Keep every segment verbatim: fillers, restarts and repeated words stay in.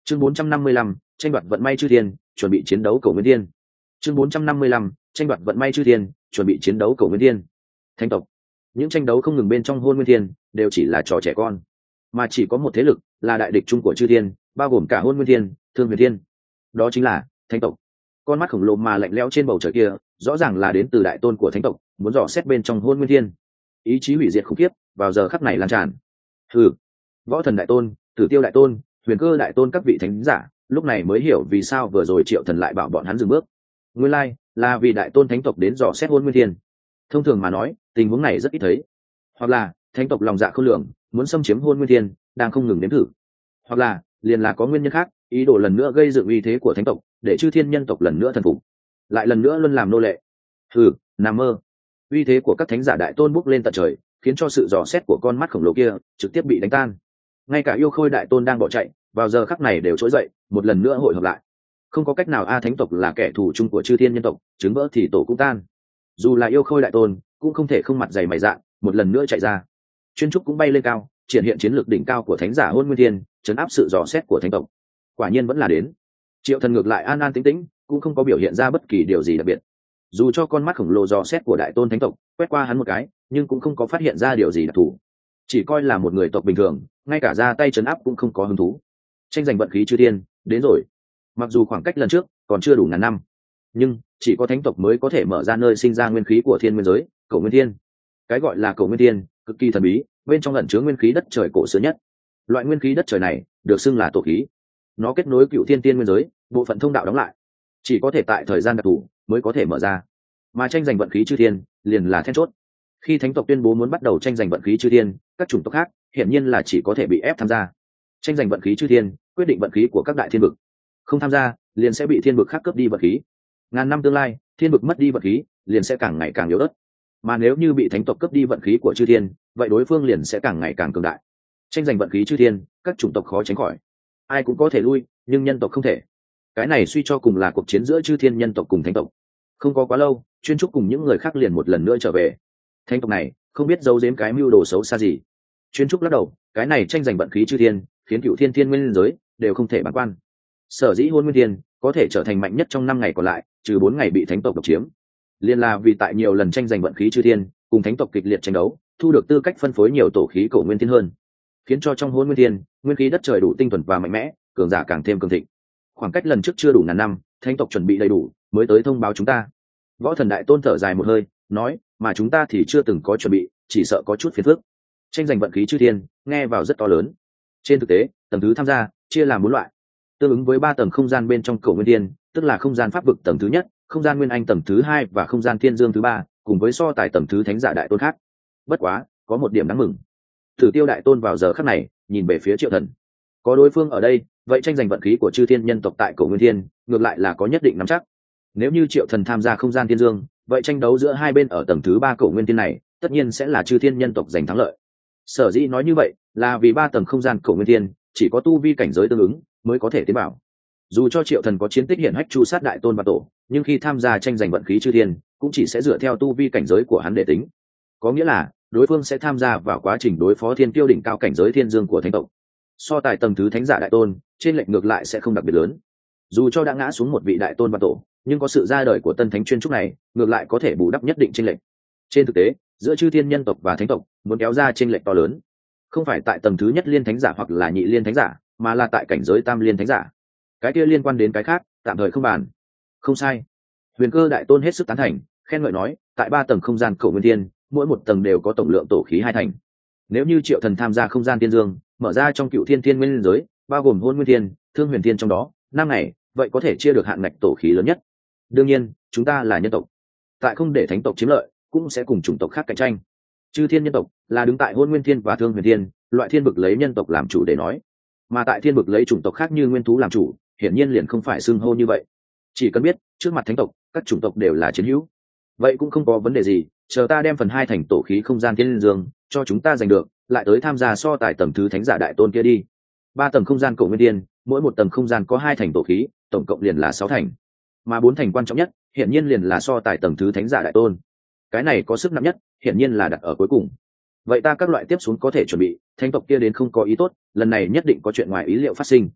chương bốn trăm năm mươi lăm, tranh đoạt vận may chư thiên, chuẩn bị chiến đấu cầu nguyên thiên. chương bốn trăm năm mươi lăm, tranh đoạt vận may chư thiên, chuẩn bị chiến đấu cầu nguyên thiên. Thánh tộc, những tranh đấu không ngừng bên trong hôn nguyên thiên đều chỉ là trò trẻ con, mà chỉ có một thế lực là đại địch chung của chư thiên, bao gồm cả hôn nguyên thiên, thương huyền thiên, đó chính là thánh tộc. Con mắt khổng lồ mà lạnh lẽo trên bầu trời kia rõ ràng là đến từ đại tôn của thánh tộc, muốn dò xét bên trong hôn nguyên thiên. Ý chí hủy diệt khủng khiếp vào giờ khắc này lan tràn. Hừ, võ thần đại tôn, tử tiêu đại tôn, huyền cơ đại tôn các vị thánh giả lúc này mới hiểu vì sao vừa rồi Triệu Thần lại bảo bọn hắn dừng bước. Nguyên lai là vì đại tôn thánh tộc đến dò xét hôn nguyên thiên. Thông thường mà nói, tình huống này rất ít thấy, hoặc là thánh tộc lòng dạ không lường, muốn xâm chiếm hôn nguyên thiên, đang không ngừng nếm thử, hoặc là liền là có nguyên nhân khác, ý đồ lần nữa gây dựng uy thế của thánh tộc, để chư thiên nhân tộc lần nữa thần phục, lại lần nữa luôn làm nô lệ. Hừ, nằm mơ. Uy thế của các thánh giả đại tôn bốc lên tận trời, khiến cho sự dò xét của con mắt khổng lồ kia trực tiếp bị đánh tan. Ngay cả yêu khôi đại tôn đang bỏ chạy, vào giờ khắc này đều trỗi dậy, một lần nữa hội hợp lại. Không có cách nào, a thánh tộc là kẻ thù chung của chư thiên nhân tộc, trứng vỡ thì tổ cũng tan. Dù là yêu khôi đại tôn cũng không thể không mặt dày mày dạn, một lần nữa chạy ra. Chuyên trúc cũng bay lên cao, triển hiện chiến lược đỉnh cao của thánh giả hôn nguyên thiên, chấn áp sự dò xét của thánh tộc. Quả nhiên vẫn là đến. Triệu Thần ngược lại an an tĩnh tĩnh, cũng không có biểu hiện ra bất kỳ điều gì đặc biệt. Dù cho con mắt khổng lồ dò xét của đại tôn thánh tộc quét qua hắn một cái, nhưng cũng không có phát hiện ra điều gì đặc thù, chỉ coi là một người tộc bình thường, ngay cả ra tay trấn áp cũng không có hứng thú. Tranh giành vận khí chư thiên đến rồi. Mặc dù khoảng cách lần trước còn chưa đủ ngàn năm, nhưng chỉ có thánh tộc mới có thể mở ra nơi sinh ra nguyên khí của thiên nguyên giới, Cổ Nguyên Thiên. Cái gọi là Cổ Nguyên Thiên cực kỳ thần bí, bên trong ẩn chứa nguyên khí đất trời cổ xưa nhất. Loại nguyên khí đất trời này được xưng là tổ khí, nó kết nối cựu thiên tiên nguyên giới, bộ phận thông đạo đóng lại, chỉ có thể tại thời gian đặc thù mới có thể mở ra. Mà tranh giành vận khí chư thiên liền là then chốt. Khi thánh tộc tuyên bố muốn bắt đầu tranh giành vận khí chư thiên, các chủng tộc khác hiển nhiên là chỉ có thể bị ép tham gia. Tranh giành vận khí chư thiên quyết định vận khí của các đại thiên vực, không tham gia liền sẽ bị thiên vực khác cướp đi vận khí. Ngàn năm tương lai, thiên vực mất đi vận khí liền sẽ càng ngày càng yếu ớt, mà nếu như bị thánh tộc cướp đi vận khí của chư thiên, vậy đối phương liền sẽ càng ngày càng cường đại. Tranh giành vận khí chư thiên, các chủng tộc khó tránh khỏi, ai cũng có thể lui, nhưng nhân tộc không thể. Cái này suy cho cùng là cuộc chiến giữa chư thiên nhân tộc cùng thánh tộc. Không có quá lâu, chuyên trúc cùng những người khác liền một lần nữa trở về. Thánh tộc này không biết giấu giếm cái mưu đồ xấu xa gì. Chuyên trúc lắc đầu, cái này tranh giành vận khí chư thiên, khiến cựu thiên thiên nguyên giới đều không thể bàng quan. Sở dĩ hôn nguyên thiên có thể trở thành mạnh nhất trong năm ngày còn lại, trừ bốn ngày bị thánh tộc độc chiếm, liên là vì tại nhiều lần tranh giành vận khí chư thiên cùng thánh tộc kịch liệt tranh đấu, thu được tư cách phân phối nhiều tổ khí cổ nguyên thiên hơn, khiến cho trong hôn nguyên thiên nguyên khí đất trời đủ tinh thuần và mạnh mẽ, cường giả càng thêm cường thịnh. Khoảng cách lần trước chưa đủ ngàn năm, thánh tộc chuẩn bị đầy đủ mới tới thông báo chúng ta. Võ thần đại tôn thở dài một hơi, nói, mà chúng ta thì chưa từng có chuẩn bị, chỉ sợ có chút phiền phức. Tranh giành vận khí chư thiên nghe vào rất to lớn. Trên thực tế, tầng thứ tham gia chia làm bốn loại, tương ứng với ba tầng không gian bên trong cổ nguyên thiên, tức là không gian pháp vực tầng thứ nhất, không gian nguyên anh tầng thứ hai và không gian thiên dương thứ ba, cùng với so tài tầng thứ thánh giả đại tôn khác. Bất quá, có một điểm đáng mừng. Tử tiêu đại tôn vào giờ khắc này nhìn về phía Triệu Thần, có đối phương ở đây, vậy tranh giành vận khí của chư thiên nhân tộc tại cổ nguyên thiên ngược lại là có nhất định nắm chắc. Nếu như Triệu Thần tham gia không gian thiên dương, vậy tranh đấu giữa hai bên ở tầng thứ ba cổ nguyên thiên này tất nhiên sẽ là chư thiên nhân tộc giành thắng lợi. Sở dĩ nói như vậy là vì ba tầng không gian cổ nguyên thiên chỉ có tu vi cảnh giới tương ứng mới có thể tiến bảo. Dù cho Triệu Thần có chiến tích hiển hách chu sát đại tôn và tổ, nhưng khi tham gia tranh giành vận khí chư thiên cũng chỉ sẽ dựa theo tu vi cảnh giới của hắn để tính. Có nghĩa là đối phương sẽ tham gia vào quá trình đối phó thiên tiêu đỉnh cao cảnh giới thiên dương của thánh tộc. So tài tầng thứ thánh giả đại tôn, trên lệch ngược lại sẽ không đặc biệt lớn. Dù cho đã ngã xuống một vị đại tôn và tổ, nhưng có sự ra đời của tân thánh chuyên trúc này, ngược lại có thể bù đắp nhất định chênh lệch. Trên thực tế, giữa chư thiên nhân tộc và thánh tộc muốn kéo ra chênh lệch to lớn, không phải tại tầng thứ nhất liên thánh giả hoặc là nhị liên thánh giả, mà là tại cảnh giới tam liên thánh giả. Cái kia liên quan đến cái khác, tạm thời không bàn. Không sai. Huyền Cơ đại tôn hết sức tán thành, khen ngợi nói, tại ba tầng không gian cổ nguyên thiên, mỗi một tầng đều có tổng lượng tổ khí hai thành. Nếu như Triệu Thần tham gia không gian thiên dương, mở ra trong cựu thiên thiên nguyên giới, bao gồm hôn nguyên thiên, thương huyền thiên trong đó, năm ngày, vậy có thể chia được hạn ngạch tổ khí lớn nhất. Đương nhiên, chúng ta là nhân tộc, tại không để thánh tộc chiếm lợi, cũng sẽ cùng chủng tộc khác cạnh tranh. Chư thiên nhân tộc là đứng tại hôn nguyên thiên và thương huyền thiên, loại thiên vực lấy nhân tộc làm chủ để nói, mà tại thiên vực lấy chủng tộc khác như nguyên thú làm chủ, hiển nhiên liền không phải xưng hô như vậy. Chỉ cần biết, trước mặt thánh tộc, các chủng tộc đều là chiến hữu, vậy cũng không có vấn đề gì. Chờ ta đem phần hai thành tổ khí không gian thiên dương cho chúng ta giành được, lại tới tham gia so tài tầng thứ thánh giả đại tôn kia đi. Ba tầng không gian cổ nguyên thiên, mỗi một tầng không gian có hai thành tổ khí, tổng cộng liền là sáu thành, mà bốn thành quan trọng nhất hiển nhiên liền là so tài tầng thứ thánh giả đại tôn. Cái này có sức nặng nhất hiển nhiên là đặt ở cuối cùng. Vậy ta các loại tiếp xuống có thể chuẩn bị, thánh tộc kia đến không có ý tốt, lần này nhất định có chuyện ngoài ý liệu phát sinh.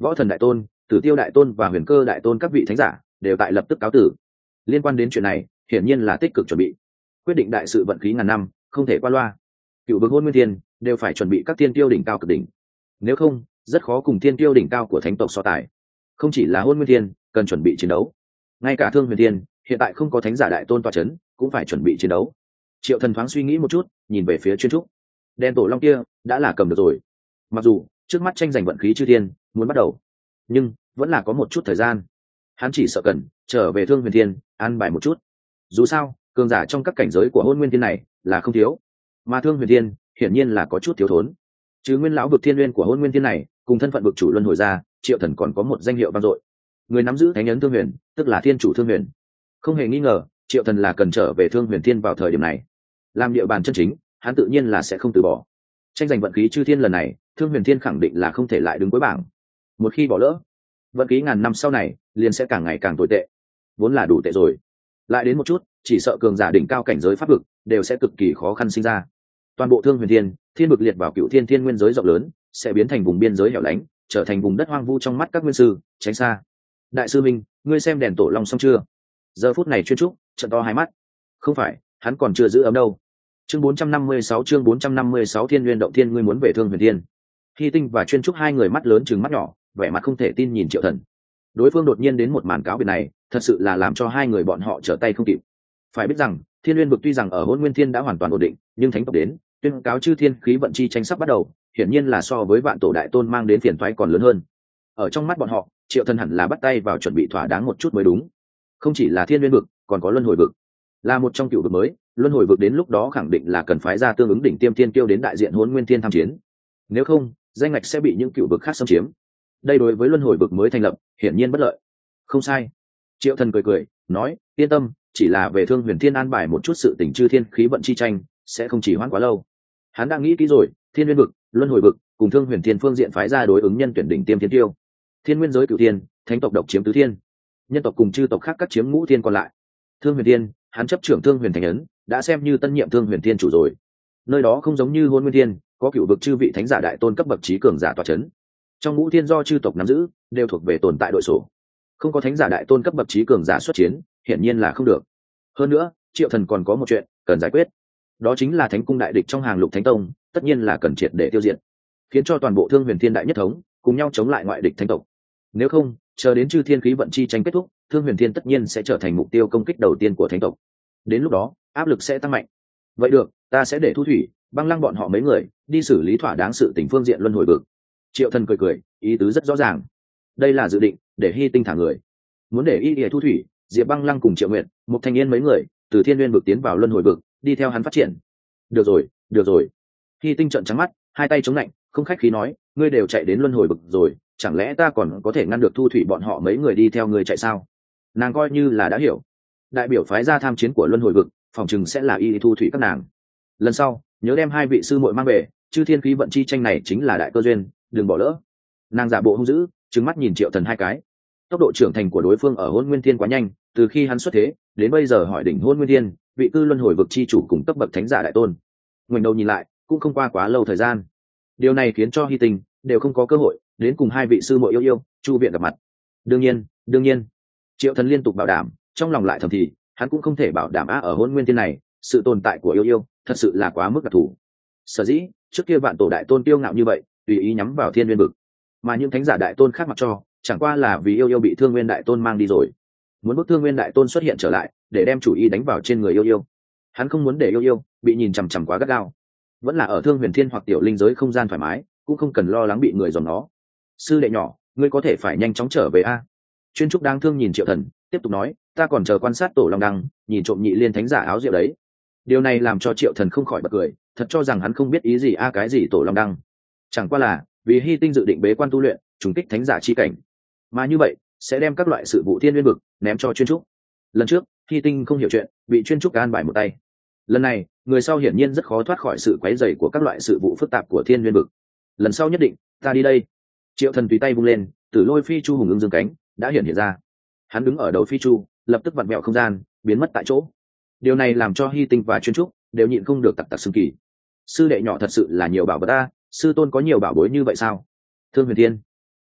Võ Thần Đại Tôn, Tử Tiêu Đại Tôn và Huyền Cơ Đại Tôn các vị thánh giả đều tại lập tức cáo tử. Liên quan đến chuyện này hiển nhiên là tích cực chuẩn bị, quyết định đại sự vận khí ngàn năm không thể qua loa. Cựu vực hôn nguyên thiên đều phải chuẩn bị các thiên tiêu đỉnh cao cực đỉnh, nếu không rất khó cùng thiên tiêu đỉnh cao của thánh tộc so tài. Không chỉ là hôn nguyên thiên cần chuẩn bị chiến đấu, ngay cả Thương Huyền Thiên hiện tại không có thánh giả đại tôn tọa chấn cũng phải chuẩn bị chiến đấu. Triệu Thần thoáng suy nghĩ một chút, nhìn về phía chuyên trúc. Đen tổ long kia đã là cầm được rồi, mặc dù trước mắt tranh giành vận khí chư thiên muốn bắt đầu, nhưng vẫn là có một chút thời gian. Hắn chỉ sợ cần trở về Thương Huyền Thiên an bài một chút. Dù sao cường giả trong các cảnh giới của hôn nguyên thiên này là không thiếu, mà Thương Huyền Thiên hiển nhiên là có chút thiếu thốn. Chứ nguyên lão vực thiên nguyên của hôn nguyên thiên này cùng thân phận vực chủ luân hồi ra, Triệu Thần còn có một danh hiệu vang dội, người nắm giữ thánh ấn Thương Huyền, tức là thiên chủ Thương Huyền. Không hề nghi ngờ Triệu Thần là cần trở về Thương Huyền Thiên vào thời điểm này, làm địa bàn chân chính, hắn tự nhiên là sẽ không từ bỏ. Tranh giành vận khí chư thiên lần này, Thương Huyền Thiên khẳng định là không thể lại đứng cuối bảng. Một khi bỏ lỡ, vận khí ngàn năm sau này liền sẽ càng ngày càng tồi tệ. Vốn là đủ tệ rồi, lại đến một chút, chỉ sợ cường giả đỉnh cao cảnh giới pháp vực đều sẽ cực kỳ khó khăn sinh ra. Toàn bộ Thương Huyền Thiên, thiên vực liệt vào cựu thiên thiên nguyên giới rộng lớn, sẽ biến thành vùng biên giới hẻo lánh, trở thành vùng đất hoang vu trong mắt các nguyên sư, tránh xa. Đại sư minh, ngươi xem đèn tổ long xong chưa? Giờ phút này chuyên trúc trận to hai mắt. Không phải, hắn còn chưa giữ ấm đâu. Chương bốn trăm năm mươi sáu chương bốn trăm năm mươi sáu Thiên Nguyên Động Thiên, ngươi muốn về Thương Huyền Thiên. Hy Tinh và chuyên trúc hai người mắt lớn trừng mắt nhỏ, vẻ mặt không thể tin nhìn Triệu Thần. Đối phương đột nhiên đến một màn cáo biệt này, thật sự là làm cho hai người bọn họ trở tay không kịp. Phải biết rằng, Thiên Nguyên vực tuy rằng ở Hỗn Nguyên Thiên đã hoàn toàn ổn định, nhưng thánh tộc đến, tuyên cáo chư thiên khí vận chi tranh sắp bắt đầu, hiển nhiên là so với vạn tổ đại tôn mang đến phiền toái còn lớn hơn. Ở trong mắt bọn họ, Triệu Thần hẳn là bắt tay vào chuẩn bị thỏa đáng một chút mới đúng. Không chỉ là Thiên Nguyên vực, còn có Luân Hồi vực, là một trong cựu vực mới. Luân Hồi vực đến lúc đó khẳng định là cần phái ra tương ứng đỉnh tiêm thiên kiêu đến đại diện Hỗn Nguyên Thiên tham chiến. Nếu không, danh ngạch sẽ bị những cựu vực khác xâm chiếm. Đây đối với Luân Hồi vực mới thành lập, hiển nhiên bất lợi. Không sai. Triệu Thần cười cười, nói, yên tâm, chỉ là về Thương Huyền Thiên an bài một chút sự tình chư thiên khí vận chi tranh, sẽ không chỉ hoãn quá lâu. Hắn đã nghĩ kỹ rồi, Thiên Nguyên vực, Luân Hồi vực, cùng Thương Huyền Thiên phương diện phái ra đối ứng nhân tuyển đỉnh tiêm thiên tiêu. Thiên Nguyên giới cửu thiên, thánh tộc độc chiếm tứ thiên, nhân tộc cùng chư tộc khác các chiếm ngũ thiên còn lại. Thương Huyền Thiên, hắn chấp trưởng Thương Huyền Thánh ấn, đã xem như tân nhiệm Thương Huyền Thiên chủ rồi. Nơi đó không giống như Hôn Nguyên Thiên, có cửu vực chư vị thánh giả đại tôn cấp bậc trí cường giả tọa chấn. Trong ngũ thiên do chư tộc nắm giữ, đều thuộc về tồn tại đội sổ. Không có thánh giả đại tôn cấp bậc trí cường giả xuất chiến, hiển nhiên là không được. Hơn nữa, Triệu Thần còn có một chuyện cần giải quyết, đó chính là Thánh cung đại địch trong hàng Lục Thánh tông, tất nhiên là cần triệt để tiêu diệt, khiến cho toàn bộ Thương Huyền Thiên đại nhất thống cùng nhau chống lại ngoại địch thánh tộc. Nếu không, chờ đến chư thiên khí vận chi tranh kết thúc, Thương Huyền Thiên tất nhiên sẽ trở thành mục tiêu công kích đầu tiên của thánh tộc. Đến lúc đó, áp lực sẽ tăng mạnh. Vậy được, ta sẽ để Thu Thủy, Băng Lăng bọn họ mấy người đi xử lý thỏa đáng sự tình phương diện Luân Hồi vực. Triệu Thần cười cười, ý tứ rất rõ ràng. Đây là dự định để Hy Tinh thả người, muốn để Y Lìa Thu Thủy, Diệp Băng Lăng cùng Triệu Nguyệt, một thanh niên mấy người từ Thiên Nguyên vực tiến vào Luân Hồi vực, đi theo hắn phát triển. Được rồi, được rồi. Hy Tinh trợn trắng mắt, hai tay chống lạnh, không khách khí nói, ngươi đều chạy đến Luân Hồi vực rồi, chẳng lẽ ta còn có thể ngăn được Thu Thủy bọn họ mấy người đi theo ngươi chạy sao? Nàng coi như là đã hiểu. Đại biểu phái ra tham chiến của Luân Hồi vực, phòng chừng sẽ là Y Thu Thủy các nàng. Lần sau, nhớ đem hai vị sư muội mang về, chư thiên khí vận chi tranh này chính là đại cơ duyên, đừng bỏ lỡ. Nàng giả bộ hung dữ, trừng mắt nhìn Triệu Thần hai cái. Tốc độ trưởng thành của đối phương ở Hôn Nguyên Thiên quá nhanh, từ khi hắn xuất thế đến bây giờ hỏi đỉnh Hôn Nguyên Thiên, vị cư Luân Hồi vực chi chủ cùng cấp bậc thánh giả đại tôn. Ngoảnh đầu nhìn lại, cũng không qua quá lâu thời gian. Điều này khiến cho Hy Tinh đều không có cơ hội đến cùng hai vị sư muội yêu yêu chu viện gặp mặt. Đương nhiên, đương nhiên, Triệu Thần liên tục bảo đảm, trong lòng lại thầm thì, hắn cũng không thể bảo đảm á ở Hôn Nguyên Thiên này, sự tồn tại của yêu yêu thật sự là quá mức đặc thù. Sở dĩ trước kia vạn tổ đại tôn tiêu ngạo như vậy, tùy ý nhắm vào Thiên Nguyên vực, mà những thánh giả đại tôn khác mặc cho, chẳng qua là vì yêu yêu bị Thương Nguyên đại tôn mang đi rồi, muốn bức Thương Nguyên đại tôn xuất hiện trở lại để đem chủ ý đánh vào trên người yêu yêu. Hắn không muốn để yêu yêu bị nhìn chằm chằm quá gắt gao, vẫn là ở Thương Huyền Thiên hoặc tiểu linh giới không gian thoải mái, cũng không cần lo lắng bị người dòm nó. Sư đệ nhỏ, ngươi có thể phải nhanh chóng trở về a. Chuyên trúc đáng thương nhìn Triệu Thần, tiếp tục nói, ta còn chờ quan sát tổ long đăng, nhìn trộm nhị liên thánh giả áo rượu đấy. Điều này làm cho Triệu Thần không khỏi bật cười, thật cho rằng hắn không biết ý gì a cái gì tổ long đăng, chẳng qua là vì Hy Tinh dự định bế quan tu luyện, trùng kích thánh giả chi cảnh, mà như vậy sẽ đem các loại sự vụ Thiên Nguyên vực ném cho chuyên trúc. Lần trước Hy Tinh không hiểu chuyện, bị chuyên trúc an bài một tay. Lần này người sau hiển nhiên rất khó thoát khỏi sự quấy rầy của các loại sự vụ phức tạp của Thiên Nguyên vực. Lần sau nhất định ta đi đây. Triệu Thần tùy tay vung lên, Tử Lôi Phi Chu hùng ưng dương cánh đã hiện hiện ra. Hắn đứng ở đầu phi chu, lập tức vặn vẹo không gian, biến mất tại chỗ. Điều này làm cho Hy Tinh và chuyên trúc đều nhịn không được tặc tặc xưng kỳ. Sư đệ nhỏ thật sự là nhiều bảo vật ta, sư tôn có nhiều bảo bối như vậy sao? Thương Huyền Thiên,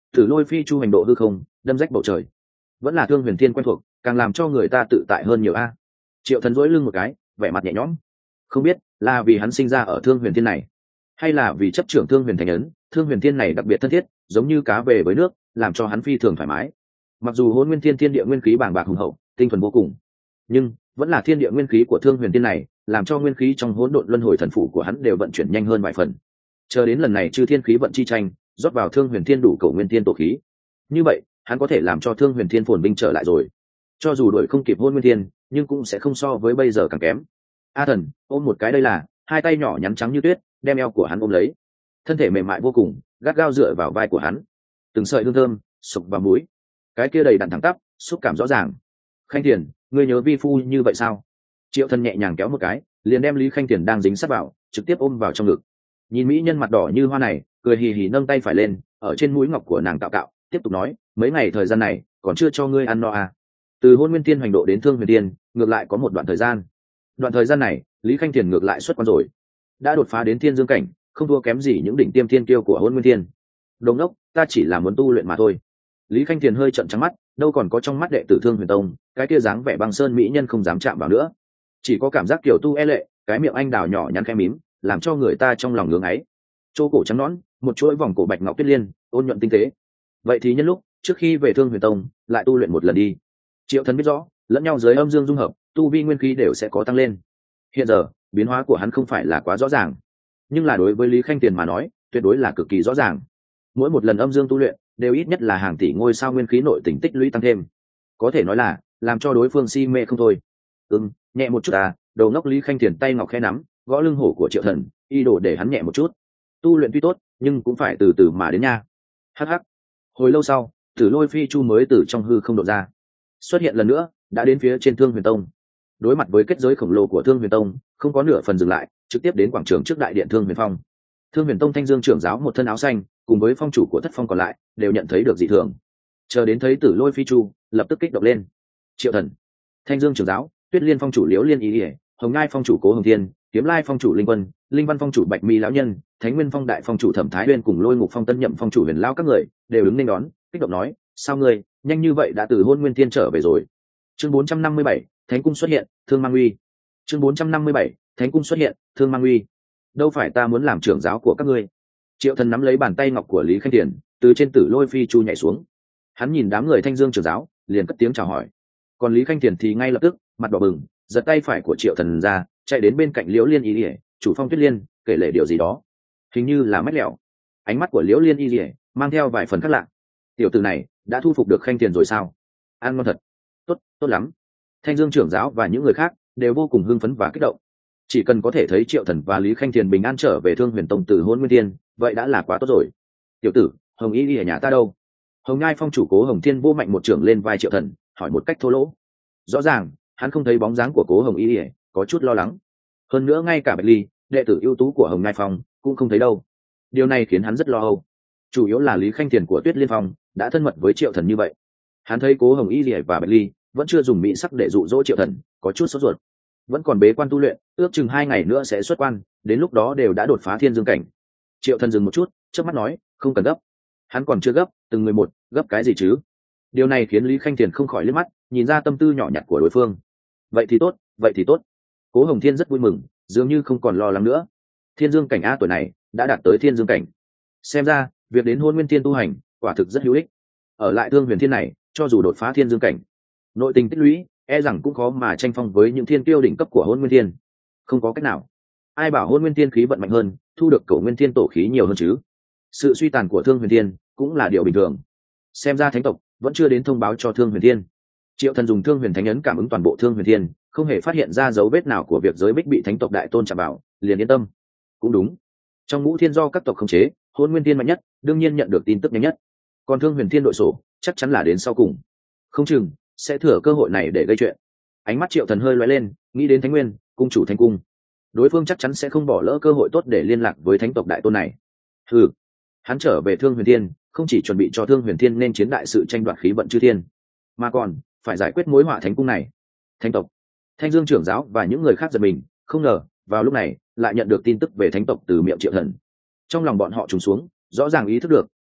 Tử Lôi Phi Chu hành độ hư không, đâm rách bầu trời. Vẫn là Thương Huyền Thiên quen thuộc, càng làm cho người ta tự tại hơn nhiều a. Triệu Thần duỗi lưng một cái, vẻ mặt nhẹ nhõm. Không biết là vì hắn sinh ra ở Thương Huyền Thiên này, hay là vì chấp trưởng Thương Huyền Thành ấn, Thương Huyền Thiên này đặc biệt thân thiết, giống như cá về với nước, làm cho hắn phi thường thoải mái. Mặc dù Hỗn Nguyên Thiên thiên địa nguyên khí bàng bạc hùng hậu, tinh thuần vô cùng, nhưng vẫn là thiên địa nguyên khí của Thương Huyền Thiên này, làm cho nguyên khí trong hỗn độn luân hồi thần phủ của hắn đều vận chuyển nhanh hơn vài phần. Chờ đến lần này chư thiên khí vận chi tranh, rót vào Thương Huyền Thiên đủ cầu nguyên thiên tổ khí, như vậy hắn có thể làm cho Thương Huyền Thiên phồn vinh trở lại rồi. Cho dù đuổi không kịp Hỗn Nguyên Thiên, nhưng cũng sẽ không so với bây giờ càng kém. A Thần ôm một cái đây là, hai tay nhỏ nhắn trắng như tuyết, đem eo của hắn ôm lấy, thân thể mềm mại vô cùng, gắt gao dựa vào vai của hắn, từng sợi hương thơm sục vào mũi, cái kia đầy đặn thẳng tắp, xúc cảm rõ ràng. Khanh Tiền, ngươi nhớ vi phu như vậy sao? Triệu Thần nhẹ nhàng kéo một cái, liền đem Lý Khanh Tiền đang dính sát vào, trực tiếp ôm vào trong ngực. Nhìn mỹ nhân mặt đỏ như hoa này, cười hì hì nâng tay phải lên, ở trên mũi ngọc của nàng cạo cạo, tiếp tục nói, mấy ngày thời gian này, còn chưa cho ngươi ăn no à? Từ Hôn Nguyên Thiên hành độ đến Thương Huyền Thiên, ngược lại có một đoạn thời gian. Đoạn thời gian này, Lý Khanh Tiền ngược lại xuất quan rồi, đã đột phá đến Thiên Dương cảnh, không thua kém gì những đỉnh tiêm thiên kiêu của Hôn Nguyên Thiên. Đồng đốc, ta chỉ là muốn tu luyện mà thôi. Lý Khanh Tiền hơi trợn trắng mắt, đâu còn có trong mắt đệ tử Thương Huyền Tông, cái kia dáng vẻ băng sơn mỹ nhân không dám chạm vào nữa, chỉ có cảm giác kiểu tu e lệ, cái miệng anh đào nhỏ nhắn khẽ mím, làm cho người ta trong lòng ngưỡng ấy. Chỗ cổ trắng nõn, một chuỗi vòng cổ bạch ngọc tuyết liên, ôn nhuận tinh tế. Vậy thì nhân lúc trước khi về Thương Huyền Tông, lại tu luyện một lần đi. Triệu Thần biết rõ, lẫn nhau dưới âm dương dung hợp, tu vi nguyên khí đều sẽ có tăng lên. Hiện giờ, biến hóa của hắn không phải là quá rõ ràng, nhưng là đối với Lý Khanh Tiền mà nói, tuyệt đối là cực kỳ rõ ràng. Mỗi một lần âm dương tu luyện, đều ít nhất là hàng tỷ ngôi sao nguyên khí nội tình tích lũy tăng thêm, có thể nói là làm cho đối phương si mê không thôi. Ừm, nhẹ một chút à? Đầu ngốc Lý Khanh Tiền tay ngọc khẽ nắm, gõ lưng hổ của Triệu Thần, y đổ để hắn nhẹ một chút. Tu luyện tuy tốt, nhưng cũng phải từ từ mà đến nha. Hắc hắc. Hồi lâu sau, Tử Lôi Phi Chu mới từ trong hư không độ ra, xuất hiện lần nữa, đã đến phía trên Thương Huyền Tông. Đối mặt với kết giới khổng lồ của Thương Huyền Tông, không có nửa phần dừng lại, trực tiếp đến quảng trường trước đại điện Thương Huyền Phong. Thương Huyền Tông Thanh Dương trưởng giáo một thân áo xanh, cùng với phong chủ của Thất Phong còn lại, đều nhận thấy được dị thường. Chờ đến thấy Tử Lôi Phi Chu, lập tức kích động lên. Triệu Thần, Thanh Dương trưởng giáo, Tuyết Liên phong chủ Liễu Liên Ý Ỉa, Hồng Ngai phong chủ Cố Hồng Thiên, Kiếm Lai phong chủ Linh Quân, Linh Văn phong chủ Bạch Mi lão nhân, Thánh Nguyên phong đại phong chủ Thẩm Thái Uyên cùng Lôi Ngục phong tân nhậm phong chủ Huyền Lao các người, đều đứng nên đón, kích động nói, sao ngươi nhanh như vậy đã từ Hôn Nguyên Thiên trở về rồi? Chương bốn trăm năm mươi bảy, Thánh cung xuất hiện, Thương Mang Uy. Chương bốn trăm năm mươi bảy, Thánh cung xuất hiện, Thương Mang Uy. Đâu phải ta muốn làm trưởng giáo của các ngươi. Triệu Thần nắm lấy bàn tay ngọc của Lý Khanh Tiền, từ trên Tử Lôi Phi Chu nhảy xuống. Hắn nhìn đám người Thanh Dương trưởng giáo, liền cất tiếng chào hỏi. Còn Lý Khanh Tiền thì ngay lập tức mặt đỏ bừng, giật tay phải của Triệu Thần ra, chạy đến bên cạnh Liễu Liên Y Lìa, chủ phong Tuyết Liên, kể lể điều gì đó, hình như là mách lẻo. Ánh mắt của Liễu Liên Y Lìa mang theo vài phần khác lạ. Tiểu tử này đã thu phục được Khanh Tiền rồi sao? Ăn ngon thật. Tốt, tốt lắm. Thanh Dương trưởng giáo và những người khác đều vô cùng hưng phấn và kích động. Chỉ cần có thể thấy Triệu Thần và Lý Khanh Tiền bình an trở về Thương Huyền Tông từ Hôn Nguyên Thiên, vậy đã là quá tốt rồi. Tiểu tử, Hồng Y Y ở nhà ta đâu? Hồng Ngai phong chủ Cố Hồng Thiên vô mạnh một trưởng lên vai Triệu Thần, hỏi một cách thô lỗ. Rõ ràng hắn không thấy bóng dáng của Cố Hồng Y Y, có chút lo lắng. Hơn nữa ngay cả Bạch Ly, đệ tử ưu tú của Hồng Ngai phong, cũng không thấy đâu. Điều này khiến hắn rất lo âu. Chủ yếu là Lý Khanh Tiền của Tuyết Liên phong đã thân mật với Triệu Thần như vậy, hắn thấy Cố Hồng Y Y và Bạch Ly vẫn chưa dùng mỹ sắc để dụ dỗ Triệu Thần, có chút sốt ruột. Vẫn còn bế quan tu luyện, ước chừng hai ngày nữa sẽ xuất quan, đến lúc đó đều đã đột phá Thiên Dương cảnh. Triệu Thần dừng một chút, chớp mắt nói, không cần gấp. Hắn còn chưa gấp, từng người một, gấp cái gì chứ? Điều này khiến Lý Khanh Tiền không khỏi liếc mắt, nhìn ra tâm tư nhỏ nhặt của đối phương. Vậy thì tốt, vậy thì tốt. Cố Hồng Thiên rất vui mừng, dường như không còn lo lắng nữa. Thiên Dương cảnh a tuổi này đã đạt tới Thiên Dương cảnh. Xem ra, việc đến Hôn Nguyên Thiên tu hành, quả thực rất hữu ích. Ở lại Thương Huyền Thiên này, cho dù đột phá Thiên Dương cảnh, nội tình tích lũy, e rằng cũng khó mà tranh phong với những thiên kiêu đỉnh cấp của Hôn Nguyên Thiên. Không có cách nào. Ai bảo Hôn Nguyên Thiên khí vận mạnh hơn, thu được Cổ Nguyên Thiên tổ khí nhiều hơn chứ? Sự suy tàn của Thương Huyền Thiên cũng là điều bình thường. Xem ra thánh tộc vẫn chưa đến thông báo cho Thương Huyền Thiên. Triệu Thần dùng Thương Huyền Thánh ấn cảm ứng toàn bộ Thương Huyền Thiên, không hề phát hiện ra dấu vết nào của việc giới bích bị thánh tộc đại tôn chạm vào, liền yên tâm. Cũng đúng, trong ngũ thiên do các tộc khống chế, Hôn Nguyên Thiên mạnh nhất, đương nhiên nhận được tin tức nhanh nhất. Còn Thương Huyền Thiên đội sổ, chắc chắn là đến sau cùng. Không chừng sẽ thừa cơ hội này để gây chuyện. Ánh mắt Triệu Thần hơi lóe lên, nghĩ đến Thánh Nguyên, cung chủ Thánh cung. Đối phương chắc chắn sẽ không bỏ lỡ cơ hội tốt để liên lạc với thánh tộc đại tôn này. Hừ, hắn trở về Thương Huyền Thiên, không chỉ chuẩn bị cho Thương Huyền Thiên nên chiến đại sự tranh đoạt khí vận chư thiên, mà còn phải giải quyết mối họa thánh cung này. Thánh tộc, Thanh Dương trưởng giáo và những người khác giật mình, không ngờ vào lúc này lại nhận được tin tức về thánh tộc từ miệng Triệu Thần. Trong lòng bọn họ trùng xuống, rõ ràng ý thức được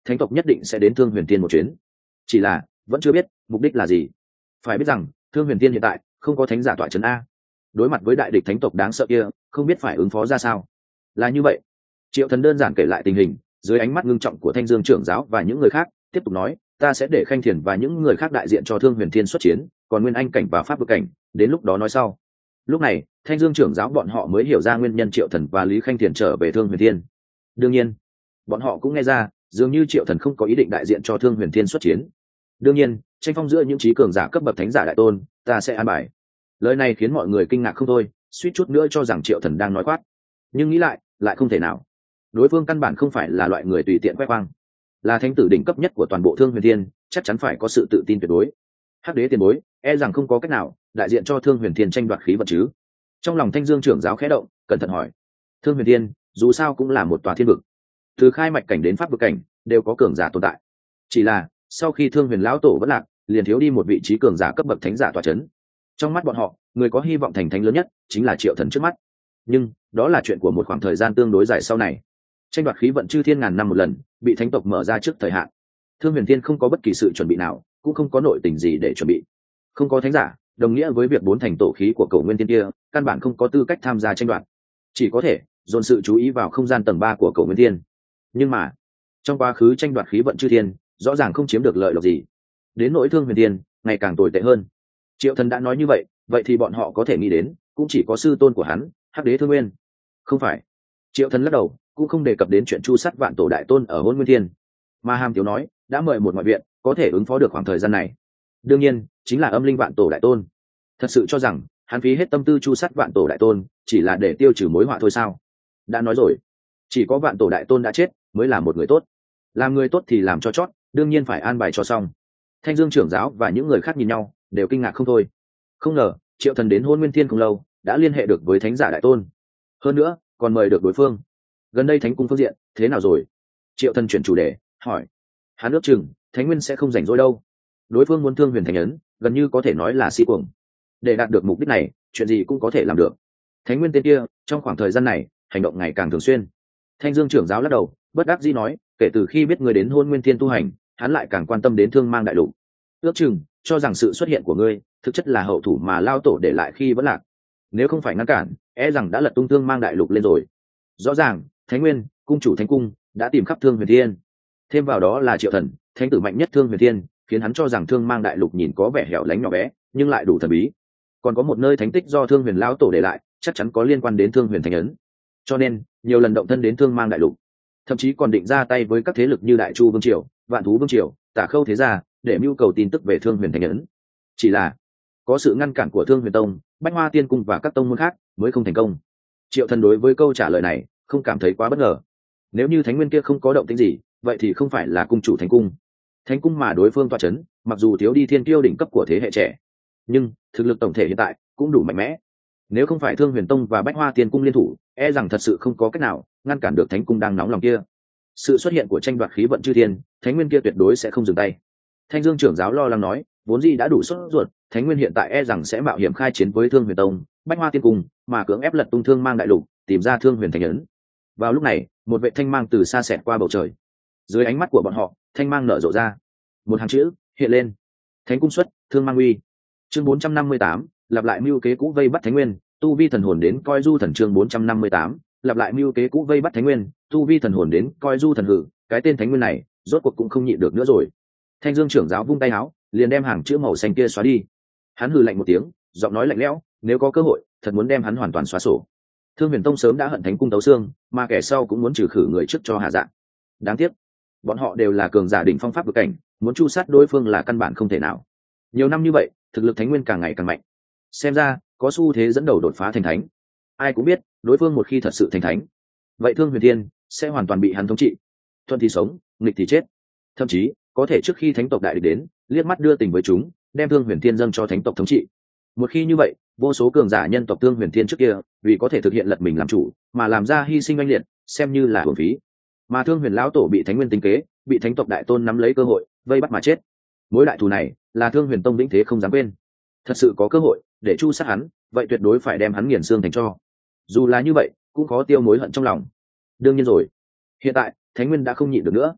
thánh tộc nhất định sẽ đến Thương Huyền Thiên một chuyến, chỉ là vẫn chưa biết mục đích là gì. Phải biết rằng Thương Huyền Thiên hiện tại không có thánh giả tọa trấn a, đối mặt với đại địch thánh tộc đáng sợ kia, không biết phải ứng phó ra sao. Là như vậy, Triệu Thần đơn giản kể lại tình hình, dưới ánh mắt ngưng trọng của Thanh Dương trưởng giáo và những người khác, tiếp tục nói, ta sẽ để Khanh Thiền và những người khác đại diện cho Thương Huyền Thiên xuất chiến, còn Nguyên Anh cảnh và Pháp vực cảnh, đến lúc đó nói sau. Lúc này, Thanh Dương trưởng giáo bọn họ mới hiểu ra nguyên nhân Triệu Thần và Lý Khanh Thiền trở về Thương Huyền Thiên. Đương nhiên, bọn họ cũng nghe ra, dường như Triệu Thần không có ý định đại diện cho Thương Huyền Thiên xuất chiến. Đương nhiên, tranh phong giữa những trí cường giả cấp bậc thánh giả đại tôn, ta sẽ an bài. Lời này khiến mọi người kinh ngạc không thôi, suýt chút nữa cho rằng Triệu Thần đang nói khoác. Nhưng nghĩ lại, lại không thể nào. Đối phương căn bản không phải là loại người tùy tiện khoe khoang, là thánh tử đỉnh cấp nhất của toàn bộ Thương Huyền Thiên, chắc chắn phải có sự tự tin tuyệt đối. Hắc đế tiền bối, e rằng không có cách nào đại diện cho Thương Huyền Thiên tranh đoạt khí vận chứ? Trong lòng Thanh Dương trưởng giáo khẽ động, cẩn thận hỏi. Thương Huyền Thiên dù sao cũng là một tòa thiên vực, từ khai mạch cảnh đến pháp vực cảnh đều có cường giả tồn tại. Chỉ là sau khi Thương Huyền lão tổ vẫn lạc, liền thiếu đi một vị trí cường giả cấp bậc thánh giả tọa chấn. Trong mắt bọn họ, người có hy vọng thành thánh lớn nhất chính là Triệu Thần trước mắt. Nhưng đó là chuyện của một khoảng thời gian tương đối dài sau này. Tranh đoạt khí vận chư thiên ngàn năm một lần, bị thánh tộc mở ra trước thời hạn. Thương Huyền Thiên không có bất kỳ sự chuẩn bị nào, cũng không có nội tình gì để chuẩn bị. Không có thánh giả, đồng nghĩa với việc bốn thành tổ khí của Cổ Nguyên Thiên kia, căn bản không có tư cách tham gia tranh đoạt, chỉ có thể dồn sự chú ý vào không gian tầng ba của Cổ Nguyên Thiên. Nhưng mà, trong quá khứ tranh đoạt khí vận chư thiên, rõ ràng không chiếm được lợi lộc gì. Đến nỗi Thương Huyền Thiên, ngày càng tồi tệ hơn. Triệu Thần đã nói như vậy, vậy thì bọn họ có thể nghĩ đến, cũng chỉ có sư tôn của hắn, Hắc Đế Thương Nguyên. Không phải. Triệu Thần lắc đầu, cũng không đề cập đến chuyện chu sát vạn tổ đại tôn ở Hôn Nguyên Thiên. Mà Hàm Tiếu nói, đã mời một ngoại viện, có thể ứng phó được khoảng thời gian này. Đương nhiên, chính là âm linh vạn tổ đại tôn. Thật sự cho rằng, hắn phí hết tâm tư chu sát vạn tổ đại tôn, chỉ là để tiêu trừ mối họa thôi sao? Đã nói rồi, chỉ có vạn tổ đại tôn đã chết, mới là một người tốt. Làm người tốt thì làm cho chót, đương nhiên phải an bài cho xong. Thanh Dương trưởng giáo và những người khác nhìn nhau, đều kinh ngạc không thôi. Không ngờ, Triệu Thần đến Hôn Nguyên Thiên không lâu, đã liên hệ được với thánh giả đại tôn. Hơn nữa, còn mời được đối phương. Gần đây thánh cung phương diện, thế nào rồi? Triệu Thần chuyển chủ đề, hỏi. Hắn ước chừng, Thánh Nguyên sẽ không rảnh rỗi đâu. Đối phương muốn Thương Huyền Thánh ấn, gần như có thể nói là si cuồng. Để đạt được mục đích này, chuyện gì cũng có thể làm được. Thánh Nguyên tên kia, trong khoảng thời gian này, hành động ngày càng thường xuyên. Thanh Dương trưởng giáo lắc đầu, bất đắc dĩ nói, kể từ khi biết người đến Hôn Nguyên Thiên tu hành, hắn lại càng quan tâm đến Thương Mang đại lục. Ước chừng cho rằng sự xuất hiện của ngươi, thực chất là hậu thủ mà lao tổ để lại khi vẫn lạc. Nếu không phải ngăn cản, e rằng đã lật tung Thương Mang đại lục lên rồi. Rõ ràng, Thánh Nguyên, cung chủ Thánh cung, đã tìm khắp Thương Huyền Thiên. Thêm vào đó là Triệu Thần, thánh tử mạnh nhất Thương Huyền Thiên, khiến hắn cho rằng Thương Mang đại lục nhìn có vẻ hẻo lánh nhỏ bé, nhưng lại đủ thần bí. Còn có một nơi thánh tích do Thương Huyền lão tổ để lại, chắc chắn có liên quan đến Thương Huyền Thánh ấn. Cho nên, nhiều lần động thân đến Thương Mang đại lục, thậm chí còn định ra tay với các thế lực như Đại Chu vương triều, Vạn Thú vương triều, Tả Khâu thế gia, để mưu cầu tin tức về Thương Huyền Thánh ấn. Chỉ là có sự ngăn cản của Thương Huyền tông, Bách Hoa tiên cung và các tông môn khác mới không thành công. Triệu Thần đối với câu trả lời này không cảm thấy quá bất ngờ. Nếu như Thánh Nguyên kia không có động tĩnh gì, vậy thì không phải là cung chủ Thánh cung. Thánh cung mà đối phương tọa chấn, mặc dù thiếu đi thiên kiêu đỉnh cấp của thế hệ trẻ, nhưng thực lực tổng thể hiện tại cũng đủ mạnh mẽ. Nếu không phải Thương Huyền tông và Bách Hoa tiên cung liên thủ, e rằng thật sự không có cách nào ngăn cản được Thánh cung đang nóng lòng kia. Sự xuất hiện của tranh đoạt khí vận chư thiên, Thánh Nguyên kia tuyệt đối sẽ không dừng tay. Thanh Dương trưởng giáo lo lắng nói, vốn gì đã đủ sốt ruột, Thánh Nguyên hiện tại e rằng sẽ mạo hiểm khai chiến với Thương Huyền tông, Bách Hoa tiên cung, mà cưỡng ép lật tung Thương Mang đại lục, tìm ra Thương Huyền Thánh ấn. Vào lúc này, một vệ thanh mang từ xa xẹt qua bầu trời. Dưới ánh mắt của bọn họ, thanh mang nở rộ ra, một hàng chữ hiện lên: Thánh cung xuất, Thương Mang uy. Chương bốn trăm năm mươi tám, lặp lại mưu kế cũ vây bắt Thánh Nguyên, tu vi thần hồn đến coi du thần. Chương bốn trăm năm mươi tám, lặp lại mưu kế cũ vây bắt Thánh Nguyên, tu vi thần hồn đến coi du thần. Hử, cái tên Thánh Nguyên này, rốt cuộc cũng không nhịn được nữa rồi. Thanh Dương trưởng giáo vung tay áo, liền đem hàng chữ màu xanh kia xóa đi. Hắn hừ lạnh một tiếng, giọng nói lạnh lẽo, nếu có cơ hội, thật muốn đem hắn hoàn toàn xóa sổ. Thương Huyền tông sớm đã hận Thánh cung tấu xương, mà kẻ sau cũng muốn trừ khử người trước cho hạ dạng. Đáng tiếc, bọn họ đều là cường giả đỉnh phong pháp vực cảnh, muốn chu sát đối phương là căn bản không thể nào. Nhiều năm như vậy, thực lực Thánh Nguyên càng ngày càng mạnh, xem ra có xu thế dẫn đầu đột phá thành thánh. Ai cũng biết, đối phương một khi thật sự thành thánh, vậy Thương Huyền Thiên sẽ hoàn toàn bị hắn thống trị, thuận thì sống, nghịch thì chết. Thậm chí có thể trước khi thánh tộc đại địch đến, liếc mắt đưa tình với chúng, đem Thương Huyền Thiên dâng cho thánh tộc thống trị. Một khi như vậy, vô số cường giả nhân tộc Thương Huyền Thiên trước kia, vì có thể thực hiện lật mình làm chủ, mà làm ra hy sinh oanh liệt, xem như là hưởng phí. Mà Thương Huyền lão tổ bị Thánh Nguyên tính kế, bị thánh tộc đại tôn nắm lấy cơ hội, vây bắt mà chết. Mối đại thù này là Thương Huyền tông vĩnh thế không dám quên. Thật sự có cơ hội để chu sát hắn, vậy tuyệt đối phải đem hắn nghiền xương thành tro. Dù là như vậy, cũng khó tiêu mối hận trong lòng. Đương nhiên rồi, hiện tại Thánh Nguyên đã không nhịn được nữa.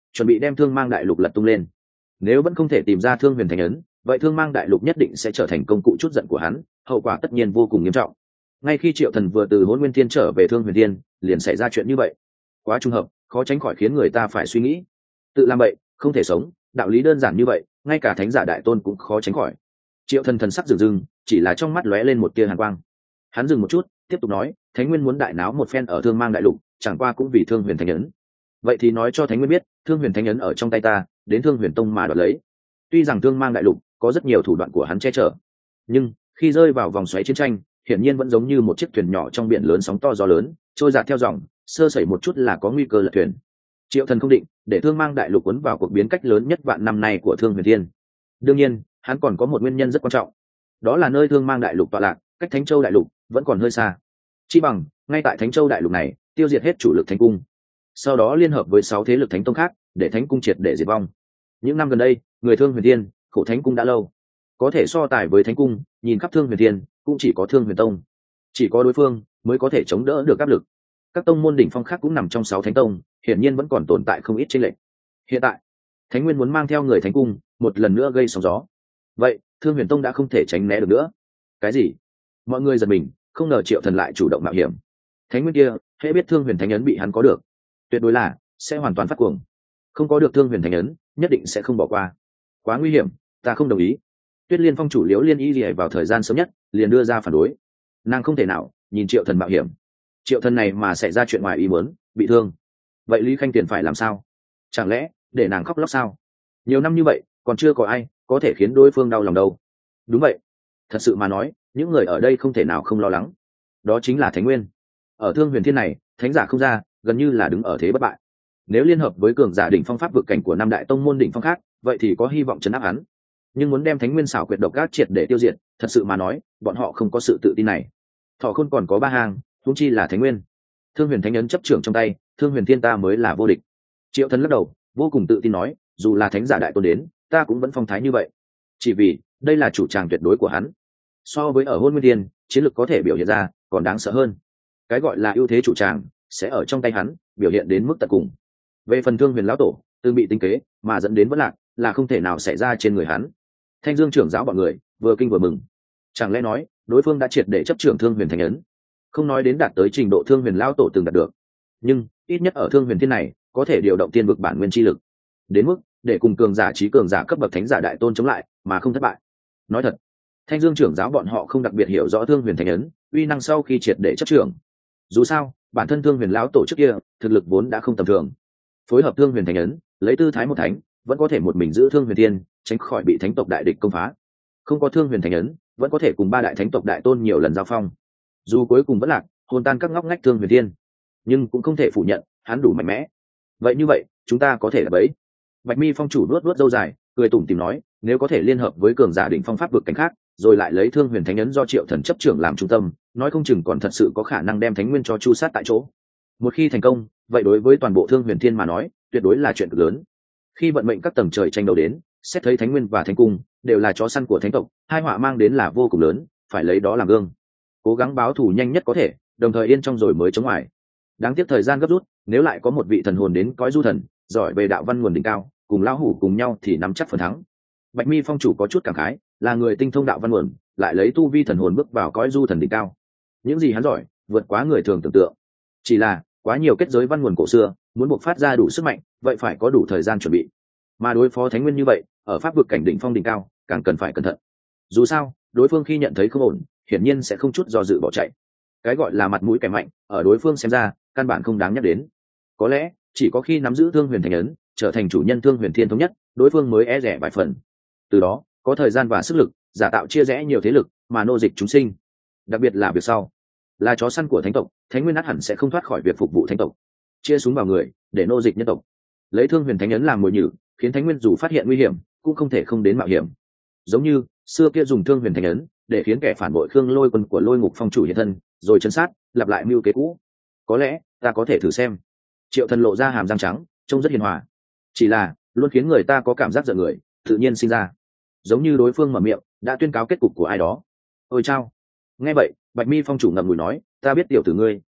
chuẩn bị đem thương mang đại lục lật tung lên. Nếu vẫn không thể tìm ra thương huyền thánh ấn, vậy thương mang đại lục nhất định sẽ trở thành công cụ chút giận của hắn, hậu quả tất nhiên vô cùng nghiêm trọng. Ngay khi Triệu Thần vừa từ Hỗn Nguyên Thiên trở về Thương Huyền Thiên, liền xảy ra chuyện như vậy. Quá trùng hợp, khó tránh khỏi khiến người ta phải suy nghĩ. Tự làm vậy, không thể sống, đạo lý đơn giản như vậy, ngay cả thánh giả đại tôn cũng khó tránh khỏi. Triệu Thần thần sắc dửng dưng, chỉ là trong mắt lóe lên một tia hàn quang. Hắn dừng một chút, tiếp tục nói, Thánh Nguyên muốn đại náo một phen ở Thương Mang đại lục, chẳng qua cũng vì Thương Huyền Thánh ấn. Vậy thì nói cho Thánh Nguyên biết, Thương Huyền Thánh ấn ở trong tay ta, đến Thương Huyền Tông mà đoạt lấy. Tuy rằng Thương Mang đại lục có rất nhiều thủ đoạn của hắn che chở, nhưng khi rơi vào vòng xoáy chiến tranh, hiển nhiên vẫn giống như một chiếc thuyền nhỏ trong biển lớn, sóng to gió lớn, trôi dạt theo dòng, sơ sẩy một chút là có nguy cơ lật thuyền. Triệu Thần không định để Thương Mang đại lục cuốn vào cuộc biến cách lớn nhất vạn năm nay của Thương Huyền Thiên. Đương nhiên, hắn còn có một nguyên nhân rất quan trọng, đó là nơi Thương Mang đại lục tọa lạc, cách Thánh Châu đại lục vẫn còn hơi xa. Chi bằng ngay tại Thánh Châu đại lục này tiêu diệt hết chủ lực Thánh cung, sau đó liên hợp với sáu thế lực Thánh tông khác để Thánh cung triệt để diệt vong. Những năm gần đây, người Thương Huyền Thiên khổ Thánh cung đã lâu, có thể so tài với Thánh cung, nhìn khắp Thương Huyền Thiên cũng chỉ có Thương Huyền Tông. Chỉ có đối phương mới có thể chống đỡ được áp lực. Các tông môn đỉnh phong khác cũng nằm trong sáu thánh tông, hiển nhiên vẫn còn tồn tại không ít chênh lệch. Hiện tại, Thánh Nguyên muốn mang theo người Thánh cung, một lần nữa gây sóng gió. Vậy, Thương Huyền Tông đã không thể tránh né được nữa. Cái gì? Mọi người giật mình, không ngờ Triệu Thần lại chủ động mạo hiểm. Thánh Nguyên kia, hễ biết Thương Huyền Thánh ấn bị hắn có được, tuyệt đối là sẽ hoàn toàn phát cuồng. Không có được Thương Huyền Thánh ấn, nhất định sẽ không bỏ qua. Quá nguy hiểm, ta không đồng ý. Tuyết Liên Phong chủ Liễu Liên Y Lì vào thời gian sớm nhất, liền đưa ra phản đối. Nàng không thể nào nhìn Triệu Thần mạo hiểm. Triệu Thần này mà xảy ra chuyện ngoài ý muốn, bị thương, vậy Lý Khanh Tiền phải làm sao? Chẳng lẽ để nàng khóc lóc sao? Nhiều năm như vậy, còn chưa có ai có thể khiến đối phương đau lòng đâu. Đúng vậy, thật sự mà nói, những người ở đây không thể nào không lo lắng. Đó chính là Thánh Nguyên. Ở Thương Huyền Thiên này, thánh giả không ra, gần như là đứng ở thế bất bại. Nếu liên hợp với cường giả đỉnh phong pháp vực cảnh của năm đại tông môn đỉnh phong khác, vậy thì có hy vọng chấn áp hắn. Nhưng muốn đem Thánh Nguyên xảo quyệt độc ác triệt để tiêu diệt, thật sự mà nói, bọn họ không có sự tự tin này. Thọ Khôn còn có ba hàng, huống chi là Thánh Nguyên. Thương Huyền Thánh ấn chấp trưởng trong tay, Thương Huyền Thiên ta mới là vô địch. Triệu Thần lắc đầu, vô cùng tự tin nói, dù là thánh giả đại tôn đến, ta cũng vẫn phong thái như vậy. Chỉ vì đây là chủ tràng tuyệt đối của hắn. So với ở Hôn Nguyên Thiên, chiến lực có thể biểu hiện ra còn đáng sợ hơn. Cái gọi là ưu thế chủ tràng sẽ ở trong tay hắn, biểu hiện đến mức tận cùng. Về phần Thương Huyền lão tổ, từng bị tính kế mà dẫn đến vỡ lạc, là không thể nào xảy ra trên người hắn. Thanh Dương trưởng giáo bọn người vừa kinh vừa mừng. Chẳng lẽ nói đối phương đã triệt để chấp trưởng Thương Huyền Thánh ấn? Không nói đến đạt tới trình độ Thương Huyền lão tổ từng đạt được, nhưng ít nhất ở Thương Huyền Thiên này có thể điều động tiên vực bản nguyên chi lực, đến mức để cùng cường giả trí cường giả cấp bậc thánh giả đại tôn chống lại mà không thất bại. Nói thật, Thanh Dương trưởng giáo bọn họ không đặc biệt hiểu rõ Thương Huyền Thánh ấn uy năng sau khi triệt để chấp trưởng. Dù sao, bản thân Thương Huyền lão tổ trước kia thực lực vốn đã không tầm thường, phối hợp Thương Huyền Thánh ấn, lấy tư thái một thánh, vẫn có thể một mình giữ Thương Huyền Thiên, tránh khỏi bị thánh tộc đại địch công phá. Không có Thương Huyền Thánh ấn, vẫn có thể cùng ba đại thánh tộc đại tôn nhiều lần giao phong. Dù cuối cùng vẫn lạc, hồn tan các ngóc ngách Thương Huyền Thiên, nhưng cũng không thể phủ nhận hắn đủ mạnh mẽ. Vậy như vậy, chúng ta có thể là bẫy. Bạch Mi Phong chủ nuốt nuốt râu dài, cười tủm tỉm nói, nếu có thể liên hợp với cường giả đỉnh phong pháp vực cảnh khác, rồi lại lấy Thương Huyền Thánh ấn do Triệu Thần chấp trưởng làm trung tâm, nói không chừng còn thật sự có khả năng đem Thánh Nguyên cho chu sát tại chỗ. Một khi thành công, vậy đối với toàn bộ Thương Huyền Thiên mà nói, tuyệt đối là chuyện cực lớn. Khi vận mệnh các tầng trời tranh đấu đến, xét thấy Thánh Nguyên và Thánh Cung đều là chó săn của thánh tộc, hai họa mang đến là vô cùng lớn, phải lấy đó làm gương, cố gắng báo thù nhanh nhất có thể, đồng thời yên trong rồi mới chống ngoài. Đáng tiếc thời gian gấp rút, nếu lại có một vị thần hồn đến cõi du thần, giỏi về đạo văn nguồn đỉnh cao, cùng lão hủ cùng nhau thì nắm chắc phần thắng. Bạch Mi Phong chủ có chút cảm khái, là người tinh thông đạo văn nguồn, lại lấy tu vi thần hồn bước vào cõi du thần đỉnh cao. Những gì hắn giỏi, vượt quá người thường tưởng tượng. Chỉ là quá nhiều kết giới văn nguồn cổ xưa, muốn buộc phát ra đủ sức mạnh, vậy phải có đủ thời gian chuẩn bị. Mà đối phó Thánh Nguyên như vậy, ở pháp vực cảnh đỉnh phong đỉnh cao, càng cần phải cẩn thận. Dù sao, đối phương khi nhận thấy không ổn, hiển nhiên sẽ không chút do dự bỏ chạy. Cái gọi là mặt mũi kẻ mạnh, ở đối phương xem ra, căn bản không đáng nhắc đến. Có lẽ chỉ có khi nắm giữ Thương Huyền Thánh ấn, trở thành chủ nhân Thương Huyền Thiên thống nhất, đối phương mới e rẻ vài phần. Từ đó có thời gian và sức lực giả tạo chia rẽ nhiều thế lực mà nô dịch chúng sinh. Đặc biệt là việc sau, là chó săn của thánh tộc, Thánh Nguyên ắt hẳn sẽ không thoát khỏi việc phục vụ thánh tộc, chia súng vào người để nô dịch nhân tộc, lấy Thương Huyền Thánh ấn làm mồi nhử, khiến Thánh Nguyên dù phát hiện nguy hiểm cũng không thể không đến mạo hiểm. Giống như xưa kia dùng Thương Huyền Thánh ấn để khiến kẻ phản bội Khương Lôi quân của Lôi Ngục Phong chủ hiện thân, rồi chân sát lặp lại mưu kế cũ. Có lẽ ta có thể thử xem. Triệu Thần lộ ra hàm răng trắng, trông rất hiền hòa, chỉ là luôn khiến người ta có cảm giác giận người tự nhiên sinh ra, giống như đối phương mở miệng đã tuyên cáo kết cục của ai đó. Ôi chao! Nghe vậy, Bạch Mi Phong chủ ngậm ngùi nói, ta biết tiểu tử ngươi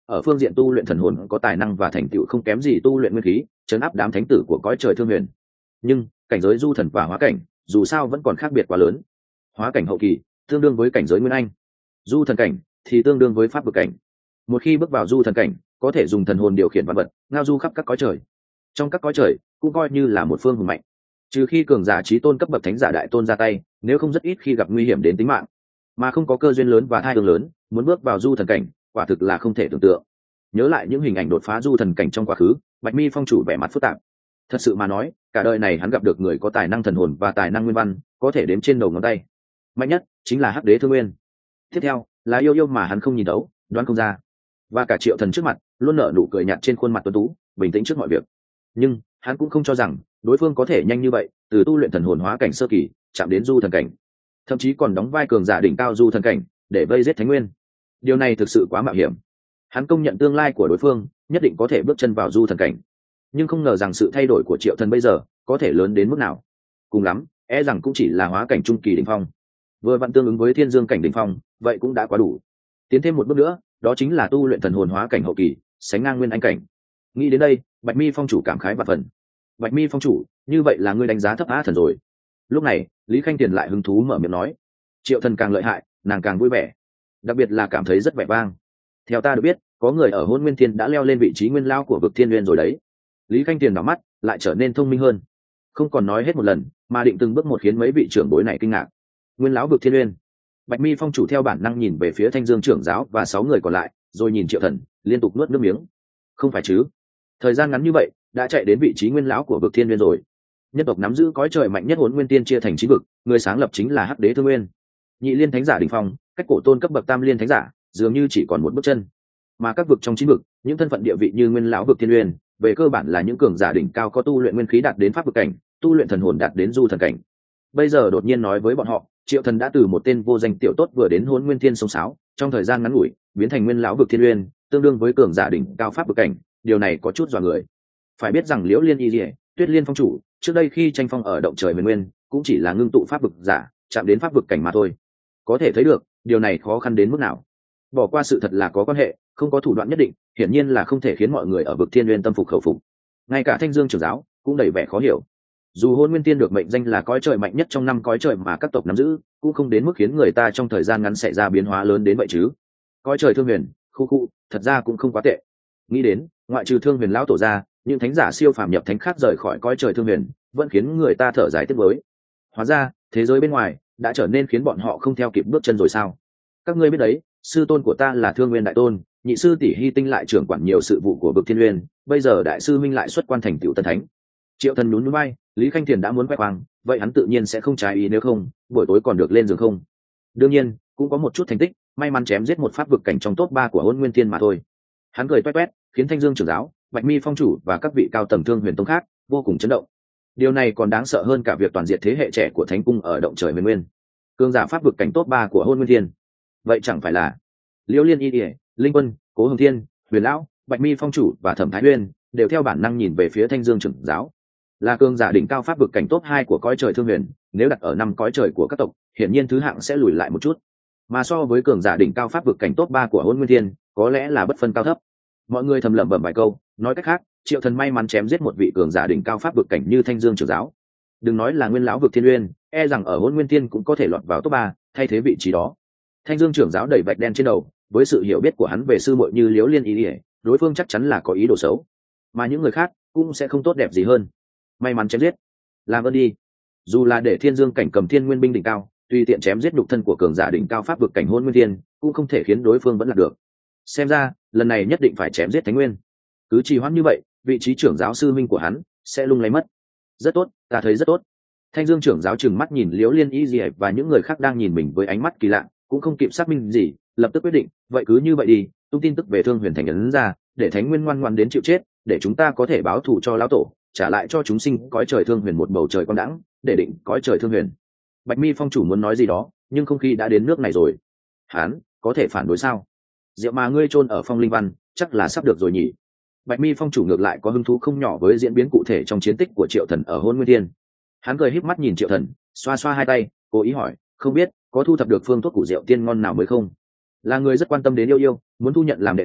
ở phương diện tu luyện thần hồn có tài năng và thành tựu không kém gì tu luyện nguyên khí, chấn áp đám thánh tử của cõi trời thương huyền. Nhưng cảnh giới du thần và hóa cảnh dù sao vẫn còn khác biệt quá lớn. Hóa cảnh hậu kỳ tương đương với cảnh giới nguyên anh, du thần cảnh thì tương đương với pháp vực cảnh. Một khi bước vào du thần cảnh, có thể dùng thần hồn điều khiển vạn vật, ngao du khắp các cõi trời. Trong các cõi trời cũng coi như là một phương hùng mạnh, trừ khi cường giả chí tôn cấp bậc thánh giả đại tôn ra tay, nếu không rất ít khi gặp nguy hiểm đến tính mạng. Mà không có cơ duyên lớn và thai hương lớn, muốn bước vào du thần cảnh quả thực là không thể tưởng tượng. Nhớ lại những hình ảnh đột phá du thần cảnh trong quá khứ, Bạch Mi phong chủ vẻ mặt phức tạp. Thật sự mà nói, cả đời này hắn gặp được người có tài năng thần hồn và tài năng nguyên văn có thể đếm trên đầu ngón tay. Mạnh nhất chính là Hắc Đế Thương Nguyên, tiếp theo là yêu yêu mà hắn không nhìn đấu, đoán không ra, và cả Triệu Thần trước mặt luôn nở nụ cười nhạt trên khuôn mặt tuấn tú, bình tĩnh trước mọi việc. Nhưng hắn cũng không cho rằng đối phương có thể nhanh như vậy từ tu luyện thần hồn hóa cảnh sơ kỳ chạm đến du thần cảnh, thậm chí còn đóng vai cường giả đỉnh cao du thần cảnh để vây giết Thánh Nguyên. Điều này thực sự quá mạo hiểm. Hắn công nhận tương lai của đối phương nhất định có thể bước chân vào du thần cảnh, nhưng không ngờ rằng sự thay đổi của Triệu Thần bây giờ có thể lớn đến mức nào. Cùng lắm e rằng cũng chỉ là hóa cảnh trung kỳ đỉnh phong, vừa vặn tương ứng với thiên dương cảnh đỉnh phong, vậy cũng đã quá đủ. Tiến thêm một bước nữa, đó chính là tu luyện thần hồn hóa cảnh hậu kỳ, sánh ngang nguyên anh cảnh. Nghĩ đến đây, Bạch Mi phong chủ cảm khái và phần. Bạch Mi phong chủ, như vậy là ngươi đánh giá thấp Á Thần rồi. Lúc này Lý Khanh Tiền lại hứng thú mở miệng nói. Triệu Thần càng lợi hại, nàng càng vui vẻ, đặc biệt là cảm thấy rất vẻ vang. Theo ta được biết, có người ở Hôn Nguyên Thiên đã leo lên vị trí nguyên lao của vực Thiên Nguyên rồi đấy. Lý Khanh Tiền đỏ mắt lại trở nên thông minh hơn, không còn nói hết một lần mà định từng bước một khiến mấy vị trưởng bối này kinh ngạc. Nguyên lão vực Thiên Nguyên. Bạch Mi phong chủ theo bản năng nhìn về phía Thanh Dương trưởng giáo và sáu người còn lại, rồi nhìn Triệu Thần, liên tục nuốt nước miếng. Không phải chứ? Thời gian ngắn như vậy đã chạy đến vị trí nguyên lão của vực Thiên Nguyên rồi. Nhân tộc nắm giữ cõi trời mạnh nhất Hỗn Nguyên Tiên chia thành chín vực, người sáng lập chính là Hắc Đế Thương Nguyên. Nhị liên thánh giả đỉnh phong, cách cổ tôn cấp bậc tam liên thánh giả dường như chỉ còn một bước chân. Mà các vực trong chín vực, những thân phận địa vị như nguyên lão vực Thiên Nguyên, về cơ bản là những cường giả đỉnh cao có tu luyện nguyên khí đạt đến pháp vực cảnh, tu luyện thần hồn đạt đến du thần cảnh. Bây giờ đột nhiên nói với bọn họ, Triệu Thần đã từ một tên vô danh tiểu tốt vừa đến Hỗn Nguyên Thiên sông sáo, trong thời gian ngắn ngủi biến thành nguyên lão vực Thiên Nguyên, tương đương với cường giả đỉnh cao pháp vực cảnh, điều này có chút dọa người. Phải biết rằng Liễu Liên Y Liễu, Tuyết Liên phong chủ, trước đây khi tranh phong ở động trời huyền nguyên, cũng chỉ là ngưng tụ pháp vực giả, chạm đến pháp vực cảnh mà thôi. Có thể thấy được, điều này khó khăn đến mức nào. Bỏ qua sự thật là có quan hệ, không có thủ đoạn nhất định, hiển nhiên là không thể khiến mọi người ở vực Thiên Nguyên tâm phục khẩu phục. Ngay cả Thanh Dương trưởng giáo cũng đầy vẻ khó hiểu. Dù Hôn Nguyên Tiên được mệnh danh là cõi trời mạnh nhất trong năm cõi trời mà các tộc nắm giữ, cũng không đến mức khiến người ta trong thời gian ngắn xảy ra biến hóa lớn đến vậy chứ. Cõi trời Thương Huyền, khu khu, thật ra cũng không quá tệ. Nghĩ đến, ngoại trừ Thương Huyền lão tổ ra, những thánh giả siêu phàm nhập thánh khác rời khỏi cõi trời Thương Huyền, vẫn khiến người ta thở dài tiếc nuối. Hóa ra, thế giới bên ngoài đã trở nên khiến bọn họ không theo kịp bước chân rồi sao? Các ngươi biết đấy, sư tôn của ta là Thương Nguyên đại tôn, nhị sư tỷ Hy Tinh lại trưởng quản nhiều sự vụ của vực Thiên Nguyên, bây giờ đại sư Minh lại xuất quan thành tựu tân thánh. Triệu Thần nhún nhún vai, Lý Khanh Thiền đã muốn quay khoang, vậy hắn tự nhiên sẽ không trái ý, nếu không buổi tối còn được lên giường không. Đương nhiên cũng có một chút thành tích, may mắn chém giết một pháp vực cảnh trong top ba của Hôn Nguyên Thiên mà thôi. Hắn cười toét toét, khiến Thanh Dương trưởng giáo, Bạch Mi phong chủ và các vị cao tầng Thương Huyền tông khác vô cùng chấn động. Điều này còn đáng sợ hơn cả việc toàn diện thế hệ trẻ của Thánh cung ở động trời huyền nguyên, cường giả pháp vực cảnh top ba của Hôn Nguyên Thiên. Vậy chẳng phải là Liễu Liên Y Điệp, Linh Quân, Cố Hồng Thiên, Huyền lão, Bạch Mi phong chủ và Thẩm Thái Nguyên đều theo bản năng nhìn về phía Thanh Dương trưởng giáo. Là cường giả đỉnh cao pháp vực cảnh top hai của cõi trời Thương Huyền, nếu đặt ở năm cõi trời của các tộc, hiển nhiên thứ hạng sẽ lùi lại một chút. Mà so với cường giả đỉnh cao pháp vực cảnh top ba của Hôn Nguyên Thiên, có lẽ là bất phân cao thấp. Mọi người thầm lẩm bẩm vài câu, nói cách khác, Triệu Thần may mắn chém giết một vị cường giả đỉnh cao pháp vực cảnh như Thanh Dương trưởng giáo. Đừng nói là nguyên lão vực Thiên Nguyên, e rằng ở Hôn Nguyên Thiên cũng có thể lọt vào top ba, thay thế vị trí đó. Thanh Dương trưởng giáo đẩy vạch đen trên đầu, với sự hiểu biết của hắn về sư muội như Liễu Liên Y Điệp, đối phương chắc chắn là có ý đồ xấu, mà những người khác cũng sẽ không tốt đẹp gì hơn. May mắn chém giết, làm ơn đi. Dù là để Thiên Dương cảnh cầm Thiên Nguyên binh đỉnh cao, tùy tiện chém giết nhục thân của cường giả đỉnh cao pháp vực cảnh Hôn Nguyên Thiên, cũng không thể khiến đối phương vẫn là được. Xem ra lần này nhất định phải chém giết Thánh Nguyên. Cứ trì hoãn như vậy, vị trí trưởng giáo sư minh của hắn sẽ lung lay mất. Rất tốt, ta thấy rất tốt. Thanh Dương trưởng giáo trừng mắt nhìn Liễu Liên Y Diệp và những người khác đang nhìn mình với ánh mắt kỳ lạ, cũng không kịp xác minh gì, lập tức quyết định, vậy cứ như vậy đi, tung tin tức về Thương Huyền thành ấn ra, để Thánh Nguyên ngoan ngoãn đến chịu chết, để chúng ta có thể báo thù cho lão tổ, trả lại cho chúng sinh cõi trời Thương Huyền một bầu trời quang đãng, để định cõi trời Thương Huyền. Bạch Mi phong chủ muốn nói gì đó, nhưng không khí đã đến nước này rồi. Hán, có thể phản đối sao? Rượu mà ngươi chôn ở Phong Linh Văn, chắc là sắp được rồi nhỉ? Bạch Mi phong chủ ngược lại có hứng thú không nhỏ với diễn biến cụ thể trong chiến tích của Triệu Thần ở Hôn Nguyên Thiên. Hắn cười híp mắt nhìn Triệu Thần, xoa xoa hai tay, cố ý hỏi, không biết có thu thập được phương thuốc củ rượu tiên ngon nào mới không? Là người rất quan tâm đến yêu yêu, muốn thu nhận làm đệ tử,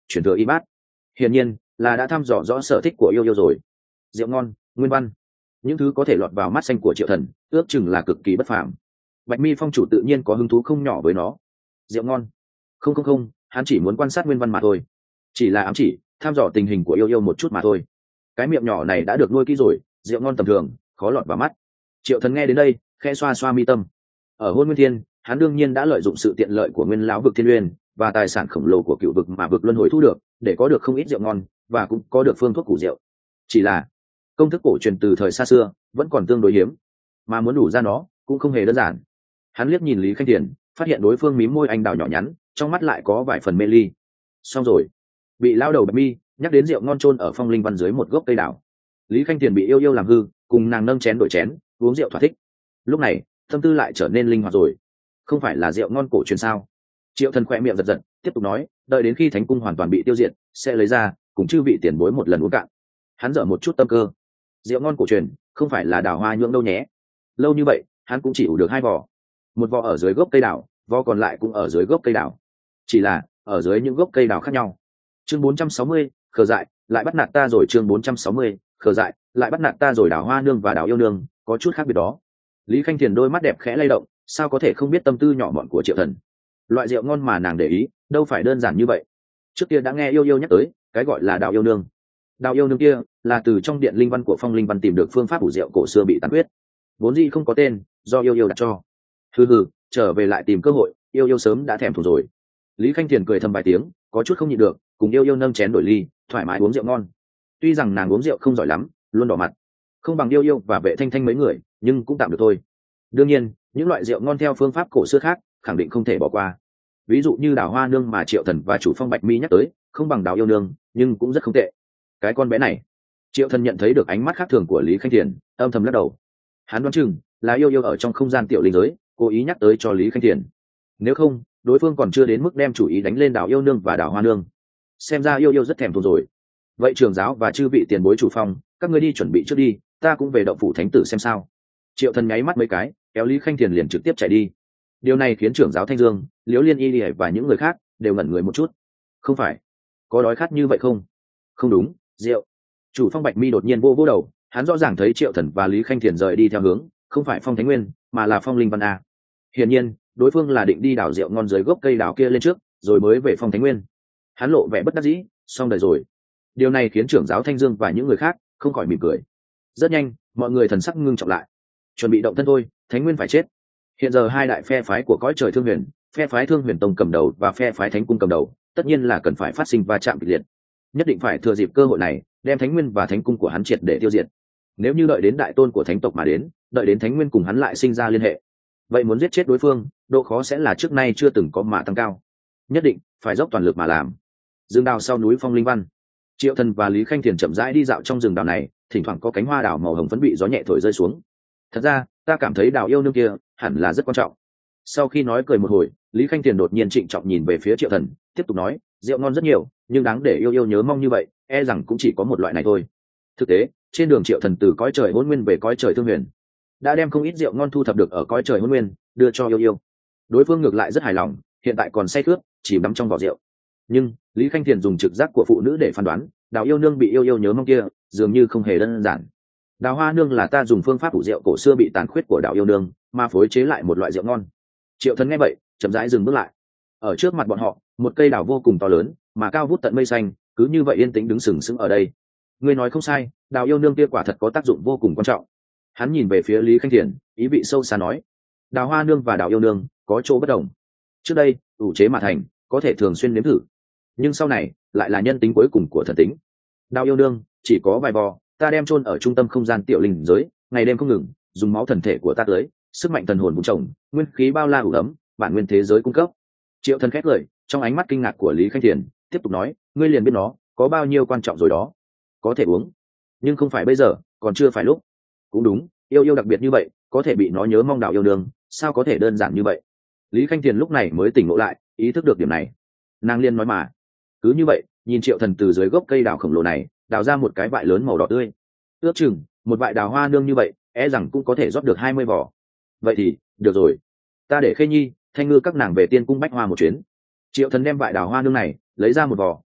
chuyển thừa y bát. Hiển nhiên là đã thăm dò rõ sở thích của yêu yêu rồi. Rượu ngon, nguyên văn, những thứ có thể lọt vào mắt xanh của Triệu Thần ước chừng là cực kỳ bất phàm. Bạch Mi phong chủ tự nhiên có hứng thú không nhỏ với nó. Rượu ngon, không không không, hắn chỉ muốn quan sát nguyên văn mà thôi, chỉ là ám chỉ thăm dò tình hình của yêu yêu một chút mà thôi. Cái miệng nhỏ này đã được nuôi kỹ rồi, rượu ngon tầm thường khó lọt vào mắt. Triệu Thần nghe đến đây khẽ xoa xoa mi tâm. Ở hôn nguyên thiên, hắn đương nhiên đã lợi dụng sự tiện lợi của nguyên lão vực thiên uyên và tài sản khổng lồ của cựu vực mà vực luân hồi thu được để có được không ít rượu ngon và cũng có được phương thuốc củ rượu. Chỉ là công thức cổ truyền từ thời xa xưa vẫn còn tương đối hiếm, mà muốn đủ ra nó cũng không hề đơn giản. Hắn liếc nhìn Lý Khanh Thiền, phát hiện đối phương mím môi anh đào nhỏ nhắn, trong mắt lại có vài phần mê ly. Xong rồi, bị lao đầu Bạch Mi nhắc đến rượu ngon chôn ở phong linh văn dưới một gốc cây đào. Lý Khanh Thiền bị yêu yêu làm hư, cùng nàng nâng chén đổi chén uống rượu thỏa thích. Lúc này tâm tư lại trở nên linh hoạt rồi. Không phải là rượu ngon cổ truyền sao? Triệu Thần khỏe miệng giật giật, tiếp tục nói, đợi đến khi thánh cung hoàn toàn bị tiêu diệt sẽ lấy ra cùng chư vị tiền bối một lần uống cạn. Hắn dở một chút tâm cơ. Rượu ngon cổ truyền không phải là đào hoa nhưỡng đâu nhé. Lâu như vậy hắn cũng chỉ ủ được hai vỏ, một vỏ ở dưới gốc cây đào, vỏ còn lại cũng ở dưới gốc cây đào, chỉ là ở dưới những gốc cây đào khác nhau. Chương bốn trăm sáu mươi, khờ dại lại bắt nạt ta rồi. Chương bốn trăm sáu mươi, khờ dại lại bắt nạt ta rồi. Đào hoa nương và đào yêu nương có chút khác biệt đó. Lý Khanh Thiền đôi mắt đẹp khẽ lay động, sao có thể không biết tâm tư nhỏ mọn của Triệu Thần. Loại rượu ngon mà nàng để ý đâu phải đơn giản như vậy. Trước kia đã nghe yêu yêu nhắc tới cái gọi là đào yêu nương. Đào yêu nương kia là từ trong điện linh văn của phong linh văn tìm được phương pháp ủ rượu cổ xưa bị tàn huyết, vốn dĩ không có tên, do yêu yêu đặt cho. hừ hừ, trở về lại tìm cơ hội, yêu yêu sớm đã thèm thuồng rồi. Lý Khanh Thiền cười thầm vài tiếng, có chút không nhịn được, cùng yêu yêu nâng chén đổi ly, thoải mái uống rượu ngon. Tuy rằng nàng uống rượu không giỏi lắm, luôn đỏ mặt, không bằng yêu yêu và Vệ Thanh Thanh mấy người, nhưng cũng tạm được thôi. Đương nhiên những loại rượu ngon theo phương pháp cổ xưa khác khẳng định không thể bỏ qua. Ví dụ như đào hoa nương mà Triệu Thần và chủ phong Bạch Mi nhắc tới không bằng đào yêu nương, nhưng cũng rất không tệ. Cái con bé này. Triệu Thần nhận thấy được ánh mắt khác thường của Lý Khanh Thiền, âm thầm lắc đầu. Hắn đoán chừng là yêu yêu ở trong không gian tiểu linh giới cố ý nhắc tới cho Lý Khanh Thiền, nếu không đối phương còn chưa đến mức đem chủ ý đánh lên đào yêu nương và đào hoa nương. Xem ra yêu yêu rất thèm thuồng rồi. Vậy trường giáo và chư vị tiền bối chủ phong, các ngươi đi chuẩn bị trước đi, ta cũng về động phủ thánh tử xem sao. Triệu Thần nháy mắt mấy cái, kéo Lý Khanh Thiền liền trực tiếp chạy đi. Điều này khiến trưởng giáo Thanh Dương, Liễu Liên Y và những người khác đều ngẩn người một chút. Không phải có đói khát như vậy không? Không đúng, rượu. Chủ phong Bạch Mi đột nhiên vô vô đầu, hắn rõ ràng thấy Triệu Thần và Lý Khanh Thiền rời đi theo hướng không phải phong thánh nguyên mà là phong linh văn a. Hiển nhiên đối phương là định đi đào rượu ngon dưới gốc cây đào kia lên trước rồi mới về phong thánh nguyên. Hắn lộ vẻ bất đắc dĩ, xong đời rồi. Điều này khiến trưởng giáo Thanh Dương và những người khác không khỏi mỉm cười. Rất nhanh mọi người thần sắc ngưng trọng lại, chuẩn bị động thân thôi, thánh nguyên phải chết. Hiện giờ hai đại phe phái của cõi trời Thương Huyền, phe phái Thương Huyền Tông cầm đầu và phe phái Thánh Cung cầm đầu, tất nhiên là cần phải phát sinh va chạm kịch liệt. Nhất định phải thừa dịp cơ hội này đem Thánh Nguyên và Thánh Cung của hắn triệt để tiêu diệt. Nếu như đợi đến đại tôn của thánh tộc mà đến, đợi đến Thánh Nguyên cùng hắn lại sinh ra liên hệ, vậy muốn giết chết đối phương độ khó sẽ là trước nay chưa từng có mà tăng cao. Nhất định phải dốc toàn lực mà làm. Rừng đào sau núi phong linh văn, Triệu Thần và Lý Khanh Thiền chậm rãi đi dạo trong rừng đào này, thỉnh thoảng có cánh hoa đào màu hồng phấn bị gió nhẹ thổi rơi xuống. Thật ra ta cảm thấy đào yêu nương kia hẳn là rất quan trọng. Sau khi nói cười một hồi, Lý Khanh Thiền đột nhiên trịnh trọng nhìn về phía Triệu Thần, tiếp tục nói, rượu ngon rất nhiều, nhưng đáng để yêu yêu nhớ mong như vậy e rằng cũng chỉ có một loại này thôi. Thực tế trên đường Triệu Thần từ cõi trời hôn nguyên về cõi trời Thương Huyền, đã đem không ít rượu ngon thu thập được ở cõi trời hôn nguyên đưa cho yêu yêu. Đối phương ngược lại rất hài lòng, hiện tại còn say khướt chìm đắm trong vỏ rượu. Nhưng Lý Khanh Thiền dùng trực giác của phụ nữ để phán đoán, đào yêu nương bị yêu yêu nhớ mong kia dường như không hề đơn giản. Đào hoa nương là ta dùng phương pháp ủ rượu cổ xưa bị tàn khuyết của đào yêu nương mà phối chế lại một loại rượu ngon. Triệu Thần nghe vậy chậm rãi dừng bước lại. Ở trước mặt bọn họ một cây đào vô cùng to lớn mà cao vút tận mây xanh cứ như vậy yên tĩnh đứng sừng sững ở đây. Ngươi nói không sai, đào yêu nương kia quả thật có tác dụng vô cùng quan trọng. Hắn nhìn về phía Lý Khanh Thiền, ý vị sâu xa nói, đào hoa nương và đào yêu nương có chỗ bất đồng. Trước đây ủ chế mà thành có thể thường xuyên nếm thử, nhưng sau này lại là nhân tính cuối cùng của thần tính. Đào yêu nương chỉ có vài vò, ta đem chôn ở trung tâm không gian tiểu linh giới, ngày đêm không ngừng dùng máu thần thể của ta tới, sức mạnh thần hồn bùng trồng, nguyên khí bao la ủ ấm, bản nguyên thế giới cung cấp. Triệu Thần khét lời, trong ánh mắt kinh ngạc của Lý Khanh Thiền tiếp tục nói, ngươi liền biết nó có bao nhiêu quan trọng rồi đó. Có thể uống, nhưng không phải bây giờ, còn chưa phải lúc. Cũng đúng, yêu yêu đặc biệt như vậy, có thể bị nó nhớ mong đào yêu nương, sao có thể đơn giản như vậy. Lý Khanh Thiền lúc này mới tỉnh ngộ lại, ý thức được điểm này. Nàng liên nói mà. Cứ như vậy nhìn Triệu Thần từ dưới gốc cây đào khổng lồ này đào ra một cái vại lớn màu đỏ tươi. Ước chừng một vại đào hoa nương như vậy e rằng cũng có thể rót được hai mươi vỏ. Vậy thì được rồi, ta để Khê Nhi, Thanh Ngư các nàng về tiên cung bách hoa một chuyến. Triệu Thần đem vại đào hoa nương này lấy ra một vỏ,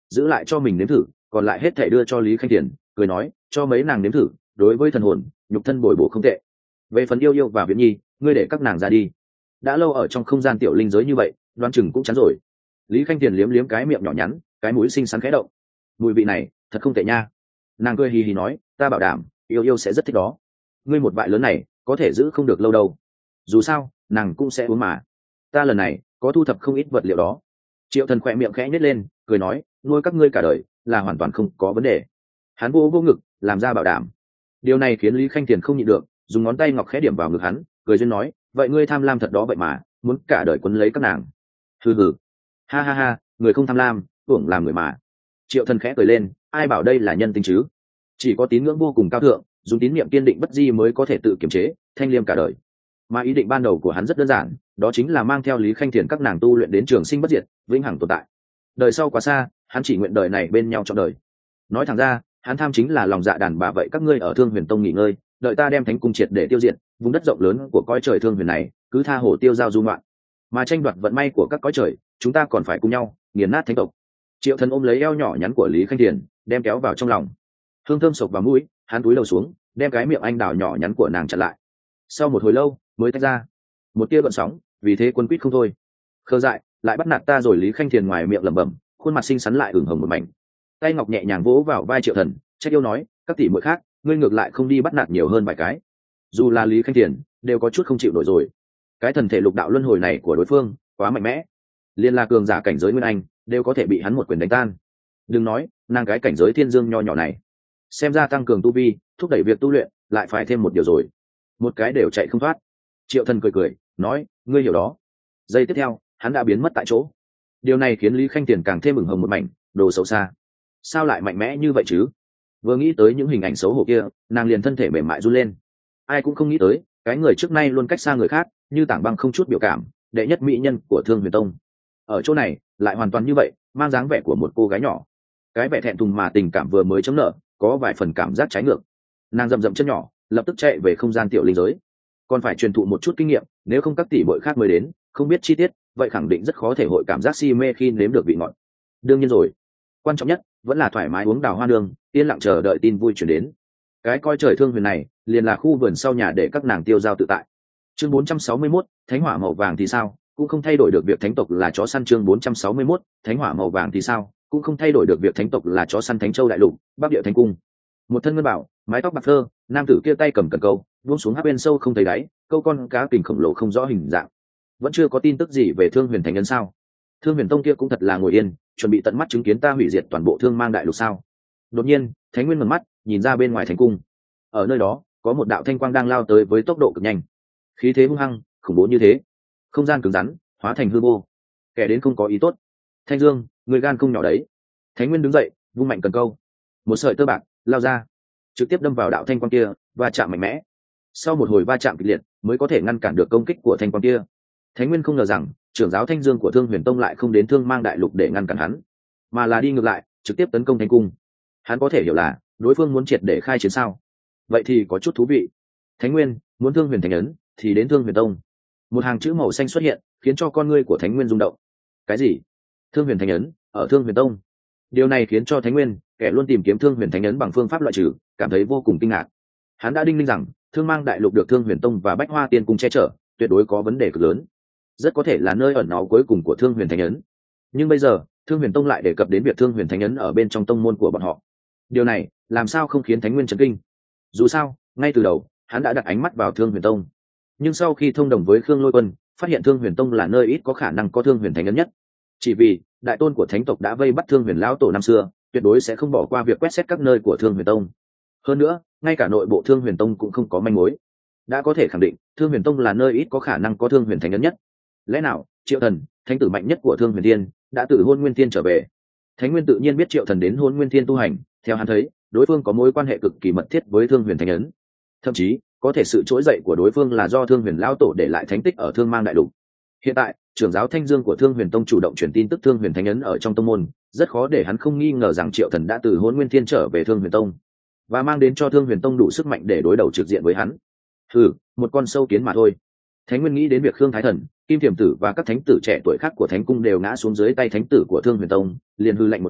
giữ lại cho mình nếm thử, còn lại hết thảy đưa cho Lý Khanh Tiền, cười nói cho mấy nàng nếm thử, đối với thần hồn nhục thân bồi bổ không tệ. Về phần yêu yêu và viễn nhi, ngươi để các nàng ra đi, đã lâu ở trong không gian tiểu linh giới như vậy, đoán chừng cũng chán rồi. Lý Khanh Tiền liếm liếm cái miệng nhỏ nhắn, cái mũi xinh xắn khẽ động, mùi vị này thật không tệ nha. Nàng cười hì hì nói, ta bảo đảm yêu yêu sẽ rất thích đó. Ngươi một bại lớn này có thể giữ không được lâu đâu, dù sao nàng cũng sẽ uống mà. Ta lần này có thu thập không ít vật liệu đó. Triệu Thần khỏe miệng khẽ nhếch lên, cười nói, nuôi các ngươi cả đời là hoàn toàn không có vấn đề. Hắn vô vô ngực làm ra bảo đảm. Điều này khiến Lý Khanh Tiền không nhịn được, dùng ngón tay ngọc khẽ điểm vào ngực hắn, cười duyên nói, vậy ngươi tham lam thật đó vậy mà, muốn cả đời quấn lấy các nàng. Hừ hừ, ha ha ha, người không tham lam tưởng làm người mà. Triệu Thần khẽ cười lên, ai bảo đây là nhân tính chứ, chỉ có tín ngưỡng vô cùng cao thượng, dùng tín niệm kiên định bất di mới có thể tự kiềm chế thanh liêm cả đời. Mà ý định ban đầu của hắn rất đơn giản, đó chính là mang theo Lý Khanh Tiền các nàng tu luyện đến trường sinh bất diệt, vĩnh hằng tồn tại. Đời sau quá xa, hắn chỉ nguyện đời này bên nhau trọn đời. Nói thẳng ra, hắn tham chính là lòng dạ đàn bà. Vậy các ngươi ở Thương Huyền Tông nghỉ ngơi, đợi ta đem thánh cung triệt để tiêu diệt, vùng đất rộng lớn của cõi trời Thương Huyền này cứ tha hồ tiêu giao du ngoạn, mà tranh đoạt vận may của các cõi trời, chúng ta còn phải cùng nhau nghiền nát thánh tộc. Triệu Thần ôm lấy eo nhỏ nhắn của Lý Khanh Tiền, đem kéo vào trong lòng. Hương thơm sộc vào mũi, hắn cúi đầu xuống, đem cái miệng anh đào nhỏ nhắn của nàng chặn lại. Sau một hồi lâu mới tách ra một tia gợn sóng, vì thế quân quýt không thôi. Khờ dại, lại bắt nạt ta rồi. Lý Khanh Tiền ngoài miệng lẩm bẩm, khuôn mặt xinh xắn lại ửng hồng một mảnh. Tay ngọc nhẹ nhàng vỗ vào vai Triệu Thần, trách yêu nói, các tỷ muội khác, ngươi ngược lại không đi bắt nạt nhiều hơn vài cái. Dù là Lý Khanh Tiền đều có chút không chịu nổi rồi. Cái thần thể lục đạo luân hồi này của đối phương quá mạnh mẽ, liên là cường giả cảnh giới nguyên anh đều có thể bị hắn một quyền đánh tan. Đừng nói nàng cái cảnh giới thiên dương nho nhỏ này, xem ra tăng cường tu vi, thúc đẩy việc tu luyện lại phải thêm một điều rồi, một cái đều chạy không thoát. Triệu Thần cười cười nói, ngươi hiểu đó. Giây tiếp theo hắn đã biến mất tại chỗ. Điều này khiến Lý Khanh Tiền càng thêm ửng hồng một mảnh, đồ xấu xa, sao lại mạnh mẽ như vậy chứ? Vừa nghĩ tới những hình ảnh xấu hổ kia, nàng liền thân thể mềm mại run lên. Ai cũng không nghĩ tới, cái người trước nay luôn cách xa người khác, như tảng băng không chút biểu cảm, đệ nhất mỹ nhân của Thương Huyền Tông, ở chỗ này lại hoàn toàn như vậy, mang dáng vẻ của một cô gái nhỏ. Cái vẻ thẹn thùng mà tình cảm vừa mới chấm nợ, có vài phần cảm giác trái ngược. Nàng dậm dậm chân nhỏ, lập tức chạy về không gian tiểu linh giới. Còn phải truyền thụ một chút kinh nghiệm, nếu không các tỷ muội khác mới đến, không biết chi tiết, vậy khẳng định rất khó thể hội cảm giác si mê khi nếm được vị ngọt. Đương nhiên rồi, quan trọng nhất vẫn là thoải mái uống đào hoa đường, yên lặng chờ đợi tin vui chuyển đến. Cái coi trời Thương Huyền này liền là khu vườn sau nhà để các nàng tiêu dao tự tại. Chương bốn trăm sáu mươi mốt, thánh hỏa màu vàng thì sao, cũng không thay đổi được việc thánh tộc là chó săn. Chương bốn trăm sáu mươi mốt, thánh hỏa màu vàng thì sao, cũng không thay đổi được việc thánh tộc là chó săn. Thánh Châu đại lục, Bắc Địa Thánh cung. Một thân ngân bảo, mái tóc bạc phơ, nam tử kia tay cầm cần câu, buông xuống hắc bên sâu không thấy đáy, câu con cá kình khổng lồ không rõ hình dạng. Vẫn chưa có tin tức gì về Thương Huyền Thánh nhân sao? Thương Huyền Tông kia cũng thật là ngồi yên, chuẩn bị tận mắt chứng kiến ta hủy diệt toàn bộ Thương Mang đại lục sao? Đột nhiên, Thánh Nguyên mở mắt, nhìn ra bên ngoài thánh cung. Ở nơi đó, có một đạo thanh quang đang lao tới với tốc độ cực nhanh, khí thế hung hăng, khủng bố như thế. Không gian cứng rắn, hóa thành hư vô. Kẻ đến không có ý tốt. Thanh Dương, người gan không nhỏ đấy. Thánh Nguyên đứng dậy, vung mạnh cần câu. Một sợi tơ bạc lao ra, trực tiếp đâm vào đạo thanh quang kia, và chạm mạnh mẽ. Sau một hồi va chạm kịch liệt, mới có thể ngăn cản được công kích của thanh quang kia. Thánh Nguyên không ngờ rằng trưởng giáo Thanh Dương của Thương Huyền Tông lại không đến Thương Mang đại lục để ngăn cản hắn, mà là đi ngược lại, trực tiếp tấn công Thánh cung. Hắn có thể hiểu là đối phương muốn triệt để khai chiến sao? Vậy thì có chút thú vị. Thánh Nguyên muốn Thương Huyền Thánh ấn thì đến Thương Huyền Tông. Một hàng chữ màu xanh xuất hiện, khiến cho con ngươi của Thánh Nguyên rung động. Cái gì? Thương Huyền Thánh ấn ở Thương Huyền Tông? Điều này khiến cho Thánh Nguyên, kẻ luôn tìm kiếm Thương Huyền Thánh ấn bằng phương pháp loại trừ, cảm thấy vô cùng kinh ngạc. Hắn đã đinh ninh rằng Thương Mang đại lục được Thương Huyền Tông và Bách Hoa Tiên cung che chở, tuyệt đối có vấn đề cực lớn, rất có thể là nơi ẩn náu cuối cùng của Thương Huyền Thánh ấn. Nhưng bây giờ Thương Huyền Tông lại đề cập đến việc Thương Huyền Thánh ấn ở bên trong tông môn của bọn họ. Điều này làm sao không khiến Thánh Nguyên chấn kinh? Dù sao ngay từ đầu hắn đã đặt ánh mắt vào Thương Huyền Tông, nhưng sau khi thông đồng với Khương Lôi Quân, phát hiện Thương Huyền Tông là nơi ít có khả năng có Thương Huyền Thánh ấn nhất. Chỉ vì đại tôn của thánh tộc đã vây bắt Thương Huyền lão tổ năm xưa, tuyệt đối sẽ không bỏ qua việc quét xét các nơi của Thương Huyền Tông. Hơn nữa ngay cả nội bộ Thương Huyền Tông cũng không có manh mối, đã có thể khẳng định Thương Huyền Tông là nơi ít có khả năng có Thương Huyền Thánh ấn nhất. Lẽ nào Triệu Thần, thánh tử mạnh nhất của Thương Huyền Thiên, đã từ Hôn Nguyên Thiên trở về? Thánh Nguyên tự nhiên biết Triệu Thần đến Hôn Nguyên Thiên tu hành, theo hắn thấy đối phương có mối quan hệ cực kỳ mật thiết với Thương Huyền Thánh ấn, thậm chí có thể sự trỗi dậy của đối phương là do Thương Huyền lão tổ để lại thánh tích ở Thương Mang đại lục. Hiện tại trưởng giáo Thanh Dương của Thương Huyền Tông chủ động truyền tin tức Thương Huyền Thánh ấn ở trong tông môn, rất khó để hắn không nghi ngờ rằng Triệu Thần đã từ Hôn Nguyên Thiên trở về Thương Huyền Tông và mang đến cho Thương Huyền Tông đủ sức mạnh để đối đầu trực diện với hắn. Hừ, một con sâu kiến mà thôi. Thánh Nguyên nghĩ đến việc Khương Thái Thần, Kim Thiểm Tử và các thánh tử trẻ tuổi khác của thánh cung đều ngã xuống dưới tay thánh tử của Thương Huyền Tông, liền hư lạnh một tiếng,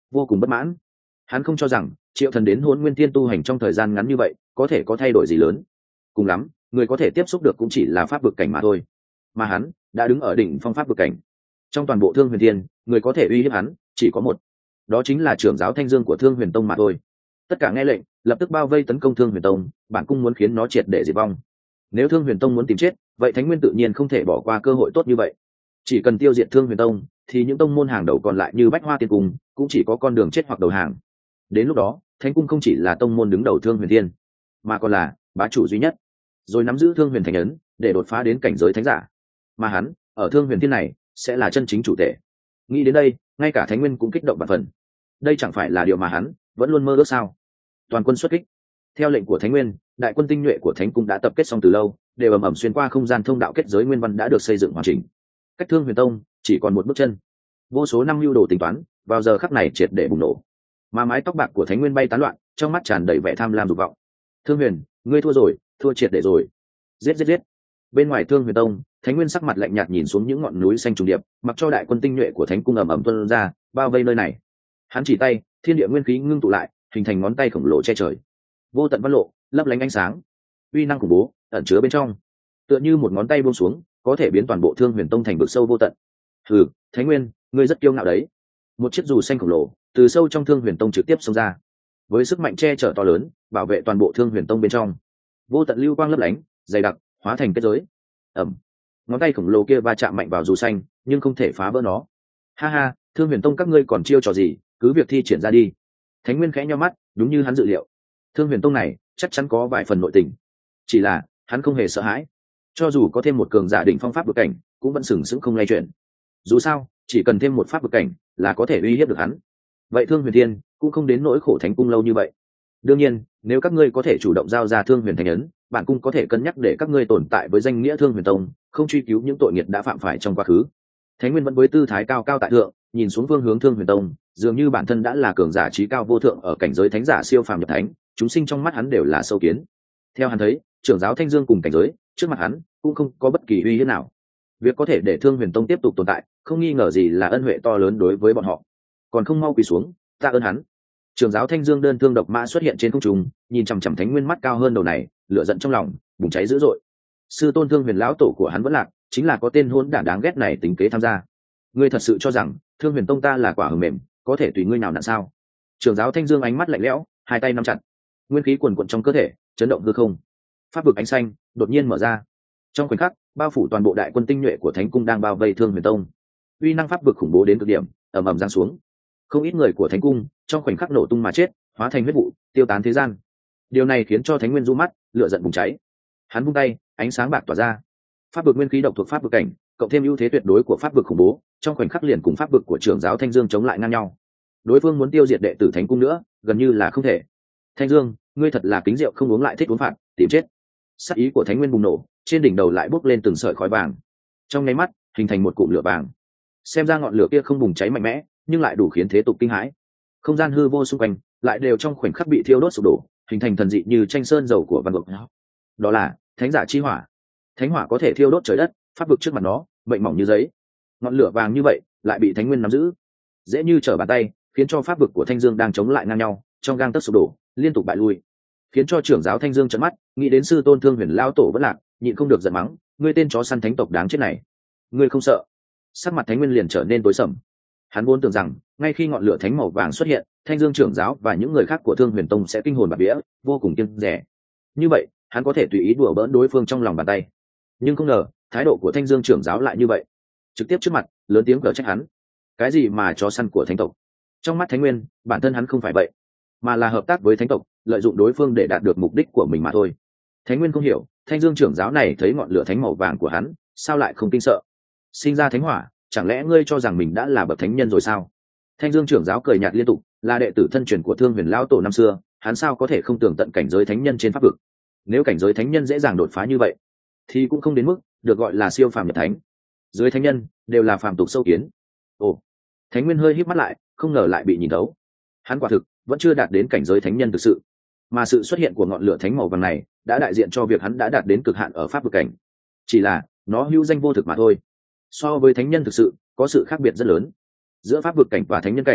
vô cùng bất mãn. Hắn không cho rằng Triệu Thần đến Hỗn Nguyên Thiên tu hành trong thời gian ngắn như vậy có thể có thay đổi gì lớn. Cùng lắm, người có thể tiếp xúc được cũng chỉ là pháp vực cảnh mà thôi. Mà hắn đã đứng ở đỉnh phong pháp vực cảnh. Trong toàn bộ Thương Huyền Thiên, người có thể uy hiếp hắn chỉ có một, đó chính là trưởng giáo Thanh Dương của Thương Huyền Tông mà thôi. Tất cả nghe lệnh, lập tức bao vây tấn công Thương Huyền Tông, bản cung muốn khiến nó triệt để diệt vong. Nếu Thương Huyền Tông muốn tìm chết, vậy Thánh Nguyên tự nhiên không thể bỏ qua cơ hội tốt như vậy. Chỉ cần tiêu diệt Thương Huyền Tông, thì những tông môn hàng đầu còn lại như Bách Hoa Tiên Cung cũng chỉ có con đường chết hoặc đầu hàng. Đến lúc đó, Thánh Cung không chỉ là tông môn đứng đầu Thương Huyền Thiên, mà còn là bá chủ duy nhất, rồi nắm giữ Thương Huyền Thánh ấn để đột phá đến cảnh giới thánh giả. Mà hắn, ở Thương Huyền Thiên này, sẽ là chân chính chủ thể. Nghĩ đến đây, ngay cả Thánh Nguyên cũng kích động bạt phần. Đây chẳng phải là điều mà hắn vẫn luôn mơ ước sao? Toàn quân xuất kích. Theo lệnh của Thánh Nguyên, đại quân tinh nhuệ của Thánh Cung đã tập kết xong từ lâu, đều ầm ầm xuyên qua không gian thông đạo kết giới nguyên văn đã được xây dựng hoàn chỉnh. Cách Thương Huyền Tông chỉ còn một bước chân. Vô số năm lưu đồ tính toán, vào giờ khắc này triệt để bùng nổ. Mà mái tóc bạc của Thánh Nguyên bay tán loạn, trong mắt tràn đầy vẻ tham lam dục vọng. Thương Huyền, ngươi thua rồi, thua triệt để rồi. Giết giết giết. Bên ngoài Thương Huyền Tông, Thánh Nguyên sắc mặt lạnh nhạt nhìn xuống những ngọn núi xanh trùng điệp, mặc cho đại quân tinh nhuệ của Thánh Cung ầm ầm tuôn ra, bao vây nơi này. Hắn chỉ tay, thiên địa nguyên khí ngưng tụ lại, hình thành ngón tay khổng lồ che trời. Vô tận văn lộ, lấp lánh ánh sáng, uy năng khủng bố ẩn chứa bên trong, tựa như một ngón tay buông xuống, có thể biến toàn bộ Thương Huyền Tông thành vực sâu vô tận. Hừ, Thánh Nguyên, ngươi rất kiêu ngạo đấy. Một chiếc dù xanh khổng lồ từ sâu trong Thương Huyền Tông trực tiếp xông ra, với sức mạnh che chở to lớn, bảo vệ toàn bộ Thương Huyền Tông bên trong. Vô tận lưu quang lấp lánh, dày đặc, hóa thành kết giới. Ẩm. Ngón tay khổng lồ kia va chạm mạnh vào dù xanh, nhưng không thể phá vỡ nó. Ha ha, Thương Huyền Tông các ngươi còn chiêu trò gì, cứ việc thi triển ra đi. Thánh Nguyên khẽ nhíu mắt, đúng như hắn dự liệu. Thương Huyền Tông này chắc chắn có vài phần nội tình, chỉ là hắn không hề sợ hãi. Cho dù có thêm một cường giả đỉnh phong pháp vực cảnh, cũng vẫn sừng sững không lay chuyển. Dù sao, chỉ cần thêm một pháp vực cảnh là có thể uy hiếp được hắn. Vậy Thương Huyền Thiên cũng không đến nỗi khổ Thánh Cung lâu như vậy. Đương nhiên, nếu các ngươi có thể chủ động giao ra Thương Huyền Thánh ấn, bản cung có thể cân nhắc để các ngươi tồn tại với danh nghĩa Thương Huyền Tông, không truy cứu những tội nghiệp đã phạm phải trong quá khứ. Thánh Nguyên vẫn với tư thái cao cao tại thượng, nhìn xuống phương hướng Thương Huyền Tông, dường như bản thân đã là cường giả trí cao vô thượng ở cảnh giới thánh giả siêu phàm nhập thánh, chúng sinh trong mắt hắn đều là sâu kiến. Theo hắn thấy, trưởng giáo Thanh Dương cùng cảnh giới, trước mặt hắn cũng không có bất kỳ uy hiếp nào. Việc có thể để Thương Huyền Tông tiếp tục tồn tại, không nghi ngờ gì là ân huệ to lớn đối với bọn họ. Còn không mau quỳ xuống, tạ ơn hắn. Trưởng giáo Thanh Dương đơn thương độc mã xuất hiện trên không trung, nhìn chằm chằm Thánh Nguyên mắt cao hơn đầu này, lửa giận trong lòng bùng cháy dữ dội. Sư tôn Thương Huyền lão tổ của hắn vẫn lạc, chính là có tên hỗn đản đáng ghét này tính kế tham gia. Ngươi thật sự cho rằng Thương Huyền Tông ta là quả hờm mềm, có thể tùy ngươi nào nặn sao? Trưởng giáo Thanh Dương ánh mắt lạnh lẽo, hai tay nắm chặt, nguyên khí cuồn cuộn trong cơ thể, chấn động hư không. Pháp vực ánh xanh đột nhiên mở ra, trong khoảnh khắc bao phủ toàn bộ đại quân tinh nhuệ của Thánh Cung đang bao vây Thương Huyền Tông. Uy năng pháp vực khủng bố đến cực điểm, ầm ầm giáng xuống. Không ít người của Thánh Cung trong khoảnh khắc nổ tung mà chết, hóa thành huyết vụ, tiêu tán thế gian. Điều này khiến cho Thánh Nguyên du mắt, lửa giận bùng cháy. Hắn vung tay, ánh sáng bạc tỏa ra. Pháp vực nguyên khí độc thuộc pháp vực cảnh, cộng thêm ưu thế tuyệt đối của pháp vực khủng bố, trong khoảnh khắc liền cùng pháp vực của trưởng giáo Thanh Dương chống lại ngang nhau. Đối phương muốn tiêu diệt đệ tử Thánh Cung nữa, gần như là không thể. Thanh Dương, ngươi thật là kính rượu không uống lại thích uống phạt, tìm chết. Sát ý của Thánh Nguyên bùng nổ, trên đỉnh đầu lại bốc lên từng sợi khói vàng. Trong nháy mắt, hình thành một cụm lửa vàng. Xem ra ngọn lửa kia không bùng cháy mạnh mẽ, nhưng lại đủ khiến thế tục kinh hãi. Không gian hư vô xung quanh lại đều trong khoảnh khắc bị thiêu đốt sụp đổ, hình thành thần dị như tranh sơn dầu của văn vực. Đó là thánh giả chi hỏa. Thánh hỏa có thể thiêu đốt trời đất, pháp vực trước mặt nó mệnh mỏng như giấy. Ngọn lửa vàng như vậy lại bị Thánh Nguyên nắm giữ, dễ như trở bàn tay, khiến cho pháp vực của Thanh Dương đang chống lại ngang nhau, trong gang tấc sụp đổ, liên tục bại lui, khiến cho trưởng giáo Thanh Dương trợn mắt, nghĩ đến sư tôn Thương Huyền lão tổ vẫn lạc, nhịn không được giận mắng, ngươi tên chó săn thánh tộc đáng chết này, ngươi không sợ? Sắc mặt Thánh Nguyên liền trở nên tối sầm. Hắn vốn tưởng rằng ngay khi ngọn lửa thánh màu vàng xuất hiện, Thanh Dương trưởng giáo và những người khác của Thương Huyền Tông sẽ kinh hồn bạt vía, vô cùng kiêng dè. Như vậy, hắn có thể tùy ý đùa bỡn đối phương trong lòng bàn tay. Nhưng không ngờ, thái độ của Thanh Dương trưởng giáo lại như vậy, trực tiếp trước mặt, lớn tiếng cở trách hắn. Cái gì mà chó săn của thánh tộc? Trong mắt Thánh Nguyên, bản thân hắn không phải vậy, mà là hợp tác với thánh tộc, lợi dụng đối phương để đạt được mục đích của mình mà thôi. Thánh Nguyên không hiểu, Thanh Dương trưởng giáo này thấy ngọn lửa thánh màu vàng của hắn, sao lại không kinh sợ? Sinh ra thánh hỏa, chẳng lẽ ngươi cho rằng mình đã là bậc thánh nhân rồi sao? Thanh Dương trưởng giáo cười nhạt liên tục, là đệ tử thân truyền của Thương Huyền lão tổ năm xưa, hắn sao có thể không tưởng tận cảnh giới thánh nhân trên pháp vực? Nếu cảnh giới thánh nhân dễ dàng đột phá như vậy, thì cũng không đến mức được gọi là siêu phàm nhập thánh. Dưới thánh nhân đều là phàm tục sâu kiến. Ồ, Thánh Nguyên hơi híp mắt lại, không ngờ lại bị nhìn thấu. Hắn quả thực vẫn chưa đạt đến cảnh giới thánh nhân thực sự, mà sự xuất hiện của ngọn lửa thánh màu vàng này đã đại diện cho việc hắn đã đạt đến cực hạn ở pháp vực cảnh. Chỉ là nó hữu danh vô thực mà thôi. So với thánh nhân thực sự, có sự khác biệt rất lớn. Giữa pháp vực cảnh và thánh nhân cảnh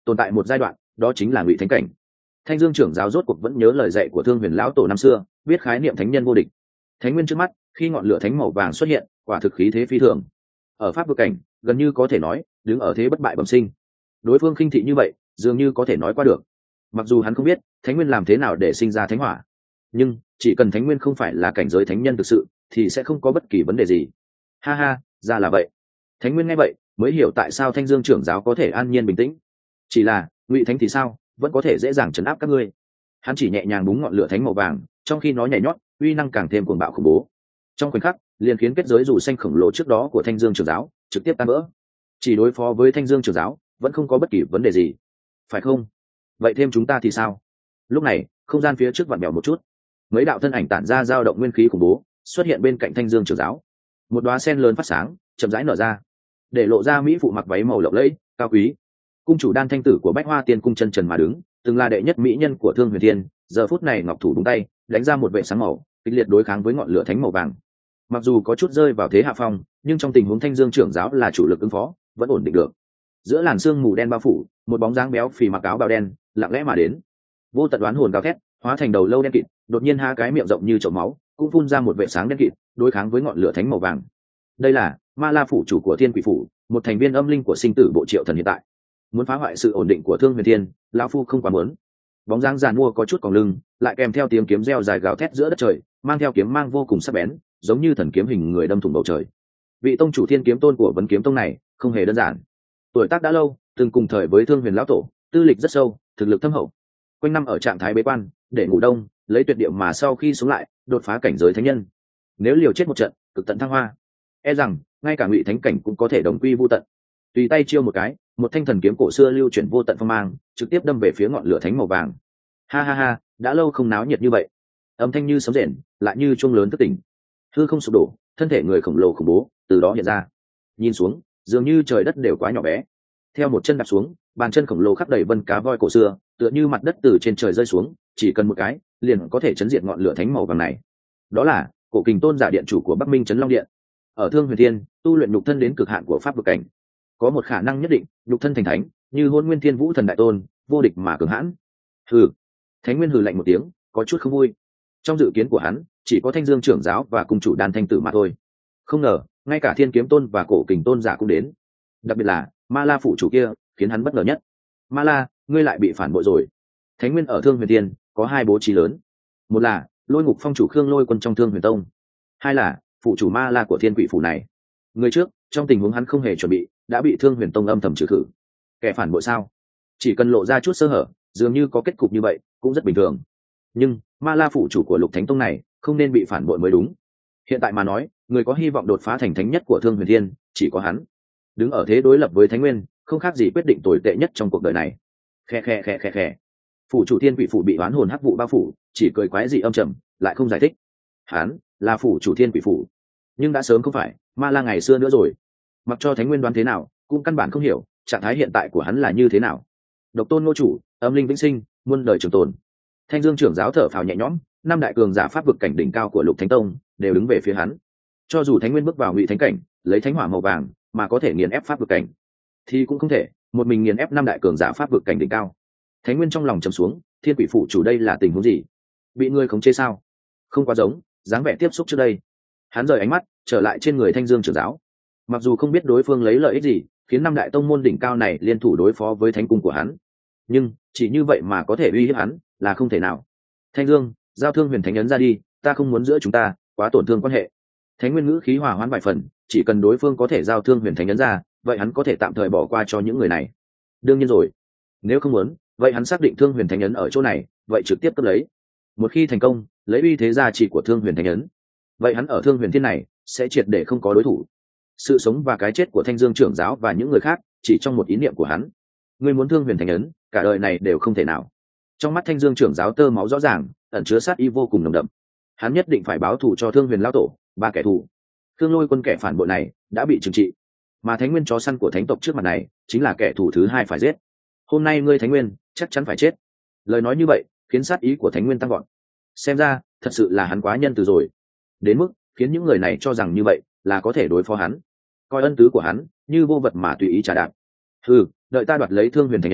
tồn tại một giai đoạn, đó chính là ngụy thánh cảnh. Thanh Dương trưởng giáo rốt cuộc vẫn nhớ lời dạy của Thương Huyền lão tổ năm xưa, biết khái niệm thánh nhân vô địch. Thánh nguyên trước mắt, khi ngọn lửa thánh màu vàng xuất hiện, quả thực khí thế phi thường. Ở pháp vực cảnh, gần như có thể nói, đứng ở thế bất bại bẩm sinh. Đối phương khinh thị như vậy, dường như có thể nói qua được. Mặc dù hắn không biết thánh nguyên làm thế nào để sinh ra thánh hỏa, nhưng chỉ cần thánh nguyên không phải là cảnh giới thánh nhân thực sự, thì sẽ không có bất kỳ vấn đề gì. Ha ha, ra là vậy. Thánh nguyên nghe vậy, mới hiểu tại sao Thanh Dương trưởng giáo có thể an nhiên bình tĩnh. Chỉ là ngụy thánh thì sao, vẫn có thể dễ dàng trấn áp các ngươi. Hắn chỉ nhẹ nhàng búng ngọn lửa thánh màu vàng, trong khi nó nhảy nhót, uy năng càng thêm cuồng bạo khủng bố. Trong khoảnh khắc, liền khiến kết giới dù xanh khổng lồ trước đó của Thanh Dương trưởng giáo trực tiếp tan vỡ. Chỉ đối phó với Thanh Dương trưởng giáo, vẫn không có bất kỳ vấn đề gì, phải không? Vậy thêm chúng ta thì sao? Lúc này, không gian phía trước vặn vẹo một chút, mấy đạo thân ảnh tản ra dao động nguyên khí khủng bố xuất hiện bên cạnh Thanh Dương trưởng giáo. Một đóa sen lớn phát sáng, chậm rãi nở ra, để lộ ra mỹ phụ mặc váy màu lộng lẫy, cao quý. Cung chủ Đan Thanh tử của Bách Hoa Tiên cung chân trần mà đứng, từng là đệ nhất mỹ nhân của Thương Huyền Thiên, giờ phút này ngọc thủ đúng tay, đánh ra một vệ sáng màu, kịch liệt đối kháng với ngọn lửa thánh màu vàng. Mặc dù có chút rơi vào thế hạ phong, nhưng trong tình huống Thanh Dương trưởng giáo là chủ lực ứng phó, vẫn ổn định được. Giữa làn sương mù đen bao phủ, một bóng dáng béo phì mặc áo bào đen lặng lẽ mà đến. Vô tận đoán hồn gào thét, hóa thành đầu lâu đen kịt, đột nhiên há cái miệng rộng như chậu máu, cũng phun ra một vệ sáng đen kịt, đối kháng với ngọn lửa thánh màu vàng. Đây là Ma La phủ chủ của Thiên Quỷ phủ, một thành viên âm linh của sinh tử bộ Triệu Thần hiện tại. Muốn phá hoại sự ổn định của Thương Huyền Thiên, lão phu không quá muốn. Bóng dáng giàn mua có chút còng lưng, lại kèm theo tiếng kiếm reo dài gào thét giữa đất trời, mang theo kiếm mang vô cùng sắc bén, giống như thần kiếm hình người đâm thủng bầu trời. Vị tông chủ Thiên Kiếm Tôn của Vấn Kiếm Tông này, không hề đơn giản. Tuổi tác đã lâu, từng cùng thời với Thương Huyền lão tổ, tư lịch rất sâu, thực lực thâm hậu. Quanh năm ở trạng thái bế quan, để ngủ đông, lấy tuyệt địa mà sau khi sống lại, đột phá cảnh giới thánh nhân. Nếu liều chết một trận, cực tận thăng hoa, e rằng ngay cả ngụy thánh cảnh cũng có thể đồng quy vô tận. Tùy tay chiêu một cái, một thanh thần kiếm cổ xưa lưu chuyển vô tận phong mang, trực tiếp đâm về phía ngọn lửa thánh màu vàng. Ha ha ha, đã lâu không náo nhiệt như vậy. Âm thanh như sấm rền, lại như chuông lớn thức tỉnh. Hư không sụp đổ, thân thể người khổng lồ khủng bố từ đó hiện ra. Nhìn xuống, dường như trời đất đều quá nhỏ bé. Theo một chân đạp xuống, bàn chân khổng lồ khắc đầy vân cá voi cổ xưa, tựa như mặt đất từ trên trời rơi xuống, chỉ cần một cái, liền có thể chấn diệt ngọn lửa thánh màu vàng này. Đó là Cổ Kình Tôn giả điện chủ của Bắc Minh Trấn Long Điện. Ở Thương Huyền Thiên, tu luyện nhục thân đến cực hạn của pháp vực cảnh, có một khả năng nhất định, nhục thân thành thánh, như Hôn Nguyên Thiên Vũ Thần đại tôn, vô địch mà cường hãn. Hừ. Thánh Nguyên hừ lạnh một tiếng, có chút không vui. Trong dự kiến của hắn, chỉ có Thanh Dương trưởng giáo và cung chủ Đan Thanh tử mà thôi. Không ngờ, ngay cả Thiên Kiếm Tôn và Cổ Kình Tôn giả cũng đến. Đặc biệt là Ma La phủ chủ kia, khiến hắn bất ngờ nhất. Ma La, ngươi lại bị phản bội rồi. Thánh Nguyên ở Thương Huyền Thiên có hai bố trí lớn. Một là Lôi Ngục Phong chủ Khương Lôi Quân trong Thương Huyền Tông. Hai là phụ chủ Ma La của Thiên Quỷ phủ này. Người trước, trong tình huống hắn không hề chuẩn bị, đã bị Thương Huyền Tông âm thầm trừ khử. Kẻ phản bội sao? Chỉ cần lộ ra chút sơ hở, dường như có kết cục như vậy, cũng rất bình thường. Nhưng Ma La phụ chủ của Lục Thánh Tông này, không nên bị phản bội mới đúng. Hiện tại mà nói, người có hy vọng đột phá thành thánh nhất của Thương Huyền Thiên, chỉ có hắn. Đứng ở thế đối lập với Thánh Nguyên, không khác gì quyết định tồi tệ nhất trong cuộc đời này. Khe khe khe khe khe. Phủ chủ Thiên Quỷ phủ bị oán hồn hắc vụ bao phủ, chỉ cười quái dị âm trầm, lại không giải thích. Hắn là phủ chủ Thiên Quỷ phủ, nhưng đã sớm không phải Ma La ngày xưa nữa rồi. Mặc cho Thánh Nguyên đoán thế nào, cũng căn bản không hiểu trạng thái hiện tại của hắn là như thế nào. Độc Tôn Ngô chủ, âm linh vĩnh sinh, muôn đời trường tồn. Thanh Dương trưởng giáo thở phào nhẹ nhõm, năm đại cường giả pháp vực cảnh đỉnh cao của Lục Thánh Tông đều đứng về phía hắn. Cho dù Thánh Nguyên bước vào ngụy thánh cảnh, lấy thánh hỏa màu vàng mà có thể nghiền ép pháp vực cảnh, thì cũng không thể một mình nghiền ép năm đại cường giả pháp vực cảnh đỉnh cao. Thánh Nguyên trong lòng trầm xuống, Thiên Quỷ phủ chủ đây là tình huống gì? Bị ngươi khống chế sao? Không quá giống dáng vẻ tiếp xúc trước đây. Hắn rời ánh mắt trở lại trên người Thanh Dương trưởng giáo. Mặc dù không biết đối phương lấy lợi ích gì khiến năm đại tông môn đỉnh cao này liên thủ đối phó với thánh cung của hắn, nhưng chỉ như vậy mà có thể uy hiếp hắn là không thể nào. Thanh Dương, giao Thương Huyền Thánh ấn ra đi, ta không muốn giữa chúng ta quá tổn thương quan hệ. Thánh Nguyên ngữ khí hòa hoãn vài phần, chỉ cần đối phương có thể giao Thương Huyền Thánh ấn ra, vậy hắn có thể tạm thời bỏ qua cho những người này. Đương nhiên rồi, nếu không muốn, vậy hắn xác định Thương Huyền Thánh ấn ở chỗ này, vậy trực tiếp cướp lấy. Một khi thành công, lấy uy thế gia trị của Thương Huyền Thánh ấn, vậy hắn ở Thương Huyền Thiên này sẽ triệt để không có đối thủ. Sự sống và cái chết của Thanh Dương trưởng giáo và những người khác chỉ trong một ý niệm của hắn. Ngươi muốn Thương Huyền Thánh ấn, cả đời này đều không thể nào. Trong mắt Thanh Dương trưởng giáo tơ máu rõ ràng, ẩn chứa sát ý vô cùng nồng đậm. Hắn nhất định phải báo thù cho Thương Huyền lão tổ, ba kẻ thù. Khương Lôi Quân kẻ phản bội này đã bị trừng trị, mà Thánh Nguyên chó săn của thánh tộc trước mặt này chính là kẻ thù thứ hai phải giết. Hôm nay ngươi Thánh Nguyên chắc chắn phải chết. Lời nói như vậy khiến sát ý của Thánh Nguyên tăng vọt. Xem ra thật sự là hắn quá nhân từ rồi, đến mức khiến những người này cho rằng như vậy là có thể đối phó hắn, coi ân tứ của hắn như vô vật mà tùy ý trả đạp. Ừ, đợi ta đoạt lấy Thương Huyền Thánh ấn,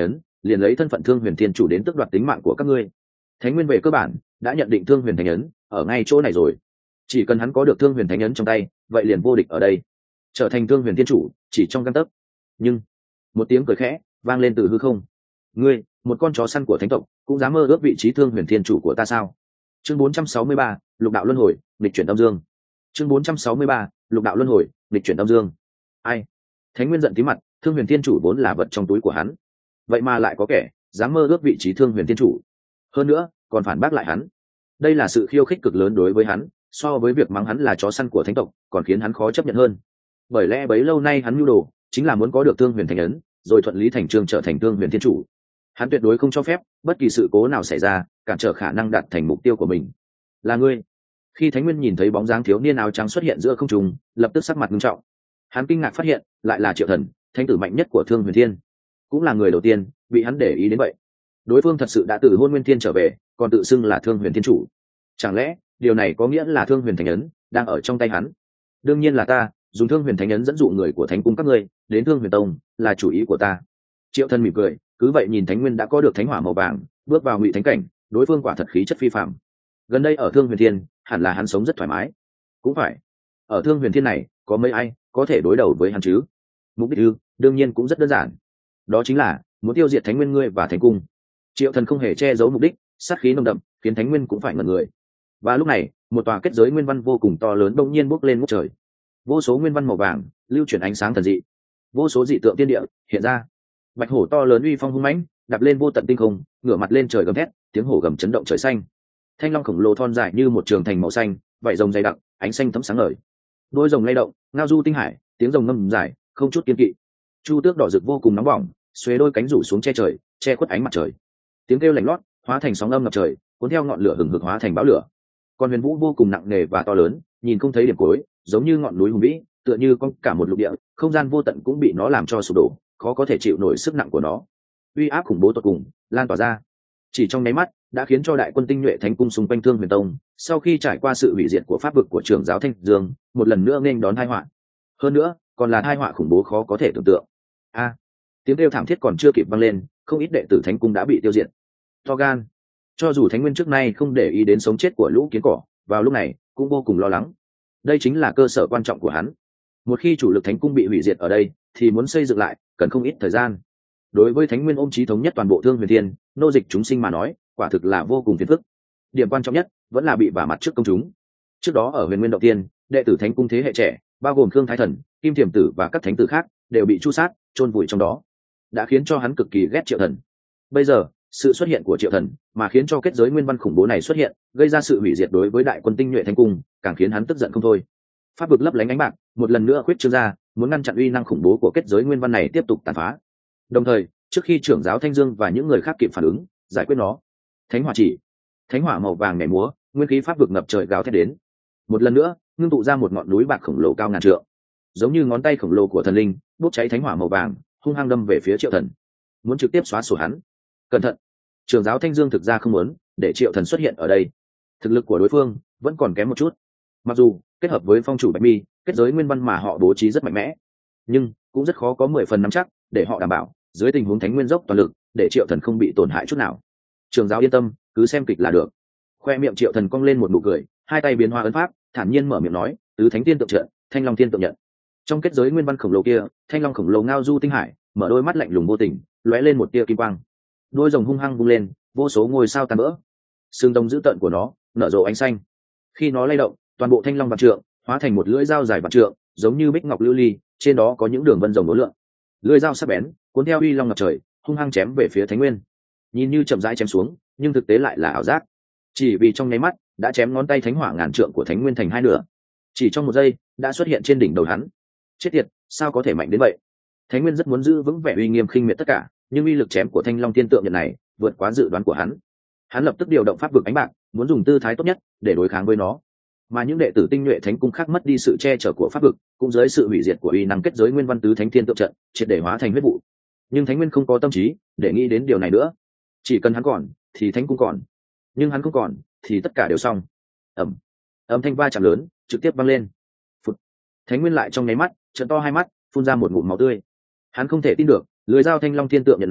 liền lấy thân phận Thương Huyền Thiên Chủ đến tước đoạt tính mạng của các ngươi. Thánh Nguyên về cơ bản đã nhận định Thương Huyền Thánh ấn ở ngay chỗ này rồi, chỉ cần hắn có được Thương Huyền Thánh ấn trong tay, vậy liền vô địch ở đây, trở thành Thương Huyền Thiên Chủ chỉ trong gang tấc. Nhưng một tiếng cười khẽ vang lên từ hư không. Ngươi, một con chó săn của thánh tộc, cũng dám mơ ước vị trí Thương Huyền Thiên Chủ của ta sao? Chương bốn trăm sáu mươi ba, Lục đạo luân hồi, nghịch chuyển âm dương. Chương bốn trăm sáu mươi ba, Lục đạo luân hồi, nghịch chuyển âm dương. Ai? Thánh Nguyên giận tí mặt, Thương Huyền Thiên Chủ vốn là vật trong túi của hắn, vậy mà lại có kẻ dám mơ ước vị trí Thương Huyền Thiên Chủ, hơn nữa còn phản bác lại hắn. Đây là sự khiêu khích cực lớn đối với hắn, so với việc mắng hắn là chó săn của thánh tộc còn khiến hắn khó chấp nhận hơn. Bởi lẽ bấy lâu nay hắn nhu đồ chính là muốn có được Thương Huyền Thánh ấn, rồi thuận lý thành trương trở thành Thương Huyền Thiên Chủ. Hắn tuyệt đối không cho phép bất kỳ sự cố nào xảy ra cản trở khả năng đạt thành mục tiêu của mình. Là ngươi? Khi Thánh Nguyên nhìn thấy bóng dáng thiếu niên áo trắng xuất hiện giữa không trung, lập tức sắc mặt nghiêm trọng. Hắn kinh ngạc phát hiện lại là Triệu Thần, thánh tử mạnh nhất của Thương Huyền Thiên, cũng là người đầu tiên bị hắn để ý đến vậy. Đối phương thật sự đã từ Hôn Nguyên Thiên trở về, còn tự xưng là Thương Huyền Thiên Chủ. Chẳng lẽ điều này có nghĩa là Thương Huyền Thánh ấn đang ở trong tay hắn? Đương nhiên là ta dùng Thương Huyền Thánh ấn dẫn dụ người của Thánh cung các ngươi đến Thương Huyền Tông, là chủ ý của ta. Triệu Thần mỉm cười, cứ vậy nhìn Thánh Nguyên đã có được thánh hỏa màu vàng, bước vào ngụy thánh cảnh, đối phương quả thật khí chất phi phàm. Gần đây ở Thương Huyền Thiên, hẳn là hắn sống rất thoải mái. Cũng phải, ở Thương Huyền Thiên này có mấy ai có thể đối đầu với hắn chứ? Mục đích ư? Đương nhiên cũng rất đơn giản, đó chính là muốn tiêu diệt Thánh Nguyên ngươi và Thánh cung. Triệu Thần không hề che giấu mục đích, sát khí nồng đậm khiến Thánh Nguyên cũng phải ngẩn người. Và lúc này, một tòa kết giới nguyên văn vô cùng to lớn bỗng nhiên bốc lên ngút trời. Vô số nguyên văn màu vàng lưu chuyển ánh sáng thần dị, vô số dị tượng tiên địa hiện ra. Bạch hổ to lớn uy phong hung mãnh đạp lên vô tận tinh không, ngửa mặt lên trời gầm thét, tiếng hổ gầm chấn động trời xanh. Thanh long khổng lồ thon dài như một trường thành màu xanh, vảy rồng dày đặc, ánh xanh thấm sáng ngời. Đôi rồng lay động, ngao du tinh hải, tiếng rồng ngâm dài, không chút kiên kỵ. Chu tước đỏ rực vô cùng nóng bỏng, xuế đôi cánh rủ xuống che trời, che khuất ánh mặt trời. Tiếng kêu lạnh lót hóa thành sóng âm ngập trời, cuốn theo ngọn lửa hừng hực hóa thành bão lửa. Còn huyền vũ vô cùng nặng nề và to lớn, nhìn không thấy điểm cuối, giống như ngọn núi hùng vĩ, tựa như con cả một lục địa, không gian vô tận cũng bị nó làm cho sụp đổ, khó có thể chịu nổi sức nặng của nó. Uy áp khủng bố tột cùng lan tỏa ra, chỉ trong nháy mắt đã khiến cho đại quân tinh nhuệ Thánh cung xung quanh Thương Huyền Tông, sau khi trải qua sự hủy diệt của pháp vực của trưởng giáo Thanh Dương, một lần nữa nghênh đón tai họa. Hơn nữa còn là tai họa khủng bố khó có thể tưởng tượng. A, tiếng kêu thảm thiết còn chưa kịp vang lên, không ít đệ tử Thánh cung đã bị tiêu diệt. To gan, cho dù Thánh Nguyên trước nay không để ý đến sống chết của lũ kiến cỏ, vào lúc này cũng vô cùng lo lắng. Đây chính là cơ sở quan trọng của hắn. Một khi chủ lực Thánh cung bị hủy diệt ở đây, thì muốn xây dựng lại cần không ít thời gian. Đối với Thánh Nguyên ôm chí thống nhất toàn bộ Thương Huyền Thiên, nô dịch chúng sinh mà nói, quả thực là vô cùng phiền phức. Điểm quan trọng nhất vẫn là bị vả mặt trước công chúng. Trước đó ở Huyền Nguyên Động Tiên, đệ tử Thánh cung thế hệ trẻ, bao gồm Khương Thái Thần, Kim Thiểm Tử và các thánh tử khác, đều bị tru sát, chôn vùi trong đó, đã khiến cho hắn cực kỳ ghét Triệu Thần. Bây giờ, sự xuất hiện của Triệu Thần mà khiến cho kết giới nguyên văn khủng bố này xuất hiện, gây ra sự hủy diệt đối với đại quân tinh nhuệ Thánh cung, càng khiến hắn tức giận không thôi. Pháp vực lấp lánh ánh bạc, một lần nữa khuyết trương ra, muốn ngăn chặn uy năng khủng bố của kết giới nguyên văn này tiếp tục tàn phá. Đồng thời, trước khi trưởng giáo Thanh Dương và những người khác kịp phản ứng, giải quyết nó, Thánh hỏa chỉ, thánh hỏa màu vàng nhảy múa, nguyên khí pháp vực ngập trời gào thét đến. Một lần nữa, ngưng tụ ra một ngọn núi bạc khổng lồ cao ngàn trượng, giống như ngón tay khổng lồ của thần linh, bốc cháy thánh hỏa màu vàng, hung hăng đâm về phía Triệu Thần, muốn trực tiếp xóa sổ hắn. Cẩn thận, trưởng giáo Thanh Dương thực ra không muốn để Triệu Thần xuất hiện ở đây. Thực lực của đối phương vẫn còn kém một chút. Mặc dù kết hợp với phong chủ Bạch Mi, kết giới nguyên văn mà họ bố trí rất mạnh mẽ, nhưng cũng rất khó có mười phần nắm chắc để họ đảm bảo dưới tình huống Thánh Nguyên dốc toàn lực để Triệu Thần không bị tổn hại chút nào. Trưởng giáo yên tâm, cứ xem kịch là được. Khoe miệng Triệu Thần cong lên một nụ cười, hai tay biến hóa ấn pháp, thản nhiên mở miệng nói, tứ thánh tiên tượng trận, Thanh Long Thiên tượng nhận. Trong kết giới nguyên văn khổng lồ kia, Thanh Long khổng lồ ngao du tinh hải, mở đôi mắt lạnh lùng vô tình, lóe lên một tia kim quang. Đôi rồng hung hăng vung lên, vô số ngôi sao tan vỡ. Xương rồng dữ tợn của nó nở rộ ánh xanh. Khi nó lay động, toàn bộ Thanh Long vạn trượng hóa thành một lưỡi dao dài vạn trượng, giống như bích ngọc lưu ly, trên đó có những đường vân rồng uốn lượn. Lưỡi dao sắc bén, cuốn theo uy long ngập trời, hung hăng chém về phía Thánh Nguyên. Nhìn như chậm rãi chém xuống, nhưng thực tế lại là ảo giác. Chỉ vì trong nháy mắt, đã chém ngón tay thánh hỏa ngàn trượng của Thánh Nguyên thành hai nửa. Chỉ trong một giây, đã xuất hiện trên đỉnh đầu hắn. Chết tiệt, sao có thể mạnh đến vậy? Thánh Nguyên rất muốn giữ vững vẻ uy nghiêm khinh miệt tất cả, nhưng uy lực chém của Thanh Long Thiên tượng nhận này vượt quá dự đoán của hắn. Hắn lập tức điều động pháp vực ánh bạc, muốn dùng tư thái tốt nhất để đối kháng với nó. Mà những đệ tử tinh nhuệ Thánh cung khác mất đi sự che chở của pháp vực, cũng dưới sự hủy diệt của uy năng kết giới nguyên văn tứ thánh thiên tượng trận, triệt để hóa thành huyết vụ. Nhưng Thánh Nguyên không có tâm trí để nghĩ đến điều này nữa. Chỉ cần hắn còn, thì Thánh cung còn. Nhưng hắn không còn, thì tất cả đều xong. Ầm, âm thanh va chạm lớn trực tiếp vang lên. Phụt. Thánh Nguyên lại trong nháy mắt trợn to hai mắt, phun ra một ngụm máu tươi. Hắn không thể tin được, lưỡi dao Thanh Long Thiên tượng nhận này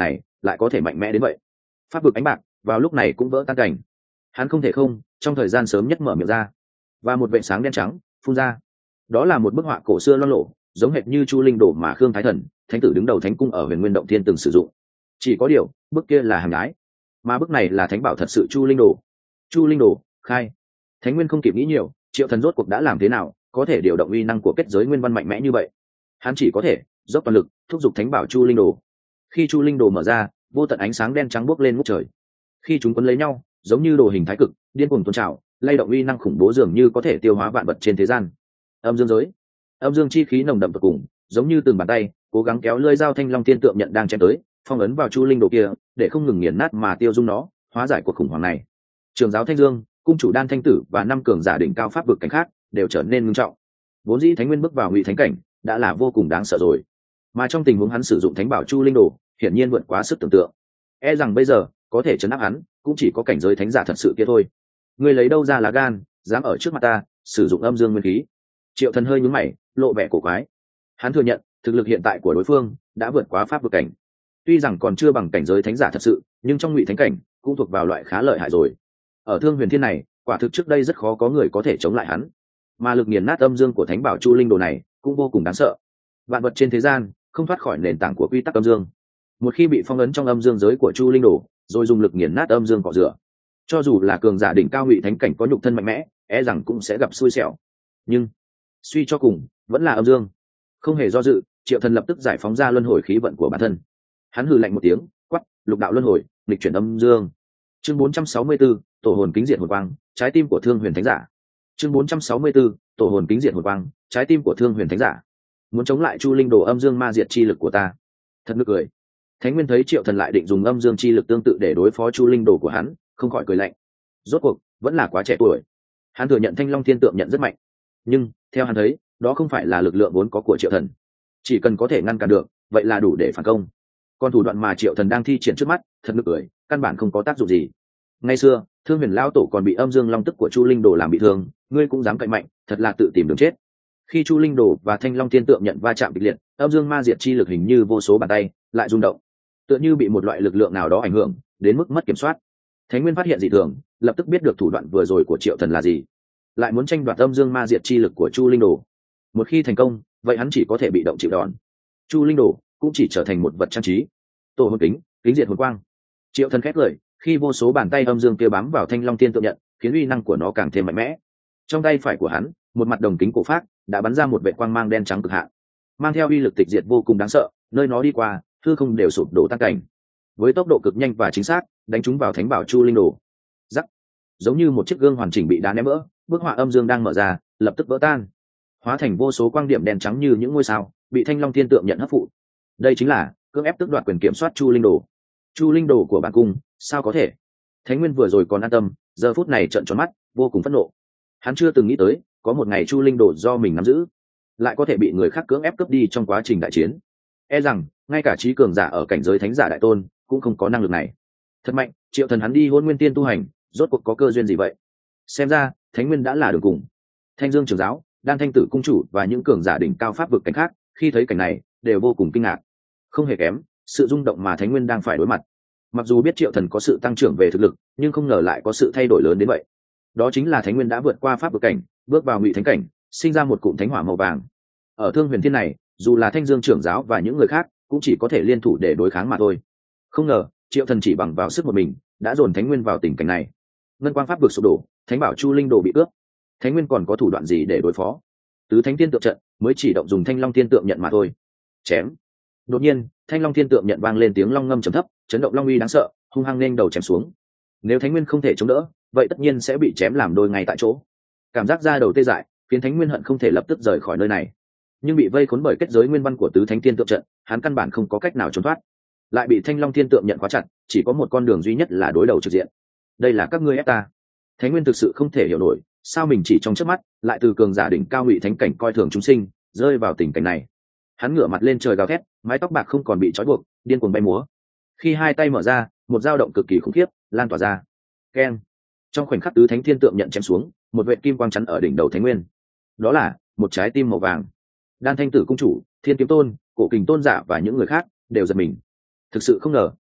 lại có thể mạnh mẽ đến vậy. Pháp vực ánh bạc vào lúc này cũng vỡ tan cảnh. Hắn không thể không trong thời gian sớm nhất mở miệng ra, và một vệ sáng đen trắng phun ra. Đó là một bức họa cổ xưa loang lổ, giống hệt như Chu Linh Đồ mà Khương Thái Thần, thánh tử đứng đầu thánh cung ở Huyền Nguyên Động Thiên từng sử dụng. Chỉ có điều, bức kia là hàng nhái, mà bức này là thánh bảo thật sự Chu Linh Đồ. Chu Linh Đồ, khai. Thánh Nguyên không kịp nghĩ nhiều, Triệu Thần rốt cuộc đã làm thế nào, có thể điều động uy năng của kết giới nguyên văn mạnh mẽ như vậy? Hắn chỉ có thể dốc toàn lực thúc giục thánh bảo Chu Linh Đồ. Khi Chu Linh Đồ mở ra, vô tận ánh sáng đen trắng bốc lên ngút trời. Khi chúng quấn lấy nhau, giống như đồ hình thái cực, điên cuồng tuôn trào, lay động uy năng khủng bố dường như có thể tiêu hóa vạn vật trên thế gian. Âm dương giới, âm dương chi khí nồng đậm tột cùng, giống như từng bàn tay cố gắng kéo lưỡi dao thanh long tiên tượng nhận đang chém tới, phong ấn vào Chu Linh Đồ kia, để không ngừng nghiền nát mà tiêu dung nó, hóa giải cuộc khủng hoảng này. Trường giáo Thanh Dương, cung chủ Đan Thanh Tử và năm cường giả đỉnh cao pháp vực cảnh khác đều trở nên ngưng trọng. Vốn dĩ Thánh Nguyên bước vào Ngụy Thánh cảnh đã là vô cùng đáng sợ rồi, mà trong tình huống hắn sử dụng Thánh bảo Chu Linh Đồ, hiển nhiên vượt quá sức tưởng tượng. E rằng bây giờ có thể chấn áp hắn, cũng chỉ có cảnh giới thánh giả thật sự kia thôi. Ngươi lấy đâu ra lá gan, dám ở trước mặt ta sử dụng âm dương nguyên khí? Triệu Thần hơi nhướng mày, lộ vẻ cổ quái. Hắn thừa nhận thực lực hiện tại của đối phương đã vượt quá pháp vực cảnh, tuy rằng còn chưa bằng cảnh giới thánh giả thật sự, nhưng trong Ngụy Thánh cảnh cũng thuộc vào loại khá lợi hại rồi. Ở Thương Huyền Thiên này, quả thực trước đây rất khó có người có thể chống lại hắn, mà lực nghiền nát âm dương của Thánh bảo Chu Linh Đồ này cũng vô cùng đáng sợ. Vạn vật trên thế gian không thoát khỏi nền tảng của quy tắc âm dương, một khi bị phong ấn trong âm dương giới của Chu Linh Đồ, rồi dùng lực nghiền nát âm dương cọ rửa, cho dù là cường giả đỉnh cao Ngụy Thánh cảnh có nhục thân mạnh mẽ, e rằng cũng sẽ gặp xui xẻo. Nhưng suy cho cùng vẫn là âm dương. Không hề do dự, Triệu Thần lập tức giải phóng ra luân hồi khí vận của bản thân. Hắn hừ lạnh một tiếng, quát: lục đạo luân hồi, nghịch chuyển âm dương. Chương bốn trăm sáu mươi 4, tổ hồn kính diện hồn quang, trái tim của Thương Huyền Thánh giả. Chương bốn trăm sáu mươi 4, tổ hồn kính diện hồn quang, trái tim của Thương Huyền Thánh giả. Muốn chống lại Chu Linh Đồ âm dương ma diệt chi lực của ta? Thật nực cười. Thánh Nguyên thấy Triệu Thần lại định dùng âm dương chi lực tương tự để đối phó Chu Linh Đồ của hắn, không khỏi cười lạnh. Rốt cuộc vẫn là quá trẻ tuổi. Hắn thừa nhận Thanh Long Thiên Tượng nhận rất mạnh, nhưng theo hắn thấy, đó không phải là lực lượng vốn có của Triệu Thần. Chỉ cần có thể ngăn cản được, vậy là đủ để phản công. Còn thủ đoạn mà Triệu Thần đang thi triển trước mắt, thật nực cười, căn bản không có tác dụng gì. Ngày xưa, Thương Huyền lão tổ còn bị âm dương long tức của Chu Linh Đồ làm bị thương, ngươi cũng dám cậy mạnh, thật là tự tìm đường chết. Khi Chu Linh Đồ và Thanh Long Thiên Tượng nhận va chạm kịch liệt, âm dương ma diệt chi lực hình như vô số bàn tay lại rung động, tựa như bị một loại lực lượng nào đó ảnh hưởng đến mức mất kiểm soát. Thánh Nguyên phát hiện dị thường, lập tức biết được thủ đoạn vừa rồi của Triệu Thần là gì, lại muốn tranh đoạt âm dương ma diệt chi lực của Chu Linh Đồ. Một khi thành công, vậy hắn chỉ có thể bị động chịu đòn. Chu Linh Đồ cũng chỉ trở thành một vật trang trí. Tổ hồn kính, kính diệt hồn quang. Triệu Thần khét lời, khi vô số bàn tay âm dương kia bám vào Thanh Long Thiên Tượng nhận, khiến uy năng của nó càng thêm mạnh mẽ. Trong tay phải của hắn, một mặt đồng kính cổ phát đã bắn ra một vệ quang mang đen trắng cực hạn, mang theo uy lực tịch diệt vô cùng đáng sợ, nơi nó đi qua, hư không đều sụp đổ tan cảnh. Với tốc độ cực nhanh và chính xác, đánh trúng vào Thánh bảo Chu Linh Đồ. Rắc, giống như một chiếc gương hoàn chỉnh bị đá ném vỡ, bức họa âm dương đang mở ra, lập tức vỡ tan, hóa thành vô số quang điểm đen trắng như những ngôi sao, bị Thanh Long Thiên Tượng nhận hấp phụ. Đây chính là cưỡng ép tước đoạt quyền kiểm soát Chu Linh Đồ. Chu Linh Đồ của bản cung, sao có thể? Thánh Nguyên vừa rồi còn an tâm, giờ phút này trợn tròn mắt, vô cùng phẫn nộ. Hắn chưa từng nghĩ tới, có một ngày Chu Linh Đồ do mình nắm giữ, lại có thể bị người khác cưỡng ép cướp đi trong quá trình đại chiến. E rằng ngay cả trí cường giả ở cảnh giới thánh giả đại tôn cũng không có năng lực này. Thật mạnh. Triệu Thần hắn đi Hôn Nguyên Tiên tu hành, rốt cuộc có cơ duyên gì vậy? Xem ra Thánh Nguyên đã là đường cùng. Thanh Dương trưởng giáo, Đan Thanh Tử cung chủ và những cường giả đỉnh cao pháp vực cảnh khác, khi thấy cảnh này đều vô cùng kinh ngạc. Không hề kém sự rung động mà Thánh Nguyên đang phải đối mặt. Mặc dù biết Triệu Thần có sự tăng trưởng về thực lực, nhưng không ngờ lại có sự thay đổi lớn đến vậy. Đó chính là Thánh Nguyên đã vượt qua pháp vực cảnh, bước vào Ngụy Thánh cảnh, sinh ra một cụm thánh hỏa màu vàng. Ở Thương Huyền Thiên này, dù là Thanh Dương trưởng giáo và những người khác cũng chỉ có thể liên thủ để đối kháng mà thôi. Không ngờ Triệu Thần chỉ bằng vào sức một mình đã dồn Thánh Nguyên vào tình cảnh này. Ngân quang pháp vực sụp đổ, Thánh bảo Chu Linh Đồ bị cướp, Thánh Nguyên còn có thủ đoạn gì để đối phó? Tứ Thánh Thiên Tượng trận mới chỉ động dùng Thanh Long Thiên Tượng nhận mà thôi. Chém. Đột nhiên, Thanh Long Thiên Tượng nhận vang lên tiếng long ngâm trầm thấp, chấn động long uy đáng sợ, hung hăng nên đầu chém xuống. Nếu Thánh Nguyên không thể chống đỡ, vậy tất nhiên sẽ bị chém làm đôi ngay tại chỗ. Cảm giác da đầu tê dại khiến Thánh Nguyên hận không thể lập tức rời khỏi nơi này, nhưng bị vây khốn bởi kết giới nguyên văn của Tứ Thánh Thiên Tượng trận, hắn căn bản không có cách nào trốn thoát, lại bị Thanh Long Thiên Tượng nhận khóa chặt, chỉ có một con đường duy nhất là đối đầu trực diện. Đây là các ngươi ép ta. Thánh Nguyên thực sự không thể hiểu nổi, sao mình chỉ trong chớp mắt lại từ cường giả đỉnh cao Ngụy Thánh cảnh coi thường chúng sinh, rơi vào tình cảnh này. Hắn ngửa mặt lên trời gào thét, mái tóc bạc không còn bị trói buộc, điên cuồng bay múa. Khi hai tay mở ra, một dao động cực kỳ khủng khiếp lan tỏa ra. Keng! Trong khoảnh khắc Tứ Thánh Thiên Tượng nhận chém xuống, một vệt kim quang chắn ở đỉnh đầu Thánh Nguyên. Đó là một trái tim màu vàng. Đan Thanh Tử cung chủ, Thiên Kiếm Tôn, Cổ Kình Tôn giả và những người khác đều giật mình. Thực sự không ngờ,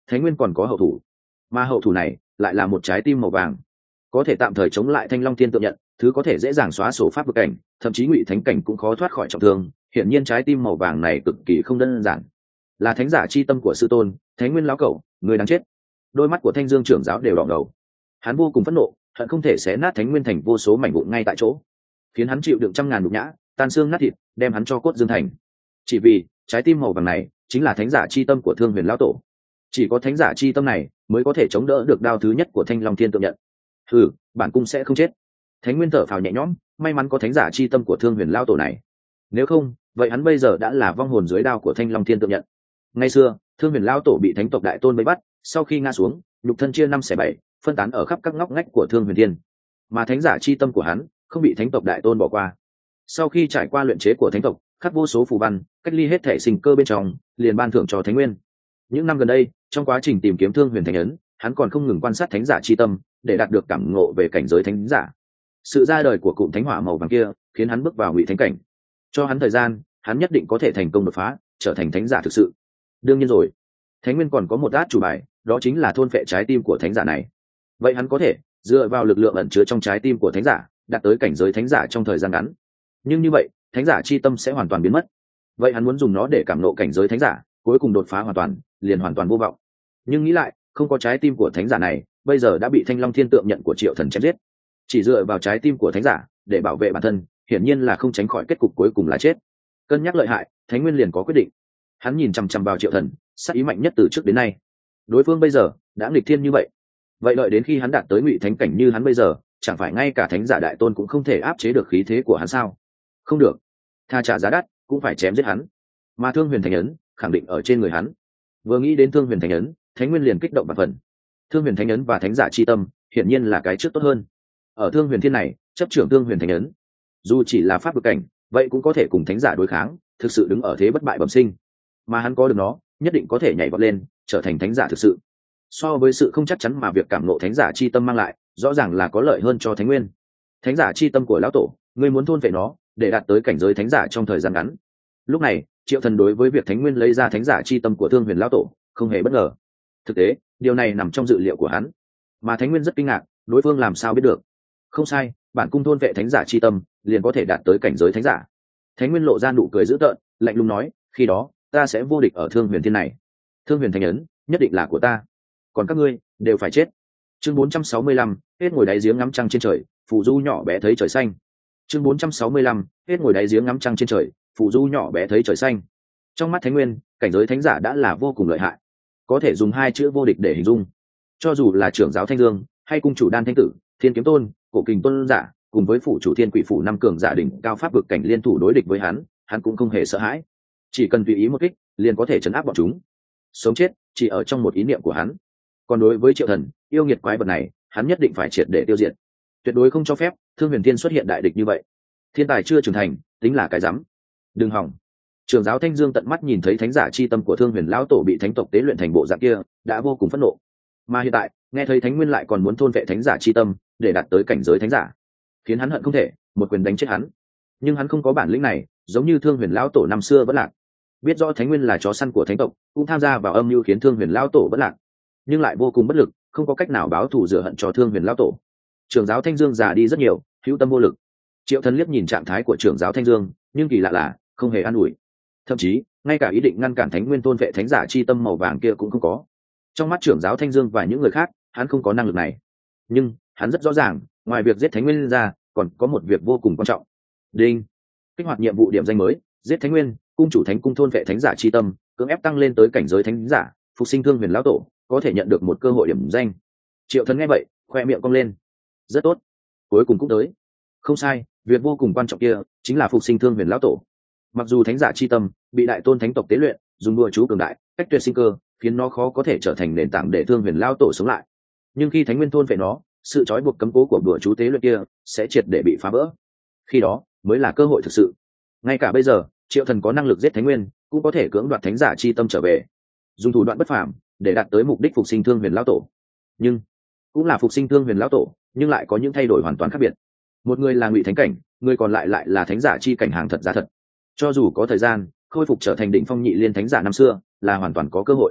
Thánh Nguyên còn có hậu thủ, mà hậu thủ này lại là một trái tim màu vàng, có thể tạm thời chống lại Thanh Long Thiên Tượng Nhận, thứ có thể dễ dàng xóa sổ pháp vực cảnh, thậm chí Ngụy Thánh cảnh cũng khó thoát khỏi trọng thương. Hiển nhiên trái tim màu vàng này cực kỳ không đơn giản, là thánh giả chi tâm của sư tôn Thánh Nguyên lão cẩu, người đáng chết. Đôi mắt của Thanh Dương trưởng giáo đều đỏ ngầu, hắn vô cùng phẫn nộ, hận không thể xé nát Thánh Nguyên thành vô số mảnh vụn ngay tại chỗ, khiến hắn chịu đựng trăm ngàn nhục nhã, tan xương nát thịt, đem hắn cho cốt dương thành. Chỉ vì trái tim màu vàng này chính là thánh giả chi tâm của Thương Huyền lão tổ, chỉ có thánh giả chi tâm này mới có thể chống đỡ được đao thứ nhất của Thanh Long Thiên Tượng Nhận. Ừ, bản cung sẽ không chết. Thánh Nguyên thở phào nhẹ nhõm, may mắn có thánh giả chi tâm của Thương Huyền lão tổ này, nếu không vậy hắn bây giờ đã là vong hồn dưới đao của Thanh Long Thiên Tượng Nhận. Ngày xưa Thương Huyền lão tổ bị thánh tộc đại tôn vây bắt, sau khi ngã xuống nhục thân chia năm xẻ bảy, phân tán ở khắp các ngóc ngách của Thương Huyền Thiên, mà thánh giả chi tâm của hắn không bị thánh tộc đại tôn bỏ qua. Sau khi trải qua luyện chế của thánh tộc, khắc vô số phù văn, cách ly hết thể sinh cơ bên trong, liền ban thưởng cho Thánh Nguyên. Những năm gần đây, trong quá trình tìm kiếm Thương Huyền Thánh ấn, hắn còn không ngừng quan sát thánh giả chi tâm, để đạt được cảm ngộ về cảnh giới thánh giả. Sự ra đời của cụm thánh hỏa màu vàng kia khiến hắn bước vào Ngụy Thánh cảnh. Cho hắn thời gian, hắn nhất định có thể thành công đột phá, trở thành thánh giả thực sự. Đương nhiên rồi, Thánh Nguyên còn có một át chủ bài, đó chính là thôn phệ trái tim của thánh giả này. Vậy hắn có thể dựa vào lực lượng ẩn chứa trong trái tim của thánh giả, đạt tới cảnh giới thánh giả trong thời gian ngắn. Nhưng như vậy, thánh giả chi tâm sẽ hoàn toàn biến mất. Vậy hắn muốn dùng nó để cảm ngộ cảnh giới thánh giả, cuối cùng đột phá hoàn toàn, liền hoàn toàn vô vọng. Nhưng nghĩ lại, không có trái tim của thánh giả này, bây giờ đã bị Thanh Long Thiên Tượng Nhận của Triệu Thần chém giết. Chỉ dựa vào trái tim của thánh giả để bảo vệ bản thân, hiển nhiên là không tránh khỏi kết cục cuối cùng là chết. Cân nhắc lợi hại, Thánh Nguyên liền có quyết định. Hắn nhìn chằm chằm vào Triệu Thần, sát ý mạnh nhất từ trước đến nay. Đối phương bây giờ đã nghịch thiên như vậy, vậy đợi đến khi hắn đạt tới Ngụy Thánh cảnh như hắn bây giờ, chẳng phải ngay cả thánh giả đại tôn cũng không thể áp chế được khí thế của hắn sao? Không được, tha trả giá đắt cũng phải chém giết hắn. Mà Thương Huyền Thánh ấn khẳng định ở trên người hắn. Vừa nghĩ đến Thương Huyền Thánh ấn, Thánh Nguyên liền kích động bạt phần. Thương Huyền Thánh ấn và thánh giả chi tâm hiển nhiên là cái trước tốt hơn. Ở Thương Huyền Thiên này, chấp trưởng Thương Huyền Thánh ấn, dù chỉ là pháp vực cảnh, vậy cũng có thể cùng thánh giả đối kháng, thực sự đứng ở thế bất bại bẩm sinh. Mà hắn có được nó, nhất định có thể nhảy vọt lên, trở thành thánh giả thực sự. So với sự không chắc chắn mà việc cảm ngộ thánh giả chi tâm mang lại, rõ ràng là có lợi hơn cho Thánh Nguyên. Thánh giả chi tâm của lão tổ, ngươi muốn thôn phệ nó để đạt tới cảnh giới thánh giả trong thời gian ngắn. Lúc này Triệu Thần đối với việc Thánh Nguyên lấy ra thánh giả chi tâm của Thương Huyền lão tổ không hề bất ngờ. Thực tế điều này nằm trong dự liệu của hắn, mà Thánh Nguyên rất kinh ngạc, đối phương làm sao biết được. Không sai, bản cung thôn vệ thánh giả chi tâm liền có thể đạt tới cảnh giới thánh giả. Thánh Nguyên lộ ra nụ cười dữ tợn, lạnh lùng nói, khi đó ta sẽ vô địch ở Thương Huyền Thiên này. Thương Huyền Thánh ấn nhất định là của ta, còn các ngươi đều phải chết. Chương bốn trăm sáu mươi lăm, hết ngồi đáy giếng ngắm trăng trên trời, phù du nhỏ bé thấy trời xanh. Chương bốn trăm sáu mươi lăm, hết ngồi đáy giếng ngắm trăng trên trời, phù du nhỏ bé thấy trời xanh. Trong mắt Thánh Nguyên, cảnh giới thánh giả đã là vô cùng lợi hại, có thể dùng hai chữ vô địch để hình dung. Cho dù là trưởng giáo Thanh Dương hay cung chủ Đan Thanh Tử, Thiên Kiếm Tôn, Cổ Kình Tôn giả, cùng với phủ chủ Thiên Quỷ phủ năm cường giả đỉnh cao pháp vực cảnh liên thủ đối địch với hắn, hắn cũng không hề sợ hãi. Chỉ cần tùy ý một kích, liền có thể trấn áp bọn chúng. Sống chết chỉ ở trong một ý niệm của hắn. Còn đối với Triệu Thần, yêu nghiệt quái vật này, hắn nhất định phải triệt để tiêu diệt. Tuyệt đối không cho phép Thương Huyền Thiên xuất hiện đại địch như vậy. Thiên tài chưa trưởng thành, tính là cái rắm. Đừng hỏng. Trưởng giáo Thanh Dương tận mắt nhìn thấy thánh giả chi tâm của Thương Huyền lão tổ bị thánh tộc tế luyện thành bộ dạng kia, đã vô cùng phẫn nộ. Mà hiện tại, nghe thấy Thánh Nguyên lại còn muốn thôn vệ thánh giả chi tâm để đạt tới cảnh giới thánh giả, khiến hắn hận không thể một quyền đánh chết hắn. Nhưng hắn không có bản lĩnh này, giống như Thương Huyền lão tổ năm xưa vẫn lạc. Biết rõ Thánh Nguyên là chó săn của thánh tộc, cũng tham gia vào âm mưu khiến Thương Huyền lão tổ vẫn lạc, nhưng lại vô cùng bất lực, không có cách nào báo thù rửa hận cho Thương Huyền lão tổ. Trưởng giáo Thanh Dương già đi rất nhiều, hữu tâm vô lực. Triệu Thần liếc nhìn trạng thái của trưởng giáo Thanh Dương, nhưng kỳ lạ là không hề an ủi, thậm chí ngay cả ý định ngăn cản Thánh Nguyên thôn vệ thánh giả chi tâm màu vàng kia cũng không có. Trong mắt trưởng giáo Thanh Dương và những người khác, hắn không có năng lực này, nhưng hắn rất rõ ràng, ngoài việc giết Thánh Nguyên ra, còn có một việc vô cùng quan trọng. Đinh, kích hoạt nhiệm vụ điểm danh mới, giết Thánh Nguyên, cung chủ Thánh cung thôn vệ thánh giả chi tâm, cưỡng ép tăng lên tới cảnh giới thánh giả, phục sinh Thương Huyền lão tổ, có thể nhận được một cơ hội điểm danh. Triệu Thần nghe vậy, khoe miệng cong lên. Rất tốt, cuối cùng cũng tới. Không sai, việc vô cùng quan trọng kia chính là phục sinh Thương Huyền lão tổ. Mặc dù thánh giả chi tâm bị đại tôn thánh tộc tế luyện, dùng đùa chú cường đại, cách tuyệt sinh cơ, khiến nó khó có thể trở thành nền tảng để Thương Huyền lão tổ sống lại. Nhưng khi Thánh Nguyên thôn vệ nó, sự trói buộc cấm cố của đùa chú tế luyện kia sẽ triệt để bị phá vỡ. Khi đó mới là cơ hội thực sự. Ngay cả bây giờ, Triệu Thần có năng lực giết Thánh Nguyên, cũng có thể cưỡng đoạt thánh giả chi tâm trở về, dùng thủ đoạn bất phàm để đạt tới mục đích phục sinh Thương Huyền lão tổ. Nhưng cũng là phục sinh Thương Huyền lão tổ, nhưng lại có những thay đổi hoàn toàn khác biệt. Một người là Ngụy Thánh cảnh, người còn lại lại là thánh giả chi cảnh hàng thật giá thật. Cho dù có thời gian khôi phục trở thành đỉnh phong nhị liên thánh giả năm xưa, là hoàn toàn có cơ hội.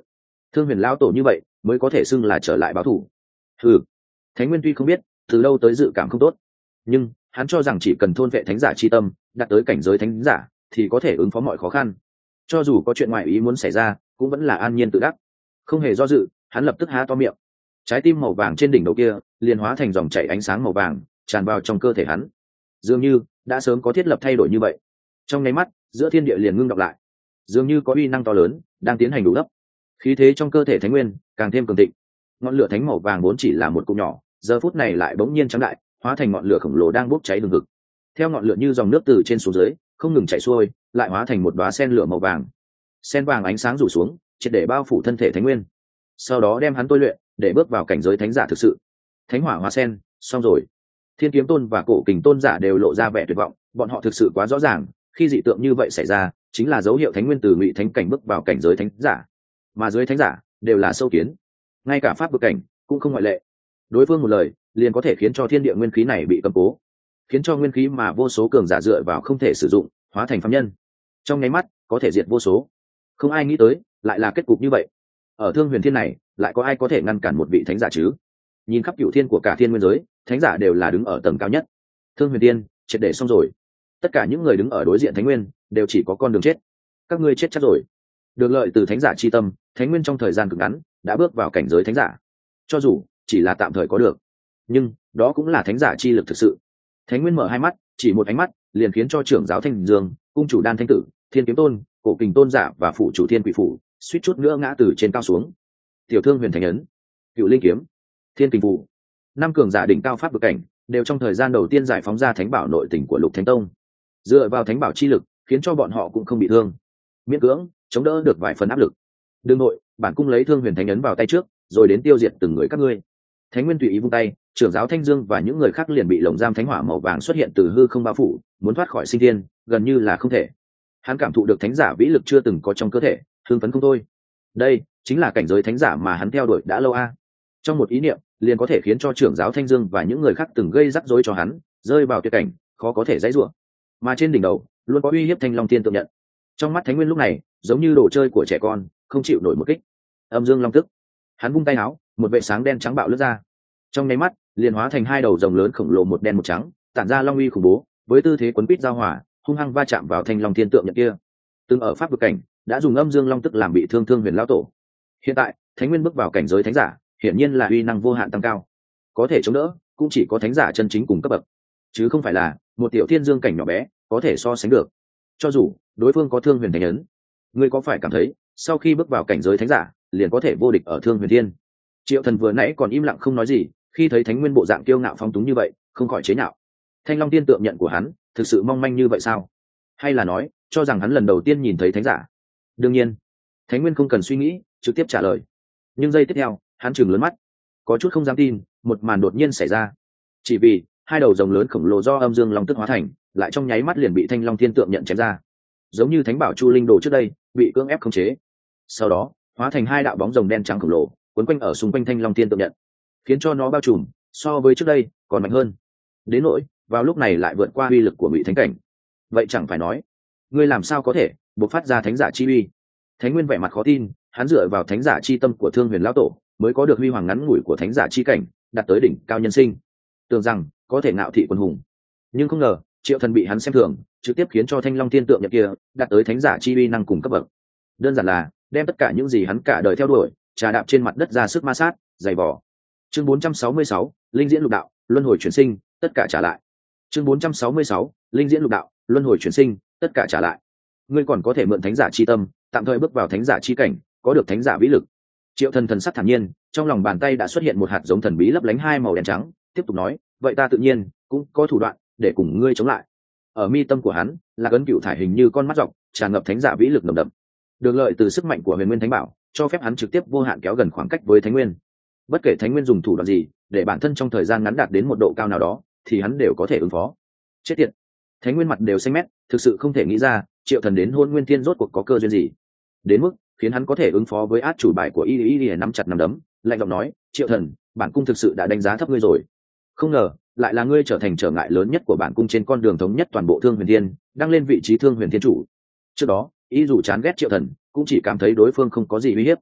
Thương huyền lão tổ như vậy mới có thể xưng là trở lại báo thù. Ừ, Thánh Nguyên tuy không biết từ lâu tới dự cảm không tốt, nhưng hắn cho rằng chỉ cần thôn vệ thánh giả chi tâm, đạt tới cảnh giới thánh giả, thì có thể ứng phó mọi khó khăn. Cho dù có chuyện ngoại ý muốn xảy ra, cũng vẫn là an nhiên tự đắc. Không hề do dự, hắn lập tức há to miệng. Trái tim màu vàng trên đỉnh đầu kia liền hóa thành dòng chảy ánh sáng màu vàng, tràn vào trong cơ thể hắn. Dường như đã sớm có thiết lập thay đổi như vậy. Trong nháy mắt, giữa thiên địa liền ngưng đọng lại. Dường như có uy năng to lớn đang tiến hành đủ lấp. Khí thế trong cơ thể Thánh Nguyên càng thêm cường thịnh. Ngọn lửa thánh màu vàng vốn chỉ là một cụm nhỏ, giờ phút này lại bỗng nhiên trắng đại, hóa thành ngọn lửa khổng lồ đang bốc cháy hừng hực. Theo ngọn lửa như dòng nước từ trên xuống dưới, không ngừng chảy xuôi, lại hóa thành một đóa sen lửa màu vàng. Sen vàng ánh sáng rủ xuống, triệt để bao phủ thân thể Thánh Nguyên. Sau đó đem hắn tôi luyện, để bước vào cảnh giới thánh giả thực sự. Thánh hỏa hóa sen, xong rồi. Thiên Kiếm Tôn và Cổ Kình Tôn giả đều lộ ra vẻ tuyệt vọng, bọn họ thực sự quá rõ ràng, khi dị tượng như vậy xảy ra, chính là dấu hiệu Thánh Nguyên từ ngụy thánh cảnh bước vào cảnh giới thánh giả. Mà dưới thánh giả đều là sâu kiến, ngay cả pháp vực cảnh cũng không ngoại lệ. Đối phương một lời, liền có thể khiến cho thiên địa nguyên khí này bị cầm cố, khiến cho nguyên khí mà vô số cường giả dựa vào không thể sử dụng, hóa thành phàm nhân. Trong nháy mắt, có thể diệt vô số. Không ai nghĩ tới, lại là kết cục như vậy. Ở Thương Huyền Thiên này, lại có ai có thể ngăn cản một vị thánh giả chứ? Nhìn khắp cửu thiên của cả thiên nguyên giới, thánh giả đều là đứng ở tầng cao nhất. Thương Huyền Thiên triệt để xong rồi. Tất cả những người đứng ở đối diện Thánh Nguyên đều chỉ có con đường chết. Các ngươi chết chắc rồi. Được lợi từ thánh giả chi tâm, Thánh Nguyên trong thời gian cực ngắn đã bước vào cảnh giới thánh giả. Cho dù chỉ là tạm thời có được, nhưng đó cũng là thánh giả chi lực thực sự. Thánh Nguyên mở hai mắt, chỉ một ánh mắt liền khiến cho trưởng giáo Thanh Dương, cung chủ Đan Thanh Tử, Thiên Kiếm Tôn, Cổ Kình Tôn giả và phụ chủ Thiên Quỷ phủ suýt chút nữa ngã từ trên cao xuống. Tiểu Thương Huyền Thánh ấn, Cựu Linh kiếm, Thiên Kình phủ, năm cường giả đỉnh cao pháp vực cảnh đều trong thời gian đầu tiên giải phóng ra thánh bảo nội tình của Lục Thánh Tông. Dựa vào thánh bảo chi lực, khiến cho bọn họ cũng không bị thương, miễn cưỡng chống đỡ được vài phần áp lực. Đương nội, bản cung lấy Thương Huyền Thánh ấn vào tay trước, rồi đến tiêu diệt từng người các ngươi. Thánh Nguyên tùy ý vung tay, trưởng giáo Thanh Dương và những người khác liền bị lồng giam thánh hỏa màu vàng xuất hiện từ hư không bao phủ, muốn thoát khỏi sinh thiên gần như là không thể. Hắn cảm thụ được thánh giả vĩ lực chưa từng có trong cơ thể, hưng phấn không thôi. Đây chính là cảnh giới thánh giả mà hắn theo đuổi đã lâu a. Trong một ý niệm, liền có thể khiến cho trưởng giáo Thanh Dương và những người khác từng gây rắc rối cho hắn, rơi vào tuyệt cảnh, khó có thể dãy rủa. Mà trên đỉnh đầu, luôn có uy hiếp Thanh Long Thiên tượng nhận. Trong mắt Thánh Nguyên lúc này, giống như đồ chơi của trẻ con, không chịu nổi một kích. Âm Dương Long tức. Hắn vung tay áo, một vệ sáng đen trắng bạo lướt ra. Trong nháy mắt, liền hóa thành hai đầu rồng lớn khổng lồ một đen một trắng, tản ra long uy khủng bố, với tư thế quấn quýt giao hỏa, hung hăng va chạm vào Thanh Long Thiên tượng nhận kia. Từng ở pháp vực cảnh, đã dùng Âm Dương Long tức làm bị thương Thương Huyền lão tổ. Hiện tại, Thánh Nguyên bước vào cảnh giới thánh giả, hiển nhiên là uy năng vô hạn tăng cao. Có thể chống đỡ, cũng chỉ có thánh giả chân chính cùng cấp bậc, chứ không phải là một tiểu thiên dương cảnh nhỏ bé có thể so sánh được. Cho dù đối phương có Thương Huyền Thánh ấn, ngươi có phải cảm thấy sau khi bước vào cảnh giới thánh giả, liền có thể vô địch ở Thương Huyền Thiên? Triệu Thần vừa nãy còn im lặng không nói gì, khi thấy Thánh Nguyên bộ dạng kiêu ngạo phóng túng như vậy, không khỏi chế nhạo. Thanh Long Tiên tượng nhận của hắn, thực sự mong manh như vậy sao? Hay là nói, cho rằng hắn lần đầu tiên nhìn thấy thánh giả? Đương nhiên, Thánh Nguyên không cần suy nghĩ, trực tiếp trả lời. Nhưng giây tiếp theo, hắn trừng lớn mắt, có chút không dám tin, một màn đột nhiên xảy ra. Chỉ vì hai đầu rồng lớn khổng lồ do Âm Dương Long tức hóa thành, lại trong nháy mắt liền bị Thanh Long Thiên tượng nhận chém ra, giống như Thánh Bảo Chu Linh Đồ trước đây bị cưỡng ép khống chế. Sau đó, hóa thành hai đạo bóng rồng đen trắng khổng lồ, quấn quanh ở xung quanh Thanh Long Thiên tượng nhận, khiến cho nó bao trùm, so với trước đây còn mạnh hơn. Đến nỗi, vào lúc này lại vượt qua uy lực của Ngụy Thánh cảnh. Vậy chẳng phải nói, ngươi làm sao có thể bộc phát ra thánh giả chi uy? Thánh Nguyên vẻ mặt khó tin, hắn dựa vào thánh giả chi tâm của Thương Huyền lão tổ, mới có được huy hoàng ngắn ngủi của thánh giả chi cảnh, đạt tới đỉnh cao nhân sinh, tưởng rằng có thể ngạo thị quân hùng. Nhưng không ngờ, Triệu Thần bị hắn xem thường, trực tiếp khiến cho Thanh Long Thiên tượng nhận kia đạt tới thánh giả chi uy năng cùng cấp bậc. Đơn giản là đem tất cả những gì hắn cả đời theo đuổi, trà đạp trên mặt đất ra sức ma sát, dày vò. Chương bốn trăm sáu mươi sáu, Linh diễn lục đạo, luân hồi chuyển sinh, tất cả trả lại. Chương bốn trăm sáu mươi sáu, Linh diễn lục đạo, luân hồi chuyển sinh, tất cả trả lại. Ngươi còn có thể mượn thánh giả chi tâm, tạm thời bước vào thánh giả chi cảnh, có được thánh giả vĩ lực. Triệu Thần thần sắc thản nhiên, trong lòng bàn tay đã xuất hiện một hạt giống thần bí lấp lánh hai màu đen trắng, tiếp tục nói, vậy ta tự nhiên cũng có thủ đoạn để cùng ngươi chống lại. Ở mi tâm của hắn là cấn cựu thải hình như con mắt dọc, tràn ngập thánh giả vĩ lực nồng đậm. Được lợi từ sức mạnh của Huyền Nguyên Thánh Bảo, cho phép hắn trực tiếp vô hạn kéo gần khoảng cách với Thánh Nguyên. Bất kể Thánh Nguyên dùng thủ đoạn gì, để bản thân trong thời gian ngắn đạt đến một độ cao nào đó, thì hắn đều có thể ứng phó. Chết tiệt! Thánh Nguyên mặt đều xanh mét, thực sự không thể nghĩ ra, Triệu Thần đến Hôn Nguyên Thiên rốt cuộc có cơ duyên gì, đến mức khiến hắn có thể ứng phó với át chủ bài của y y y nắm chặt nắm đấm, lạnh giọng nói, Triệu Thần, bản cung thực sự đã đánh giá thấp ngươi rồi. Không ngờ, lại là ngươi trở thành trở ngại lớn nhất của bản cung trên con đường thống nhất toàn bộ Thương Huyền Thiên, đăng lên vị trí Thương Huyền Thiên chủ. Trước đó, y dù chán ghét Triệu Thần, cũng chỉ cảm thấy đối phương không có gì uy hiếp.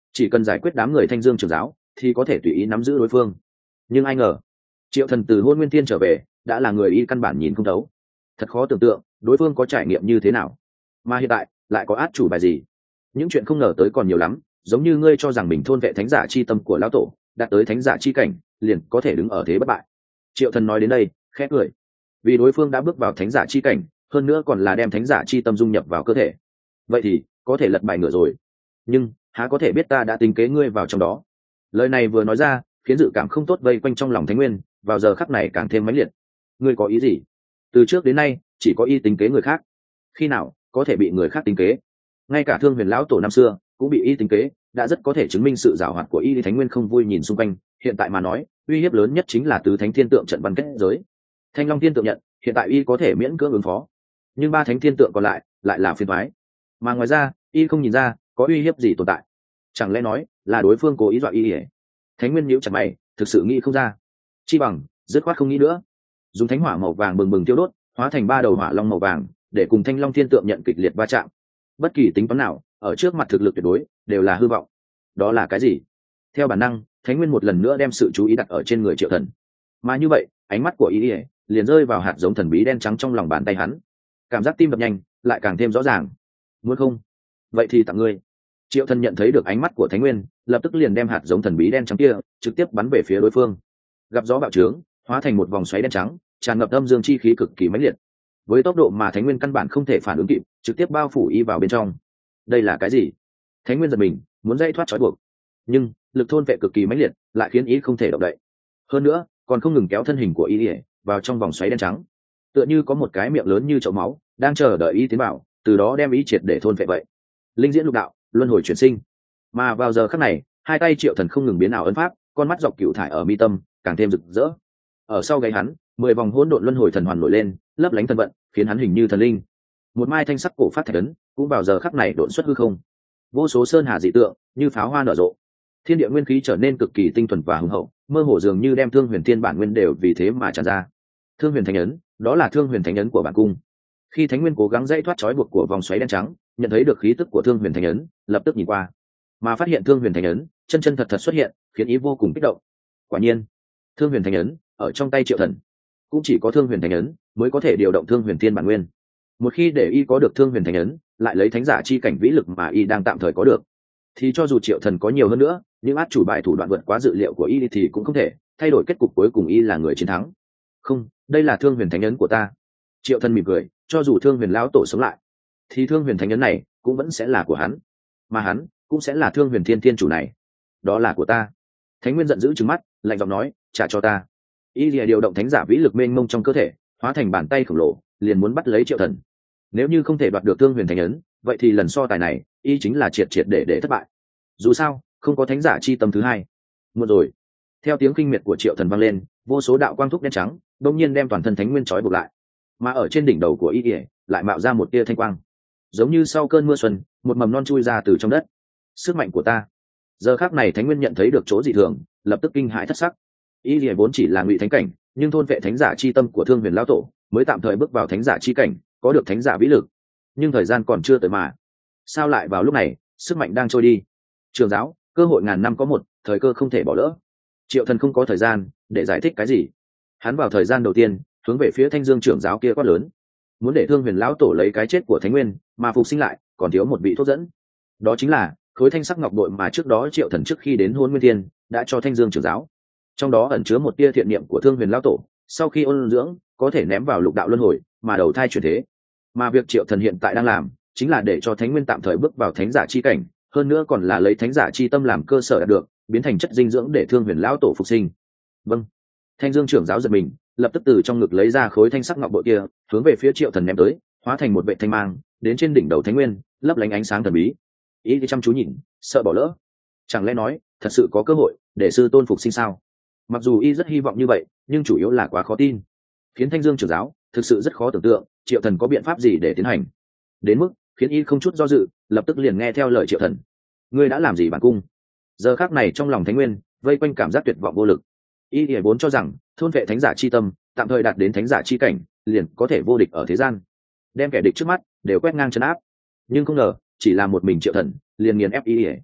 chỉ cần giải quyết đám người Thanh Dương trưởng giáo thì có thể tùy ý nắm giữ đối phương. Nhưng ai ngờ Triệu Thần từ Hôn Nguyên Thiên trở về đã là người y căn bản nhìn không thấu. Thật khó tưởng tượng đối phương có trải nghiệm như thế nào, mà hiện tại lại có át chủ bài gì. Những chuyện không ngờ tới còn nhiều lắm, giống như ngươi cho rằng mình thôn vệ thánh giả chi tâm của lão tổ đạt tới thánh giả chi cảnh liền có thể đứng ở thế bất bại. Triệu Thần nói đến đây khẽ cười, vì đối phương đã bước vào thánh giả chi cảnh, hơn nữa còn là đem thánh giả chi tâm dung nhập vào cơ thể, vậy thì có thể lật bài ngửa rồi. Nhưng há có thể biết ta đã tính kế ngươi vào trong đó. Lời này vừa nói ra khiến dự cảm không tốt vây quanh trong lòng Thánh Nguyên, vào giờ khắc này càng thêm mãnh liệt. Ngươi có ý gì? Từ trước đến nay chỉ có y tính kế người khác, khi nào có thể bị người khác tính kế? Ngay cả Thương Huyền lão tổ năm xưa cũng bị y tính kế, đã rất có thể chứng minh sự giàu hoạt của y. Thánh Nguyên không vui nhìn xung quanh, hiện tại mà nói uy hiếp lớn nhất chính là tứ thánh thiên tượng trận văn kết giới. Thanh Long thiên tượng nhận hiện tại y có thể miễn cưỡng ứng phó, nhưng ba thánh thiên tượng còn lại lại là phiền toái, mà ngoài ra y không nhìn ra có uy hiếp gì tồn tại. Chẳng lẽ nói là đối phương cố ý dọa y? Thánh Nguyên nhíu chặt mày, thực sự nghĩ không ra, chi bằng dứt khoát không nghĩ nữa, dùng thánh hỏa màu vàng bừng bừng tiêu đốt, hóa thành ba đầu hỏa long màu vàng để cùng Thanh Long thiên tượng nhận kịch liệt va chạm. Bất kỳ tính toán nào ở trước mặt thực lực tuyệt đối đều là hư vọng. Đó là cái gì? Theo bản năng Thánh Nguyên một lần nữa đem sự chú ý đặt ở trên người Triệu Thần, mà như vậy ánh mắt của y liền rơi vào hạt giống thần bí đen trắng trong lòng bàn tay hắn. Cảm giác tim đập nhanh lại càng thêm rõ ràng. Muốn không? Vậy thì tặng ngươi. Triệu Thần nhận thấy được ánh mắt của Thánh Nguyên, lập tức liền đem hạt giống thần bí đen trắng kia trực tiếp bắn về phía đối phương. Gặp gió bạo trướng, hóa thành một vòng xoáy đen trắng, tràn ngập âm dương chi khí cực kỳ mãnh liệt. Với tốc độ mà Thánh Nguyên căn bản không thể phản ứng kịp, trực tiếp bao phủ y vào bên trong. Đây là cái gì? Thánh Nguyên giật mình, muốn dây thoát trói buộc, nhưng lực thôn vệ cực kỳ mãnh liệt, lại khiến y không thể động đậy. Hơn nữa, còn không ngừng kéo thân hình của y vào trong vòng xoáy đen trắng, tựa như có một cái miệng lớn như chậu máu đang chờ đợi y tiến vào, từ đó đem ý triệt để thôn vệ vậy. Linh diễn lục đạo, luân hồi chuyển sinh. Mà vào giờ khắc này hai tay Triệu Thần không ngừng biến ảo ấn pháp, con mắt dọc cựu thải ở mi tâm càng thêm rực rỡ. Ở sau gáy hắn mười vòng hỗn độn luân hồi thần hoàn nổi lên, lấp lánh thần vận, khiến hắn hình như thần linh. Một mai thanh sắc cổ phát thạch ấn cũng vào giờ khắc này độn xuất hư không. Vô số sơn hà dị tượng như pháo hoa nở rộ, thiên địa nguyên khí trở nên cực kỳ tinh thuần và hùng hậu, mơ hồ dường như đem Thương Huyền Thiên bản nguyên đều vì thế mà tràn ra. Thương Huyền Thánh ấn, đó là Thương Huyền Thánh ấn của bản cung. Khi Thánh Nguyên cố gắng dãy thoát trói buộc của vòng xoáy đen trắng, nhận thấy được khí tức của Thương Huyền Thánh ấn, lập tức nhìn qua, mà phát hiện Thương Huyền Thánh ấn chân chân thật thật xuất hiện, khiến ý vô cùng kích động. Quả nhiên, Thương Huyền Thánh ấn ở trong tay Triệu Thần, cũng chỉ có Thương Huyền Thánh ấn mới có thể điều động Thương Huyền Thiên bản nguyên. Một khi để y có được Thương Huyền Thánh ấn, lại lấy thánh giả chi cảnh vĩ lực mà y đang tạm thời có được, thì cho dù Triệu Thần có nhiều hơn nữa, những át chủ bài thủ đoạn vượt quá dự liệu của y thì cũng không thể thay đổi kết cục cuối cùng y là người chiến thắng. Không, đây là Thương Huyền Thánh ấn của ta. Triệu Thần mỉm cười, cho dù Thương Huyền lão tổ sống lại, thì Thương Huyền Thánh ấn này cũng vẫn sẽ là của hắn, mà hắn cũng sẽ là Thương Huyền Thiên Thiên chủ này. Đó là của ta. Thánh Nguyên giận dữ trừng mắt, lạnh giọng nói, trả cho ta. Y lìa điều động thánh giả vĩ lực mênh mông trong cơ thể, hóa thành bàn tay khổng lồ, liền muốn bắt lấy Triệu Thần. Nếu như không thể đoạt được Thương Huyền Thánh ấn, vậy thì lần so tài này y chính là triệt triệt để để thất bại. Dù sao không có thánh giả chi tâm thứ hai. Một rồi. Theo tiếng kinh miệt của Triệu Thần vang lên, vô số đạo quang thúc đen trắng đông nhiên đem toàn thân Thánh Nguyên trói buộc lại, mà ở trên đỉnh đầu của y lại mạo ra một tia thanh quang, giống như sau cơn mưa xuân một mầm non chui ra từ trong đất. Sức mạnh của ta. Giờ khắc này Thánh Nguyên nhận thấy được chỗ dị thường, lập tức kinh hãi thất sắc. Y lìa vốn chỉ là ngụy thánh cảnh, nhưng thôn vệ thánh giả chi tâm của Thương Huyền lão tổ mới tạm thời bước vào thánh giả chi cảnh, có được thánh giả vĩ lực. Nhưng thời gian còn chưa tới mà sao lại vào lúc này sức mạnh đang trôi đi? Trường giáo, cơ hội ngàn năm có một, thời cơ không thể bỏ lỡ. Triệu Thần không có thời gian để giải thích cái gì, hắn vào thời gian đầu tiên hướng về phía Thanh Dương trưởng giáo kia quát lớn, muốn để Thương Huyền lão tổ lấy cái chết của Thánh Nguyên mà phục sinh lại, còn thiếu một vị thuốc dẫn, đó chính là khối thanh sắc ngọc bội mà trước đó Triệu Thần trước khi đến Hôn Nguyên Thiên đã cho Thanh Dương trưởng giáo, trong đó ẩn chứa một tia thiện niệm của Thương Huyền lão tổ, sau khi ôn dưỡng có thể ném vào lục đạo luân hồi mà đầu thai chuyển thế. Mà việc Triệu Thần hiện tại đang làm chính là để cho Thánh Nguyên tạm thời bước vào thánh giả chi cảnh, hơn nữa còn là lấy thánh giả chi tâm làm cơ sở đạt được, biến thành chất dinh dưỡng để Thương Huyền lão tổ phục sinh. Vâng. Thanh Dương trưởng giáo giật mình, lập tức từ trong ngực lấy ra khối thanh sắc ngọc bội kia, hướng về phía Triệu Thần ném tới, hóa thành một vệ thanh mang, đến trên đỉnh đầu Thánh Nguyên, lấp lánh ánh sáng thần bí. Ý chăm chú nhìn, sợ bỏ lỡ. Chẳng lẽ nói, thật sự có cơ hội để sư tôn phục sinh sao? Mặc dù y rất hy vọng như vậy, nhưng chủ yếu là quá khó tin. Khiến Thanh Dương trưởng giáo thực sự rất khó tưởng tượng Triệu Thần có biện pháp gì để tiến hành, đến mức khiến y không chút do dự, lập tức liền nghe theo lời Triệu Thần. Ngươi đã làm gì bản cung? Giờ khắc này trong lòng Thánh Nguyên vây quanh cảm giác tuyệt vọng vô lực. Y thì vốn cho rằng thôn vệ thánh giả chi tâm, tạm thời đạt đến thánh giả chi cảnh, liền có thể vô địch ở thế gian, đem kẻ địch trước mắt đều quét ngang chân áp. Nhưng không ngờ chỉ là một mình Triệu Thần liền nghiền ép y.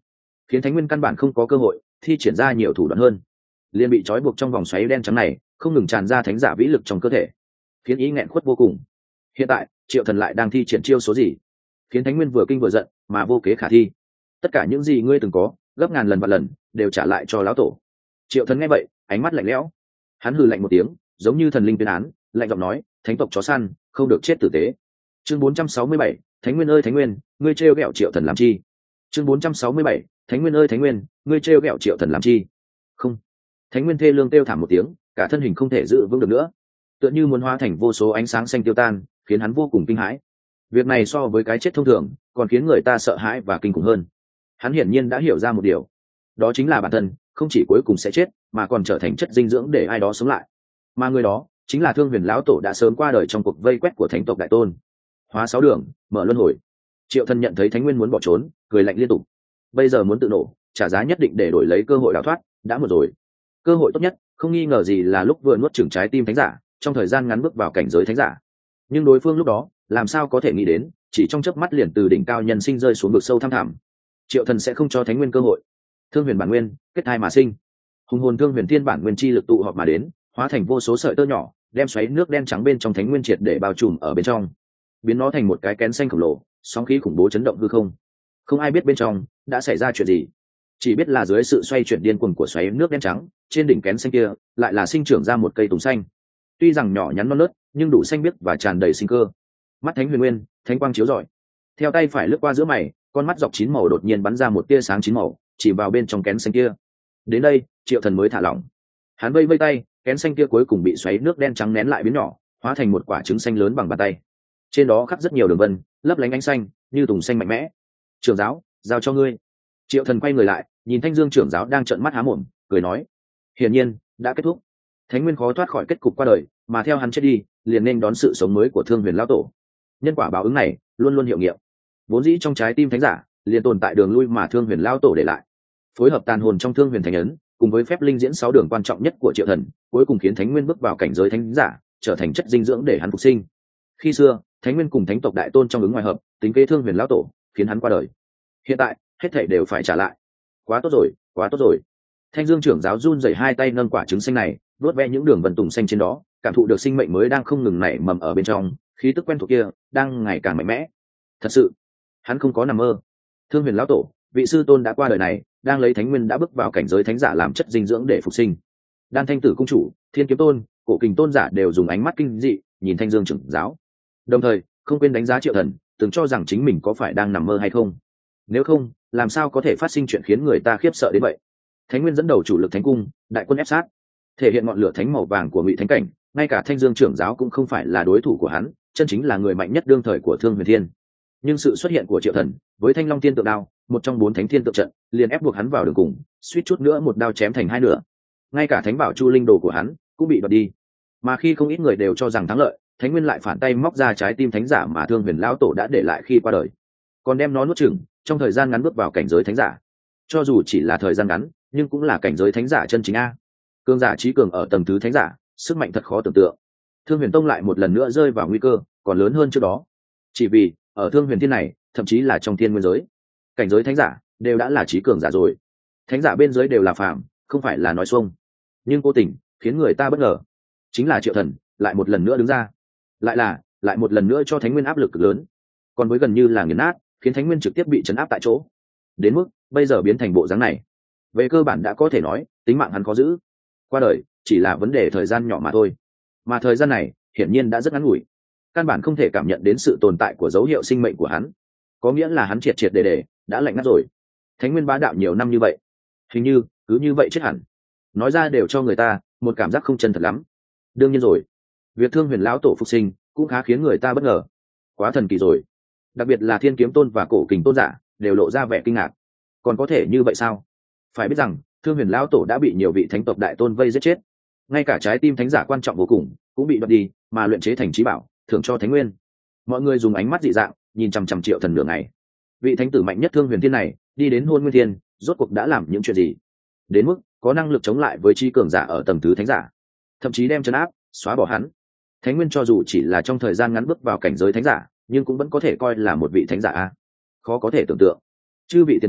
khiến thánh nguyên căn bản không có cơ hội thi triển ra nhiều thủ đoạn hơn, liền bị trói buộc trong vòng xoáy đen trắng này, không ngừng tràn ra thánh giả vĩ lực trong cơ thể, khiến ý nghẹn khuất vô cùng. Hiện tại Triệu Thần lại đang thi triển chiêu số gì, khiến thánh nguyên vừa kinh vừa giận mà vô kế khả thi. Tất cả những gì ngươi từng có gấp ngàn lần vạn lần đều trả lại cho lão tổ. Triệu Thần nghe vậy, ánh mắt lạnh lẽo, hắn hừ lạnh một tiếng, giống như thần linh tuyên án, lạnh giọng nói, thánh tộc chó săn không được chết tử tế. Chương bốn trăm sáu mươi bảy, Thánh Nguyên ơi Thánh Nguyên, ngươi trêu ghẹo Triệu Thần làm chi? Chương bốn trăm sáu mươi bảy, Thánh Nguyên ơi Thánh Nguyên, ngươi trêu ghẹo Triệu Thần làm chi? Không. Thánh Nguyên thê lương kêu thảm một tiếng, cả thân hình không thể giữ vững được nữa, tựa như muốn hóa thành vô số ánh sáng xanh tiêu tan, khiến hắn vô cùng kinh hãi. Việc này so với cái chết thông thường còn khiến người ta sợ hãi và kinh khủng hơn. Hắn hiển nhiên đã hiểu ra một điều, đó chính là bản thân không chỉ cuối cùng sẽ chết, mà còn trở thành chất dinh dưỡng để ai đó sống lại, mà người đó chính là Thương Huyền lão tổ đã sớm qua đời trong cuộc vây quét của thánh tộc đại tôn. Hóa sáu đường, mở luân hồi. Triệu Thần nhận thấy Thánh Nguyên muốn bỏ trốn, cười lạnh liên tục. Bây giờ muốn tự nổ, trả giá nhất định để đổi lấy cơ hội đào thoát, đã một rồi. Cơ hội tốt nhất không nghi ngờ gì là lúc vừa nuốt chửng trái tim thánh giả, trong thời gian ngắn bước vào cảnh giới thánh giả. Nhưng đối phương lúc đó làm sao có thể nghĩ đến, chỉ trong chớp mắt liền từ đỉnh cao nhân sinh rơi xuống vực sâu thăm thẳm. Triệu Thần sẽ không cho Thánh Nguyên cơ hội. Thương Huyền bản nguyên kết thai mà sinh, hùng hồn Thương Huyền thiên bản nguyên chi lực tụ họp mà đến, hóa thành vô số sợi tơ nhỏ, đem xoáy nước đen trắng bên trong Thánh Nguyên triệt để bao trùm ở bên trong, biến nó thành một cái kén xanh khổng lồ, sóng khí khủng bố chấn động hư không. Không ai biết bên trong đã xảy ra chuyện gì, chỉ biết là dưới sự xoay chuyển điên cuồng của xoáy nước đen trắng, trên đỉnh kén xanh kia lại là sinh trưởng ra một cây tùng xanh. Tuy rằng nhỏ nhắn non nớt, nhưng đủ xanh biếc và tràn đầy sinh cơ. Mắt Thánh Huyền Nguyên, thánh quang chiếu rọi. Theo tay phải lướt qua giữa mày, con mắt dọc chín màu đột nhiên bắn ra một tia sáng chín màu, chỉ vào bên trong kén xanh kia. Đến đây, Triệu Thần mới thả lỏng. Hắn vây vây tay, kén xanh kia cuối cùng bị xoáy nước đen trắng nén lại biến nhỏ, hóa thành một quả trứng xanh lớn bằng bàn tay. Trên đó khắc rất nhiều đường vân, lấp lánh ánh xanh, như tùng xanh mạnh mẽ. Trưởng giáo, giao cho ngươi. Triệu Thần quay người lại, nhìn Thanh Dương trưởng giáo đang trợn mắt há mồm, cười nói: hiển nhiên đã kết thúc. Thánh Nguyên khó thoát khỏi kết cục qua đời, mà theo hắn chết đi, liền nên đón sự sống mới của Thương Huyền lão tổ. Nhân quả báo ứng này luôn luôn hiệu nghiệm. Vốn dĩ trong trái tim thánh giả liền tồn tại đường lui mà Thương Huyền lão tổ để lại, phối hợp tàn hồn trong Thương Huyền thánh ấn, cùng với phép linh diễn sáu đường quan trọng nhất của Triệu Thần, cuối cùng khiến Thánh Nguyên bước vào cảnh giới thánh giả, trở thành chất dinh dưỡng để hắn phục sinh. Khi xưa, Thánh Nguyên cùng thánh tộc đại tôn trong ứng ngoài hợp, tính kế Thương Huyền lão tổ, khiến hắn qua đời. Hiện tại, hết thảy đều phải trả lại. Quá tốt rồi, quá tốt rồi. Thanh Dương trưởng giáo run rẩy hai tay nâng quả trứng xanh này, đốt vẽ những đường vân tùng xanh trên đó, cảm thụ được sinh mệnh mới đang không ngừng nảy mầm ở bên trong, khí tức quen thuộc kia đang ngày càng mạnh mẽ. Thật sự, hắn không có nằm mơ. Thương Huyền lão tổ, vị sư tôn đã qua đời này, đang lấy Thánh Nguyên đã bước vào cảnh giới thánh giả làm chất dinh dưỡng để phục sinh. Đan Thanh Tử cung chủ, Thiên Kiếm tôn, Cổ Kình tôn giả đều dùng ánh mắt kinh dị nhìn Thanh Dương trưởng giáo, đồng thời không quên đánh giá Triệu Thần, từng cho rằng chính mình có phải đang nằm mơ hay không. Nếu không, làm sao có thể phát sinh chuyện khiến người ta khiếp sợ đến vậy. Thánh Nguyên dẫn đầu chủ lực thánh cung, đại quân ép sát, thể hiện ngọn lửa thánh màu vàng của Ngụy Thánh cảnh, ngay cả Thanh Dương trưởng giáo cũng không phải là đối thủ của hắn, chân chính là người mạnh nhất đương thời của Thương Huyền Thiên. Nhưng sự xuất hiện của Triệu Thần với Thanh Long Thiên Tượng Đao, một trong bốn thánh thiên tượng trận, liền ép buộc hắn vào đường cùng, suýt chút nữa một đao chém thành hai nửa. Ngay cả Thánh Bảo Chu Linh đồ của hắn cũng bị đoạt đi. Mà khi không ít người đều cho rằng thắng lợi, Thánh Nguyên lại phản tay móc ra trái tim thánh giả mà Thương Huyền lão tổ đã để lại khi qua đời, còn đem nó nuốt chửng, trong thời gian ngắn bước vào cảnh giới thánh giả. Cho dù chỉ là thời gian ngắn, nhưng cũng là cảnh giới thánh giả chân chính a. Cường giả trí cường ở tầng thứ thánh giả, sức mạnh thật khó tưởng tượng. Thương Huyền Tông lại một lần nữa rơi vào nguy cơ còn lớn hơn trước đó, chỉ vì ở Thương Huyền Thiên này, thậm chí là trong thiên nguyên giới, cảnh giới thánh giả đều đã là trí cường giả rồi. Thánh giả bên dưới đều là phàm, không phải là nói xuông. Nhưng cố tình khiến người ta bất ngờ, chính là Triệu Thần lại một lần nữa đứng ra, lại là lại một lần nữa cho Thánh Nguyên áp lực cực lớn, còn với gần như là nghiền nát, khiến Thánh Nguyên trực tiếp bị chấn áp tại chỗ, đến mức bây giờ biến thành bộ dáng này. Về cơ bản đã có thể nói tính mạng hắn khó giữ, qua đời chỉ là vấn đề thời gian nhỏ mà thôi. Mà thời gian này hiển nhiên đã rất ngắn ngủi, căn bản không thể cảm nhận đến sự tồn tại của dấu hiệu sinh mệnh của hắn, có nghĩa là hắn triệt triệt để để đã lạnh ngắt rồi. Thánh Nguyên bá đạo nhiều năm như vậy, hình như cứ như vậy chết hẳn, nói ra đều cho người ta một cảm giác không chân thật lắm. Đương nhiên rồi, việc Thương Huyền lão tổ phục sinh cũng khá khiến người ta bất ngờ, quá thần kỳ rồi. Đặc biệt là Thiên Kiếm tôn và Cổ Kình tôn giả đều lộ ra vẻ kinh ngạc, còn có thể như vậy sao? Phải biết rằng Thương Huyền lão tổ đã bị nhiều vị thánh tộc đại tôn vây giết chết, ngay cả trái tim thánh giả quan trọng vô cùng cũng bị đoạt đi, mà luyện chế thành trí bảo thưởng cho Thánh Nguyên. Mọi người dùng ánh mắt dị dạng nhìn chằm chằm Triệu Thần nửa ngày. Vị thánh tử mạnh nhất Thương Huyền Thiên này đi đến Hôn Nguyên Thiên, rốt cuộc đã làm những chuyện gì, đến mức có năng lực chống lại với chi cường giả ở tầng thứ thánh giả, thậm chí đem trấn áp xóa bỏ hắn. Thánh Nguyên cho dù chỉ là trong thời gian ngắn bước vào cảnh giới thánh giả, nhưng cũng vẫn có thể coi là một vị thánh giả a. Khó có thể tưởng tượng. Chư vị tiền bối,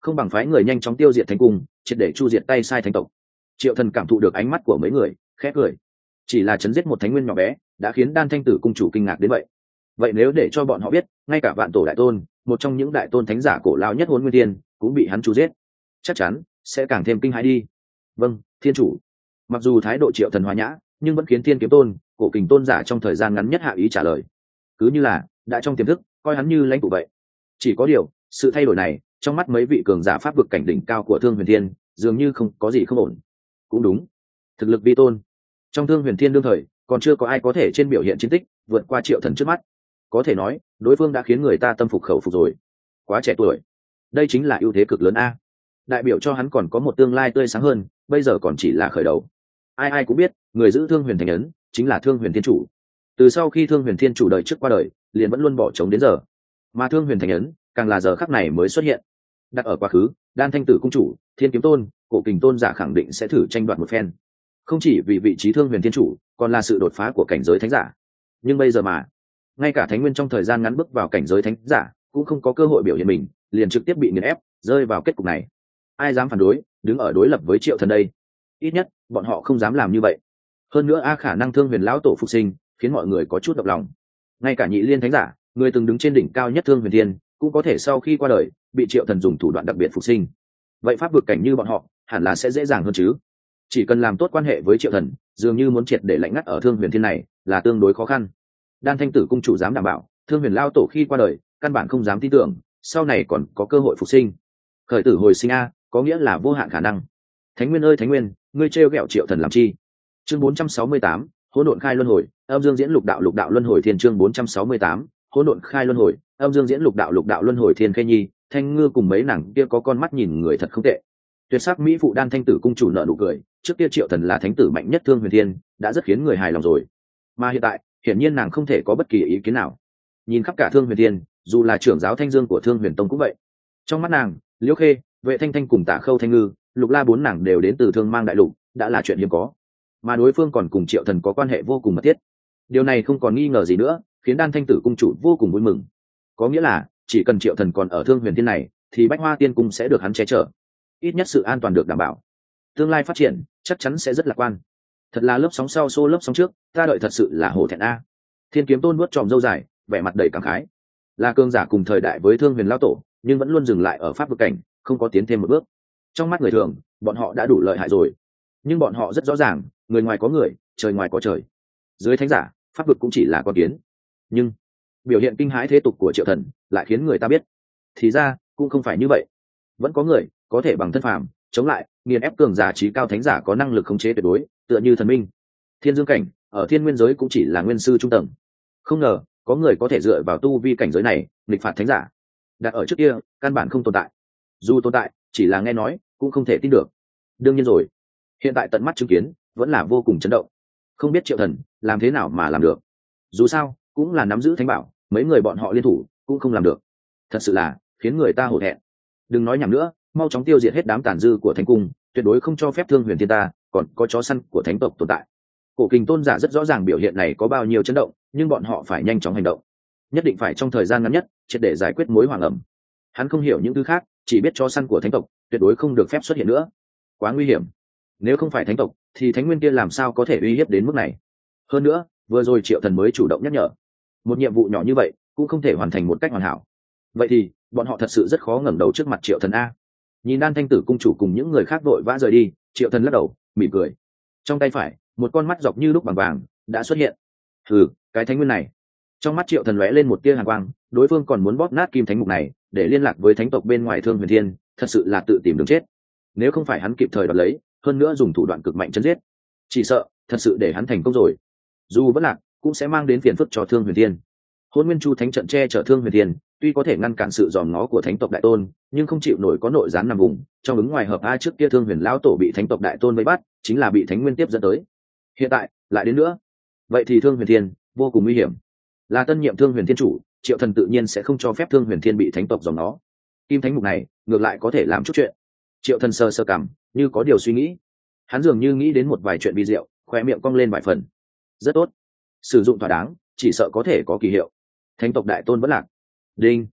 không bằng phái người nhanh chóng tiêu diệt thánh cung, triệt để chu diệt tay sai thánh tộc. Triệu Thần cảm thụ được ánh mắt của mấy người, khẽ cười. Chỉ là chấn giết một thánh nguyên nhỏ bé đã khiến Đan Thanh Tử cung chủ kinh ngạc đến vậy. Vậy nếu để cho bọn họ biết, ngay cả vạn tổ đại tôn, một trong những đại tôn thánh giả cổ lao nhất Hỗn Nguyên Thiên, cũng bị hắn chu giết, chắc chắn sẽ càng thêm kinh hãi đi. Vâng, thiên chủ. Mặc dù thái độ Triệu Thần hòa nhã, nhưng vẫn khiến Thiên Kiếm Tôn, Cổ Kình Tôn giả trong thời gian ngắn nhất hạ ý trả lời. Cứ như là đã trong tiềm thức coi hắn như lãnh tụ vậy. Chỉ có điều, sự thay đổi này, trong mắt mấy vị cường giả pháp vực cảnh đỉnh cao của Thương Huyền Thiên, dường như không có gì không ổn. Cũng đúng, thực lực vi tôn. Trong Thương Huyền Thiên đương thời, còn chưa có ai có thể trên biểu hiện chiến tích vượt qua Triệu Thần trước mắt. Có thể nói, đối phương đã khiến người ta tâm phục khẩu phục rồi. Quá trẻ tuổi, đây chính là ưu thế cực lớn a. Đại biểu cho hắn còn có một tương lai tươi sáng hơn, bây giờ còn chỉ là khởi đầu. Ai ai cũng biết, người giữ Thương Huyền Thành ấn chính là Thương Huyền Thiên chủ. Từ sau khi Thương Huyền Thiên chủ đời trước qua đời, liền vẫn luôn bỏ trống đến giờ. Mà Thương Huyền Thành ấn càng là giờ khắc này mới xuất hiện. Đặt ở quá khứ, Đan Thanh Tử cung chủ, Thiên Kiếm Tôn, Cổ Kình Tôn giả khẳng định sẽ thử tranh đoạt một phen. Không chỉ vì vị trí Thương Huyền Thiên chủ, còn là sự đột phá của cảnh giới thánh giả. Nhưng bây giờ mà, ngay cả thánh nguyên trong thời gian ngắn bước vào cảnh giới thánh giả, cũng không có cơ hội biểu hiện mình, liền trực tiếp bị nghiền ép, rơi vào kết cục này. Ai dám phản đối, đứng ở đối lập với Triệu Thần đây? Ít nhất, bọn họ không dám làm như vậy. Hơn nữa a khả năng Thương Huyền lão tổ phục sinh, khiến mọi người có chút động lòng. Ngay cả Nhị Liên thánh giả, người từng đứng trên đỉnh cao nhất Thương Huyền Thiên, cũng có thể sau khi qua đời, bị Triệu Thần dùng thủ đoạn đặc biệt phục sinh. Vậy pháp vực cảnh như bọn họ, hẳn là sẽ dễ dàng hơn chứ? Chỉ cần làm tốt quan hệ với Triệu Thần, dường như muốn triệt để lạnh ngắt ở Thương Huyền Thiên này, là tương đối khó khăn. Đan Thanh Tử cung chủ dám đảm bảo, Thương Huyền lão tổ khi qua đời, căn bản không dám tin tưởng, sau này còn có cơ hội phục sinh. Khởi tử hồi sinh a, có nghĩa là vô hạn khả năng. Thánh Nguyên ơi Thánh Nguyên, ngươi trêu ghẹo Triệu Thần làm chi? Chương bốn trăm sáu mươi tám, Hỗn độn khai luân hồi, âm dương diễn lục đạo lục đạo luân hồi thiên. Chương bốn trăm sáu mươi tám, Hỗn độn khai luân hồi, âm dương diễn lục đạo lục đạo luân hồi thiên. Khê Nhi, Thanh Ngư cùng mấy nàng kia có con mắt nhìn người thật không tệ. Tuyệt sắc mỹ phụ Đan Thanh Tử cung chủ nở nụ cười, trước kia Triệu Thần là thánh tử mạnh nhất Thương Huyền Thiên, đã rất khiến người hài lòng rồi. Mà hiện tại, hiển nhiên nàng không thể có bất kỳ ý kiến nào. Nhìn khắp cả Thương Huyền Thiên, dù là trưởng giáo Thanh Dương của Thương Huyền Tông cũng vậy. Trong mắt nàng, Liễu Khê, Vệ Thanh Thanh cùng Tả Khâu Thanh Ngư, Lục La bốn nàng đều đến từ Thương Mang đại lục, đã là chuyện hiếm có. Mà đối phương còn cùng Triệu Thần có quan hệ vô cùng mật thiết. Điều này không còn nghi ngờ gì nữa, khiến Đan Thanh Tử cung chủ vô cùng vui mừng. Có nghĩa là, chỉ cần Triệu Thần còn ở Thương Huyền Thiên này, thì Bách Hoa Tiên cung sẽ được hắn che chở. Ít nhất sự an toàn được đảm bảo. Tương lai phát triển chắc chắn sẽ rất lạc quan. Thật là lớp sóng sau xô lớp sóng trước, ta đợi thật sự là hổ thẹn a. Thiên Kiếm Tôn vuốt tròm râu dài, vẻ mặt đầy cảm khái. Là cường giả cùng thời đại với Thương Huyền lão tổ, nhưng vẫn luôn dừng lại ở pháp vực cảnh, không có tiến thêm một bước. Trong mắt người thường, bọn họ đã đủ lợi hại rồi. Nhưng bọn họ rất rõ ràng, người ngoài có người, trời ngoài có trời. Dưới thánh giả, pháp vực cũng chỉ là con kiến. Nhưng biểu hiện kinh hãi thế tục của Triệu Thần lại khiến người ta biết, thì ra cũng không phải như vậy. Vẫn có người có thể bằng thân phàm chống lại, nghiền ép cường giả trí cao thánh giả có năng lực khống chế tuyệt đối, tựa như thần minh. Thiên Dương cảnh ở thiên nguyên giới cũng chỉ là nguyên sư trung tầng. Không ngờ có người có thể dựa vào tu vi cảnh giới này nghịch phạt thánh giả. Đặt ở trước kia, căn bản không tồn tại. Dù tồn tại, chỉ là nghe nói, cũng không thể tin được. Đương nhiên rồi, hiện tại tận mắt chứng kiến, vẫn là vô cùng chấn động. Không biết Triệu Thần làm thế nào mà làm được. Dù sao, cũng là nắm giữ thánh bảo, mấy người bọn họ liên thủ cũng không làm được. Thật sự là khiến người ta hổ thẹn. Đừng nói nhảm nữa, mau chóng tiêu diệt hết đám tàn dư của thánh cung, tuyệt đối không cho phép Thương Huyền Thiên ta còn có chó săn của thánh tộc tồn tại. Cổ Kình Tôn giả rất rõ ràng biểu hiện này có bao nhiêu chấn động, nhưng bọn họ phải nhanh chóng hành động, nhất định phải trong thời gian ngắn nhất, triệt để giải quyết mối hoàng ẩm. Hắn không hiểu những thứ khác, chỉ biết chó săn của thánh tộc tuyệt đối không được phép xuất hiện nữa. Quá nguy hiểm. Nếu không phải thánh tộc, thì thánh nguyên kia làm sao có thể uy hiếp đến mức này? Hơn nữa, vừa rồi Triệu Thần mới chủ động nhắc nhở, một nhiệm vụ nhỏ như vậy cũng không thể hoàn thành một cách hoàn hảo. Vậy thì bọn họ thật sự rất khó ngẩng đầu trước mặt Triệu Thần a. Nhìn Đan Thanh Tử cung chủ cùng những người khác vội vã rời đi, Triệu Thần lắc đầu mỉm cười. Trong tay phải, một con mắt dọc như lúc bằng vàng đã xuất hiện. Hừ, cái thánh nguyên này. Trong mắt Triệu Thần lóe lên một tia hàn quang, đối phương còn muốn bóp nát kim thánh mục này để liên lạc với thánh tộc bên ngoài Thương Huyền Thiên, thật sự là tự tìm đường chết. Nếu không phải hắn kịp thời đoạt lấy, hơn nữa dùng thủ đoạn cực mạnh chấn giết, chỉ sợ thật sự để hắn thành công rồi, dù vẫn lạc cũng sẽ mang đến phiền phức cho Thương Huyền Thiên. Hôn Nguyên Chu thánh trận che chở Thương Huyền Thiên, tuy có thể ngăn cản sự dòm ngó của thánh tộc đại tôn, nhưng không chịu nổi có nội gián nằm vùng trong ứng ngoài hợp. A trước kia Thương Huyền lão tổ bị thánh tộc đại tôn vây bắt, chính là bị thánh nguyên tiếp dẫn tới. Hiện tại lại đến nữa, vậy thì Thương Huyền Thiên vô cùng nguy hiểm. Là tân nhiệm Thương Huyền Thiên chủ, Triệu Thần tự nhiên sẽ không cho phép Thương Huyền Thiên bị thánh tộc dòm ngó. Kim thánh mục này ngược lại có thể làm chút chuyện. Triệu Thần sơ sơ cảm, như có điều suy nghĩ. Hắn dường như nghĩ đến một vài chuyện vi diệu, khoe miệng cong lên vài phần. Rất tốt, sử dụng thỏa đáng, chỉ sợ có thể có kỳ hiệu. Thánh tộc đại tôn vẫn lạc. Đinh.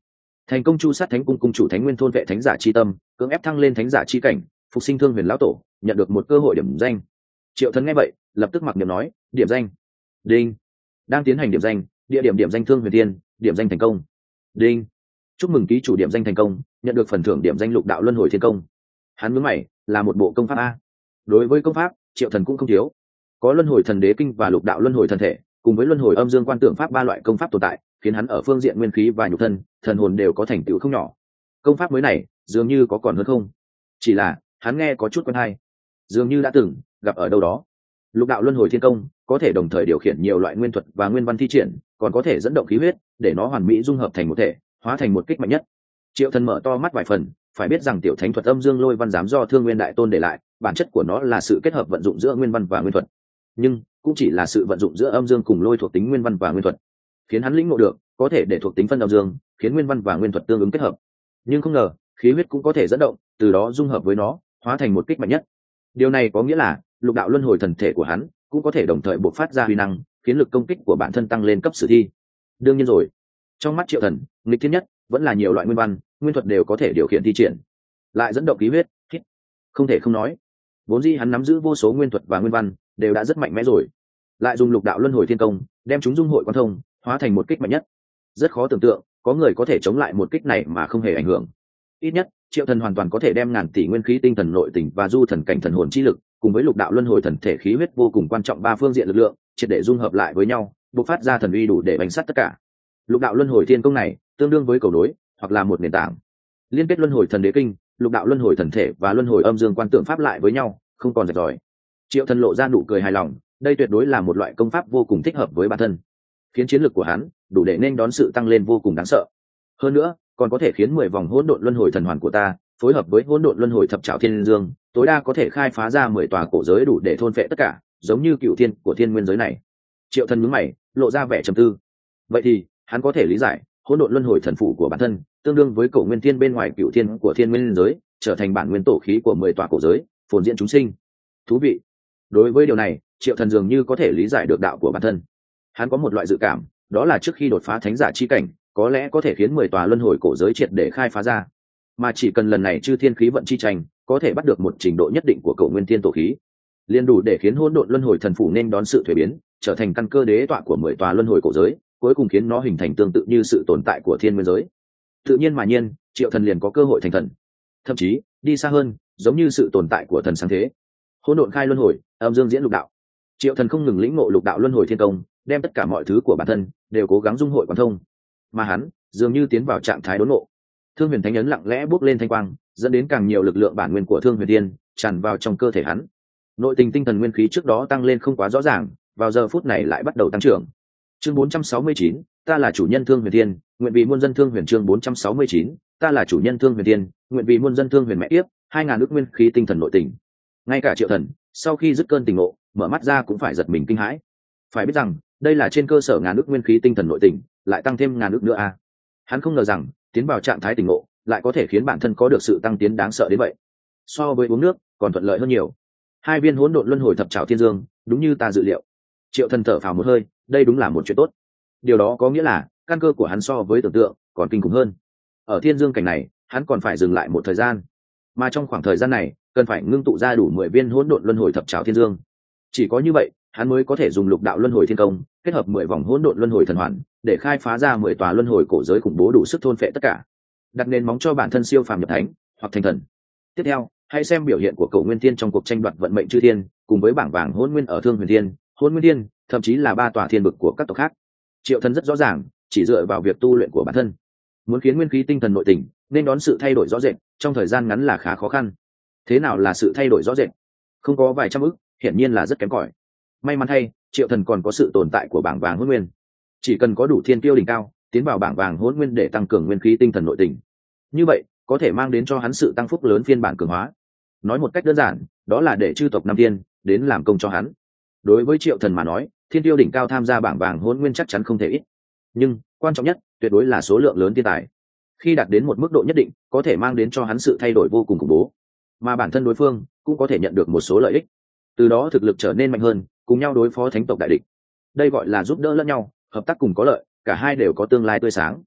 thành công chu sát thánh cung cung chủ thánh nguyên thôn vệ thánh giả chi tâm, cưỡng ép thăng lên thánh giả chi cảnh, phục sinh thương huyền lão tổ, nhận được một cơ hội điểm danh. Triệu Thần nghe vậy lập tức mặc niệm nói: điểm danh. Đinh. Đang tiến hành điểm danh, địa điểm điểm danh Thương Huyền Thiên, điểm danh thành công. Đinh. Chúc mừng ký chủ điểm danh thành công, nhận được phần thưởng điểm danh Lục Đạo Luân Hồi Thiên Công. Hắn nhướng mày, là một bộ công pháp a. Đối với công pháp, Triệu Thần cũng không thiếu, có Luân Hồi Thần Đế Kinh và Lục Đạo Luân Hồi Thần Thể, cùng với Luân Hồi Âm Dương Quan Tượng Pháp ba loại công pháp tồn tại, khiến hắn ở phương diện nguyên khí và nhục thân, thần hồn đều có thành tựu không nhỏ. Công pháp mới này, dường như có còn hơn không? Chỉ là, hắn nghe có chút quen hay, dường như đã từng gặp ở đâu đó. Lục Đạo Luân Hồi Thiên Công có thể đồng thời điều khiển nhiều loại nguyên thuật và nguyên văn thi triển, còn có thể dẫn động khí huyết, để nó hoàn mỹ dung hợp thành một thể, hóa thành một kích mạnh nhất. Triệu Thần mở to mắt vài phần, phải biết rằng tiểu thánh thuật Âm Dương Lôi Văn giám do Thương Nguyên Đại Tôn để lại, bản chất của nó là sự kết hợp vận dụng giữa nguyên văn và nguyên thuật, nhưng cũng chỉ là sự vận dụng giữa âm dương cùng lôi thuộc tính nguyên văn và nguyên thuật, khiến hắn lĩnh ngộ được có thể để thuộc tính phân âm dương, khiến nguyên văn và nguyên thuật tương ứng kết hợp. Nhưng không ngờ, khí huyết cũng có thể dẫn động, từ đó dung hợp với nó, hóa thành một kích mạnh nhất. Điều này có nghĩa là Lục Đạo Luân Hồi Thần Thể của hắn cũng có thể đồng thời bộc phát ra uy năng, khiến lực công kích của bản thân tăng lên cấp sử thi. Đương nhiên rồi, trong mắt Triệu Thần, nghịch thiên nhất vẫn là nhiều loại nguyên văn, nguyên thuật đều có thể điều khiển thi triển, lại dẫn động khí huyết, hít. Không thể không nói, vốn dĩ hắn nắm giữ vô số nguyên thuật và nguyên văn, đều đã rất mạnh mẽ rồi, lại dùng Lục Đạo Luân Hồi Thiên Công đem chúng dung hội quan thông, hóa thành một kích mạnh nhất. Rất khó tưởng tượng có người có thể chống lại một kích này mà không hề ảnh hưởng. Ít nhất Triệu Thần hoàn toàn có thể đem ngàn tỷ nguyên khí tinh thần nội tình và du thần cảnh thần hồn chi lực, cùng với Lục Đạo Luân Hồi Thần Thể khí huyết vô cùng quan trọng ba phương diện lực lượng, triệt để dung hợp lại với nhau, bộc phát ra thần uy đủ để bánh sát tất cả. Lục Đạo Luân Hồi Thiên Công này tương đương với cầu nối, hoặc là một nền tảng, liên kết Luân Hồi Thần Đế Kinh, Lục Đạo Luân Hồi Thần Thể và Luân Hồi Âm Dương Quan Tượng Pháp lại với nhau, không còn rạch ròi. Triệu Thần lộ ra nụ cười hài lòng, đây tuyệt đối là một loại công pháp vô cùng thích hợp với bản thân, khiến chiến lược của hắn đủ để nên đón sự tăng lên vô cùng đáng sợ. Hơn nữa, còn có thể khiến mười vòng hỗn độn luân hồi thần hoàn của ta phối hợp với hỗn độn luân hồi thập trảo thiên dương, tối đa có thể khai phá ra mười tòa cổ giới đủ để thôn phệ tất cả, giống như cựu thiên của thiên nguyên giới này. Triệu Thần nhướng mày, lộ ra vẻ trầm tư. Vậy thì, hắn có thể lý giải, hỗn độn luân hồi thần phụ của bản thân tương đương với cổ nguyên thiên bên ngoài cựu thiên của thiên nguyên giới, trở thành bản nguyên tổ khí của mười tòa cổ giới, phồn diễn chúng sinh. Thú vị. Đối với điều này, Triệu Thần dường như có thể lý giải được đạo của bản thân. Hắn có một loại dự cảm, đó là trước khi đột phá thánh giả chi cảnh, có lẽ có thể khiến mười tòa luân hồi cổ giới triệt để khai phá ra, mà chỉ cần lần này chư thiên khí vận chi tranh có thể bắt được một trình độ nhất định của cổ nguyên thiên tổ khí, liền đủ để khiến hỗn độn luân hồi thần phủ nên đón sự thuế biến, trở thành căn cơ đế tọa của mười tòa luân hồi cổ giới, cuối cùng khiến nó hình thành tương tự như sự tồn tại của thiên nguyên giới. Tự nhiên mà nhiên, Triệu Thần liền có cơ hội thành thần, thậm chí đi xa hơn, giống như sự tồn tại của thần sáng thế. Hỗn độn khai luân hồi, âm dương diễn lục đạo. Triệu Thần không ngừng lĩnh ngộ Lục Đạo Luân Hồi Thiên Công, đem tất cả mọi thứ của bản thân đều cố gắng dung hội quán thông, mà hắn dường như tiến vào trạng thái đốn ngộ. Thương Huyền Thánh Ấn lặng lẽ bước lên thanh quang, dẫn đến càng nhiều lực lượng bản nguyên của Thương Huyền Tiên tràn vào trong cơ thể hắn. Nội tình tinh thần nguyên khí trước đó tăng lên không quá rõ ràng, vào giờ phút này lại bắt đầu tăng trưởng. Chương bốn trăm sáu mươi chín, ta là chủ nhân Thương Huyền Tiên, nguyện vì muôn dân Thương Huyền. Chương bốn trăm sáu mươi chín, ta là chủ nhân Thương Huyền Tiên, nguyện vì muôn dân Thương Huyền. Mẹ tiếp hai ngàn ước nguyên khí tinh thần nội tình. Ngay cả Triệu Thần sau khi dứt cơn tình ngộ, mở mắt ra cũng phải giật mình kinh hãi. Phải biết rằng đây là trên cơ sở ngàn ước nguyên khí tinh thần nội tình, lại tăng thêm ngàn ước nữa à. Hắn không ngờ rằng tiến vào trạng thái tỉnh ngộ lại có thể khiến bản thân có được sự tăng tiến đáng sợ đến vậy, so với uống nước còn thuận lợi hơn nhiều. Hai viên hỗn độn luân hồi thập trảo thiên dương, đúng như ta dự liệu. Triệu Thần thở phào một hơi, đây đúng là một chuyện tốt. Điều đó có nghĩa là căn cơ của hắn so với tưởng tượng còn kinh khủng hơn. Ở thiên dương cảnh này, hắn còn phải dừng lại một thời gian, mà trong khoảng thời gian này cần phải ngưng tụ ra đủ mười viên hỗn độn luân hồi thập trảo thiên dương. Chỉ có như vậy, hắn mới có thể dùng Lục Đạo Luân Hồi Thiên Công kết hợp mười vòng hỗn độn luân hồi thần hoàn, để khai phá ra mười tòa luân hồi cổ giới khủng bố đủ sức thôn phệ tất cả, đặt nền móng cho bản thân siêu phàm nhập thánh hoặc thành thần. Tiếp theo, hãy xem biểu hiện của Cổ Nguyên Thiên trong cuộc tranh đoạt vận mệnh chư thiên, cùng với bảng vàng hỗn nguyên ở Thương Huyền Thiên, Hỗn Nguyên Thiên, thậm chí là ba tòa thiên vực của các tộc khác. Triệu Thần rất rõ ràng, chỉ dựa vào việc tu luyện của bản thân, muốn khiến nguyên khí tinh thần nội tình nên đón sự thay đổi rõ rệt trong thời gian ngắn là khá khó khăn. Thế nào là sự thay đổi rõ rệt? Không có vài trăm ức, hiển nhiên là rất kém cỏi. May mắn thay, Triệu Thần còn có sự tồn tại của bảng vàng hỗn nguyên. Chỉ cần có đủ thiên tiêu đỉnh cao tiến vào bảng vàng hỗn nguyên để tăng cường nguyên khí tinh thần nội tình, như vậy có thể mang đến cho hắn sự tăng phúc lớn phiên bản cường hóa. Nói một cách đơn giản, đó là để chư tộc Nam Tiên đến làm công cho hắn. Đối với Triệu Thần mà nói, thiên tiêu đỉnh cao tham gia bảng vàng hỗn nguyên chắc chắn không thể ít, nhưng quan trọng nhất tuyệt đối là số lượng lớn thiên tài. Khi đạt đến một mức độ nhất định, có thể mang đến cho hắn sự thay đổi vô cùng khủng bố, mà bản thân đối phương cũng có thể nhận được một số lợi ích, từ đó thực lực trở nên mạnh hơn, cùng nhau đối phó thánh tộc đại địch. Đây gọi là giúp đỡ lẫn nhau, hợp tác cùng có lợi, cả hai đều có tương lai tươi sáng.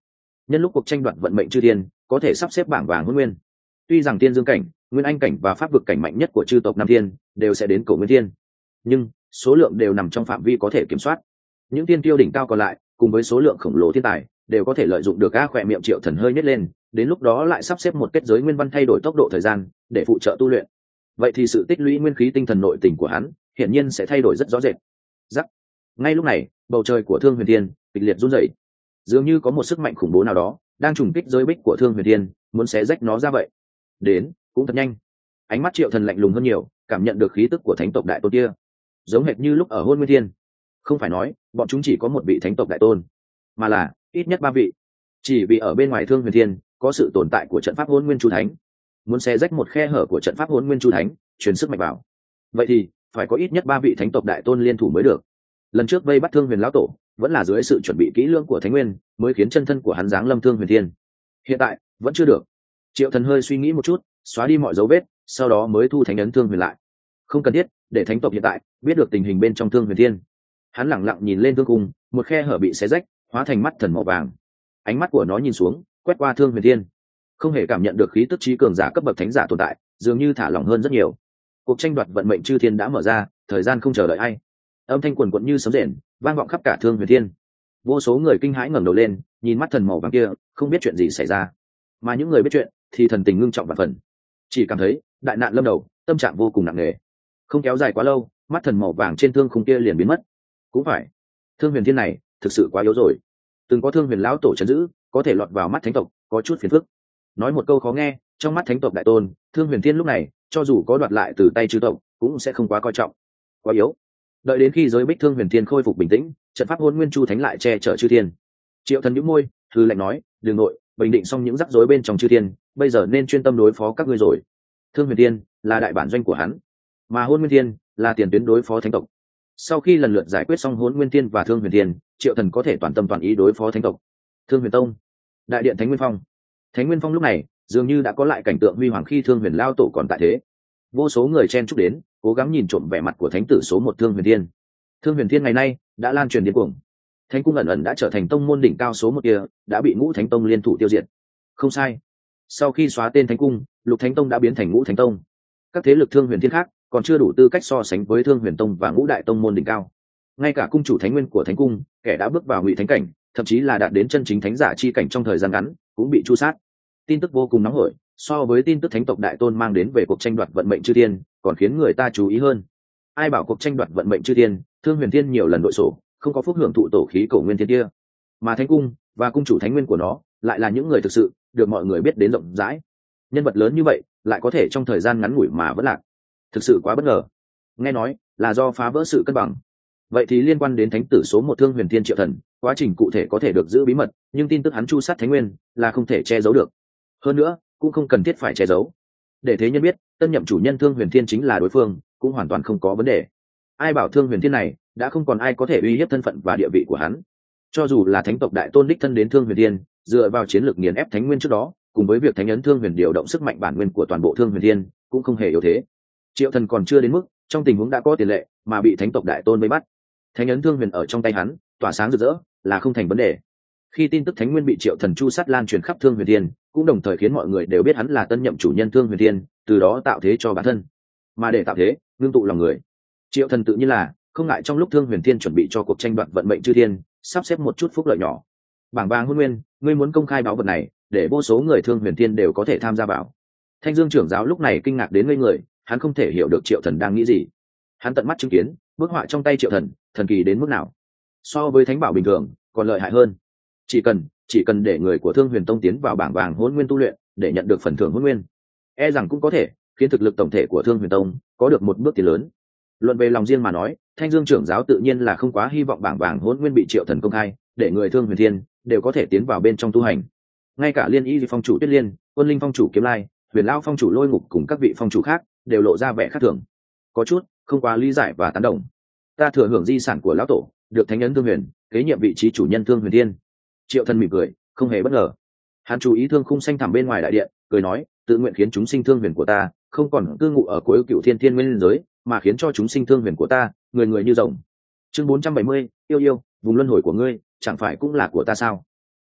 nhân lúc cuộc tranh đoạt vận mệnh chư thiên có thể sắp xếp bảng vàng hôn nguyên. Tuy rằng tiên dương cảnh, nguyên anh cảnh và pháp vực cảnh mạnh nhất của chư tộc nam thiên đều sẽ đến cổ nguyên thiên, nhưng số lượng đều nằm trong phạm vi có thể kiểm soát. Những tiên tiêu đỉnh cao còn lại cùng với số lượng khổng lồ thiên tài đều có thể lợi dụng được. A khỏe miệng Triệu Thần hơi nhếch lên, đến lúc đó lại sắp xếp một kết giới nguyên văn thay đổi tốc độ thời gian để phụ trợ tu luyện. Vậy thì sự tích lũy nguyên khí tinh thần nội tình của hắn hiển nhiên sẽ thay đổi rất rõ rệt. Rắc. Ngay lúc này, bầu trời của Thương Huyền Thiên kịch liệt run rẩy, dường như có một sức mạnh khủng bố nào đó đang trùng kích giới bích của Thương Huyền Thiên, muốn xé rách nó ra vậy. Đến, cũng thật nhanh. Ánh mắt Triệu Thần lạnh lùng hơn nhiều, cảm nhận được khí tức của thánh tộc đại tôn kia, giống hệt như lúc ở Hôn Nguyên Thiên. Không phải nói bọn chúng chỉ có một vị thánh tộc đại tôn, mà là ít nhất ba vị. Chỉ vì ở bên ngoài Thương Huyền Thiên có sự tồn tại của trận pháp Hôn Nguyên Chu Thánh, muốn xé rách một khe hở của trận pháp Hôn Nguyên Chu Thánh, truyền sức mạnh vào, vậy thì phải có ít nhất ba vị thánh tộc đại tôn liên thủ mới được. Lần trước vây bắt Thương Huyền lão tổ vẫn là dưới sự chuẩn bị kỹ lưỡng của Thánh Nguyên mới khiến chân thân của hắn giáng lâm Thương Huyền Thiên. Hiện tại vẫn chưa được. Triệu Thần hơi suy nghĩ một chút, xóa đi mọi dấu vết, sau đó mới thu thánh ấn Thương Huyền lại. Không cần thiết để thánh tộc hiện tại biết được tình hình bên trong Thương Huyền Thiên. Hắn lẳng lặng nhìn lên thương cung, một khe hở bị xé rách, hóa thành mắt thần màu vàng. Ánh mắt của nó nhìn xuống, quét qua Thương Huyền Thiên, không hề cảm nhận được khí tức trí cường giả cấp bậc thánh giả tồn tại, dường như thả lỏng hơn rất nhiều. Cuộc tranh đoạt vận mệnh chư thiên đã mở ra, thời gian không chờ đợi ai. Âm thanh quần quẫn như sấm rền, vang vọng khắp cả Thương Huyền Thiên. Vô số người kinh hãi ngẩng đầu lên, nhìn mắt thần màu vàng kia, không biết chuyện gì xảy ra. Mà những người biết chuyện thì thần tình ngưng trọng và phần, chỉ cảm thấy đại nạn lâm đầu, tâm trạng vô cùng nặng nề. Không kéo dài quá lâu, mắt thần màu vàng trên thương khung kia liền biến mất. Cũng phải, Thương Huyền Thiên này thực sự quá yếu rồi. Từng có Thương Huyền lão tổ trấn giữ, có thể lọt vào mắt thánh tộc, có chút phiền phức. Nói một câu khó nghe, trong mắt thánh tộc đại tôn, Thương Huyền Thiên lúc này cho dù có đoạt lại từ tay chư tộc cũng sẽ không quá coi trọng. Quá yếu. Đợi đến khi giới bích Thương Huyền Thiên khôi phục bình tĩnh, trận pháp Hôn Nguyên Chu Thánh lại che chở chư thiên. Triệu Thần nhíu môi, hừ lạnh nói, "Đường nội, bình định xong những rắc rối bên trong chư thiên, bây giờ nên chuyên tâm đối phó các ngươi rồi." Thương Huyền Thiên là đại bản doanh của hắn, mà Hôn Nguyên Thiên là tiền tuyến đối phó thánh tộc. Sau khi lần lượt giải quyết xong Hôn Nguyên Thiên và Thương Huyền Thiên, Triệu Thần có thể toàn tâm toàn ý đối phó thánh tộc. Thương Huyền Tông, đại điện Thánh Nguyên Phong. Thánh Nguyên Phong lúc này dường như đã có lại cảnh tượng huy hoàng khi Thương Huyền lao tổ còn tại thế. Vô số người chen chúc đến, cố gắng nhìn trộm vẻ mặt của thánh tử số một Thương Huyền Thiên. Thương Huyền Thiên ngày nay đã lan truyền điên cuồng. Thánh cung ẩn ẩn đã trở thành tông môn đỉnh cao số một kia, đã bị Ngũ Thánh Tông liên thủ tiêu diệt. Không sai. Sau khi xóa tên Thánh cung, Lục Thánh Tông đã biến thành Ngũ Thánh Tông. Các thế lực Thương Huyền Thiên khác còn chưa đủ tư cách so sánh với Thương Huyền Tông và Ngũ Đại Tông môn đỉnh cao. Ngay cả cung chủ Thánh Nguyên của Thánh cung, kẻ đã bước vào Ngụy Thánh cảnh, thậm chí là đạt đến chân chính thánh giả chi cảnh trong thời gian ngắn, cũng bị tru sát. Tin tức vô cùng nóng hổi, so với tin tức thánh tộc đại tôn mang đến về cuộc tranh đoạt vận mệnh chư thiên, còn khiến người ta chú ý hơn. Ai bảo cuộc tranh đoạt vận mệnh chư thiên, Thương Huyền Thiên nhiều lần đội sổ, không có phúc hưởng thụ tổ khí cổ nguyên thiên kia, mà Thánh cung và cung chủ Thánh Nguyên của nó lại là những người thực sự được mọi người biết đến rộng rãi. Nhân vật lớn như vậy lại có thể trong thời gian ngắn ngủi mà vẫn lạc, thực sự quá bất ngờ. Nghe nói là do phá vỡ sự cân bằng. Vậy thì liên quan đến thánh tử số một Thương Huyền Thiên Triệu Thần, quá trình cụ thể có thể được giữ bí mật, nhưng tin tức hắn chu sát Thánh Nguyên là không thể che giấu được. Hơn nữa cũng không cần thiết phải che giấu, để thế nhân biết tân nhậm chủ nhân Thương Huyền Thiên chính là đối phương, cũng hoàn toàn không có vấn đề. Ai bảo Thương Huyền Thiên này đã không còn ai có thể uy hiếp thân phận và địa vị của hắn. Cho dù là thánh tộc đại tôn đích thân đến Thương Huyền Thiên, dựa vào chiến lược nghiền ép Thánh Nguyên trước đó, cùng với việc thánh ấn Thương Huyền điều động sức mạnh bản nguyên của toàn bộ Thương Huyền Thiên, cũng không hề yếu thế. Triệu Thần còn chưa đến mức trong tình huống đã có tiền lệ mà bị thánh tộc đại tôn vây bắt, thánh ấn Thương Huyền ở trong tay hắn tỏa sáng rực rỡ là không thành vấn đề. Khi tin tức Thánh Nguyên bị Triệu Thần chu sát lan truyền khắp Thương Huyền Thiên, cũng đồng thời khiến mọi người đều biết hắn là tân nhậm chủ nhân Thương Huyền Thiên, từ đó tạo thế cho bản thân. Mà để tạo thế, ngưng tụ lòng người, Triệu Thần tự nhiên là không ngại trong lúc Thương Huyền Thiên chuẩn bị cho cuộc tranh đoạt vận mệnh chư thiên, sắp xếp một chút phúc lợi nhỏ. Bảng vàng hôn nguyên, ngươi muốn công khai báo vật này, để vô số người Thương Huyền Thiên đều có thể tham gia vào. Thanh Dương trưởng giáo lúc này kinh ngạc đến ngây người, hắn không thể hiểu được Triệu Thần đang nghĩ gì. Hắn tận mắt chứng kiến bức họa trong tay Triệu Thần, thần kỳ đến mức nào. So với thánh bảo bình thường, còn lợi hại hơn. Chỉ cần, chỉ cần để người của Thương Huyền Tông tiến vào bảng vàng hôn nguyên tu luyện, để nhận được phần thưởng hôn nguyên, e rằng cũng có thể khiến thực lực tổng thể của Thương Huyền Tông có được một bước tiến lớn. Luận về lòng riêng mà nói, Thanh Dương trưởng giáo tự nhiên là không quá hy vọng bảng vàng hôn nguyên bị Triệu Thần công khai, để người Thương Huyền Thiên đều có thể tiến vào bên trong tu hành. Ngay cả Liên Y phong chủ Tuyết Liên, Quân Linh phong chủ Kiếm Lai, Huyền Lão phong chủ Lôi Ngục cùng các vị phong chủ khác đều lộ ra vẻ khác thường, có chút không quá lý giải và tán đồng. Ta thừa hưởng di sản của lão tổ, được thánh ấn Thương Huyền, kế nhiệm vị trí chủ nhân Thương Huyền Thiên. Triệu Thần mỉm cười, không hề bất ngờ. Hắn chú ý thương khung xanh thẳm bên ngoài đại điện, cười nói, tự nguyện khiến chúng sinh Thương Huyền của ta không còn cư ngụ ở cuối Cửu Thiên Thiên Nguyên giới, mà khiến cho chúng sinh Thương Huyền của ta người người như rồng. Chương bốn trăm bảy mươi, yêu yêu, vùng luân hồi của ngươi chẳng phải cũng là của ta sao?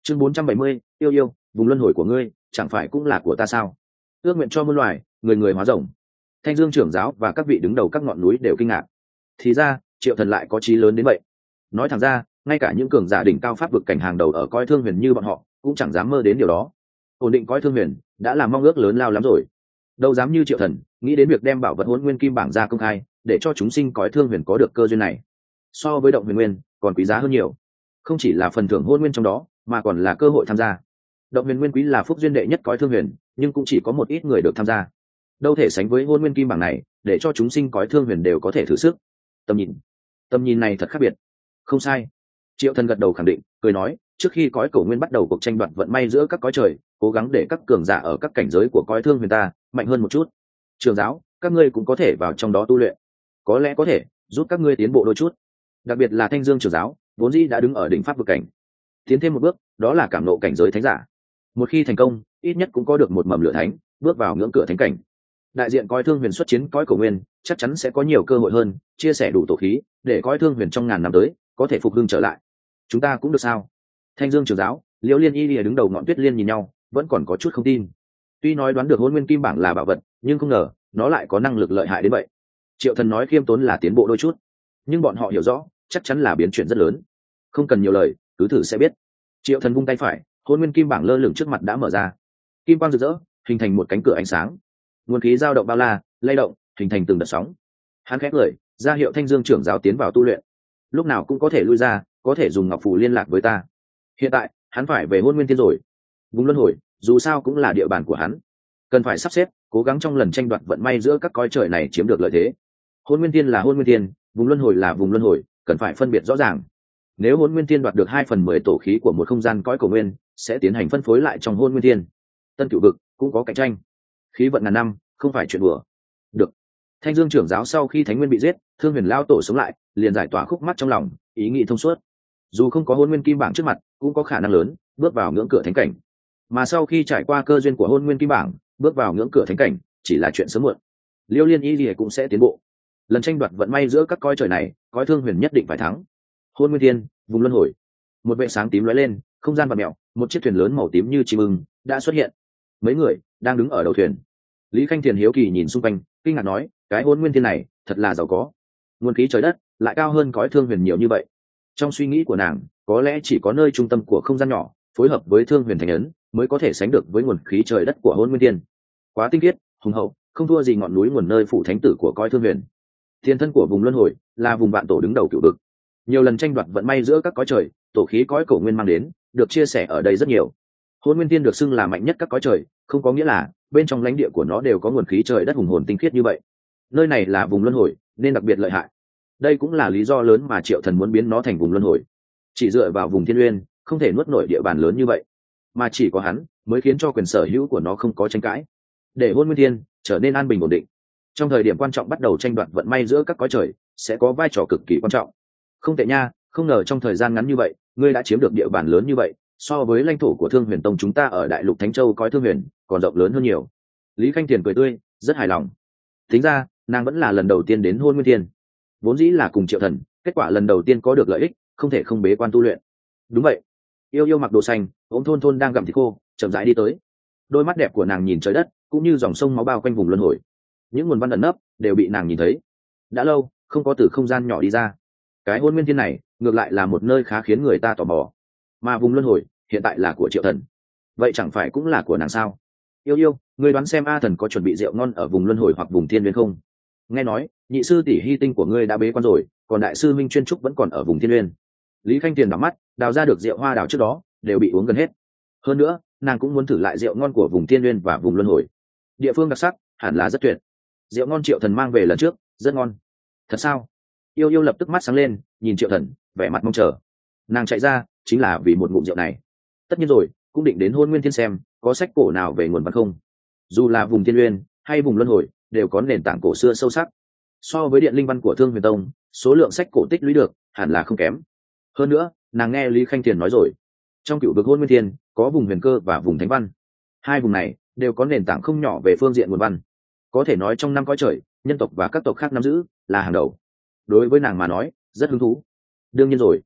chương bốn trăm bảy mươi, yêu yêu vùng luân hồi của ngươi chẳng phải cũng là của ta sao? Ước nguyện cho muôn loài, người người hóa rồng. Thanh Dương trưởng giáo và các vị đứng đầu các ngọn núi đều kinh ngạc. Thì ra Triệu Thần lại có chí lớn đến vậy. Nói thẳng ra, ngay cả những cường giả đỉnh cao pháp vực cảnh hàng đầu ở coi thương huyền như bọn họ cũng chẳng dám mơ đến điều đó. Ổn định coi thương huyền đã là mong ước lớn lao lắm rồi, đâu dám như Triệu Thần nghĩ đến việc đem bảo vật Hỗn Nguyên Kim bảng ra công khai để cho chúng sinh coi thương huyền có được cơ duyên này. So với động huyền nguyên còn quý giá hơn nhiều, không chỉ là phần thưởng Hỗn Nguyên trong đó mà còn là cơ hội tham gia. Động huyền nguyên quý là phúc duyên đệ nhất coi thương huyền, nhưng cũng chỉ có một ít người được tham gia, đâu thể sánh với Hỗn Nguyên Kim bảng này để cho chúng sinh coi thương huyền đều có thể thử sức. Tầm nhìn tầm nhìn này thật khác biệt. Không sai, Triệu Thần gật đầu khẳng định, cười nói, trước khi cõi cổ nguyên bắt đầu cuộc tranh đoạt vận may giữa các cõi trời, cố gắng để các cường giả ở các cảnh giới của cõi thương huyền ta mạnh hơn một chút. Trường giáo, các ngươi cũng có thể vào trong đó tu luyện, có lẽ có thể giúp các ngươi tiến bộ đôi chút. Đặc biệt là Thanh Dương trưởng giáo, vốn dĩ đã đứng ở đỉnh pháp vực cảnh, tiến thêm một bước, đó là cảm ngộ cảnh giới thánh giả. Một khi thành công, ít nhất cũng có được một mầm lửa thánh, bước vào ngưỡng cửa thánh cảnh. Đại diện coi thương huyền xuất chiến cõi cổ nguyên, chắc chắn sẽ có nhiều cơ hội hơn, chia sẻ đủ tổ khí, để coi thương huyền trong ngàn năm tới có thể phục hưng trở lại. Chúng ta cũng được sao? Thanh Dương trưởng giáo, Liễu Liên Y lìa đứng đầu ngọn Tuyết Liên nhìn nhau, vẫn còn có chút không tin. Tuy nói đoán được Hỗn Nguyên Kim bảng là bảo vật, nhưng không ngờ nó lại có năng lực lợi hại đến vậy. Triệu Thần nói khiêm tốn là tiến bộ đôi chút, nhưng bọn họ hiểu rõ, chắc chắn là biến chuyển rất lớn. Không cần nhiều lời, cứ thử sẽ biết. Triệu Thần vung tay phải, Hỗn Nguyên Kim bảng lơ lửng trước mặt đã mở ra, kim quang rực rỡ, hình thành một cánh cửa ánh sáng. Nguồn khí dao động bao la, lay động, hình thành từng đợt sóng. Hắn khẽ cười, ra hiệu Thanh Dương trưởng giáo tiến vào tu luyện, lúc nào cũng có thể lui ra, có thể dùng ngọc phù liên lạc với ta. Hiện tại hắn phải về Hỗn Nguyên Thiên rồi, vùng luân hồi dù sao cũng là địa bàn của hắn, cần phải sắp xếp cố gắng trong lần tranh đoạt vận may giữa các cõi trời này chiếm được lợi thế. Hỗn Nguyên Thiên là Hỗn Nguyên Thiên, vùng luân hồi là vùng luân hồi, cần phải phân biệt rõ ràng. Nếu Hỗn Nguyên Thiên đoạt được hai phần mười tổ khí của một không gian cõi cổ nguyên, sẽ tiến hành phân phối lại trong Hỗn Nguyên Thiên. Tân cửu vực cũng có cạnh tranh, khí vận ngàn năm không phải chuyện đùa. Được. Thanh Dương trưởng giáo sau khi Thánh Nguyên bị giết, Thương Huyền lao tổ sống lại, liền giải tỏa khúc mắc trong lòng, ý nghĩ thông suốt. Dù không có Hỗn Nguyên Kim bảng trước mặt, cũng có khả năng lớn bước vào ngưỡng cửa thánh cảnh. Mà sau khi trải qua cơ duyên của Hỗn Nguyên Kim bảng, bước vào ngưỡng cửa thánh cảnh chỉ là chuyện sớm muộn. Liêu Liên Y Lìa cũng sẽ tiến bộ. Lần tranh đoạt vận may giữa các coi trời này, coi Thương Huyền nhất định phải thắng. Hỗn Nguyên Thiên, vùng luân hồi. Một vệ sáng tím lóe lên, không gian vặn mèo, một chiếc thuyền lớn màu tím như chim ưng đã xuất hiện. Mấy người đang đứng ở đầu thuyền. Lý Khanh Thiền hiếu kỳ nhìn xung quanh, kinh ngạc nói, cái Hỗn Nguyên Thiên này thật là giàu có, nguồn khí trời đất lại cao hơn cõi Thương Huyền nhiều như vậy. Trong suy nghĩ của nàng, có lẽ chỉ có nơi trung tâm của không gian nhỏ phối hợp với Thương Huyền thành ấn mới có thể sánh được với nguồn khí trời đất của Hỗn Nguyên Thiên. Quá tinh khiết, hùng hậu, không thua gì ngọn núi nguồn nơi phủ thánh tử của cõi Thương Huyền. Thiên thân của vùng luân hồi là vùng vạn tổ đứng đầu cửu vực, nhiều lần tranh đoạt vận may giữa các cõi trời, tổ khí cõi cổ nguyên mang đến được chia sẻ ở đây rất nhiều. Hỗn Nguyên Thiên được xưng là mạnh nhất các cõi trời, không có nghĩa là bên trong lãnh địa của nó đều có nguồn khí trời đất hùng hồn tinh khiết như vậy. Nơi này là vùng luân hồi nên đặc biệt lợi hại. Đây cũng là lý do lớn mà Triệu Thần muốn biến nó thành vùng luân hồi. Chỉ dựa vào vùng Thiên Uyên không thể nuốt nổi địa bàn lớn như vậy, mà chỉ có hắn mới khiến cho quyền sở hữu của nó không có tranh cãi, để Hỗn Nguyên Thiên trở nên an bình ổn định. Trong thời điểm quan trọng bắt đầu tranh đoạt vận may giữa các cõi trời sẽ có vai trò cực kỳ quan trọng. Không tệ nha, không ngờ trong thời gian ngắn như vậy ngươi đã chiếm được địa bàn lớn như vậy, so với lãnh thổ của Thương Huyền Tông chúng ta ở đại lục Thánh Châu cõi Thương Huyền còn rộng lớn hơn nhiều. Lý Khanh Tiền cười tươi, rất hài lòng. Tính ra nàng vẫn là lần đầu tiên đến Hỗn Nguyên Thiên, vốn dĩ là cùng Triệu Thần, kết quả lần đầu tiên có được lợi ích, không thể không bế quan tu luyện. Đúng vậy. Yêu yêu mặc đồ xanh, ôm thôn thôn đang gặm thịt khô, chậm rãi đi tới. Đôi mắt đẹp của nàng nhìn trời đất, cũng như dòng sông máu bao quanh vùng luân hồi. Những nguồn văn ẩn nấp đều bị nàng nhìn thấy. Đã lâu không có từ không gian nhỏ đi ra. Cái Hỗn Nguyên Thiên này ngược lại là một nơi khá khiến người ta tò mò. Mà vùng luân hồi hiện tại là của Triệu Thần, vậy chẳng phải cũng là của nàng sao? Yêu yêu, ngươi đoán xem A Thần có chuẩn bị rượu ngon ở vùng luân hồi hoặc vùng thiên nguyên không? Nghe nói nhị sư tỷ hy tinh của ngươi đã bế quan rồi, còn đại sư Minh Chuyên Trúc vẫn còn ở vùng thiên nguyên. Lý Khanh Tiền đảo mắt, đào ra được rượu hoa đào trước đó đều bị uống gần hết. Hơn nữa nàng cũng muốn thử lại rượu ngon của vùng thiên nguyên và vùng luân hồi. Địa phương đặc sắc hẳn là rất tuyệt. Rượu ngon Triệu Thần mang về lần trước rất ngon. Thật sao? Yêu yêu lập tức mắt sáng lên, nhìn Triệu Thần vẻ mặt mong chờ. Nàng chạy ra chính là vì một ngụm rượu này. Tất nhiên rồi, cũng định đến Hỗn Nguyên Thiên xem có sách cổ nào về nguồn văn không. Dù là vùng thiên nguyên hay vùng luân hồi đều có nền tảng cổ xưa sâu sắc. So với điện linh văn của Thương Huyền Tông, số lượng sách cổ tích lũy được hẳn là không kém. Hơn nữa nàng nghe Lý Khanh Tiền nói rồi, trong cửu vực Hỗn Nguyên Thiên có vùng huyền cơ và vùng thánh văn, hai vùng này đều có nền tảng không nhỏ về phương diện nguồn văn. Có thể nói trong năm cõi trời, nhân tộc và các tộc khác nắm giữ là hàng đầu. Đối với nàng mà nói rất hứng thú. Đương nhiên rồi,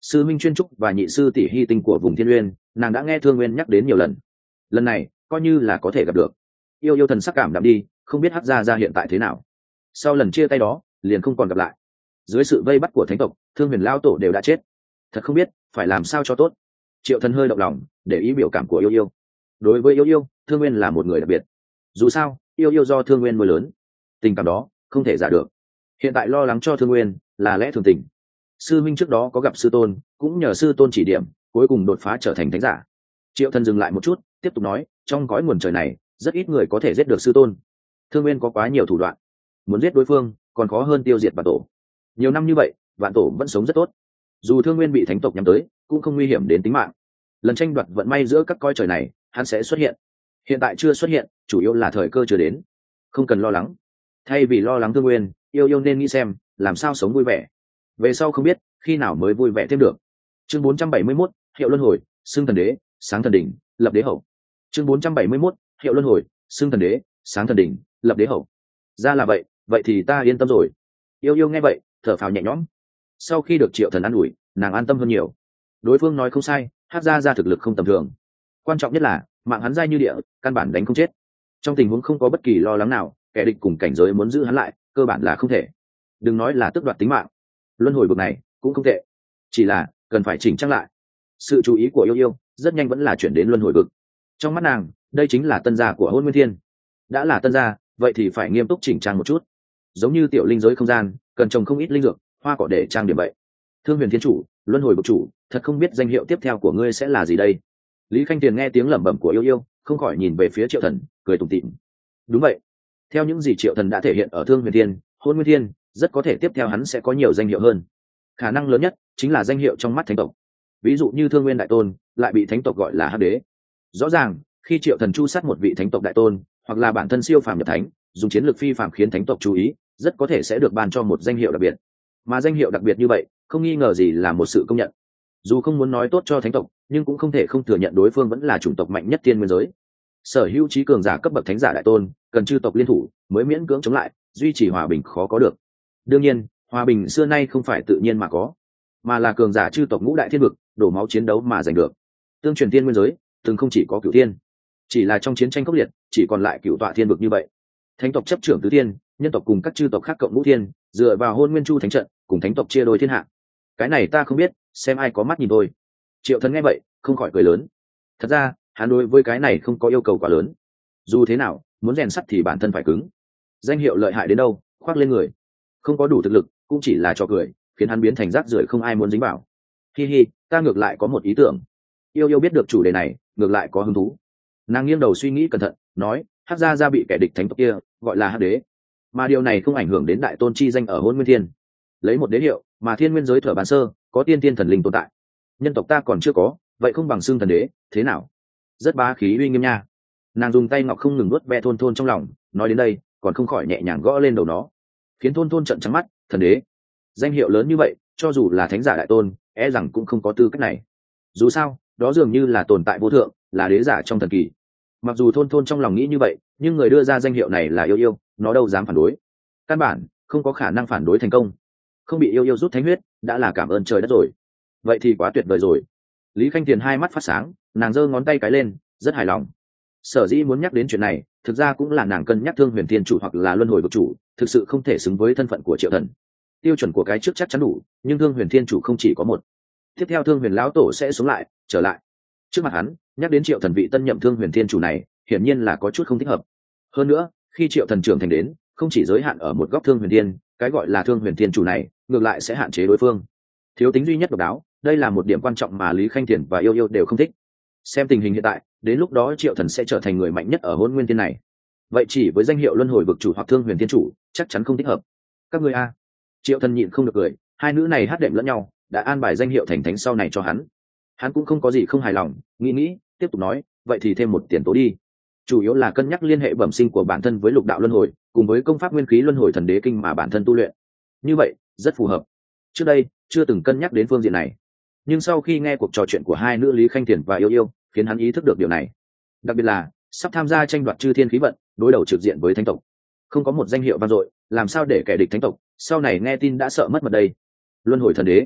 sư minh chuyên trúc và nhị sư tỷ hy tinh của vùng thiên uyên, nàng đã nghe Thương Nguyên nhắc đến nhiều lần. Lần này coi như là có thể gặp được. Yêu yêu thần sắc cảm đạm đi, không biết Hắc gia gia hiện tại thế nào. Sau lần chia tay đó liền không còn gặp lại. Dưới sự vây bắt của thánh tộc, Thương Huyền lao tổ đều đã chết, thật không biết phải làm sao cho tốt. Triệu Thần hơi động lòng, để ý biểu cảm của yêu yêu. Đối với yêu yêu, Thương Nguyên là một người đặc biệt. Dù sao yêu yêu do Thương Nguyên nuôi lớn, tình cảm đó không thể giả được. Hiện tại lo lắng cho Thương Nguyên là lẽ thường tình. Sư minh trước đó có gặp sư tôn, cũng nhờ sư tôn chỉ điểm, cuối cùng đột phá trở thành thánh giả. Triệu Thần dừng lại một chút, tiếp tục nói, trong cõi nguồn trời này rất ít người có thể giết được sư tôn. Thương Nguyên có quá nhiều thủ đoạn, muốn giết đối phương còn khó hơn tiêu diệt vạn tổ. Nhiều năm như vậy vạn tổ vẫn sống rất tốt, dù Thương Nguyên bị thánh tộc nhắm tới cũng không nguy hiểm đến tính mạng. Lần tranh đoạt vận may giữa các cõi trời này hắn sẽ xuất hiện, hiện tại chưa xuất hiện chủ yếu là thời cơ chưa đến, không cần lo lắng. Thay vì lo lắng Thương Nguyên, yêu yêu nên nghĩ xem làm sao sống vui vẻ, về sau không biết khi nào mới vui vẻ thêm được. Chương bốn trăm bảy mươi mốt, hiệu luân hồi, xưng thần đế, sáng thần đỉnh, lập đế hậu. Chương bốn trăm bảy mươi mốt, hiệu luân hồi, xưng thần đế, sáng thần đỉnh, lập đế hậu. Ra là vậy, vậy thì ta yên tâm rồi. Yêu yêu nghe vậy thở phào nhẹ nhõm. Sau khi được Triệu Thần an ủi, nàng an tâm hơn nhiều. Đối phương nói không sai, Hắc gia gia thực lực không tầm thường. Quan trọng nhất là mạng hắn dai như địa, căn bản đánh không chết. Trong tình huống không có bất kỳ lo lắng nào, kẻ địch cùng cảnh giới muốn giữ hắn lại cơ bản là không thể. Đừng nói là tước đoạt tính mạng, luân hồi bực này cũng không tệ, chỉ là cần phải chỉnh trang lại. Sự chú ý của yêu yêu rất nhanh vẫn là chuyển đến luân hồi vực. Trong mắt nàng đây chính là tân gia của Hôn Nguyên Thiên. Đã là tân gia, vậy thì phải nghiêm túc chỉnh trang một chút, giống như tiểu linh giới không gian cần trồng không ít linh dược hoa cỏ để trang điểm vậy. Thương Huyền Thiên chủ, luân hồi vực chủ, thật không biết danh hiệu tiếp theo của ngươi sẽ là gì đây. Lý Khanh Tiền nghe tiếng lẩm bẩm của yêu yêu không khỏi nhìn về phía Triệu Thần, cười tủm tỉm. Đúng vậy, theo những gì Triệu Thần đã thể hiện ở Thương Huyền Thiên, Hôn Nguyên Thiên, rất có thể tiếp theo hắn sẽ có nhiều danh hiệu hơn. Khả năng lớn nhất chính là danh hiệu trong mắt thánh tộc, ví dụ như Thương Nguyên đại tôn lại bị thánh tộc gọi là Hắc đế. Rõ ràng khi Triệu Thần chu sát một vị thánh tộc đại tôn, hoặc là bản thân siêu phàm nhập thánh, dùng chiến lược phi phàm khiến thánh tộc chú ý, rất có thể sẽ được ban cho một danh hiệu đặc biệt. Mà danh hiệu đặc biệt như vậy không nghi ngờ gì là một sự công nhận. Dù không muốn nói tốt cho thánh tộc, nhưng cũng không thể không thừa nhận đối phương vẫn là chủng tộc mạnh nhất thiên nguyên giới. Sở hữu trí cường giả cấp bậc thánh giả đại tôn cần chư tộc liên thủ mới miễn cưỡng chống lại, duy trì hòa bình khó có được. Đương nhiên hòa bình xưa nay không phải tự nhiên mà có, mà là cường giả chư tộc ngũ đại thiên vực đổ máu chiến đấu mà giành được. Tương truyền thiên nguyên giới từng không chỉ có cửu thiên, chỉ là trong chiến tranh khốc liệt chỉ còn lại cửu tọa thiên vực như vậy. Thánh tộc chấp trưởng tứ thiên, nhân tộc cùng các chư tộc khác cộng ngũ thiên, dựa vào Hôn Nguyên Chu thánh trận cùng thánh tộc chia đôi thiên hạ. Cái này ta không biết, xem ai có mắt nhìn thôi. Triệu Thần nghe vậy không khỏi cười lớn. Thật ra hắn đối với cái này không có yêu cầu quá lớn, dù thế nào muốn rèn sắt thì bản thân phải cứng. Danh hiệu lợi hại đến đâu khoác lên người, không có đủ thực lực cũng chỉ là trò cười, khiến hắn biến thành rác rưởi không ai muốn dính vào. Hi hi, ta ngược lại có một ý tưởng. Yêu yêu biết được chủ đề này ngược lại có hứng thú, nàng nghiêng đầu suy nghĩ cẩn thận, nói, Hắc gia gia bị kẻ địch thánh tộc kia gọi là Hắc đế, mà điều này không ảnh hưởng đến đại tôn chi danh ở Hôn Nguyên Thiên. Lấy một đế hiệu mà thiên nguyên giới thở bàn sơ có tiên tiên thần linh tồn tại, nhân tộc ta còn chưa có, vậy không bằng xưng thần đế thế nào? Rất bá khí uy nghiêm nha. Nàng dùng tay ngọc không ngừng nuốt ve Thôn Thôn trong lòng, nói đến đây còn không khỏi nhẹ nhàng gõ lên đầu nó, khiến Thôn Thôn trợn trắng mắt. Thần đế, danh hiệu lớn như vậy, cho dù là thánh giả đại tôn e rằng cũng không có tư cách này. Dù sao đó dường như là tồn tại vô thượng, là đế giả trong thần kỳ. Mặc dù Thôn Thôn trong lòng nghĩ như vậy, nhưng người đưa ra danh hiệu này là yêu yêu, nó đâu dám phản đối. Căn bản không có khả năng phản đối thành công. Không bị yêu yêu rút thánh huyết đã là cảm ơn trời đất rồi. Vậy thì quá tuyệt vời rồi. Lý Khanh Tiền hai mắt phát sáng, nàng giơ ngón tay cái lên, rất hài lòng. Sở dĩ muốn nhắc đến chuyện này, thực ra cũng là nàng cân nhắc Thương Huyền Thiên chủ hoặc là luân hồi vực chủ thực sự không thể xứng với thân phận của Triệu Thần. Tiêu chuẩn của cái trước chắc chắn đủ, nhưng Thương Huyền Thiên chủ không chỉ có một. Tiếp theo Thương Huyền lão tổ sẽ sống lại, trở lại. Trước mặt hắn, nhắc đến Triệu Thần vị tân nhậm Thương Huyền Thiên chủ này, hiển nhiên là có chút không thích hợp. Hơn nữa, khi Triệu Thần trưởng thành đến, không chỉ giới hạn ở một góc Thương Huyền Thiên, cái gọi là Thương Huyền Thiên chủ này, ngược lại sẽ hạn chế đối phương. Thiếu tính duy nhất độc đáo, đây là một điểm quan trọng mà Lý Khanh Tiền và Yêu Yêu đều không thích. Xem tình hình hiện tại, đến lúc đó Triệu Thần sẽ trở thành người mạnh nhất ở Hôn Nguyên Thiên này. Vậy chỉ với danh hiệu luân hồi vực chủ hoặc Thương Huyền Thiên chủ, chắc chắn không thích hợp. Các ngươi a. Triệu Thần nhịn không được cười, hai nữ này hát đệm lẫn nhau, đã an bài danh hiệu thành thánh sau này cho hắn. Hắn cũng không có gì không hài lòng, nghĩ nghĩ, tiếp tục nói, vậy thì thêm một tiền tố đi. Chủ yếu là cân nhắc liên hệ bẩm sinh của bản thân với lục đạo luân hồi, cùng với công pháp nguyên khí luân hồi thần đế kinh mà bản thân tu luyện. Như vậy rất phù hợp. Trước đây chưa từng cân nhắc đến phương diện này, nhưng sau khi nghe cuộc trò chuyện của hai nữ Lý Khanh Tiền và Yêu Yêu, khiến hắn ý thức được điều này. Đặc biệt là sắp tham gia tranh đoạt chư thiên khí vận, đối đầu trực diện với thánh tộc, không có một danh hiệu vang dội, làm sao để kẻ địch thánh tộc sau này nghe tin đã sợ mất mật đây. Luân hồi thần đế,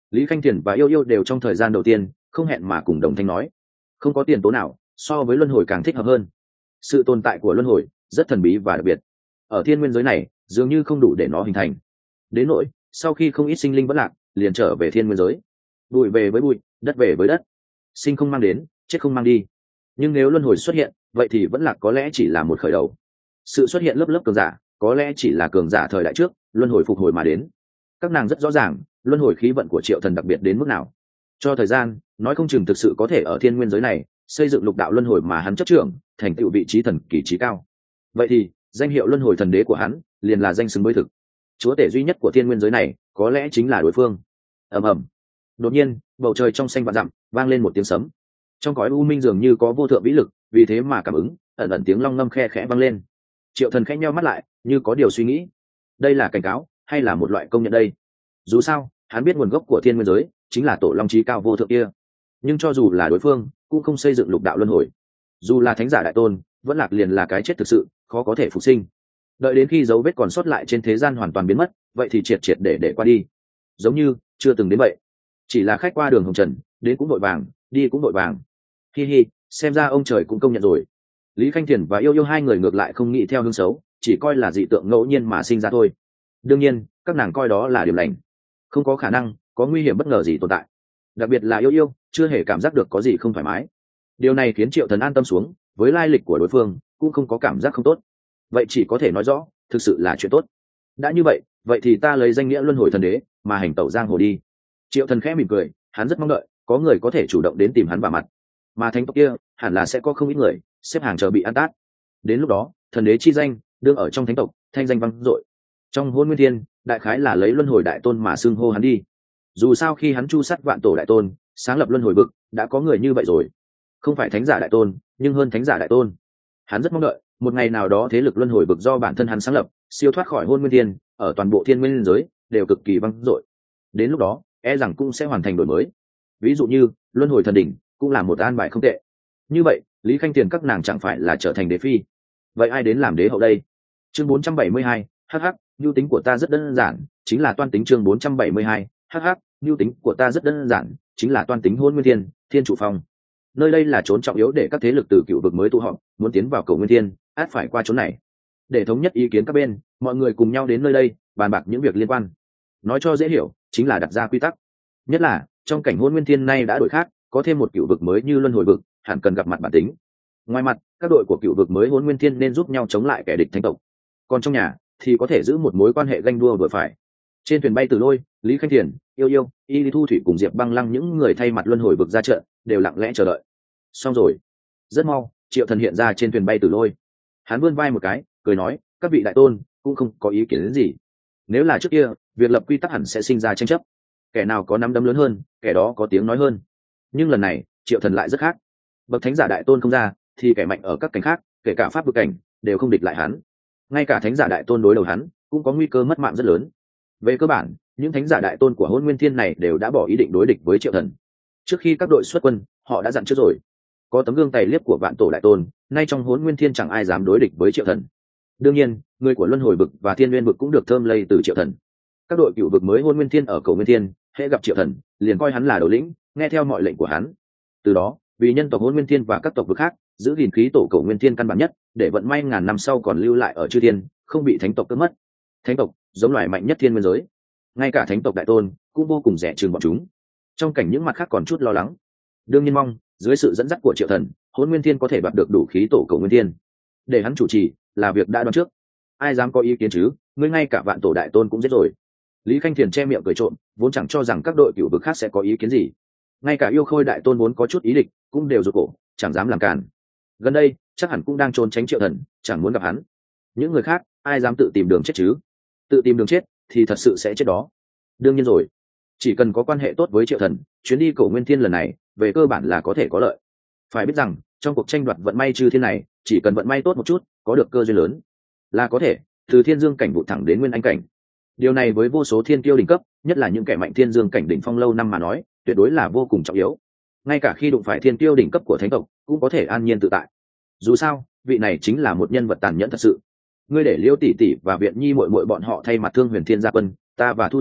Lý Khanh Thiền và Yêu Yêu đều trong thời gian đầu tiên không hẹn mà cùng đồng thanh nói, không có tiền tố nào so với luân hồi càng thích hợp hơn. Sự tồn tại của luân hồi rất thần bí và đặc biệt, ở thiên nguyên giới này dường như không đủ để nó hình thành. Đến nỗi sau khi không ít sinh linh vẫn lạc, liền trở về thiên nguyên giới. Bụi về với bụi, đất về với đất, sinh không mang đến, chết không mang đi. Nhưng nếu luân hồi xuất hiện, vậy thì vẫn lạc có lẽ chỉ là một khởi đầu. Sự xuất hiện lớp lớp cường giả có lẽ chỉ là cường giả thời đại trước luân hồi phục hồi mà đến. Các nàng rất rõ ràng luân hồi khí vận của Triệu Thần đặc biệt đến mức nào. Cho thời gian, nói không chừng thực sự có thể ở thiên nguyên giới này xây dựng lục đạo luân hồi mà hắn chấp trưởng, thành tựu vị trí thần kỳ trí cao. Vậy thì danh hiệu luân hồi thần đế của hắn liền là danh xứng với thực. Chúa tể duy nhất của thiên nguyên giới này có lẽ chính là đối phương. Ầm ầm. Đột nhiên, bầu trời trong xanh vạn dặm vang lên một tiếng sấm. Trong cõi u minh dường như có vô thượng vĩ lực, vì thế mà cảm ứng, ẩn ẩn tiếng long ngâm khe khẽ vang lên. Triệu Thần khẽ nheo mắt lại, như có điều suy nghĩ. Đây là cảnh cáo hay là một loại công nhận đây? Dù sao, hắn biết nguồn gốc của thiên nguyên giới chính là tổ long chí cao vô thượng kia. Nhưng cho dù là đối phương, cũng không xây dựng lục đạo luân hồi. Dù là thánh giả đại tôn, vẫn lạc liền là cái chết thực sự, khó có thể phục sinh. Đợi đến khi dấu vết còn sót lại trên thế gian hoàn toàn biến mất, vậy thì triệt triệt để để qua đi. Giống như chưa từng đến vậy. Chỉ là khách qua đường hồng trần, đến cũng vội vàng, đi cũng vội vàng. Hi hi, xem ra ông trời cũng công nhận rồi. Lý Khanh Thiền và Yêu Yêu hai người ngược lại không nghĩ theo hướng xấu, chỉ coi là dị tượng ngẫu nhiên mà sinh ra thôi. Đương nhiên, các nàng coi đó là điểm lành, không có khả năng có nguy hiểm bất ngờ gì tồn tại. Đặc biệt là Yêu Yêu chưa hề cảm giác được có gì không thoải mái. Điều này khiến Triệu Thần an tâm xuống, với lai lịch của đối phương cũng không có cảm giác không tốt. Vậy chỉ có thể nói rõ, thực sự là chuyện tốt. Đã như vậy, vậy thì ta lấy danh nghĩa luân hồi thần đế mà hành tẩu giang hồ đi. Triệu Thần khẽ mỉm cười, hắn rất mong đợi có người có thể chủ động đến tìm hắn vào mặt, mà thánh tộc kia hẳn là sẽ có không ít người xếp hàng chờ bị ăn tát. Đến lúc đó, thần đế chi danh đương ở trong thánh tộc thanh danh vang dội. Trong Hôn Nguyên Thiên, đại khái là lấy luân hồi đại tôn mà xưng hô hắn đi. Dù sao khi hắn chu sát vạn tổ đại tôn, sáng lập luân hồi vực, đã có người như vậy rồi. Không phải thánh giả đại tôn, nhưng hơn thánh giả đại tôn. Hắn rất mong đợi một ngày nào đó thế lực luân hồi vực do bản thân hắn sáng lập, siêu thoát khỏi Hôn Nguyên Thiên, ở toàn bộ thiên nguyên giới đều cực kỳ vang dội. Đến lúc đó, e rằng cũng sẽ hoàn thành đổi mới. Ví dụ như luân hồi thần đỉnh cũng là một an bài không tệ. Như vậy, Lý Khanh Tiền các nàng chẳng phải là trở thành đế phi. Vậy ai đến làm đế hậu đây? Chương bốn trăm bảy mươi hai, hắc hắc, nhu tính của ta rất đơn giản, chính là toan tính. Chương bốn trăm bảy mươi hai, hắc hắc, nhu tính của ta rất đơn giản, chính là toan tính. Hôn Nguyên Thiên, Thiên Trụ Phong. Nơi đây là trốn trọng yếu để các thế lực từ cựu vực mới tụ họp, muốn tiến vào Cổ Nguyên Thiên, ắt phải qua chỗ này. Để thống nhất ý kiến các bên, mọi người cùng nhau đến nơi đây, bàn bạc những việc liên quan. Nói cho dễ hiểu, chính là đặt ra quy tắc. Nhất là, trong cảnh Hôn Nguyên Thiên nay đã đổi khác, có thêm một cựu vực mới như Luân Hồi vực, hẳn cần gặp mặt bản tính. Ngoài mặt, các đội của cựu vực mới Hôn Nguyên Thiên nên giúp nhau chống lại kẻ địch thánh tộc. Còn trong nhà thì có thể giữ một mối quan hệ ganh đua vừa phải. Trên thuyền bay Tử Lôi, Lý Khanh Thiền, Yêu Yêu, Y Lý Thu Thủy cùng Diệp Băng Lăng những người thay mặt Luân Hồi vực ra trận, đều lặng lẽ chờ đợi. Xong rồi, rất mau, Triệu Thần hiện ra trên thuyền bay Tử Lôi. Hắn vươn vai một cái, cười nói, các vị đại tôn cũng không có ý kiến đến gì. Nếu là trước kia, việc lập quy tắc hẳn sẽ sinh ra tranh chấp, kẻ nào có nắm đấm lớn hơn, kẻ đó có tiếng nói hơn. Nhưng lần này, Triệu Thần lại rất khác. Bậc thánh giả đại tôn không ra, thì kẻ mạnh ở các cảnh khác, kể cả pháp vực cảnh, đều không địch lại hắn. Ngay cả thánh giả đại tôn đối đầu hắn, cũng có nguy cơ mất mạng rất lớn. Về cơ bản, những thánh giả đại tôn của Hôn Nguyên Thiên này đều đã bỏ ý định đối địch với Triệu Thần. Trước khi các đội xuất quân, họ đã dặn trước rồi. Có tấm gương tài liếp của vạn tổ đại tôn, nay trong Hôn Nguyên Thiên chẳng ai dám đối địch với Triệu Thần. Đương nhiên, người của Luân Hồi vực và Thiên Nguyên vực cũng được thơm lây từ Triệu Thần. Các đội cựu vực mới Hôn Nguyên Thiên ở Cổ Nguyên Thiên, hễ gặp Triệu Thần, liền coi hắn là đầu lĩnh, nghe theo mọi lệnh của hắn. Từ đó, vì nhân tộc Hôn Nguyên Thiên và các tộc vực khác giữ gìn khí tổ Cổ Nguyên Thiên căn bản nhất, để vận may ngàn năm sau còn lưu lại ở chư thiên, không bị thánh tộc cướp mất. Thánh tộc giống loài mạnh nhất thiên nguyên giới, ngay cả thánh tộc đại tôn cũng vô cùng rẻ chừng bọn chúng. Trong cảnh những mặt khác còn chút lo lắng, đương nhiên mong dưới sự dẫn dắt của Triệu Thần, Hôn Nguyên Thiên có thể đoạt được đủ khí tổ Cổ Nguyên Thiên, để hắn chủ trì là việc đã đoán trước. Ai dám có ý kiến chứ? Ngươi ngay cả vạn tổ đại tôn cũng giết rồi. Lý Khanh Thiền che miệng cười trộm, vốn chẳng cho rằng các đội cựu vực khác sẽ có ý kiến gì. Ngay cả Yêu Khôi đại tôn vốn có chút ý địch, cũng đều rụt cổ, chẳng dám làm cản. Gần đây chắc hẳn cũng đang trốn tránh Triệu Thần, chẳng muốn gặp hắn. Những người khác ai dám tự tìm đường chết chứ? Tự tìm đường chết thì thật sự sẽ chết đó. Đương nhiên rồi, chỉ cần có quan hệ tốt với Triệu Thần, chuyến đi Cổ Nguyên Thiên lần này về cơ bản là có thể có lợi. Phải biết rằng trong cuộc tranh đoạt vận may chư thiên này, chỉ cần vận may tốt một chút, có được cơ duyên lớn, là có thể từ thiên dương cảnh vụ thẳng đến nguyên anh cảnh. Điều này với vô số thiên kiêu đỉnh cấp, nhất là những kẻ mạnh thiên dương cảnh đỉnh phong lâu năm mà nói, tuyệt đối là vô cùng trọng yếu. Ngay cả khi đụng phải thiên kiêu đỉnh cấp của thánh tộc, cũng có thể an nhiên tự tại. Dù sao, vị này chính là một nhân vật tàn nhẫn thật sự. Ngươi để Liêu tỷ tỷ và Viện Nhi muội muội bọn họ thay mặt Thương Huyền Thiên gia quân, ta và Thu Thủy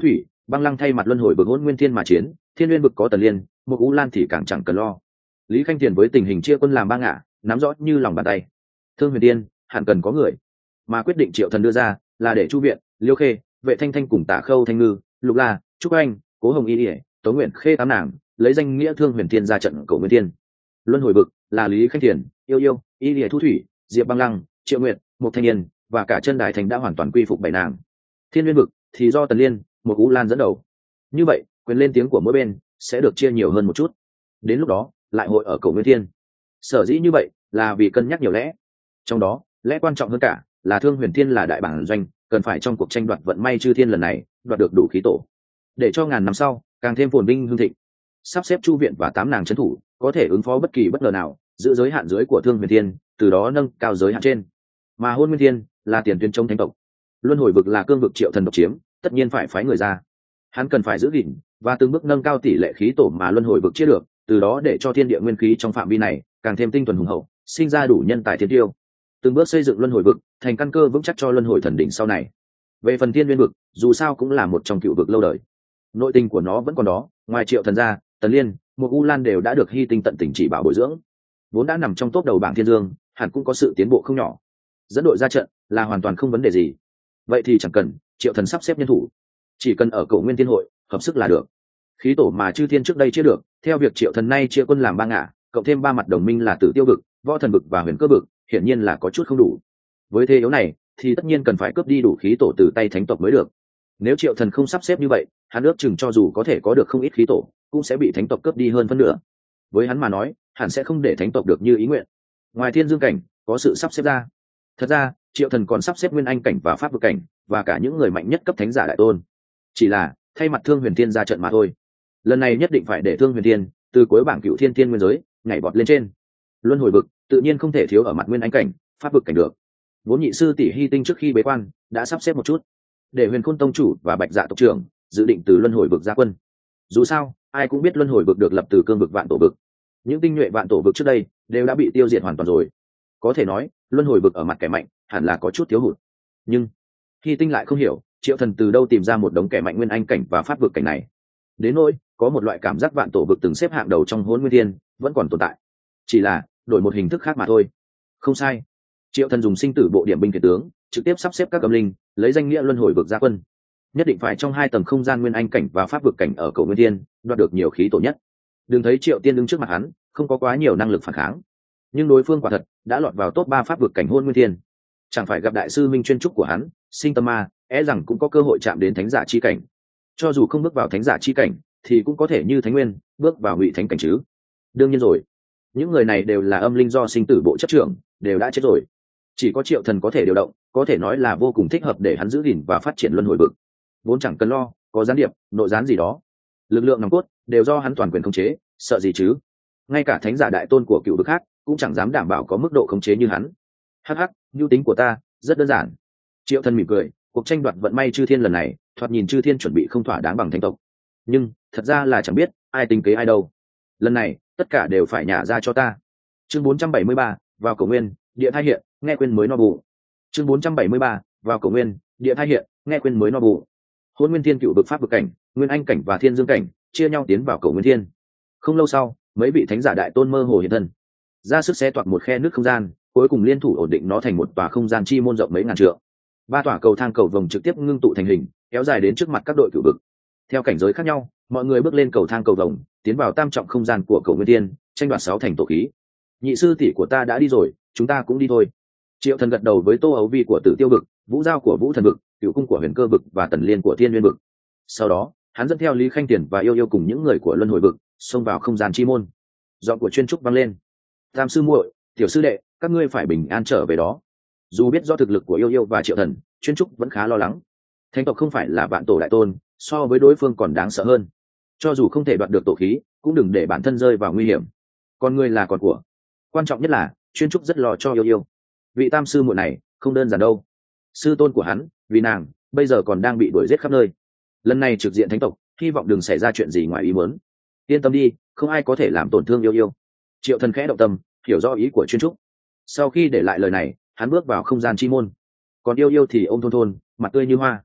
băng lăng thay mặt luân hồi vực hôn nguyên thiên mà chiến, thiên nguyên vực có Tần Liên, một Ú Lan thì càng chẳng cần lo. Lý Khanh Tiền với tình hình chia quân làm ba ngả, nắm rõ như lòng bàn tay. Thương Huyền Tiên hẳn cần có người, mà quyết định Triệu Thần đưa ra là để Chu Viện, Liêu Khê, Vệ Thanh Thanh cùng Tả Khâu Thanh Ngư, Lục La, Trúc Anh, Cố Hồng Y Điệp, Tố Nguyện Khê tám nàng lấy danh nghĩa Thương Huyền Thiên ra trận cầu Nguyên Thiên. Luân hồi vực là Lý Khanh Tiền, Yêu Yêu, Y Điệp Thu Thủy, Diệp Băng Lăng, Triệu Nguyện, một Thanh Niên và cả chân Đại Thành đã hoàn toàn quy phục bảy nàng. Thiên Nguyên vực thì do Tần Liên, một Ú Lan dẫn đầu. Như vậy, quyền lên tiếng của mỗi bên sẽ được chia nhiều hơn một chút. Đến lúc đó, lại hội ở cầu Nguyên Thiên. Sở dĩ như vậy là vì cân nhắc nhiều lẽ. Trong đó, lẽ quan trọng hơn cả là Thương Huyền Thiên là đại bản doanh, cần phải trong cuộc tranh đoạt vận may chư thiên lần này đoạt được đủ khí tổ, để cho ngàn năm sau càng thêm phồn vinh hương thịnh. Sắp xếp Chu Viện và tám nàng trấn thủ, có thể ứng phó bất kỳ bất ngờ nào, giữ giới hạn dưới của Thương Huyền Thiên, từ đó nâng cao giới hạn trên. Mà Hôn Nguyên Thiên là tiền tuyến chống thánh tộc, luân hồi vực là cương vực Triệu Thần độc chiếm, tất nhiên phải phái người ra. Hắn cần phải giữ gìn và từng bước nâng cao tỷ lệ khí tổ mà luân hồi vực chia được, từ đó để cho thiên địa nguyên khí trong phạm vi này càng thêm tinh thuần hùng hậu, sinh ra đủ nhân tài thiên tiêu, từng bước xây dựng luân hồi vực thành căn cơ vững chắc cho luân hồi thần đỉnh sau này. Về phần thiên nguyên vực, dù sao cũng là một trong cựu vực lâu đời, nội tình của nó vẫn còn đó. Ngoài Triệu Thần ra, Tần Liên, một U Lan đều đã được hy tinh tận tình chỉ bảo bồi dưỡng, vốn đã nằm trong top đầu bảng thiên dương, hẳn cũng có sự tiến bộ không nhỏ. Dẫn đội ra trận là hoàn toàn không vấn đề gì. Vậy thì chẳng cần Triệu Thần sắp xếp nhân thủ, chỉ cần ở cầu Nguyên Thiên hội hợp sức là được. Khí tổ mà chư thiên trước đây chia được, theo việc Triệu Thần nay chia quân làm ba ngả, cộng thêm ba mặt đồng minh là Tử Tiêu vực, Võ Thần vực và Huyền Cơ vực, hiển nhiên là có chút không đủ. Với thế yếu này thì tất nhiên cần phải cướp đi đủ khí tổ từ tay thánh tộc mới được. Nếu Triệu Thần không sắp xếp như vậy, hắn ước chừng cho dù có thể có được không ít khí tổ, cũng sẽ bị thánh tộc cướp đi hơn phân nửa. Với hắn mà nói, hắn sẽ không để thánh tộc được như ý nguyện. Ngoài Thiên Dương cảnh có sự sắp xếp ra, thật ra Triệu Thần còn sắp xếp Nguyên Anh cảnh và Pháp vực cảnh, và cả những người mạnh nhất cấp thánh giả đại tôn, chỉ là thay mặt Thương Huyền Thiên ra trận mà thôi. Lần này nhất định phải để Thương Huyền Thiên từ cuối bảng cựu thiên thiên nguyên giới nhảy bọt lên trên. Luân hồi vực tự nhiên không thể thiếu ở mặt Nguyên Anh cảnh, Pháp vực cảnh được. Vốn nhị sư tỷ Hy Tinh trước khi bế quan đã sắp xếp một chút, để Huyền Khôn tông chủ và Bạch Dạ tộc trưởng dự định từ luân hồi vực ra quân. Dù sao ai cũng biết luân hồi vực được lập từ cương vực vạn tổ vực, những tinh nhuệ vạn tổ vực trước đây đều đã bị tiêu diệt hoàn toàn rồi. Có thể nói luân hồi vực ở mặt kẻ mạnh hẳn là có chút thiếu hụt. Nhưng Hy Tinh lại không hiểu Triệu Thần từ đâu tìm ra một đống kẻ mạnh Nguyên Anh cảnh và Pháp vực cảnh này. Đến nỗi có một loại cảm giác vạn tổ vực từng xếp hạng đầu trong Hỗn Nguyên Thiên vẫn còn tồn tại, chỉ là đổi một hình thức khác mà thôi. Không sai, Triệu Thần dùng sinh tử bộ điểm binh kiệt tướng trực tiếp sắp xếp các âm linh lấy danh nghĩa luân hồi vực ra quân, nhất định phải trong hai tầng không gian Nguyên Anh cảnh và Pháp vực cảnh ở cầu Nguyên Thiên đoạt được nhiều khí tổ nhất. Đừng thấy Triệu Tiên đứng trước mặt hắn không có quá nhiều năng lực phản kháng, nhưng đối phương quả thật đã lọt vào top ba Pháp vực cảnh Hỗn Nguyên Thiên. Chẳng phải gặp đại sư minh chuyên trúc của hắn Sinh Tâm Ma, e rằng cũng có cơ hội chạm đến thánh giả chi cảnh. Cho dù không bước vào thánh giả chi cảnh thì cũng có thể như Thánh Nguyên bước vào Ngụy Thánh cảnh chứ. Đương nhiên rồi, những người này đều là âm linh do sinh tử bộ chấp trưởng, đều đã chết rồi. Chỉ có Triệu Thần có thể điều động, có thể nói là vô cùng thích hợp để hắn giữ gìn và phát triển luân hồi vực. Vốn chẳng cần lo có gián điệp nội gián gì đó, lực lượng nòng cốt đều do hắn toàn quyền khống chế, sợ gì chứ. Ngay cả thánh giả đại tôn của cựu vực khác cũng chẳng dám đảm bảo có mức độ khống chế như hắn. Hắc hắc, mưu tính của ta rất đơn giản. Triệu Thần mỉm cười, cuộc tranh đoạt vận may chư thiên lần này thoạt nhìn chư thiên chuẩn bị không thỏa đáng bằng thánh tộc, nhưng thật ra là chẳng biết ai tính kế ai đâu. Lần này tất cả đều phải nhả ra cho ta. Chương bốn trăm bảy mươi ba, vào cầu nguyên, địa thai hiện, nghe quên mới no bù. Chương bốn trăm bảy mươi ba, vào cầu nguyên, địa thai hiện, nghe quên mới no bù. Hôn Nguyên Thiên cựu vực Pháp vực cảnh, Nguyên Anh cảnh và Thiên Dương cảnh chia nhau tiến vào cầu Nguyên Thiên. Không lâu sau, mấy vị thánh giả đại tôn mơ hồ hiện thân, ra sức xé toạc một khe nước không gian, cuối cùng liên thủ ổn định nó thành một tòa không gian chi môn rộng mấy ngàn trượng. Ba tòa cầu thang cầu vồng trực tiếp ngưng tụ thành hình, kéo dài đến trước mặt các đội cựu vực. Theo cảnh giới khác nhau, mọi người bước lên cầu thang cầu vồng, tiến vào tam trọng không gian của cầu Nguyên Thiên, tranh đoạt sáu thành tổ khí. Nhị sư tỷ của ta đã đi rồi, chúng ta cũng đi thôi. Triệu Thần gật đầu với Tô Ấu Vi của Tử Tiêu vực, Vũ Giao của Vũ Thần vực, Cửu Cung của Huyền Cơ vực và Tần Liên của Thiên Nguyên vực. Sau đó, hắn dẫn theo Lý Khanh Tiền và Yêu Yêu cùng những người của Luân Hồi vực, xông vào không gian chi môn. Giọng của chuyên trúc vang lên: "Tam sư muội, tiểu sư đệ, các ngươi phải bình an trở về đó." Dù biết do thực lực của Yêu Yêu và Triệu Thần, chuyên trúc vẫn khá lo lắng. Thánh tộc không phải là vạn tổ đại tôn, so với đối phương còn đáng sợ hơn. Cho dù không thể đoạt được tổ khí, cũng đừng để bản thân rơi vào nguy hiểm. Con người là con của. Quan trọng nhất là chuyên trúc rất lo cho Yêu Yêu. Vị tam sư muội này không đơn giản đâu. Sư tôn của hắn vì nàng bây giờ còn đang bị đuổi giết khắp nơi. Lần này trực diện thánh tộc, hy vọng đừng xảy ra chuyện gì ngoài ý muốn. Yên tâm đi, không ai có thể làm tổn thương Yêu Yêu. Triệu Thần khẽ động tâm, hiểu rõ ý của chuyên trúc. Sau khi để lại lời này, hắn bước vào không gian chi môn. Còn Yêu Yêu thì ôm thôn thôn, mặt tươi như hoa.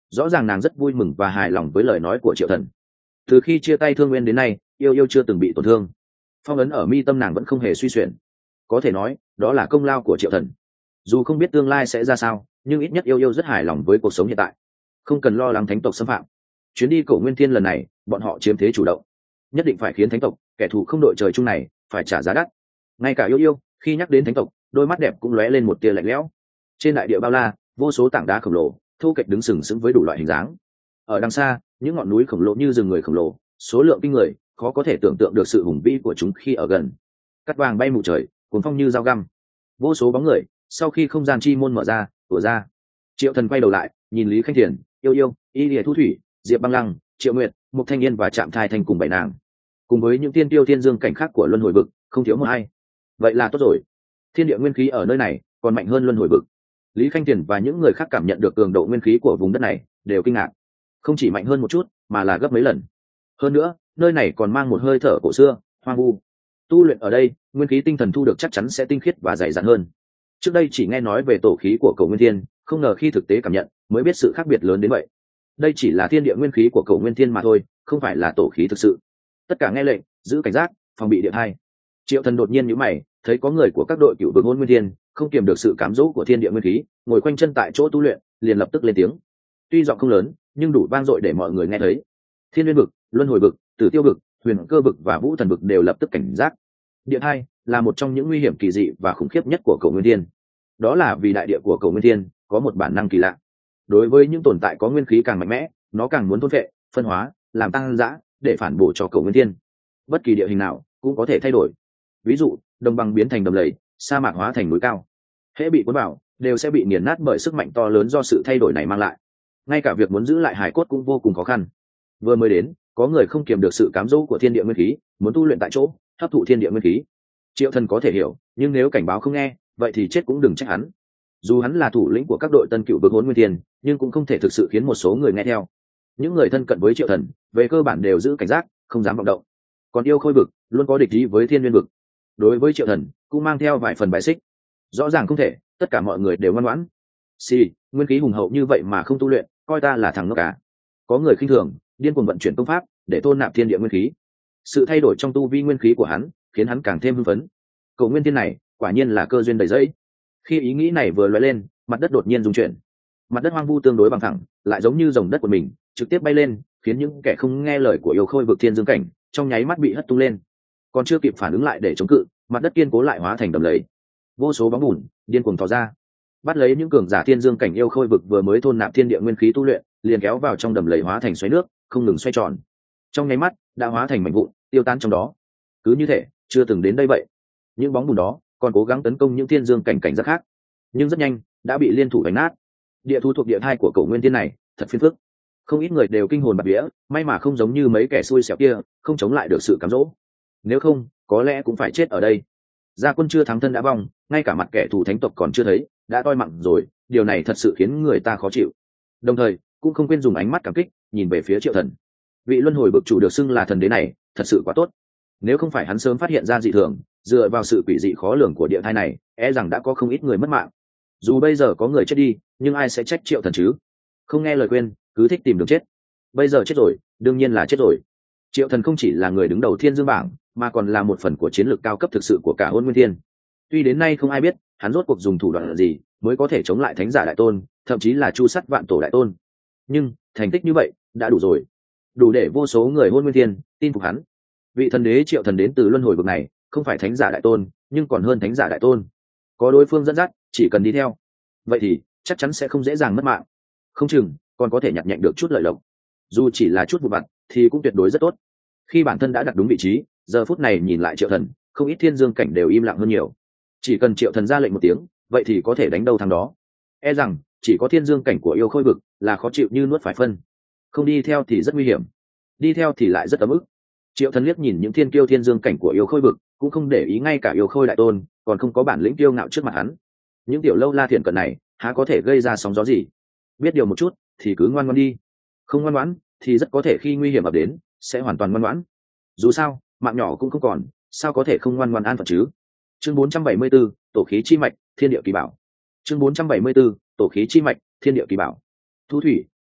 rõ ràng nàng rất vui mừng và hài lòng với lời nói của Triệu Thần. Từ khi chia tay Thương Nguyên đến nay, yêu yêu chưa từng bị tổn thương, phong ấn ở mi tâm nàng vẫn không hề suy chuyển. Có thể nói đó là công lao của Triệu Thần. Dù không biết tương lai sẽ ra sao, nhưng ít nhất yêu yêu rất hài lòng với cuộc sống hiện tại, không cần lo lắng thánh tộc xâm phạm. Chuyến đi Cổ Nguyên Thiên lần này bọn họ chiếm thế chủ động, nhất định phải khiến thánh tộc, kẻ thù không đội trời chung này, phải trả giá đắt. Ngay cả yêu yêu khi nhắc đến thánh tộc, đôi mắt đẹp cũng lóe lên một tia lạnh lẽo. Trên đại địa bao la, vô số tảng đá khổng lồ thu kệch đứng sừng sững với đủ loại hình dáng. Ở đằng xa, những ngọn núi khổng lồ như rừng người khổng lồ, số lượng kinh người, khó có thể tưởng tượng được sự hùng vĩ của chúng khi ở gần. Cát vàng bay mù trời, cuồng phong như dao găm. Vô số bóng người sau khi không gian chi môn mở ra, tủa ra. Triệu Thần quay đầu lại, nhìn Lý Khanh Thiền, yêu yêu, Y Lìa Thu Thủy, Diệp Băng Lăng, Triệu Nguyệt, Mục Thanh Yên và Trạm Thai Thanh cùng bảy nàng, cùng với những tiên tiêu thiên dương cảnh khác của luân hồi vực, không thiếu một ai. Vậy là tốt rồi. Thiên địa nguyên khí ở nơi này còn mạnh hơn luân hồi vực. Lý Khanh Tiền và những người khác cảm nhận được cường độ nguyên khí của vùng đất này, đều kinh ngạc. Không chỉ mạnh hơn một chút, mà là gấp mấy lần. Hơn nữa, nơi này còn mang một hơi thở cổ xưa, hoang vu. Tu luyện ở đây, nguyên khí tinh thần thu được chắc chắn sẽ tinh khiết và dày dặn hơn. Trước đây chỉ nghe nói về tổ khí của Cổ Nguyên Thiên, không ngờ khi thực tế cảm nhận, mới biết sự khác biệt lớn đến vậy. Đây chỉ là thiên địa nguyên khí của Cổ Nguyên Thiên mà thôi, không phải là tổ khí thực sự. Tất cả nghe lệnh, giữ cảnh giác, phòng bị điện hai. Triệu Thần đột nhiên nhíu mày, thấy có người của các đội cựu vực Hôn Nguyên Thiên, không kiềm được sự cám dỗ của thiên địa nguyên khí, ngồi quanh chân tại chỗ tu luyện, liền lập tức lên tiếng. Tuy giọng không lớn, nhưng đủ vang dội để mọi người nghe thấy. Thiên Nguyên vực, Luân Hồi vực, Tử Tiêu vực, Huyền Cơ vực và Vũ Thần vực đều lập tức cảnh giác. Điện hai là một trong những nguy hiểm kỳ dị và khủng khiếp nhất của Cổ Nguyên Thiên. Đó là vì đại địa của Cổ Nguyên Thiên có một bản năng kỳ lạ. Đối với những tồn tại có nguyên khí càng mạnh mẽ, nó càng muốn thôn phệ, phân hóa, làm tăng dã để phản bổ cho Cổ Nguyên Thiên. Bất kỳ địa hình nào cũng có thể thay đổi. Ví dụ, đồng bằng biến thành đầm lầy, sa mạc hóa thành núi cao. Hễ bị cuốn vào, đều sẽ bị nghiền nát bởi sức mạnh to lớn do sự thay đổi này mang lại. Ngay cả việc muốn giữ lại hải cốt cũng vô cùng khó khăn. Vừa mới đến, có người không kiềm được sự cám dỗ của thiên địa nguyên khí, muốn tu luyện tại chỗ, hấp thụ thiên địa nguyên khí. Triệu Thần có thể hiểu, nhưng nếu cảnh báo không nghe, vậy thì chết cũng đừng trách hắn. Dù hắn là thủ lĩnh của các đội tân cựu vực Hỗn Nguyên Thiên, nhưng cũng không thể thực sự khiến một số người nghe theo. Những người thân cận với Triệu Thần, về cơ bản đều giữ cảnh giác, không dám vọng động. Còn yêu khôi vực luôn có địch ý với thiên nguyên vực. Đối với Triệu Thần cũng mang theo vài phần bài xích. Rõ ràng không thể, tất cả mọi người đều ngoan ngoãn. Xì, nguyên khí hùng hậu như vậy mà không tu luyện, coi ta là thằng ngốc cả. Có người khinh thường, điên cuồng vận chuyển công pháp để thôn nạp thiên địa nguyên khí. Sự thay đổi trong tu vi nguyên khí của hắn khiến hắn càng thêm hưng phấn. Cổ Nguyên Thiên này quả nhiên là cơ duyên đầy dẫy. Khi ý nghĩ này vừa lóe lên, mặt đất đột nhiên rung chuyển. Mặt đất hoang vu tương đối bằng thẳng, lại giống như dòng đất của mình, trực tiếp bay lên, khiến những kẻ không nghe lời của yêu khôi vực thiên dương cảnh trong nháy mắt bị hất tung lên. Còn chưa kịp phản ứng lại để chống cự, mặt đất kiên cố lại hóa thành đầm lầy. Vô số bóng bùn điên cuồng tỏ ra, bắt lấy những cường giả thiên dương cảnh yêu khôi vực vừa mới thôn nạp thiên địa nguyên khí tu luyện, liền kéo vào trong đầm lầy hóa thành xoáy nước, không ngừng xoay tròn. Trong nháy mắt đã hóa thành mảnh vụn, tiêu tan trong đó. Cứ như thể chưa từng đến đây vậy. Những bóng bùn đó còn cố gắng tấn công những thiên dương cảnh cảnh giác khác, nhưng rất nhanh đã bị liên thủ đánh nát. Địa thú thuộc địa thai của Cổ Nguyên Thiên này thật phiền phức. Không ít người đều kinh hồn bạt vía, may mà không giống như mấy kẻ xui xẻo kia, không chống lại được sự cám dỗ. Nếu không, có lẽ cũng phải chết ở đây. Gia quân chưa thắng thân đã vong, ngay cả mặt kẻ thù thánh tộc còn chưa thấy, đã toi mặn rồi, điều này thật sự khiến người ta khó chịu. Đồng thời, cũng không quên dùng ánh mắt cảm kích, nhìn về phía Triệu Thần. Vị luân hồi bực chủ được xưng là thần đế này, thật sự quá tốt. Nếu không phải hắn sớm phát hiện ra dị thường, dựa vào sự quỷ dị khó lường của địa thai này, e rằng đã có không ít người mất mạng. Dù bây giờ có người chết đi, nhưng ai sẽ trách Triệu Thần chứ? Không nghe lời khuyên, cứ thích tìm đường chết. Bây giờ chết rồi, đương nhiên là chết rồi. Triệu Thần không chỉ là người đứng đầu thiên dương bảng, mà còn là một phần của chiến lược cao cấp thực sự của cả Hôn Nguyên Thiên. Tuy đến nay không ai biết hắn rốt cuộc dùng thủ đoạn gì mới có thể chống lại thánh giả đại tôn, thậm chí là chu sắt vạn tổ đại tôn, nhưng thành tích như vậy đã đủ rồi, đủ để vô số người Hôn Nguyên Thiên tin phục hắn. Vị thần đế Triệu Thần đến từ luân hồi vực này, không phải thánh giả đại tôn, nhưng còn hơn thánh giả đại tôn. Có đối phương dẫn dắt, chỉ cần đi theo, vậy thì chắc chắn sẽ không dễ dàng mất mạng, không chừng còn có thể nhặt nhạnh được chút lợi lộc. Dù chỉ là chút vụ vặt thì cũng tuyệt đối rất tốt. Khi bản thân đã đặt đúng vị trí, giờ phút này nhìn lại Triệu Thần, không ít thiên dương cảnh đều im lặng hơn nhiều. Chỉ cần Triệu Thần ra lệnh một tiếng, vậy thì có thể đánh đâu thắng đó. E rằng chỉ có thiên dương cảnh của yêu khôi vực là khó chịu như nuốt phải phân. Không đi theo thì rất nguy hiểm, đi theo thì lại rất ấm ức. Triệu Thần liếc nhìn những thiên kiêu thiên dương cảnh của yêu khôi vực, cũng không để ý ngay cả yêu khôi đại tôn còn không có bản lĩnh kiêu ngạo trước mặt hắn. Những tiểu lâu la thiện cận này há có thể gây ra sóng gió gì? Biết điều một chút thì cứ ngoan ngoãn đi, không ngoan ngoãn thì rất có thể khi nguy hiểm ập đến sẽ hoàn toàn ngoan ngoãn. Dù sao mạng nhỏ cũng không còn, sao có thể không ngoan ngoãn an phận chứ? Chương bốn trăm bảy mươi 4, tổ khí chi mạch, thiên địa kỳ bảo. Chương bốn trăm bảy mươi 4, tổ khí chi mạch, thiên địa kỳ bảo. Thu thủy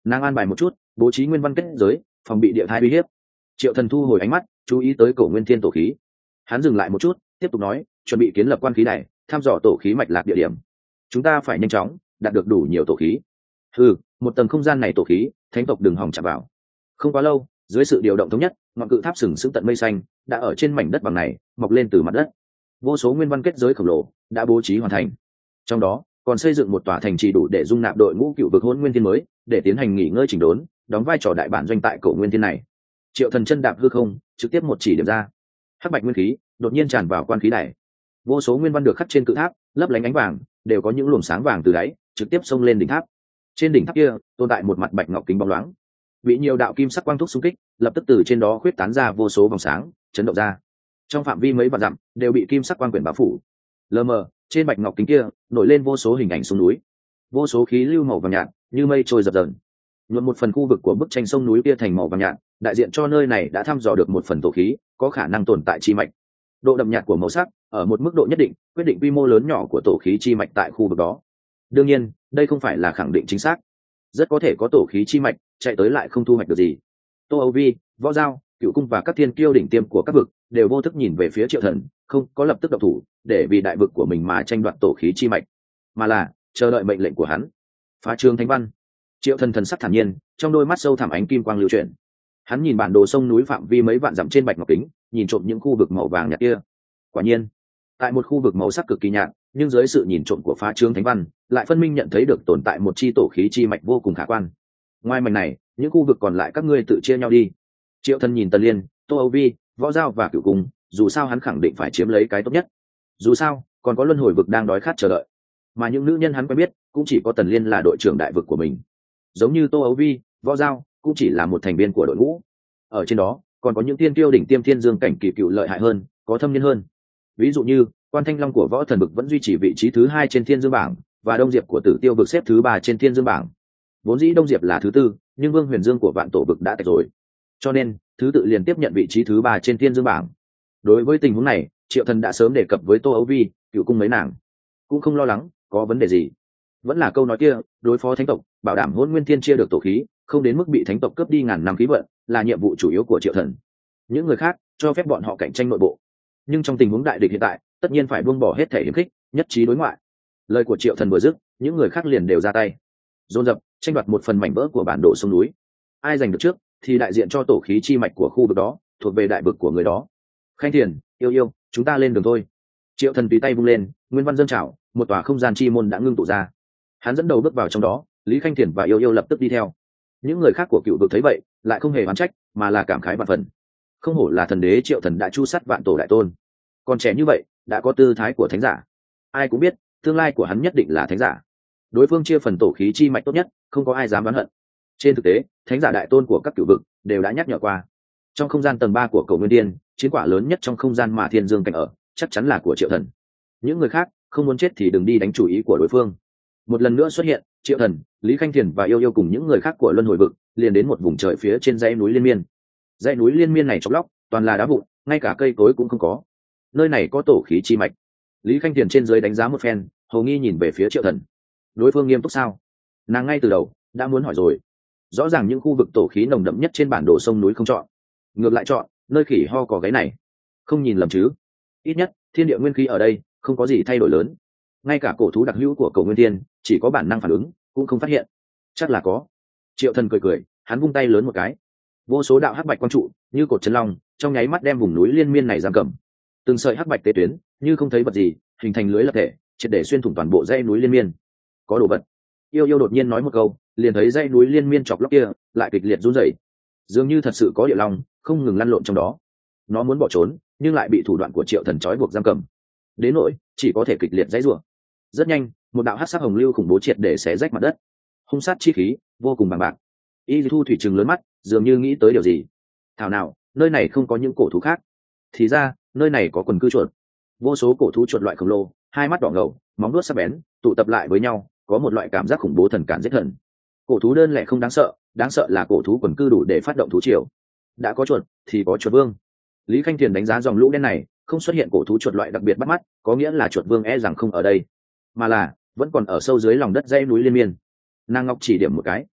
nàng an bài một chút, bố trí nguyên văn kết giới, phòng bị địa thai uy hiếp. Triệu Thần thu hồi ánh mắt, chú ý tới cổ nguyên thiên tổ khí. Hắn dừng lại một chút, tiếp tục nói, chuẩn bị kiến lập quan khí đài, thăm dò tổ khí mạch lạc địa điểm. Chúng ta phải nhanh chóng đạt được đủ nhiều tổ khí. Ừ, một tầng không gian này tổ khí, thánh tộc đừng hòng chạm vào. Không quá lâu, dưới sự điều động thống nhất, ngọn cự tháp sừng sững tận mây xanh đã ở trên mảnh đất bằng này mọc lên từ mặt đất. Vô số nguyên văn kết giới khổng lồ đã bố trí hoàn thành, trong đó còn xây dựng một tòa thành trì đủ để dung nạp đội ngũ cựu vực hôn nguyên thiên mới, để tiến hành nghỉ ngơi chỉnh đốn, đóng vai trò đại bản doanh tại cổ nguyên thiên này. Triệu Thần chân đạp hư không, trực tiếp một chỉ điểm ra, hắc bạch nguyên khí đột nhiên tràn vào quan khí đài. Vô số nguyên văn được khắc trên cự tháp, lấp lánh ánh vàng, đều có những luồng sáng vàng từ đáy trực tiếp xông lên đỉnh tháp. Trên đỉnh tháp kia tồn tại một mặt bạch ngọc kính bóng loáng, bị nhiều đạo kim sắc quang thúc xung kích, lập tức từ trên đó khuyết tán ra vô số vòng sáng, chấn động ra. Trong phạm vi mấy vạn dặm đều bị kim sắc quang quyển bao phủ. Lờ mờ, trên bạch ngọc kính kia nổi lên vô số hình ảnh sông núi, vô số khí lưu màu vàng nhạt như mây trôi dập dờn, nhuộm một phần khu vực của bức tranh sông núi kia thành màu vàng nhạt, đại diện cho nơi này đã thăm dò được một phần tổ khí có khả năng tồn tại chi mạch. Độ đậm nhạt của màu sắc ở một mức độ nhất định quyết định quy mô lớn nhỏ của tổ khí chi mạch tại khu vực đó. Đương nhiên, đây không phải là khẳng định chính xác, rất có thể có tổ khí chi mạch chạy tới lại không thu hoạch được gì. Tô Âu Vi, Võ Giao, Cựu Cung và các thiên kiêu đỉnh tiêm của các vực đều vô thức nhìn về phía Triệu Thần, không có lập tức động thủ để vì đại vực của mình mà tranh đoạt tổ khí chi mạch, mà là chờ đợi mệnh lệnh của hắn. Phá trương thánh văn. Triệu Thần thần sắc thản nhiên, trong đôi mắt sâu thẳm ánh kim quang lưu chuyển. Hắn nhìn bản đồ sông núi phạm vi mấy vạn dặm trên bạch ngọc kính, nhìn trộm những khu vực màu vàng nhạt kia. Quả nhiên, tại một khu vực màu sắc cực kỳ nhạt, nhưng dưới sự nhìn trộm của phá trương thánh văn, lại phân minh nhận thấy được tồn tại một chi tổ khí chi mạch vô cùng khả quan. Ngoài mảnh này, những khu vực còn lại các ngươi tự chia nhau đi. Triệu Thần nhìn Tần Liên, Tô Âu Vi, Võ Giao và Cửu Cung, dù sao hắn khẳng định phải chiếm lấy cái tốt nhất. Dù sao, còn có luân hồi vực đang đói khát chờ đợi, mà những nữ nhân hắn quen biết cũng chỉ có Tần Liên là đội trưởng đại vực của mình. Giống như Tô Âu Vi, Võ Giao cũng chỉ là một thành viên của đội ngũ. Ở trên đó, còn có những tiên tiêu đỉnh tiêm thiên dương cảnh kỳ cựu lợi hại hơn, có thâm niên hơn. Ví dụ như, Quan Thanh Long của Võ Thần vực vẫn duy trì vị trí thứ hai trên thiên dương bảng, và Đông Diệp của Tử Tiêu vực xếp thứ ba trên thiên dương bảng. Vốn dĩ Đông Diệp là thứ tư, nhưng Vương Huyền Dương của Vạn Tổ vực đã tạch rồi, cho nên thứ tự liền tiếp nhận vị trí thứ ba trên thiên dương bảng. Đối với tình huống này, Triệu Thần đã sớm đề cập với Tô Âu Vi, Cựu Cung mấy nàng, cũng không lo lắng có vấn đề gì. Vẫn là câu nói kia, đối phó thánh tộc, bảo đảm hôn nguyên thiên chia được tổ khí, không đến mức bị thánh tộc cướp đi ngàn năm khí vận, là nhiệm vụ chủ yếu của Triệu Thần. Những người khác cho phép bọn họ cạnh tranh nội bộ, nhưng trong tình huống đại địch hiện tại, tất nhiên phải buông bỏ hết thể hiểm khích, nhất trí đối ngoại. Lời của Triệu Thần vừa dứt, những người khác liền đều ra tay, dồn dập tranh đoạt một phần mảnh vỡ của bản đồ sông núi. Ai giành được trước thì đại diện cho tổ khí chi mạch của khu vực đó, thuộc về đại vực của người đó. Khanh Thiền, Yêu Yêu, chúng ta lên đường thôi. Triệu Thần tùy tay vung lên, nguyên văn dâng trào, một tòa không gian chi môn đã ngưng tụ ra. Hắn dẫn đầu bước vào trong đó, Lý Khanh Thiền và Yêu Yêu lập tức đi theo. Những người khác của cựu vực thấy vậy, lại không hề oán trách, mà là cảm khái vạn phần. Không hổ là thần đế Triệu Thần đã chu sát vạn tổ đại tôn, còn trẻ như vậy đã có tư thái của thánh giả. Ai cũng biết tương lai của hắn nhất định là thánh giả. Đối phương chia phần tổ khí chi mạch tốt nhất, không có ai dám đoán hận. Trên thực tế, thánh giả đại tôn của các cửu vực đều đã nhắc nhở qua, trong không gian tầng ba của Cổ Nguyên Tiên, chiến quả lớn nhất trong không gian mà Thiên Dương cảnh ở, chắc chắn là của Triệu Thần. Những người khác không muốn chết thì đừng đi đánh chủ ý của đối phương. Một lần nữa xuất hiện, Triệu Thần, Lý Khanh Thiền và Yêu Yêu cùng những người khác của Luân Hồi vực liền đến một vùng trời phía trên dãy núi liên miên. Dãy núi liên miên này chọc lóc, toàn là đá vụn, ngay cả cây cối cũng không có. Nơi này có tổ khí chi mạch. Lý Khanh Thiền trên dưới đánh giá một phen, hầu nghi nhìn về phía Triệu Thần. Đối phương nghiêm túc sao? Nàng ngay từ đầu đã muốn hỏi rồi. Rõ ràng những khu vực tổ khí nồng đậm nhất trên bản đồ sông núi không chọn, ngược lại chọn nơi khỉ ho có gáy này. Không nhìn lầm chứ? Ít nhất thiên địa nguyên khí ở đây không có gì thay đổi lớn. Ngay cả cổ thú đặc hữu của Cổ Nguyên Tiên chỉ có bản năng phản ứng cũng không phát hiện. Chắc là có. Triệu Thần cười cười, hắn vung tay lớn một cái, vô số đạo hắc bạch quang trụ như cột chấn long, trong nháy mắt đem vùng núi liên miên này giam cầm. Từng sợi hắc bạch tế tuyến như không thấy vật gì, hình thành lưới lập thể, triệt để xuyên thủng toàn bộ dãy núi liên miên. Có đồ vật. Yêu Yêu đột nhiên nói một câu, liền thấy dãy núi liên miên chọc lóc kia lại kịch liệt run rẩy, dường như thật sự có địa long không ngừng lăn lộn trong đó. Nó muốn bỏ trốn, nhưng lại bị thủ đoạn của Triệu Thần trói buộc giam cầm, đến nỗi chỉ có thể kịch liệt dãy rủa. Rất nhanh, một đạo hắc sắc hồng lưu khủng bố triệt để xé rách mặt đất, hung sát chi khí vô cùng bằng bạc. Y Thu thủy trừng lớn mắt, dường như nghĩ tới điều gì. Thảo nào, nơi này không có những cổ thú khác, thì ra nơi này có quần cư chuột. Vô số cổ thú chuột loại khổng lồ, hai mắt đỏ ngầu, móng vuốt sắc bén, tụ tập lại với nhau, có một loại cảm giác khủng bố thần cản giết thần. Cổ thú đơn lẻ không đáng sợ, đáng sợ là cổ thú quần cư đủ để phát động thú triều. Đã có chuột thì có chuột vương. Lý Khanh Thiền đánh giá dòng lũ đen này không xuất hiện cổ thú chuột loại đặc biệt bắt mắt, có nghĩa là chuột vương e rằng không ở đây, mà là vẫn còn ở sâu dưới lòng đất dãy núi liên miên. Nàng ngọc chỉ điểm một cái,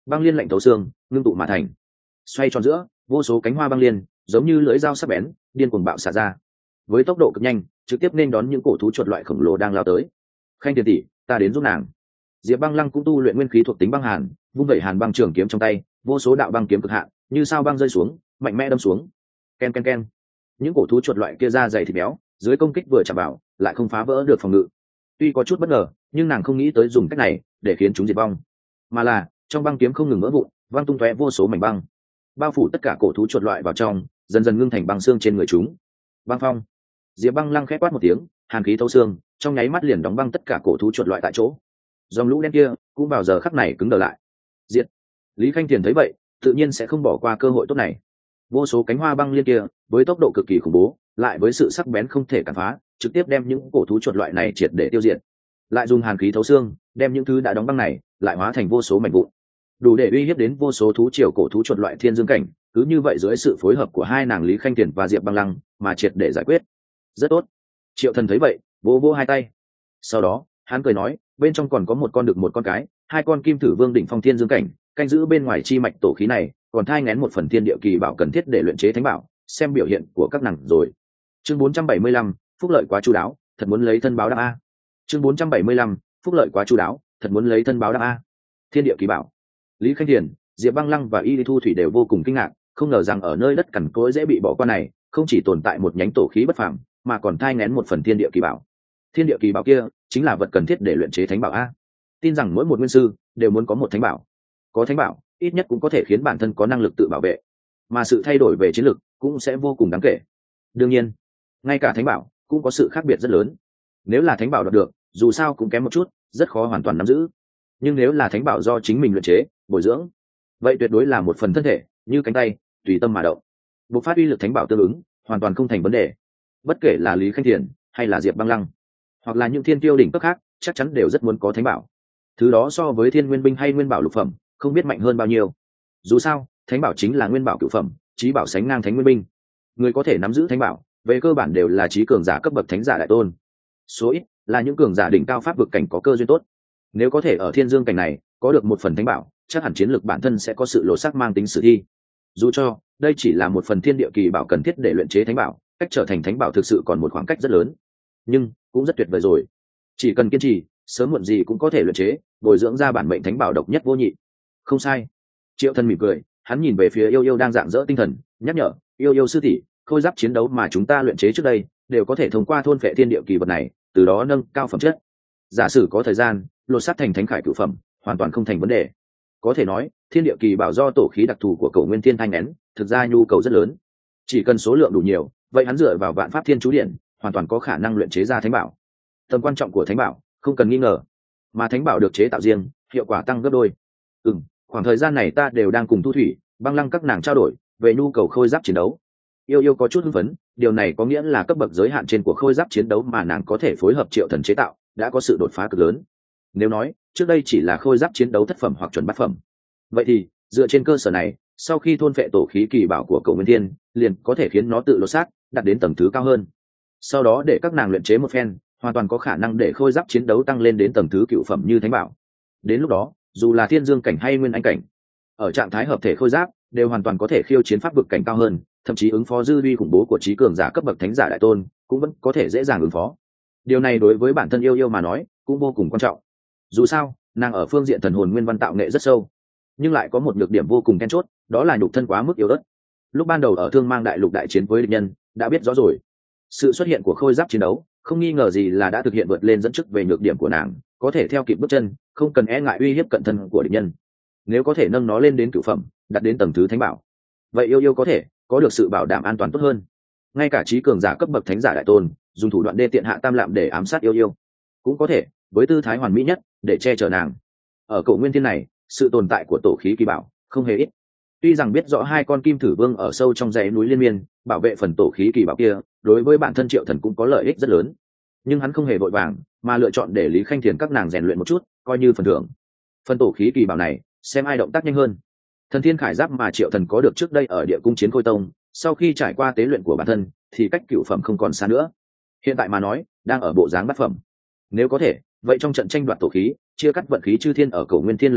băng liên lạnh thấu xương ngưng tụ mà thành, xoay tròn giữa vô số cánh hoa băng liên giống như lưỡi dao sắc bén điên cuồng bạo xả ra, với tốc độ cực nhanh trực tiếp nên đón những cổ thú chuột loại khổng lồ đang lao tới. Khanh tiền tỷ, ta đến giúp nàng. Diệp Băng Lăng cũng tu luyện nguyên khí thuộc tính băng hàn, vung vẩy hàn băng trường kiếm trong tay, vô số đạo băng kiếm cực hạn như sao băng rơi xuống, mạnh mẽ đâm xuống. Ken ken ken. Những cổ thú chuột loại kia da dày thịt béo, dưới công kích vừa chạm vào, lại không phá vỡ được phòng ngự. Tuy có chút bất ngờ, nhưng nàng không nghĩ tới dùng cách này để khiến chúng diệt vong, mà là trong băng kiếm không ngừng vỡ vụn, văng tung tóe vô số mảnh băng, bao phủ tất cả cổ thú chuột loại vào trong, dần dần ngưng thành băng xương trên người chúng. Băng phong. Diệp Băng Lăng khẽ quát một tiếng, hàn khí thấu xương, trong nháy mắt liền đóng băng tất cả cổ thú chuột loại tại chỗ. Dòng lũ đen kia cũng vào giờ khắc này cứng đờ lại. Diệt. Lý Khanh Tiền thấy vậy, tự nhiên sẽ không bỏ qua cơ hội tốt này. Vô số cánh hoa băng liên kia, với tốc độ cực kỳ khủng bố, lại với sự sắc bén không thể cản phá, trực tiếp đem những cổ thú chuột loại này triệt để tiêu diệt. Lại dùng hàn khí thấu xương, đem những thứ đã đóng băng này lại hóa thành vô số mảnh vụn, đủ để uy hiếp đến vô số thú triều cổ thú chuột loại thiên dương cảnh. Cứ như vậy dưới sự phối hợp của hai nàng Lý Khanh Tiền và Diệp Băng Lăng mà triệt để giải quyết. Rất tốt. Triệu Thần thấy vậy, vỗ vỗ hai tay. Sau đó, hắn cười nói, bên trong còn có một con đực một con cái, hai con kim thử vương đỉnh phong thiên dương cảnh, canh giữ bên ngoài chi mạch tổ khí này, còn thai nghén một phần thiên địa kỳ bảo cần thiết để luyện chế thánh bảo, xem biểu hiện của các nàng rồi. Chương bốn trăm bảy mươi lăm, phúc lợi quá chu đáo, thật muốn lấy thân báo đáp a. Chương bốn trăm bảy mươi lăm, phúc lợi quá chu đáo, thật muốn lấy thân báo đáp a. Thiên địa kỳ bảo. Lý Khanh Điền, Diệp Băng Lăng và Y Lý Thu Thủy đều vô cùng kinh ngạc, không ngờ rằng ở nơi đất cằn cỗi dễ bị bỏ qua này, không chỉ tồn tại một nhánh tổ khí bất phàm, mà còn thai nghén một phần thiên địa kỳ bảo. Thiên địa kỳ bảo kia chính là vật cần thiết để luyện chế thánh bảo a. Tin rằng mỗi một nguyên sư đều muốn có một thánh bảo. Có thánh bảo, ít nhất cũng có thể khiến bản thân có năng lực tự bảo vệ, mà sự thay đổi về chiến lược cũng sẽ vô cùng đáng kể. Đương nhiên, ngay cả thánh bảo cũng có sự khác biệt rất lớn. Nếu là thánh bảo đoạt được, dù sao cũng kém một chút, rất khó hoàn toàn nắm giữ. Nhưng nếu là thánh bảo do chính mình luyện chế, bồi dưỡng, vậy tuyệt đối là một phần thân thể, như cánh tay, tùy tâm mà động. Bộc phát uy lực thánh bảo tương ứng, hoàn toàn không thành vấn đề. Bất kể là Lý Khanh Thiền hay là Diệp Băng Lăng, hoặc là những thiên tiêu đỉnh cấp khác, chắc chắn đều rất muốn có thánh bảo. Thứ đó so với thiên nguyên binh hay nguyên bảo lục phẩm, không biết mạnh hơn bao nhiêu. Dù sao, thánh bảo chính là nguyên bảo cửu phẩm, chí bảo sánh ngang thánh nguyên binh. Người có thể nắm giữ thánh bảo, về cơ bản đều là chí cường giả cấp bậc thánh giả đại tôn. Số ít là những cường giả đỉnh cao pháp vực cảnh có cơ duyên tốt. Nếu có thể ở thiên dương cảnh này có được một phần thánh bảo, chắc hẳn chiến lược bản thân sẽ có sự lộ sắc mang tính sử thi. Dù cho đây chỉ là một phần thiên địa kỳ bảo cần thiết để luyện chế thánh bảo, cách trở thành thánh bảo thực sự còn một khoảng cách rất lớn, nhưng cũng rất tuyệt vời rồi. Chỉ cần kiên trì, sớm muộn gì cũng có thể luyện chế, bồi dưỡng ra bản mệnh thánh bảo độc nhất vô nhị. Không sai. Triệu Thân mỉm cười, hắn nhìn về phía Yêu Yêu đang rạng rỡ tinh thần, nhắc nhở, Yêu Yêu sư tỷ, khôi giáp chiến đấu mà chúng ta luyện chế trước đây đều có thể thông qua thôn phệ thiên địa kỳ vật này, từ đó nâng cao phẩm chất. Giả sử có thời gian, lột xác thành thánh khải cửu phẩm, hoàn toàn không thành vấn đề. Có thể nói, thiên địa kỳ bảo do tổ khí đặc thù của Cổ Nguyên Thiên thanh nén, thực ra nhu cầu rất lớn. Chỉ cần số lượng đủ nhiều, vậy hắn dựa vào Vạn Pháp Thiên Chú Điện, hoàn toàn có khả năng luyện chế ra thánh bảo. Tầm quan trọng của thánh bảo không cần nghi ngờ, mà thánh bảo được chế tạo riêng, hiệu quả tăng gấp đôi. Ừm, khoảng thời gian này ta đều đang cùng Thu Thủy, Băng Lăng các nàng trao đổi về nhu cầu khôi giáp chiến đấu. Yêu Yêu có chút hưng phấn, điều này có nghĩa là cấp bậc giới hạn trên của khôi giáp chiến đấu mà nàng có thể phối hợp Triệu Thần chế tạo đã có sự đột phá cực lớn. Nếu nói trước đây chỉ là khôi giáp chiến đấu thất phẩm hoặc chuẩn bát phẩm, vậy thì dựa trên cơ sở này, sau khi thôn phệ tổ khí kỳ bảo của Cổ Nguyên Thiên, liền có thể khiến nó tự lột xác, đạt đến tầng thứ cao hơn. Sau đó để các nàng luyện chế một phen, hoàn toàn có khả năng để khôi giáp chiến đấu tăng lên đến tầng thứ cựu phẩm như thánh bảo. Đến lúc đó, dù là thiên dương cảnh hay nguyên anh cảnh, ở trạng thái hợp thể khôi giáp đều hoàn toàn có thể khiêu chiến pháp vực cảnh cao hơn, thậm chí ứng phó dư uy khủng bố của trí cường giả cấp bậc thánh giả đại tôn cũng vẫn có thể dễ dàng ứng phó. Điều này đối với bản thân Yêu Yêu mà nói cũng vô cùng quan trọng. Dù sao, nàng ở phương diện thần hồn nguyên văn tạo nghệ rất sâu, nhưng lại có một nhược điểm vô cùng then chốt, đó là nhục thân quá mức yếu ớt. Lúc ban đầu ở Thương Mang đại lục đại chiến với địch nhân, đã biết rõ rồi. Sự xuất hiện của khôi giáp chiến đấu không nghi ngờ gì là đã thực hiện vượt lên dẫn trước về nhược điểm của nàng, có thể theo kịp bước chân, không cần e ngại uy hiếp cận thân của địch nhân. Nếu có thể nâng nó lên đến cửu phẩm, đặt đến tầng thứ thánh bảo, vậy Yêu Yêu có thể có được sự bảo đảm an toàn tốt hơn. Ngay cả trí cường giả cấp bậc thánh giả đại tôn dùng thủ đoạn đê tiện hạ tam lạm để ám sát Yêu Yêu, cũng có thể với tư thái hoàn mỹ nhất để che chở nàng. Ở Cổ Nguyên Thiên này, sự tồn tại của tổ khí kỳ bảo không hề ít. Tuy rằng biết rõ hai con kim thử vương ở sâu trong dãy núi liên miên bảo vệ phần tổ khí kỳ bảo kia, đối với bản thân Triệu Thần cũng có lợi ích rất lớn, nhưng hắn không hề vội vàng, mà lựa chọn để Lý Khanh Thiền các nàng rèn luyện một chút, coi như phần thưởng. Phần tổ khí kỳ bảo này, xem ai động tác nhanh hơn. Thần thiên khải giáp mà Triệu Thần có được trước đây ở địa cung chiến khôi tông, sau khi trải qua tế luyện của bản thân, thì cách cựu phẩm không còn xa nữa. Hiện tại mà nói, đang ở bộ dáng bát phẩm. Nếu có thể, vậy trong trận tranh đoạt tổ khí, chia cắt vận khí chư thiên ở Cổ Nguyên Thiên lần này,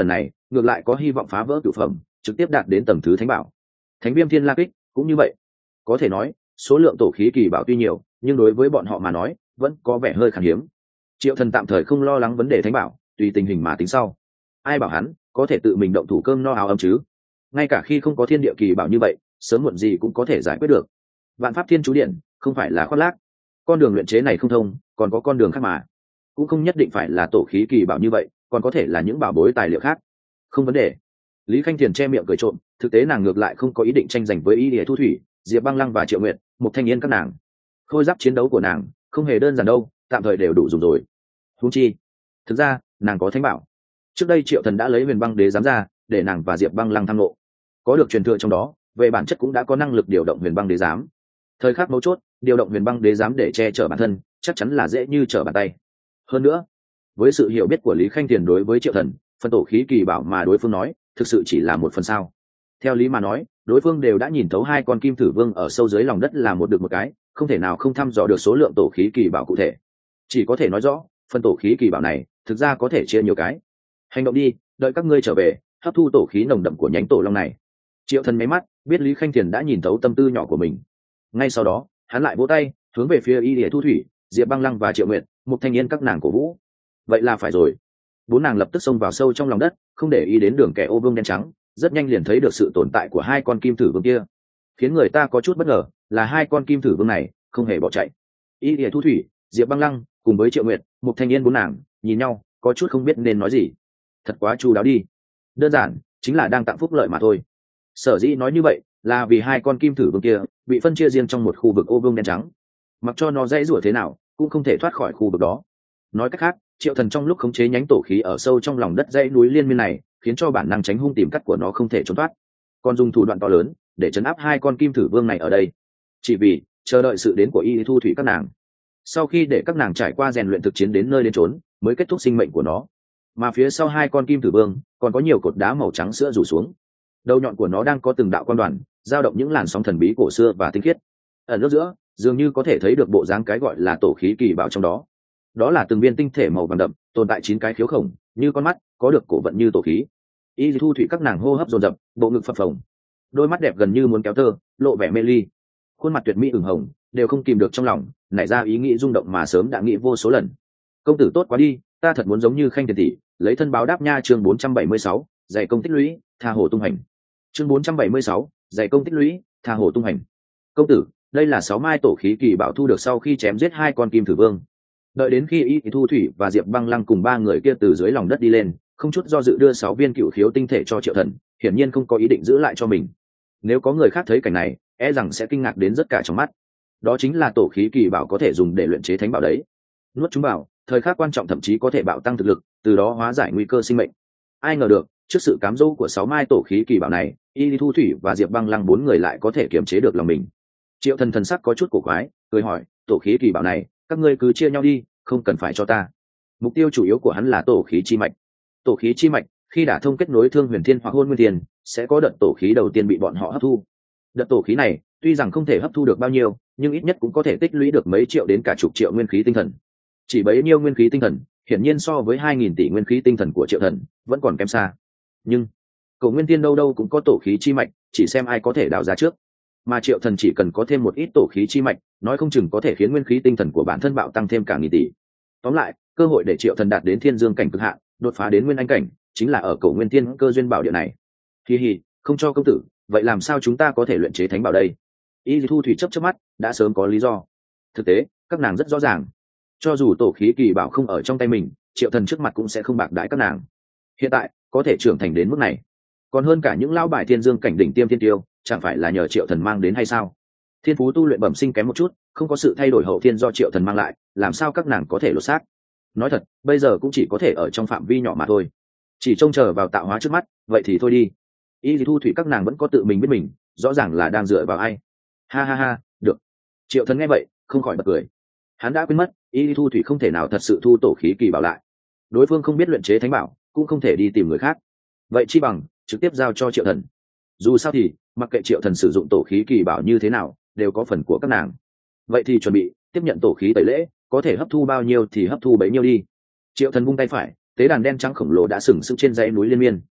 ngược lại có hy vọng phá vỡ cửu phẩm, trực tiếp đạt đến tầng thứ thánh bảo. Thánh viêm thiên la kích cũng như vậy. Có thể nói số lượng tổ khí kỳ bảo tuy nhiều, nhưng đối với bọn họ mà nói vẫn có vẻ hơi khan hiếm. Triệu Thần tạm thời không lo lắng vấn đề thánh bảo, tùy tình hình mà tính sau. Ai bảo hắn có thể tự mình động thủ cơm no áo ấm chứ? Ngay cả khi không có thiên địa kỳ bảo như vậy, sớm muộn gì cũng có thể giải quyết được. Vạn pháp thiên chú điện không phải là khoác lác. Con đường luyện chế này không thông, còn có con đường khác mà. Cũng không nhất định phải là tổ khí kỳ bảo như vậy, còn có thể là những bảo bối tài liệu khác. Không vấn đề. Lý Khanh Thiền che miệng cười trộm, thực tế nàng ngược lại không có ý định tranh giành với Y Lìa Thu Thủy, Diệp Băng Lăng và Triệu Nguyệt, một thanh niên các nàng. Khôi giáp chiến đấu của nàng không hề đơn giản đâu, tạm thời đều đủ dùng rồi. Huống chi, thực ra nàng có thánh bảo. Trước đây Triệu Thần đã lấy Huyền Băng Đế giám ra, để nàng và Diệp Băng Lăng tham ngộ. Có được truyền thừa trong đó, về bản chất cũng đã có năng lực điều động Huyền Băng Đế giám. Thời khắc mấu chốt, điều động Huyền Băng Đế giám để che chở bản thân, chắc chắn là dễ như trở bàn tay. Hơn nữa, với sự hiểu biết của Lý Khanh Tiền đối với Triệu Thần, phân tổ khí kỳ bảo mà đối phương nói, thực sự chỉ là một phần sao. Theo lý mà nói, đối phương đều đã nhìn thấu hai con kim thử vương ở sâu dưới lòng đất là một được một cái, không thể nào không thăm dò được số lượng tổ khí kỳ bảo cụ thể. Chỉ có thể nói rõ, phân tổ khí kỳ bảo này thực ra có thể chia nhiều cái. Hành động đi, đợi các ngươi trở về, hấp thu tổ khí nồng đậm của nhánh tổ long này. Triệu Thần mấy mắt biết Lý Khanh Tiền đã nhìn thấu tâm tư nhỏ của mình. Ngay sau đó, hắn lại vỗ tay, hướng về phía Y Lìa Thu Thủy, Diệp Băng Lăng và Triệu Nguyệt, một thanh niên các nàng cổ vũ. Vậy là phải rồi. Bốn nàng lập tức xông vào sâu trong lòng đất, không để ý đến đường kẻ ô vương đen trắng, rất nhanh liền thấy được sự tồn tại của hai con kim thử vương kia. Khiến người ta có chút bất ngờ là hai con kim thử vương này không hề bỏ chạy. Y Lìa Thu Thủy, Diệp Băng Lăng cùng với Triệu Nguyệt, một thanh niên bốn nàng nhìn nhau, có chút không biết nên nói gì. Thật quá chu đáo đi. Đơn giản chính là đang tặng phúc lợi mà thôi. Sở dĩ nói như vậy là vì hai con kim thử vương kia bị phân chia riêng trong một khu vực ô vương đen trắng, mặc cho nó dãy rủa thế nào cũng không thể thoát khỏi khu vực đó. Nói cách khác, Triệu Thần trong lúc khống chế nhánh tổ khí ở sâu trong lòng đất dãy núi liên miên này, khiến cho bản năng tránh hung tìm cắt của nó không thể trốn thoát, còn dùng thủ đoạn to lớn để chấn áp hai con kim thử vương này ở đây, chỉ vì chờ đợi sự đến của Y Thu Thủy các nàng. Sau khi để các nàng trải qua rèn luyện thực chiến đến nơi đến chốn, mới kết thúc sinh mệnh của nó. Mà phía sau hai con kim thử vương còn có nhiều cột đá màu trắng sữa rủ xuống, đầu nhọn của nó đang có từng đạo quan đoàn dao động những làn sóng thần bí cổ xưa và tinh khiết. Ở nước giữa dường như có thể thấy được bộ dáng cái gọi là tổ khí kỳ bảo trong đó. Đó là từng viên tinh thể màu vàng đậm, tồn tại chín cái khiếu khổng như con mắt, có được cổ vận như tổ khí. Y Thu Thủy các nàng hô hấp dồn dập, bộ ngực phập phồng, đôi mắt đẹp gần như muốn kéo tơ, lộ vẻ mê ly, khuôn mặt tuyệt mỹ ửng hồng, đều không kìm được trong lòng nảy ra ý nghĩ rung động mà sớm đã nghĩ vô số lần. Công tử tốt quá đi, ta thật muốn giống như Khanh Tiền tỷ, lấy thân báo đáp nha. Chương bốn trăm bảy mươi sáu, dạy công tích lũy, tha hồ tung hành. Chương bốn trăm bảy mươi sáu, dạy công tích lũy, tha hồ tung hành. Công tử, đây là sáu mai tổ khí kỳ bảo thu được sau khi chém giết hai con kim thử vương. Đợi đến khi Y Thu Thủy và Diệp Băng Lăng cùng ba người kia từ dưới lòng đất đi lên, không chút do dự đưa sáu viên cựu khiếu tinh thể cho Triệu Thần, hiển nhiên không có ý định giữ lại cho mình. Nếu có người khác thấy cảnh này, e rằng sẽ kinh ngạc đến rất cả trong mắt. Đó chính là tổ khí kỳ bảo có thể dùng để luyện chế thánh bảo đấy. Nuốt chúng bảo, thời khắc quan trọng thậm chí có thể bạo tăng thực lực, từ đó hóa giải nguy cơ sinh mệnh. Ai ngờ được, trước sự cám dỗ của sáu mai tổ khí kỳ bảo này, Y Thu Thủy và Diệp Băng Lăng bốn người lại có thể kiềm chế được lòng mình. Triệu Thần thần sắc có chút cổ quái, cười hỏi, tổ khí kỳ bảo này, các ngươi cứ chia nhau đi, không cần phải cho ta. Mục tiêu chủ yếu của hắn là tổ khí chi mạch. Tổ khí chi mạch khi đả thông kết nối Thương Huyền Thiên hoặc Hôn Nguyên Thiên, sẽ có đợt tổ khí đầu tiên bị bọn họ hấp thu. Đợt tổ khí này tuy rằng không thể hấp thu được bao nhiêu, nhưng ít nhất cũng có thể tích lũy được mấy triệu đến cả chục triệu nguyên khí tinh thần. Chỉ bấy nhiêu nguyên khí tinh thần, hiển nhiên so với hai nghìn tỷ nguyên khí tinh thần của Triệu Thần vẫn còn kém xa. Nhưng Cổ Nguyên Thiên đâu đâu cũng có tổ khí chi mạch, chỉ xem ai có thể đào ra trước. Mà Triệu Thần chỉ cần có thêm một ít tổ khí chi mạch, nói không chừng có thể khiến nguyên khí tinh thần của bản thân bạo tăng thêm cả nghìn tỷ. Tóm lại, cơ hội để Triệu Thần đạt đến thiên dương cảnh cực hạn, đột phá đến nguyên anh cảnh, chính là ở Cổ Nguyên Thiên cơ duyên bảo địa này. Hi hi, không cho công tử, vậy làm sao chúng ta có thể luyện chế thánh bảo đây? Y Thu Thủy chớp chớp mắt, đã sớm có lý do. Thực tế, các nàng rất rõ ràng, cho dù tổ khí kỳ bảo không ở trong tay mình, Triệu Thần trước mặt cũng sẽ không bạc đãi các nàng. Hiện tại có thể trưởng thành đến mức này, còn hơn cả những lão bài thiên dương cảnh đỉnh tiêm thiên tiêu, chẳng phải là nhờ Triệu Thần mang đến hay sao? Thiên phú tu luyện bẩm sinh kém một chút, không có sự thay đổi hậu thiên do Triệu Thần mang lại, làm sao các nàng có thể lột xác? Nói thật, bây giờ cũng chỉ có thể ở trong phạm vi nhỏ mà thôi. Chỉ trông chờ vào tạo hóa trước mắt, vậy thì thôi đi. Y Thu Thủy các nàng vẫn có tự mình biết mình, rõ ràng là đang dựa vào ai. Ha ha ha, được. Triệu Thần nghe vậy, không khỏi bật cười. Hắn đã quên mất, Y Thu Thủy không thể nào thật sự thu tổ khí kỳ bảo lại. Đối phương không biết luyện chế thánh bảo, cũng không thể đi tìm người khác. Vậy chi bằng trực tiếp giao cho Triệu Thần. Dù sao thì, mặc kệ Triệu Thần sử dụng tổ khí kỳ bảo như thế nào, đều có phần của các nàng. Vậy thì chuẩn bị tiếp nhận tổ khí tẩy lễ, có thể hấp thu bao nhiêu thì hấp thu bấy nhiêu đi. Triệu Thần vung tay phải, tế đàn đen trắng khổng lồ đã sừng sững trên dãy núi liên miên.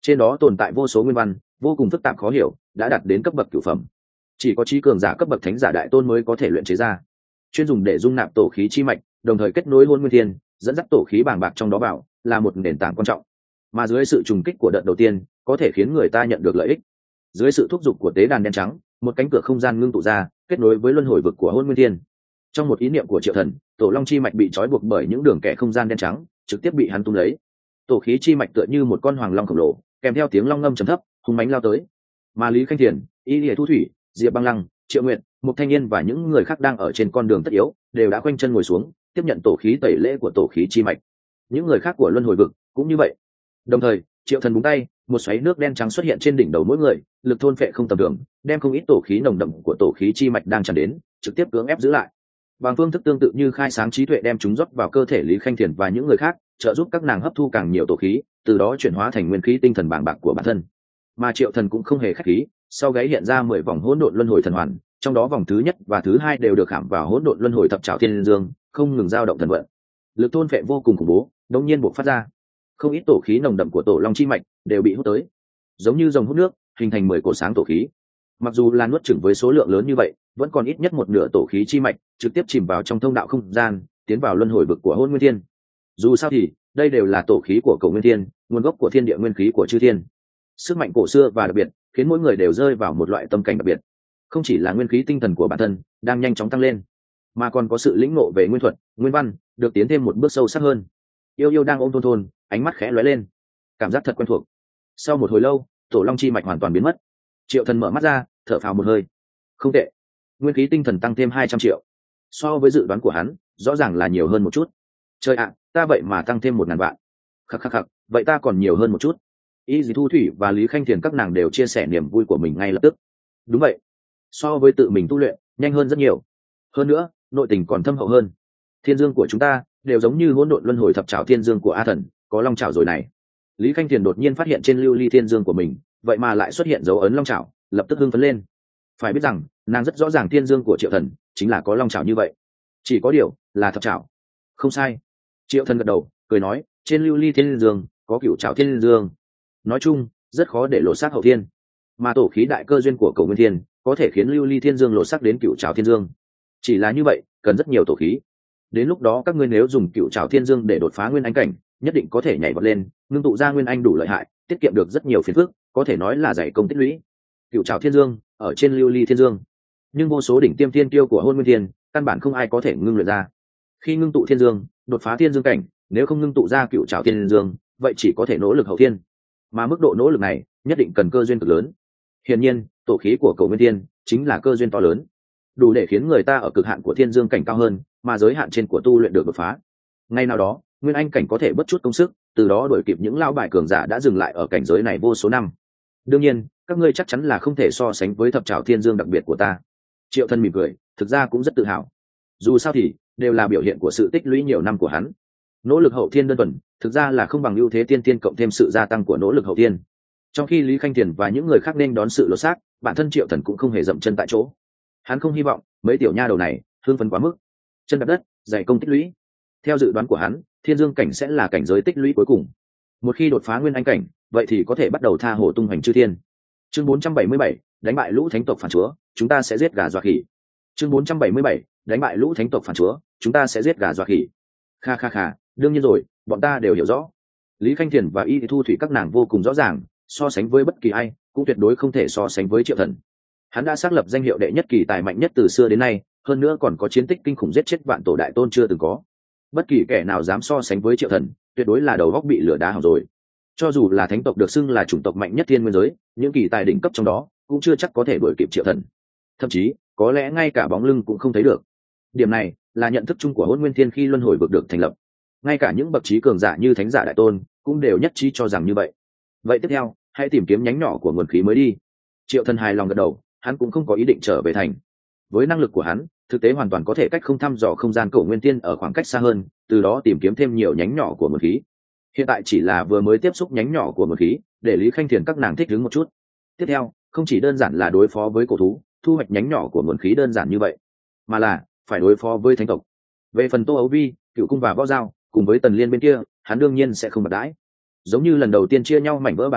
trên đó tồn tại vô số nguyên văn vô cùng phức tạp khó hiểu, đã đạt đến cấp bậc cửu phẩm. Chỉ có trí cường giả cấp bậc thánh giả đại tôn mới có thể luyện chế ra, chuyên dùng để dung nạp tổ khí chi mạch, đồng thời kết nối hôn nguyên thiên, dẫn dắt tổ khí bàng bạc trong đó vào, là một nền tảng quan trọng. Mà dưới sự trùng kích của đợt đầu tiên, có thể khiến người ta nhận được lợi ích. Dưới sự thúc giục của tế đàn đen trắng, một cánh cửa không gian ngưng tụ ra, kết nối với luân hồi vực của hôn nguyên thiên. Trong một ý niệm của Triệu Thần, tổ long chi mạch bị trói buộc bởi những đường kẻ không gian đen trắng, trực tiếp bị hắn tung lấy. Tổ khí chi mạch tựa như một con hoàng long khổng lồ, kèm theo tiếng long ngâm trầm thấp, hùng mãnh lao tới. Mà Lý Khanh Thiền, Y Lìa Thu Thủy, Diệp Băng Lăng, Triệu Nguyện, Mục Thanh Niên và những người khác đang ở trên con đường tất yếu, đều đã quanh chân ngồi xuống, tiếp nhận tổ khí tẩy lễ của tổ khí chi mạch. Những người khác của luân hồi vực cũng như vậy. Đồng thời, Triệu Thần búng tay, một xoáy nước đen trắng xuất hiện trên đỉnh đầu mỗi người, lực thôn phệ không tầm thường, đem không ít tổ khí nồng đậm của tổ khí chi mạch đang tràn đến, trực tiếp cưỡng ép giữ lại. Bằng phương thức tương tự như khai sáng trí tuệ đem chúng rót vào cơ thể Lý Khanh Thiền và những người khác, trợ giúp các nàng hấp thu càng nhiều tổ khí, từ đó chuyển hóa thành nguyên khí tinh thần bàng bạc của bản thân. Mà Triệu Thần cũng không hề khách khí, sau gáy hiện ra mười vòng hỗn độn luân hồi thần hoàn, trong đó vòng thứ nhất và thứ hai đều được khảm vào hỗn độn luân hồi thập trảo thiên dương, không ngừng dao động thần vận. Lực thôn phệ vô cùng khủng bố, đột nhiên bộc phát ra. Không ít tổ khí nồng đậm của tổ long chi mạch đều bị hút tới, giống như dòng hút nước, hình thành mười cổ sáng tổ khí. Mặc dù là nuốt chửng với số lượng lớn như vậy, vẫn còn ít nhất một nửa tổ khí chi mạch trực tiếp chìm vào trong thông đạo không gian, tiến vào luân hồi vực của hôn nguyên thiên. Dù sao thì đây đều là tổ khí của cổ nguyên thiên, nguồn gốc của thiên địa nguyên khí của chư thiên. Sức mạnh cổ xưa và đặc biệt, khiến mỗi người đều rơi vào một loại tâm cảnh đặc biệt. Không chỉ là nguyên khí tinh thần của bản thân đang nhanh chóng tăng lên, mà còn có sự lĩnh ngộ về nguyên thuật, nguyên văn được tiến thêm một bước sâu sắc hơn. Yêu yêu đang ôm thôn thôn, ánh mắt khẽ lóe lên, cảm giác thật quen thuộc. Sau một hồi lâu, tổ long chi mạch hoàn toàn biến mất. Triệu Thần mở mắt ra, thở phào một hơi. Không tệ, nguyên khí tinh thần tăng thêm hai trăm triệu, so với dự đoán của hắn rõ ràng là nhiều hơn một chút. Trời ạ, ta vậy mà tăng thêm một ngàn vạn. Khắc khắc khắc, vậy ta còn nhiều hơn một chút. Y Dì Thu Thủy và Lý Khanh Thiền các nàng đều chia sẻ niềm vui của mình ngay lập tức. Đúng vậy, so với tự mình tu luyện nhanh hơn rất nhiều, hơn nữa nội tình còn thâm hậu hơn. Thiên dương của chúng ta đều giống như hỗn độn luân hồi thập trảo thiên dương của A Thần, có long trảo rồi này. Lý Khanh Thiền đột nhiên phát hiện trên lưu ly thiên dương của mình vậy mà lại xuất hiện dấu ấn long trảo, lập tức hưng phấn lên. Phải biết rằng nàng rất rõ ràng thiên dương của Triệu Thần chính là có long trảo như vậy, chỉ có điều là thập trảo. Không sai. Triệu Thần gật đầu cười nói, trên lưu ly thiên dương có cửu trảo thiên dương. Nói chung rất khó để lột xác hậu thiên, mà tổ khí đại cơ duyên của cầu nguyên thiên có thể khiến lưu ly thiên dương lột xác đến cửu trảo thiên dương. Chỉ là như vậy cần rất nhiều tổ khí, đến lúc đó các ngươi nếu dùng cửu trảo thiên dương để đột phá nguyên anh cảnh, nhất định có thể nhảy vọt lên, ngưng tụ ra nguyên anh đủ lợi hại, tiết kiệm được rất nhiều phiền phức, có thể nói là dày công tích lũy. Cửu trảo thiên dương ở trên lưu ly thiên dương, nhưng vô số đỉnh tiêm thiên tiêu của hôn nguyên thiên căn bản không ai có thể ngưng luyện ra. Khi ngưng tụ thiên dương, đột phá thiên dương cảnh, nếu không ngưng tụ ra cửu trảo thiên dương, vậy chỉ có thể nỗ lực hậu thiên, mà mức độ nỗ lực này nhất định cần cơ duyên cực lớn. Hiển nhiên tổ khí của cầu nguyên thiên chính là cơ duyên to lớn, đủ để khiến người ta ở cực hạn của thiên dương cảnh cao hơn, mà giới hạn trên của tu luyện được đột phá. Ngay nào đó nguyên anh cảnh có thể bất chút công sức, từ đó đuổi kịp những lao bài cường giả đã dừng lại ở cảnh giới này vô số năm. Đương nhiên các ngươi chắc chắn là không thể so sánh với thập trảo thiên dương đặc biệt của ta. Triệu Thân mỉm cười, thực ra cũng rất tự hào. Dù sao thì đều là biểu hiện của sự tích lũy nhiều năm của hắn. Nỗ lực hậu thiên đơn thuần thực ra là không bằng ưu thế tiên tiên cộng thêm sự gia tăng của nỗ lực hậu thiên. Trong khi Lý Khanh Thiền và những người khác nên đón sự lột xác, bản thân Triệu Thần cũng không hề dậm chân tại chỗ. Hắn không hy vọng mấy tiểu nha đầu này hưng phấn quá mức, chân đạp đất dày công tích lũy. Theo dự đoán của hắn, thiên dương cảnh sẽ là cảnh giới tích lũy cuối cùng. Một khi đột phá nguyên anh cảnh, vậy thì có thể bắt đầu tha hồ tung hoành chư thiên. Chương bốn trăm bảy mươi bảy, đánh bại lũ thánh tộc phản chúa, chúng ta sẽ giết gà dọa khỉ. Chương bốn trăm bảy mươi bảy, đánh bại lũ thánh tộc phản chúa, chúng ta sẽ giết gà dọa khỉ. Kha kha kha, đương nhiên rồi, bọn ta đều hiểu rõ. Lý Khanh Thiền và Y Thu Thủy các nàng vô cùng rõ ràng, so sánh với bất kỳ ai cũng tuyệt đối không thể so sánh với Triệu Thần. Hắn đã xác lập danh hiệu đệ nhất kỳ tài mạnh nhất từ xưa đến nay, hơn nữa còn có chiến tích kinh khủng giết chết vạn tổ đại tôn chưa từng có. Bất kỳ kẻ nào dám so sánh với Triệu Thần, tuyệt đối là đầu góc bị lửa đá hỏng rồi. Cho dù là thánh tộc được xưng là chủng tộc mạnh nhất thiên nguyên giới, những kỳ tài đỉnh cấp trong đó cũng chưa chắc có thể đuổi kịp Triệu Thần. Thậm chí có lẽ ngay cả bóng lưng cũng không thấy được. Điểm này là nhận thức chung của Hỗn Nguyên Thiên khi luân hồi vực được thành lập. Ngay cả những bậc trí cường giả như thánh giả đại tôn cũng đều nhất trí cho rằng như vậy. Vậy tiếp theo hãy tìm kiếm nhánh nhỏ của nguồn khí mới đi. Triệu Thần hài lòng gật đầu, hắn cũng không có ý định trở về thành. Với năng lực của hắn, thực tế hoàn toàn có thể cách không thăm dò không gian cổ nguyên tiên ở khoảng cách xa hơn, từ đó tìm kiếm thêm nhiều nhánh nhỏ của nguồn khí. Hiện tại chỉ là vừa mới tiếp xúc nhánh nhỏ của nguồn khí, để Lý Khanh Thiền các nàng thích ứng một chút. Tiếp theo không chỉ đơn giản là đối phó với cổ thú, thu hoạch nhánh nhỏ của nguồn khí đơn giản như vậy, mà là phải đối phó với thánh tộc. Về phần Tô Ấu Vi, Cựu Cung và Võ Giao cùng với Tần Liên bên kia, hắn đương nhiên sẽ không bật đãi. Giống như lần đầu tiên chia nhau mảnh vỡ bản đồ,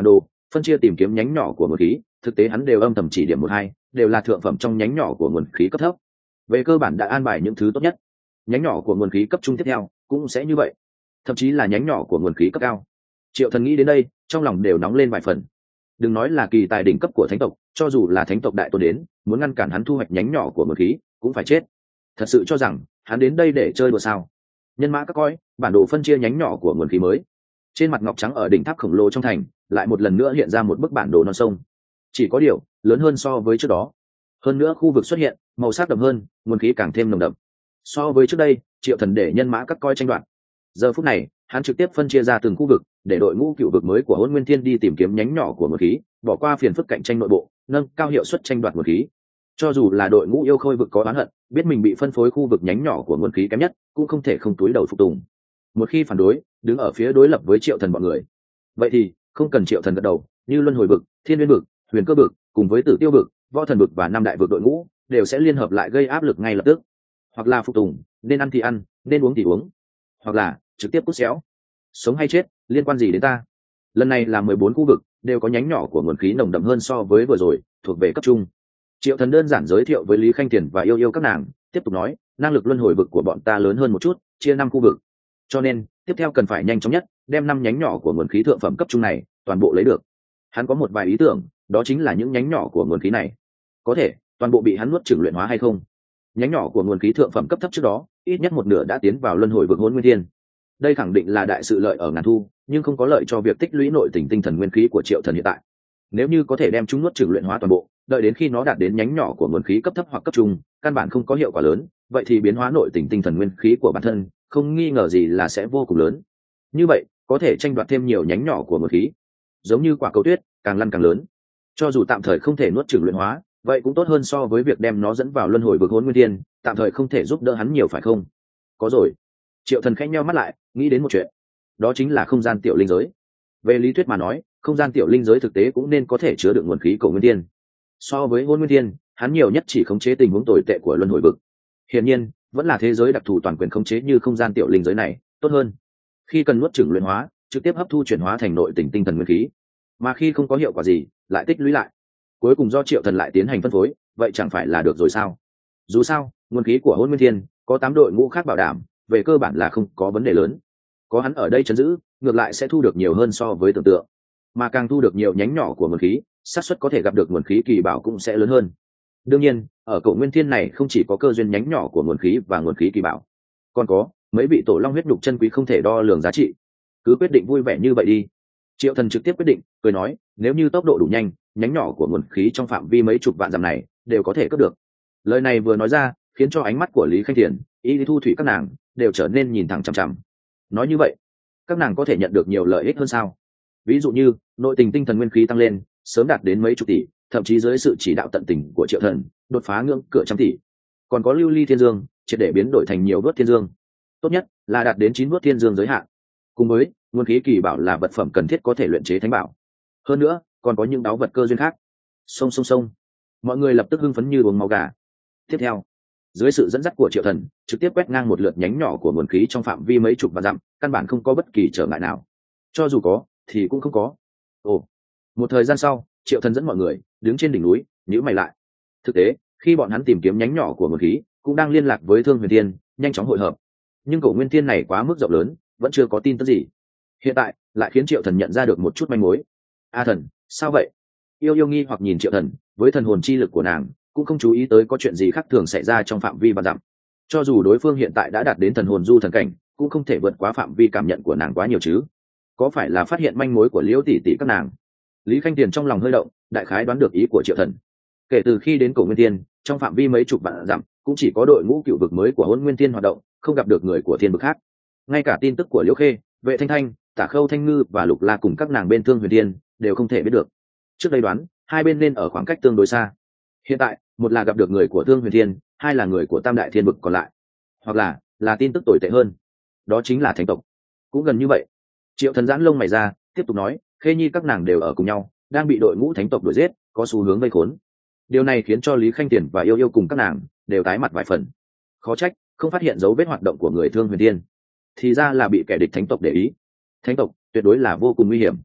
phân chia tìm kiếm nhánh nhỏ của nguồn khí, thực tế hắn đều âm thầm chỉ điểm một hai, đều là thượng phẩm trong nhánh nhỏ của nguồn khí cấp thấp. Về cơ bản đã an bài những thứ tốt nhất. Nhánh nhỏ của nguồn khí cấp trung tiếp theo cũng sẽ như vậy, thậm chí là nhánh nhỏ của nguồn khí cấp cao. Triệu Thần nghĩ đến đây, trong lòng đều nóng lên vài phần. Đừng nói là kỳ tài đỉnh cấp của thánh tộc, cho dù là thánh tộc đại tôn đến, muốn ngăn cản hắn thu hoạch nhánh nhỏ của nguồn khí, cũng phải chết. Thật sự cho rằng hắn đến đây để chơi đùa sao? Nhân mã các coi, bản đồ phân chia nhánh nhỏ của nguồn khí mới. Trên mặt ngọc trắng ở đỉnh tháp khổng lồ trong thành, lại một lần nữa hiện ra một bức bản đồ non sông. Chỉ có điều, lớn hơn so với trước đó. Hơn nữa khu vực xuất hiện, màu sắc đậm hơn, nguồn khí càng thêm nồng đậm. So với trước đây, Triệu Thần để nhân mã các coi tranh đoạt. Giờ phút này, hắn trực tiếp phân chia ra từng khu vực, để đội ngũ cựu vực mới của Hỗn Nguyên Thiên đi tìm kiếm nhánh nhỏ của nguồn khí, bỏ qua phiền phức cạnh tranh nội bộ, nâng cao hiệu suất tranh đoạt nguồn khí. Cho dù là đội ngũ yêu khôi vực có oán hận, biết mình bị phân phối khu vực nhánh nhỏ của nguồn khí kém nhất, cũng không thể không túi đầu phục tùng. Một khi phản đối, đứng ở phía đối lập với Triệu Thần bọn người, vậy thì không cần Triệu Thần gật đầu, như Luân Hồi vực, Thiên Nguyên vực, Huyền Cơ vực, cùng với Tử Tiêu vực, Võ Thần vực và năm đại vực đội ngũ đều sẽ liên hợp lại gây áp lực ngay lập tức. Hoặc là phục tùng, nên ăn thì ăn, nên uống thì uống, hoặc là trực tiếp cút xéo. Sống hay chết, liên quan gì đến ta? Lần này là mười bốn khu vực, đều có nhánh nhỏ của nguồn khí nồng đậm hơn so với vừa rồi, thuộc về cấp trung. Triệu Thần đơn giản giới thiệu với Lý Khanh Tiền và Yêu Yêu các nàng, tiếp tục nói, năng lực luân hồi vực của bọn ta lớn hơn một chút, chia năm khu vực. Cho nên, tiếp theo cần phải nhanh chóng nhất, đem năm nhánh nhỏ của nguồn khí thượng phẩm cấp trung này toàn bộ lấy được. Hắn có một vài ý tưởng, đó chính là những nhánh nhỏ của nguồn khí này có thể toàn bộ bị hắn nuốt chửng luyện hóa hay không. Nhánh nhỏ của nguồn khí thượng phẩm cấp thấp trước đó, ít nhất một nửa đã tiến vào luân hồi vực Hỗn Nguyên Thiên. Đây khẳng định là đại sự lợi ở ngàn thu, nhưng không có lợi cho việc tích lũy nội tình tinh thần nguyên khí của Triệu Thần hiện tại. Nếu như có thể đem chúng nuốt chửng luyện hóa toàn bộ, đợi đến khi nó đạt đến nhánh nhỏ của nguồn khí cấp thấp hoặc cấp trung, căn bản không có hiệu quả lớn, vậy thì biến hóa nội tình tinh thần nguyên khí của bản thân, không nghi ngờ gì là sẽ vô cùng lớn. Như vậy, có thể tranh đoạt thêm nhiều nhánh nhỏ của nguồn khí, giống như quả cầu tuyết, càng lăn càng lớn. Cho dù tạm thời không thể nuốt chửng luyện hóa, vậy cũng tốt hơn so với việc đem nó dẫn vào luân hồi vực Hỗn Nguyên Thiên, tạm thời không thể giúp đỡ hắn nhiều phải không? Có rồi. Triệu Thần khẽ nheo mắt lại, nghĩ đến một chuyện. Đó chính là không gian tiểu linh giới. Về lý thuyết mà nói, không gian tiểu linh giới thực tế cũng nên có thể chứa đựng nguồn khí của Nguyên Thiên. So với Hỗn Nguyên Thiên, hắn nhiều nhất chỉ khống chế tình huống tồi tệ của luân hồi vực. Hiển nhiên, vẫn là thế giới đặc thù toàn quyền khống chế như không gian tiểu linh giới này, tốt hơn. Khi cần nuốt chửng luyện hóa, trực tiếp hấp thu chuyển hóa thành nội tình tinh thần nguyên khí, mà khi không có hiệu quả gì, lại tích lũy lại. Cuối cùng do Triệu Thần lại tiến hành phân phối, vậy chẳng phải là được rồi sao? Dù sao, nguồn khí của Hỗn Nguyên Thiên có tám đội ngũ khác bảo đảm, về cơ bản là không có vấn đề lớn. Có hắn ở đây trấn giữ, ngược lại sẽ thu được nhiều hơn so với tưởng tượng, mà càng thu được nhiều nhánh nhỏ của nguồn khí, xác suất có thể gặp được nguồn khí kỳ bảo cũng sẽ lớn hơn. Đương nhiên, ở Cổ Nguyên Thiên này không chỉ có cơ duyên nhánh nhỏ của nguồn khí và nguồn khí kỳ bảo, còn có mấy vị tổ long huyết nhục chân quý không thể đo lường giá trị. Cứ quyết định vui vẻ như vậy đi. Triệu Thần trực tiếp quyết định, cười nói, nếu như tốc độ đủ nhanh, nhánh nhỏ của nguồn khí trong phạm vi mấy chục vạn dặm này đều có thể cướp được. Lời này vừa nói ra, khiến cho ánh mắt của Lý Khanh Thiền, Y Thu Thủy các nàng đều trở nên nhìn thẳng chằm chằm. Nói như vậy, các nàng có thể nhận được nhiều lợi ích hơn sao? Ví dụ như nội tình tinh thần nguyên khí tăng lên, sớm đạt đến mấy chục tỷ, thậm chí dưới sự chỉ đạo tận tình của Triệu Thần, đột phá ngưỡng cửa trăm tỷ. Còn có lưu ly thiên dương, triệt để biến đổi thành nhiều vớt thiên dương. Tốt nhất là đạt đến chín vớt thiên dương giới hạn. Cùng với nguồn khí kỳ bảo là vật phẩm cần thiết có thể luyện chế thánh bảo. Hơn nữa, còn có những đáo vật cơ duyên khác. Sông sông sông, mọi người lập tức hưng phấn như uống máu gà. Tiếp theo, dưới sự dẫn dắt của Triệu Thần, trực tiếp quét ngang một lượt nhánh nhỏ của nguồn khí trong phạm vi mấy chục vạn dặm, căn bản không có bất kỳ trở ngại nào. Cho dù có, thì cũng không có. Ồ, một thời gian sau, Triệu Thần dẫn mọi người đứng trên đỉnh núi, nhíu mày lại. Thực tế, khi bọn hắn tìm kiếm nhánh nhỏ của nguồn khí, cũng đang liên lạc với Thương Huyền Thiên, nhanh chóng hội hợp. Nhưng Cổ Nguyên Thiên này quá mức rộng lớn, vẫn chưa có tin tức gì. Hiện tại, lại khiến Triệu Thần nhận ra được một chút manh mối. A Thần, sao vậy? Yêu Yêu nghi hoặc nhìn Triệu Thần, với thần hồn chi lực của nàng, cũng không chú ý tới có chuyện gì khác thường xảy ra trong phạm vi vạn dặm. Cho dù đối phương hiện tại đã đạt đến thần hồn du thần cảnh, cũng không thể vượt quá phạm vi cảm nhận của nàng quá nhiều chứ. Có phải là phát hiện manh mối của Liễu tỷ tỷ các nàng? Lý Khanh Tiền trong lòng hơi động, đại khái đoán được ý của Triệu Thần. Kể từ khi đến Cổ Nguyên Thiên, trong phạm vi mấy chục vạn dặm, cũng chỉ có đội ngũ cựu vực mới của Hỗn Nguyên Thiên hoạt động, không gặp được người của thiên vực khác. Ngay cả tin tức của Liễu Khê, Vệ Thanh Thanh, Tả Khâu Thanh Ngư và Lục La cùng các nàng bên Thương Huyền Thiên đều không thể biết được. Trước đây đoán, hai bên nên ở khoảng cách tương đối xa. Hiện tại, một là gặp được người của Thương Huyền Thiên, hai là người của Tam Đại Thiên vực còn lại, hoặc là là tin tức tồi tệ hơn, đó chính là thánh tộc. Cũng gần như vậy. Triệu Thần giãn lông mày ra, tiếp tục nói, Khê Nhi các nàng đều ở cùng nhau, đang bị đội ngũ thánh tộc đuổi giết, có xu hướng vây khốn. Điều này khiến cho Lý Khanh Tiền và Yêu Yêu cùng các nàng đều tái mặt vài phần. Khó trách không phát hiện dấu vết hoạt động của người Thương Huyền Thiên, thì ra là bị kẻ địch thánh tộc để ý. Thánh tộc tuyệt đối là vô cùng nguy hiểm.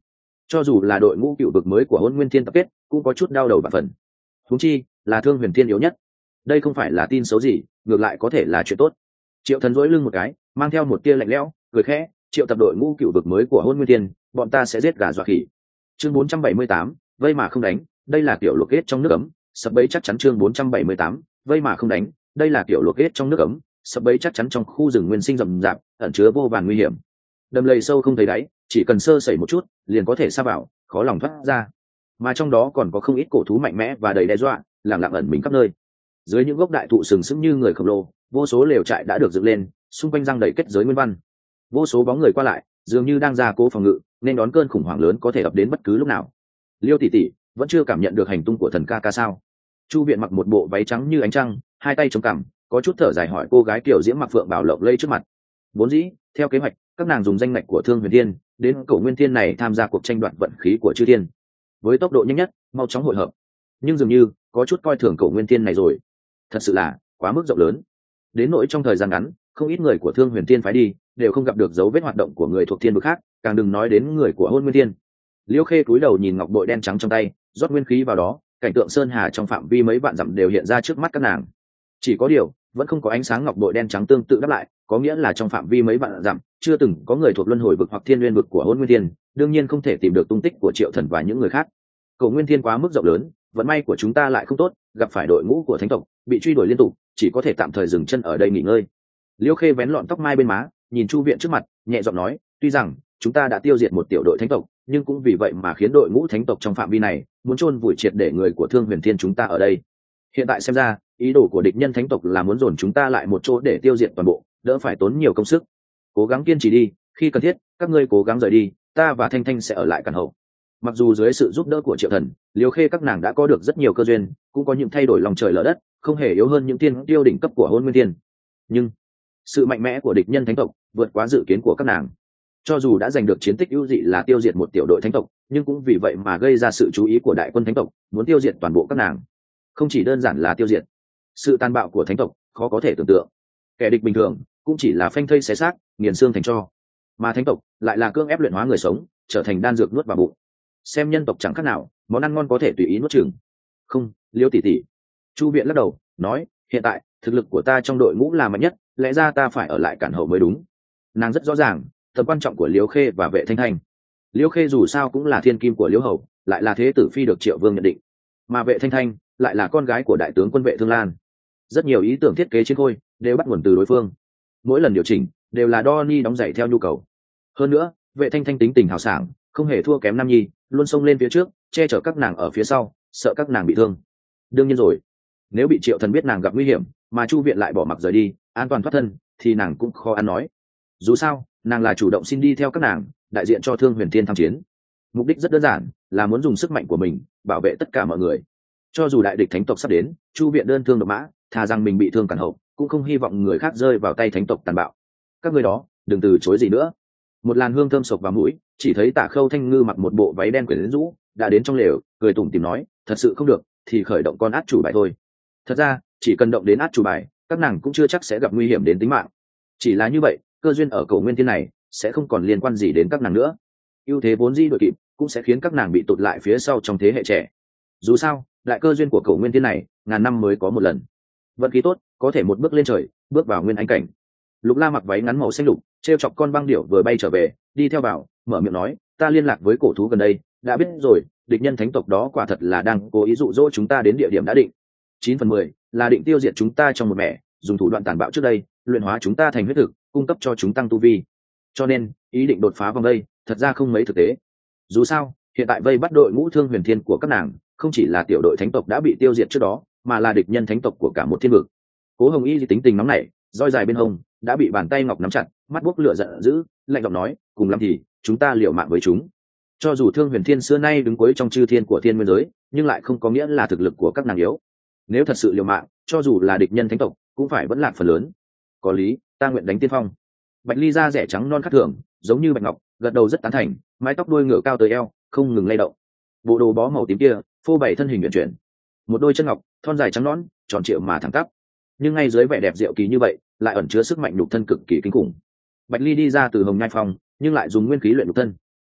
cho dù là đội ngũ cựu vực mới của hôn nguyên thiên tập kết cũng có chút đau đầu và phần. Huống chi là thương huyền thiên yếu nhất, đây không phải là tin xấu gì, ngược lại có thể là chuyện tốt. Triệu Thần dỗi lưng một cái, mang theo một tia lạnh lẽo, cười khẽ, triệu tập đội ngũ cựu vực mới của hôn nguyên thiên, bọn ta sẽ giết gà dọa khỉ. Chương bốn trăm bảy mươi tám, vây mà không đánh, đây là kiểu luộc kết trong nước ấm, sập bẫy chắc chắn. Chương bốn trăm bảy mươi tám, vây mà không đánh, đây là kiểu luộc kết trong nước ấm, sập bẫy chắc chắn. Trong khu rừng nguyên sinh rậm rạp ẩn chứa vô vàn nguy hiểm, đầm lầy sâu không thấy đáy, chỉ cần sơ sẩy một chút liền có thể sa vào, khó lòng thoát ra. Mà trong đó còn có không ít cổ thú mạnh mẽ và đầy đe dọa, lẳng lặng ẩn mình khắp nơi. Dưới những gốc đại thụ sừng sững như người khổng lồ, vô số lều trại đã được dựng lên, xung quanh răng đầy kết giới nguyên văn. Vô số bóng người qua lại, dường như đang ra cố phòng ngự, nên đón cơn khủng hoảng lớn có thể ập đến bất cứ lúc nào. Liêu tỷ tỷ vẫn chưa cảm nhận được hành tung của thần ca ca sao? Chu Viện mặc một bộ váy trắng như ánh trăng, hai tay chống cằm, có chút thở dài hỏi cô gái kiểu diễm mặc phượng bảo lộng lây trước mặt. Vốn dĩ theo kế hoạch, các nàng dùng danh ngạch của Thương Huyền Thiên đến Cổ Nguyên Thiên này tham gia cuộc tranh đoạt vận khí của chư thiên, với tốc độ nhanh nhất, mau chóng hội hợp. Nhưng dường như có chút coi thường Cổ Nguyên Thiên này rồi, thật sự là quá mức rộng lớn. Đến nỗi trong thời gian ngắn, không ít người của Thương Huyền Thiên phái đi đều không gặp được dấu vết hoạt động của người thuộc thiên vực khác, càng đừng nói đến người của Hôn Nguyên Thiên. Liêu Khê cúi đầu nhìn ngọc bội đen trắng trong tay, rót nguyên khí vào đó, cảnh tượng sơn hà trong phạm vi mấy vạn dặm đều hiện ra trước mắt các nàng. Chỉ có điều vẫn không có ánh sáng ngọc bội đen trắng tương tự đáp lại, có nghĩa là trong phạm vi mấy vạn dặm chưa từng có người thuộc luân hồi vực hoặc thiên nguyên vực của Hôn Nguyên Thiên, đương nhiên không thể tìm được tung tích của Triệu Thần và những người khác. Cổ Nguyên Thiên quá mức rộng lớn, vận may của chúng ta lại không tốt, gặp phải đội ngũ của thánh tộc bị truy đuổi liên tục, chỉ có thể tạm thời dừng chân ở đây nghỉ ngơi. Liêu Khê vén lọn tóc mai bên má, nhìn Chu Viện trước mặt, nhẹ giọng nói, tuy rằng chúng ta đã tiêu diệt một tiểu đội thánh tộc, nhưng cũng vì vậy mà khiến đội ngũ thánh tộc trong phạm vi này muốn chôn vùi triệt để người của Thương Huyền Thiên chúng ta ở đây. Hiện tại xem ra, ý đồ của địch nhân thánh tộc là muốn dồn chúng ta lại một chỗ để tiêu diệt toàn bộ, đỡ phải tốn nhiều công sức. Cố gắng kiên trì đi, khi cần thiết các ngươi cố gắng rời đi, ta và Thanh Thanh sẽ ở lại cản hậu. Mặc dù dưới sự giúp đỡ của Triệu Thần, Liêu Khê các nàng đã có được rất nhiều cơ duyên, cũng có những thay đổi lòng trời lở đất, không hề yếu hơn những tiên tiêu đỉnh cấp của Hôn Nguyên Thiên. Nhưng sự mạnh mẽ của địch nhân thánh tộc vượt quá dự kiến của các nàng. Cho dù đã giành được chiến tích ưu dị là tiêu diệt một tiểu đội thánh tộc, nhưng cũng vì vậy mà gây ra sự chú ý của đại quân thánh tộc, muốn tiêu diệt toàn bộ các nàng. Không chỉ đơn giản là tiêu diệt, sự tàn bạo của thánh tộc khó có thể tưởng tượng. Kẻ địch bình thường cũng chỉ là phanh thây xé xác, nghiền xương thành tro, mà thánh tộc lại là cưỡng ép luyện hóa người sống, trở thành đan dược nuốt vào bụng. Xem nhân tộc chẳng khác nào món ăn ngon có thể tùy ý nuốt chửng. Không, Liêu tỷ tỷ. Chu Viện lắc đầu nói, hiện tại thực lực của ta trong đội ngũ là mạnh nhất, lẽ ra ta phải ở lại cản hậu mới đúng. Nàng rất rõ ràng tầm quan trọng của Liêu Khê và Vệ Thanh Thanh. Liêu Khê dù sao cũng là thiên kim của Liêu hầu, lại là thế tử phi được Triệu Vương nhận định, mà Vệ Thanh Thanh lại là con gái của đại tướng quân Vệ Thương Lan. Rất nhiều ý tưởng thiết kế chiến khôi đều bắt nguồn từ đối phương, mỗi lần điều chỉnh đều là đo ni đóng giày theo nhu cầu. Hơn nữa, Vệ Thanh Thanh tính tình hào sảng, không hề thua kém Nam Nhi, luôn xông lên phía trước, che chở các nàng ở phía sau, sợ các nàng bị thương. Đương nhiên rồi, nếu bị Triệu Thần biết nàng gặp nguy hiểm, mà Chu Viện lại bỏ mặc rời đi, an toàn thoát thân, thì nàng cũng khó ăn nói. Dù sao, nàng là chủ động xin đi theo các nàng, đại diện cho Thương Huyền Thiên tham chiến. Mục đích rất đơn giản, là muốn dùng sức mạnh của mình bảo vệ tất cả mọi người. Cho dù đại địch thánh tộc sắp đến, Chu Viện đơn thương độc mã, thà rằng mình bị thương cản hậu, cũng không hy vọng người khác rơi vào tay thánh tộc tàn bạo. Các người đó, đừng từ chối gì nữa. Một làn hương thơm sộc vào mũi, chỉ thấy Tả Khâu Thanh Ngư mặc một bộ váy đen quyến rũ, đã đến trong lều, cười tủm tỉm nói, thật sự không được thì khởi động con át chủ bài thôi. Thật ra, chỉ cần động đến át chủ bài, các nàng cũng chưa chắc sẽ gặp nguy hiểm đến tính mạng. Chỉ là như vậy, cơ duyên ở Cổ Nguyên Thiên này sẽ không còn liên quan gì đến các nàng nữa. Ưu thế vốn dĩ đội kịp cũng sẽ khiến các nàng bị tụt lại phía sau trong thế hệ trẻ. Dù sao, đại cơ duyên của Cổ Nguyên Thiên này ngàn năm mới có một lần. Vận khí tốt, có thể một bước lên trời, bước vào nguyên anh cảnh. Lục La mặc váy ngắn màu xanh lục, trêu chọc con băng điểu vừa bay trở về, đi theo vào, mở miệng nói, ta liên lạc với cổ thú gần đây, đã biết rồi, địch nhân thánh tộc đó quả thật là đang cố ý dụ dỗ chúng ta đến địa điểm đã định. Chín phần mười là định tiêu diệt chúng ta trong một mẻ, dùng thủ đoạn tàn bạo trước đây, luyện hóa chúng ta thành huyết thực, cung cấp cho chúng tăng tu vi. Cho nên, ý định đột phá vòng đây, thật ra không mấy thực tế. Dù sao, hiện tại vây bắt đội ngũ Thương Huyền Thiên của các nàng, không chỉ là tiểu đội thánh tộc đã bị tiêu diệt trước đó, mà là địch nhân thánh tộc của cả một thiên vực. Cố Hồng Y thì tính tình nóng nảy, roi dài bên hông đã bị bàn tay ngọc nắm chặt, mắt buốc lửa giận dữ, lạnh giọng nói, cùng lắm thì chúng ta liều mạng với chúng. Cho dù Thương Huyền Thiên xưa nay đứng cuối trong chư thiên của thiên nguyên giới, nhưng lại không có nghĩa là thực lực của các nàng yếu. Nếu thật sự liều mạng, cho dù là địch nhân thánh tộc cũng phải vẫn lạc phần lớn. Có lý, ta nguyện đánh tiên phong. Bạch Ly da rẻ trắng non khắc thường, giống như bạch ngọc, gật đầu rất tán thành, mái tóc đuôi ngựa cao tới eo, không ngừng lay động. Bộ đồ bó màu tím kia phô bày thân hình uyển chuyển, một đôi chân ngọc thon dài trắng nõn, tròn trịa mà thẳng tắp, nhưng ngay dưới vẻ đẹp diệu kỳ như vậy lại ẩn chứa sức mạnh nhục thân cực kỳ kinh khủng. Bạch Ly đi ra từ Hồng Nhai Phong, nhưng lại dùng nguyên khí luyện nhục thân.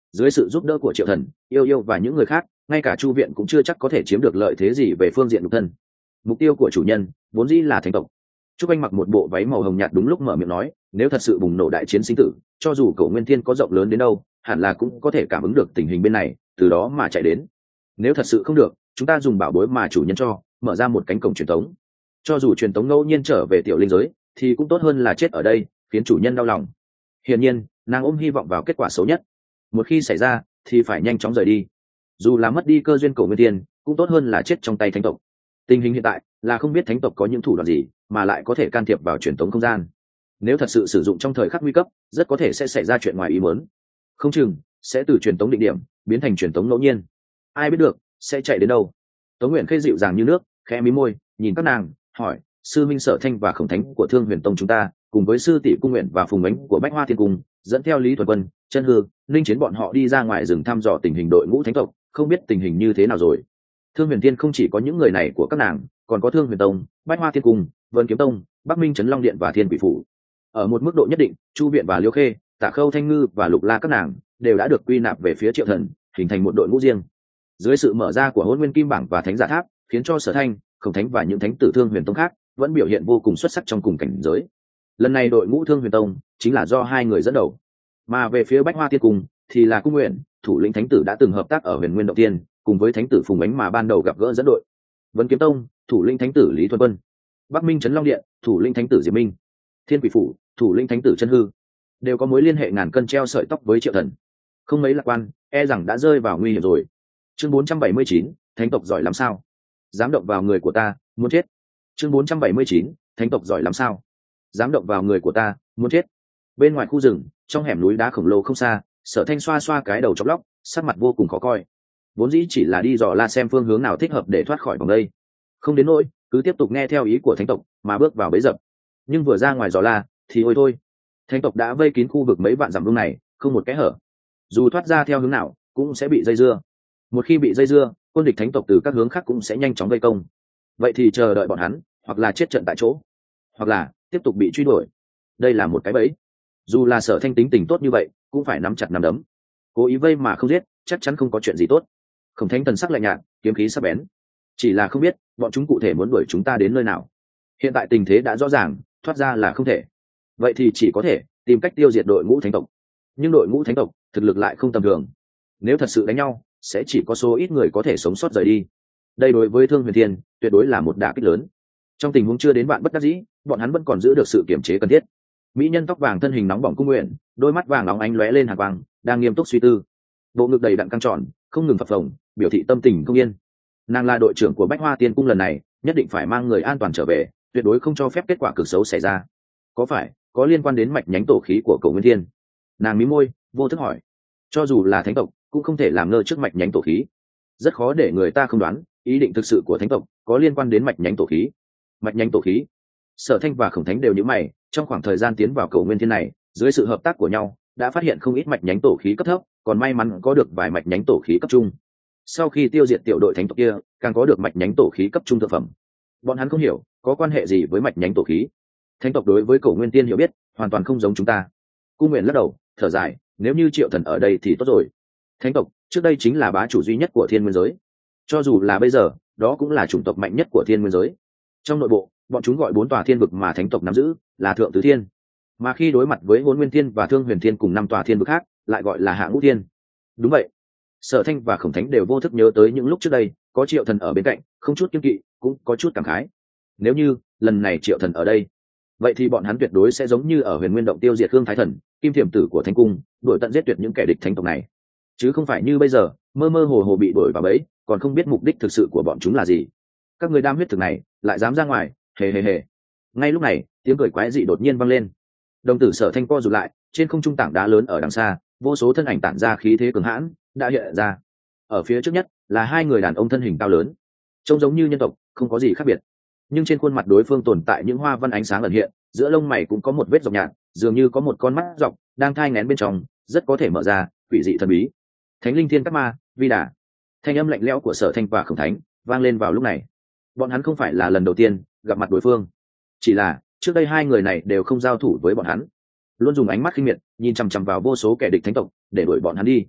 Dưới sự giúp đỡ của Triệu Thần, Yêu Yêu và những người khác, ngay cả Chu viện cũng chưa chắc có thể chiếm được lợi thế gì về phương diện lục thân. Mục tiêu của chủ nhân vốn dĩ là thánh tộc. Trúc Anh mặc một bộ váy màu hồng nhạt đúng lúc mở miệng nói, nếu thật sự bùng nổ đại chiến sinh tử, cho dù Cổ Nguyên Thiên có rộng lớn đến đâu, hẳn là cũng có thể cảm ứng được tình hình bên này, từ đó mà chạy đến. Nếu thật sự không được, chúng ta dùng bảo bối mà chủ nhân cho, mở ra một cánh cổng truyền tống. Cho dù truyền tống ngẫu nhiên trở về tiểu linh giới, thì cũng tốt hơn là chết ở đây, khiến chủ nhân đau lòng. Hiển nhiên, nàng ôm hy vọng vào kết quả xấu nhất. Một khi xảy ra, thì phải nhanh chóng rời đi. Dù là mất đi cơ duyên Cổ Nguyên Thiên, cũng tốt hơn là chết trong tay thánh tộc. Tình hình hiện tại là không biết thánh tộc có những thủ đoạn gì mà lại có thể can thiệp vào truyền tống không gian. Nếu thật sự sử dụng trong thời khắc nguy cấp, rất có thể sẽ xảy ra chuyện ngoài ý muốn. Không chừng sẽ từ truyền tống định điểm biến thành truyền tống ngẫu nhiên. Ai biết được sẽ chạy đến đâu. Tống Nguyện Khê dịu dàng như nước, khẽ mí môi, nhìn các nàng, hỏi: sư minh Sở Thanh và Khổng Thánh của Thương Huyền Tông chúng ta, cùng với sư tỷ Cung Nguyện và Phùng Ánh của Bách Hoa Thiên Cung, dẫn theo Lý Thuần Quân, Chân Hư, Linh Chiến bọn họ đi ra ngoài rừng thăm dò tình hình đội ngũ thánh tộc, không biết tình hình như thế nào rồi. Thương Huyền Thiên không chỉ có những người này của các nàng, còn có Thương Huyền Tông, Bách Hoa Thiên Cung, Vân Kiếm Tông, Bắc Minh Trấn Long Điện và Thiên Quỷ Phủ. Ở một mức độ nhất định, Chu Viện và Liêu Khê, Tạ Khâu Thanh Ngư và Lục La các nàng đều đã được quy nạp về phía Triệu Thần, hình thành một đội ngũ riêng. Dưới sự mở ra của Hỗn Nguyên Kim Bảng và Thánh Giả Tháp, khiến cho Sở Thanh, Khổng Thánh và những thánh tử Thương Huyền Tông khác vẫn biểu hiện vô cùng xuất sắc trong cùng cảnh giới. Lần này đội ngũ Thương Huyền Tông chính là do hai người dẫn đầu, mà về phía Bách Hoa Thiên Cung thì là Cung Nguyện, thủ lĩnh thánh tử đã từng hợp tác ở Huyền Nguyên Động Tiên, cùng với thánh tử Phùng Ánh mà ban đầu gặp gỡ dẫn đội. Vân Kiếm Tông, thủ lĩnh thánh tử Lý Thuần Quân, Bắc Minh Trấn Long Điện, thủ lĩnh thánh tử Diệp Minh, Thiên Quỷ Phủ, thủ lĩnh thánh tử Chân Hư, đều có mối liên hệ ngàn cân treo sợi tóc với Triệu Thần. Không mấy lạc quan, e rằng đã rơi vào nguy hiểm rồi. Chương bốn trăm bảy mươi chín, thánh tộc giỏi làm sao? Dám động vào người của ta, muốn chết. Chương bốn trăm bảy mươi chín, thánh tộc giỏi làm sao? Dám động vào người của ta, muốn chết. Bên ngoài khu rừng, trong hẻm núi đá khổng lồ không xa, Sở Thanh xoa xoa cái đầu chọc lóc, sắc mặt vô cùng khó coi. Vốn dĩ chỉ là đi dò la xem phương hướng nào thích hợp để thoát khỏi vòng đây, không đến nỗi cứ tiếp tục nghe theo ý của thánh tộc mà bước vào bẫy dập. Nhưng vừa ra ngoài dò la thì ôi thôi, thánh tộc đã vây kín khu vực mấy vạn dặm vương này, không một kẽ hở, dù thoát ra theo hướng nào cũng sẽ bị dây dưa. Một khi bị dây dưa, quân địch thánh tộc từ các hướng khác cũng sẽ nhanh chóng vây công. Vậy thì chờ đợi bọn hắn, hoặc là chết trận tại chỗ, hoặc là tiếp tục bị truy đuổi. Đây là một cái bẫy. Dù là Sở Thanh tính tình tốt như vậy, cũng phải nắm chặt nắm đấm. Cố ý vây mà không giết, chắc chắn không có chuyện gì tốt. Khổng Thánh thần sắc lạnh nhạt, kiếm khí sắc bén. Chỉ là không biết bọn chúng cụ thể muốn đuổi chúng ta đến nơi nào. Hiện tại tình thế đã rõ ràng, thoát ra là không thể. Vậy thì chỉ có thể tìm cách tiêu diệt đội ngũ thánh tộc. Nhưng đội ngũ thánh tộc thực lực lại không tầm thường. Nếu thật sự đánh nhau, sẽ chỉ có số ít người có thể sống sót rời đi. Đây đối với Thương Huyền Thiên tuyệt đối là một đả kích lớn. Trong tình huống chưa đến vạn bất đắc dĩ, bọn hắn vẫn còn giữ được sự kiểm chế cần thiết. Mỹ nhân tóc vàng thân hình nóng bỏng Cung Nguyện, đôi mắt vàng nóng ánh lóe lên hàn quang, đang nghiêm túc suy tư. Bộ ngực đầy đặn căng tròn, không ngừng phập phồng, biểu thị tâm tình không yên. Nàng là đội trưởng của Bách Hoa Tiên Cung lần này, nhất định phải mang người an toàn trở về, tuyệt đối không cho phép kết quả cực xấu xảy ra. Có phải có liên quan đến mạch nhánh tổ khí của Cổ Nguyên Thiên? Nàng mím môi, vô thức hỏi. Cho dù là thánh tộc, cũng không thể làm ngơ trước mạch nhánh tổ khí. Rất khó để người ta không đoán ý định thực sự của thánh tộc có liên quan đến mạch nhánh tổ khí. Mạch nhánh tổ khí? Sở Thanh và Khổng Thánh đều nhíu mày, trong khoảng thời gian tiến vào Cổ Nguyên Thiên này, dưới sự hợp tác của nhau, đã phát hiện không ít mạch nhánh tổ khí cấp thấp, còn may mắn có được vài mạch nhánh tổ khí cấp trung. Sau khi tiêu diệt tiểu đội thánh tộc kia, càng có được mạch nhánh tổ khí cấp trung thượng phẩm. Bọn hắn không hiểu có quan hệ gì với mạch nhánh tổ khí. Thánh tộc đối với Cổ Nguyên Tiên hiểu biết hoàn toàn không giống chúng ta. Cung Nguyện lắc đầu, thở dài, nếu như Triệu Thần ở đây thì tốt rồi. Thánh tộc trước đây chính là bá chủ duy nhất của Thiên Nguyên giới, cho dù là bây giờ, đó cũng là chủng tộc mạnh nhất của Thiên Nguyên giới. Trong nội bộ, bọn chúng gọi bốn tòa thiên vực mà thánh tộc nắm giữ là Thượng Tứ Thiên, mà khi đối mặt với Hỗn Nguyên Thiên và Thương Huyền Thiên cùng năm tòa thiên vực khác, lại gọi là Hạ Ngũ Thiên. Đúng vậy. Sở Thanh và Khổng Thánh đều vô thức nhớ tới những lúc trước đây, có Triệu Thần ở bên cạnh, không chút kiêng kỵ, cũng có chút cảm khái. Nếu như lần này Triệu Thần ở đây, vậy thì bọn hắn tuyệt đối sẽ giống như ở Huyền Nguyên Động tiêu diệt Khương Thái Thần, Kim Thiểm Tử của Thánh Cung, đuổi tận giết tuyệt những kẻ địch thánh tộc này, chứ không phải như bây giờ, mơ mơ hồ hồ bị đuổi vào bẫy, còn không biết mục đích thực sự của bọn chúng là gì. Các người đam huyết thực này, lại dám ra ngoài, hề hề hề. Ngay lúc này, tiếng cười quái dị đột nhiên vang lên. Đồng tử Sở Thanh co rụt lại, trên không trung tảng đá lớn ở đằng xa, vô số thân ảnh tản ra khí thế cường hãn đã hiện ra. Ở phía trước nhất là hai người đàn ông thân hình cao lớn, trông giống như nhân tộc, không có gì khác biệt. Nhưng trên khuôn mặt đối phương tồn tại những hoa văn ánh sáng ẩn hiện, giữa lông mày cũng có một vết dọc nhạt, dường như có một con mắt dọc đang thai nghén bên trong, rất có thể mở ra, quỷ dị thần bí. Thánh linh thiên các ma, vi đà. Thanh âm lạnh lẽo của Sở Thanh và Khổng Thánh vang lên vào lúc này. Bọn hắn không phải là lần đầu tiên gặp mặt đối phương, chỉ là trước đây hai người này đều không giao thủ với bọn hắn, luôn dùng ánh mắt khinh miệt nhìn chằm chằm vào vô số kẻ địch thánh tộc để đuổi bọn hắn đi.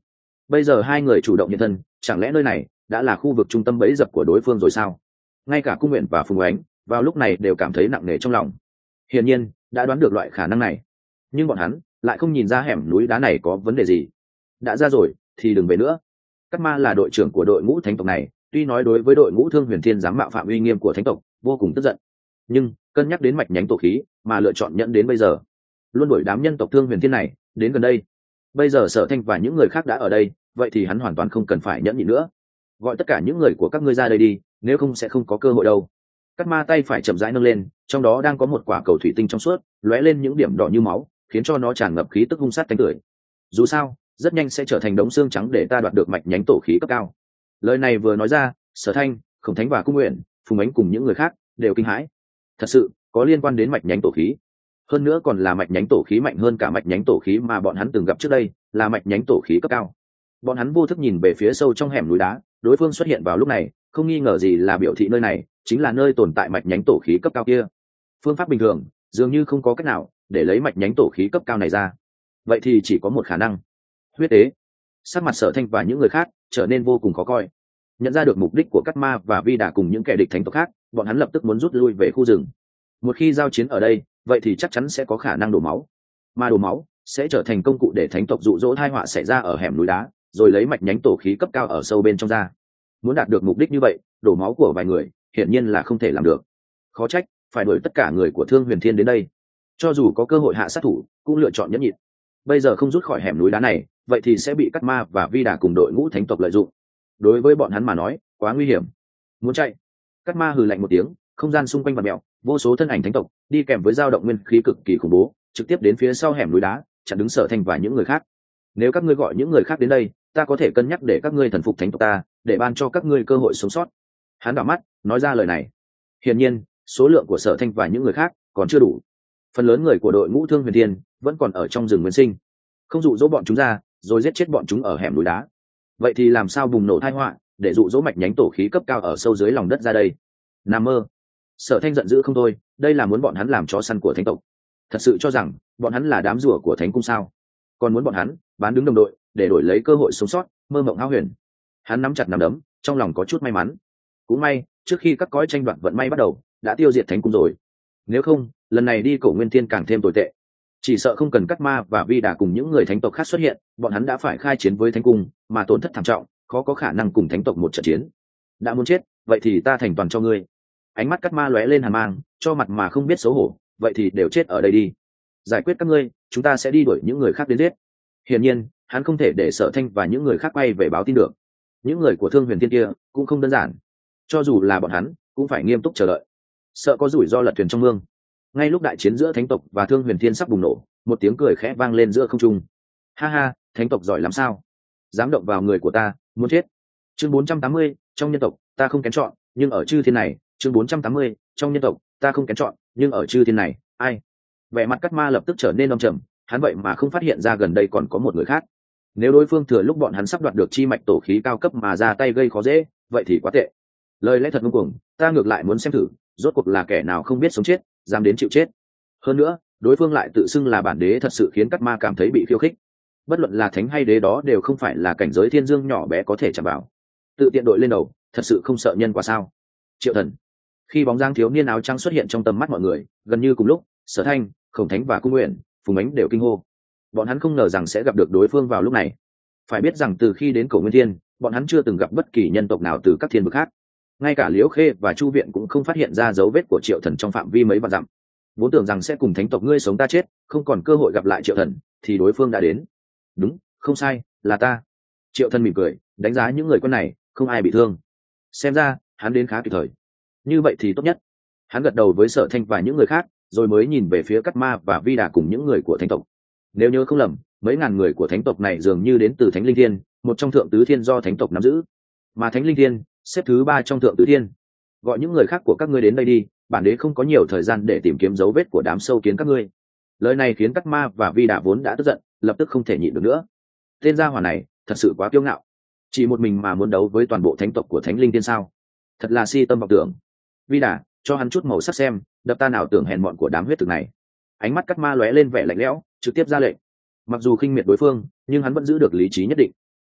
bây giờ hai người chủ động hiện thân, chẳng lẽ nơi này đã là khu vực trung tâm bẫy dập của đối phương rồi sao? Ngay cả Cung Nguyện và Phùng Ánh vào lúc này đều cảm thấy nặng nề trong lòng. Hiển nhiên đã đoán được loại khả năng này, nhưng bọn hắn lại không nhìn ra hẻm núi đá này có vấn đề gì. Đã ra rồi thì đừng về nữa. Cát Ma là đội trưởng của đội ngũ thánh tộc này, tuy nói đối với đội ngũ Thương Huyền Thiên dám mạo phạm uy nghiêm của thánh tộc vô cùng tức giận, nhưng cân nhắc đến mạch nhánh tổ khí mà lựa chọn nhận đến bây giờ, luôn đuổi đám nhân tộc Thương Huyền Thiên này đến gần đây. Bây giờ Sở Thanh và những người khác đã ở đây, vậy thì hắn hoàn toàn không cần phải nhẫn nhịn nữa. Gọi tất cả những người của các ngươi ra đây đi, nếu không sẽ không có cơ hội đâu. Cát Ma tay phải chậm rãi nâng lên, trong đó đang có một quả cầu thủy tinh trong suốt, lóe lên những điểm đỏ như máu, khiến cho nó tràn ngập khí tức hung sát tanh tưởi. Dù sao, rất nhanh sẽ trở thành đống xương trắng để ta đoạt được mạch nhánh tổ khí cấp cao. Lời này vừa nói ra, Sở Thanh, Khổng Thánh và Cung Nguyện, Phùng Ánh cùng những người khác đều kinh hãi. Thật sự có liên quan đến mạch nhánh tổ khí, hơn nữa còn là mạch nhánh tổ khí mạnh hơn cả mạch nhánh tổ khí mà bọn hắn từng gặp trước đây, là mạch nhánh tổ khí cấp cao. Bọn hắn vô thức nhìn về phía sâu trong hẻm núi đá, đối phương xuất hiện vào lúc này không nghi ngờ gì là biểu thị nơi này chính là nơi tồn tại mạch nhánh tổ khí cấp cao kia. Phương pháp bình thường dường như không có cách nào để lấy mạch nhánh tổ khí cấp cao này ra, vậy thì chỉ có một khả năng: huyết tế. Sắc mặt Sở Thanh và những người khác trở nên vô cùng khó coi. Nhận ra được mục đích của Cát Ma và Vi Đà cùng những kẻ địch thánh tộc khác, bọn hắn lập tức muốn rút lui về khu rừng. Một khi giao chiến ở đây, vậy thì chắc chắn sẽ có khả năng đổ máu, mà đổ máu sẽ trở thành công cụ để thánh tộc dụ dỗ tai họa xảy ra ở hẻm núi đá, rồi lấy mạch nhánh tổ khí cấp cao ở sâu bên trong ra. Muốn đạt được mục đích như vậy, đổ máu của vài người hiển nhiên là không thể làm được. Khó trách phải đuổi tất cả người của Thương Huyền Thiên đến đây. Cho dù có cơ hội hạ sát thủ, cũng lựa chọn nhẫn nhịn. Bây giờ không rút khỏi hẻm núi đá này, vậy thì sẽ bị Cát Ma và Vi Đà cùng đội ngũ thánh tộc lợi dụng. Đối với bọn hắn mà nói, quá nguy hiểm. Muốn chạy. Cát Ma hừ lạnh một tiếng, không gian xung quanh vặn mèo, vô số thân ảnh thánh tộc đi kèm với dao động nguyên khí cực kỳ khủng bố, trực tiếp đến phía sau hẻm núi đá, chặn đứng Sở Thanh và những người khác. Nếu các ngươi gọi những người khác đến đây, ta có thể cân nhắc để các ngươi thần phục thánh tộc ta, để ban cho các ngươi cơ hội sống sót. Hắn đảo mắt nói ra lời này. Hiển nhiên số lượng của Sở Thanh và những người khác còn chưa đủ, phần lớn người của đội ngũ Thương Huyền Thiên vẫn còn ở trong rừng nguyên sinh. Không dụ dỗ bọn chúng ra rồi giết chết bọn chúng ở hẻm núi đá, vậy thì làm sao bùng nổ tai họa để dụ dỗ mạch nhánh tổ khí cấp cao ở sâu dưới lòng đất ra đây? Nằm mơ. Sở Thanh giận dữ không thôi, đây là muốn bọn hắn làm chó săn của thánh tộc. Thật sự cho rằng bọn hắn là đám rùa của thánh cung sao? Còn muốn bọn hắn bán đứng đồng đội để đổi lấy cơ hội sống sót, mơ mộng hão huyền. Hắn nắm chặt nắm đấm, trong lòng có chút may mắn. Cũng may trước khi các cõi tranh đoạt vận may bắt đầu đã tiêu diệt thánh cung rồi, nếu không lần này đi Cổ Nguyên Thiên càng thêm tồi tệ. Chỉ sợ không cần Cát Ma và Vi Đà cùng những người thánh tộc khác xuất hiện, bọn hắn đã phải khai chiến với thánh cung mà tổn thất thảm trọng, khó có khả năng cùng thánh tộc một trận chiến. Đã muốn chết, vậy thì ta thành toàn cho ngươi. Ánh mắt Cát Ma lóe lên hàn mang, cho mặt mà không biết xấu hổ, vậy thì đều chết ở đây đi. Giải quyết các ngươi, chúng ta sẽ đi đuổi những người khác đến giết. Hiển nhiên hắn không thể để Sở Thanh và những người khác quay về báo tin được. Những người của Thương Huyền Thiên kia cũng không đơn giản, cho dù là bọn hắn cũng phải nghiêm túc chờ đợi, sợ có rủi ro lật thuyền trong mương. Ngay lúc đại chiến giữa thánh tộc và Thương Huyền Thiên sắp bùng nổ, một tiếng cười khẽ vang lên giữa không trung. Ha ha, thánh tộc giỏi lắm sao? Dám động vào người của ta, muốn chết. Chương bốn trăm tám mươi, trong nhân tộc ta không kén chọn, nhưng ở chư thiên này. Chương bốn trăm tám mươi, trong nhân tộc ta không kén chọn, nhưng ở chư thiên này, ai? Vẻ mặt Cát Ma lập tức trở nên âm trầm, hắn vậy mà không phát hiện ra gần đây còn có một người khác. Nếu đối phương thừa lúc bọn hắn sắp đoạt được chi mạch tổ khí cao cấp mà ra tay gây khó dễ, vậy thì quá tệ. Lời lẽ thật ngông cuồng, ta ngược lại muốn xem thử, rốt cuộc là kẻ nào không biết sống chết, dám đến chịu chết. Hơn nữa, đối phương lại tự xưng là bản đế, thật sự khiến Cát Ma cảm thấy bị khiêu khích. Bất luận là thánh hay đế đó đều không phải là cảnh giới thiên dương nhỏ bé có thể chạm vào. Tự tiện đội lên đầu, thật sự không sợ nhân quả sao? Triệu Thần. Khi bóng dáng thiếu niên áo trắng xuất hiện trong tầm mắt mọi người, gần như cùng lúc, Sở Thanh, Khổng Thánh và Cung Nguyện, Phùng Ánh đều kinh hô. Bọn hắn không ngờ rằng sẽ gặp được đối phương vào lúc này. Phải biết rằng từ khi đến Cổ Nguyên Thiên, bọn hắn chưa từng gặp bất kỳ nhân tộc nào từ các thiên vực khác. Ngay cả Liễu Khê và Chu Viện cũng không phát hiện ra dấu vết của Triệu Thần trong phạm vi mấy vạn dặm. Vốn tưởng rằng sẽ cùng thánh tộc ngươi sống ta chết, không còn cơ hội gặp lại Triệu Thần, thì đối phương đã đến. Đúng, không sai, là ta. Triệu Thần mỉm cười, đánh giá những người quân này, không ai bị thương. Xem ra hắn đến khá kịp thời. Như vậy thì tốt nhất. Hắn gật đầu với Sở Thanh và những người khác, rồi mới nhìn về phía Cát Ma và Vi Đà cùng những người của thánh tộc. Nếu nhớ không lầm, mấy ngàn người của thánh tộc này dường như đến từ Thánh Linh Thiên, một trong thượng tứ thiên do thánh tộc nắm giữ. Mà Thánh Linh Thiên xếp thứ ba trong thượng tứ thiên. Gọi những người khác của các ngươi đến đây đi, bản đế không có nhiều thời gian để tìm kiếm dấu vết của đám sâu kiến các ngươi. Lời này khiến Cát Ma và Vi Đà vốn đã tức giận, lập tức không thể nhịn được nữa. Tên gia hỏa này thật sự quá kiêu ngạo, chỉ một mình mà muốn đấu với toàn bộ thánh tộc của Thánh Linh Thiên sao? Thật là si tâm vọng tưởng. Vi Đà, cho hắn chút màu sắc xem, đập ta nào tưởng hèn mọn của đám huyết thực này. Ánh mắt Cát Ma lóe lên vẻ lạnh lẽo, trực tiếp ra lệnh. Mặc dù khinh miệt đối phương, nhưng hắn vẫn giữ được lý trí nhất định.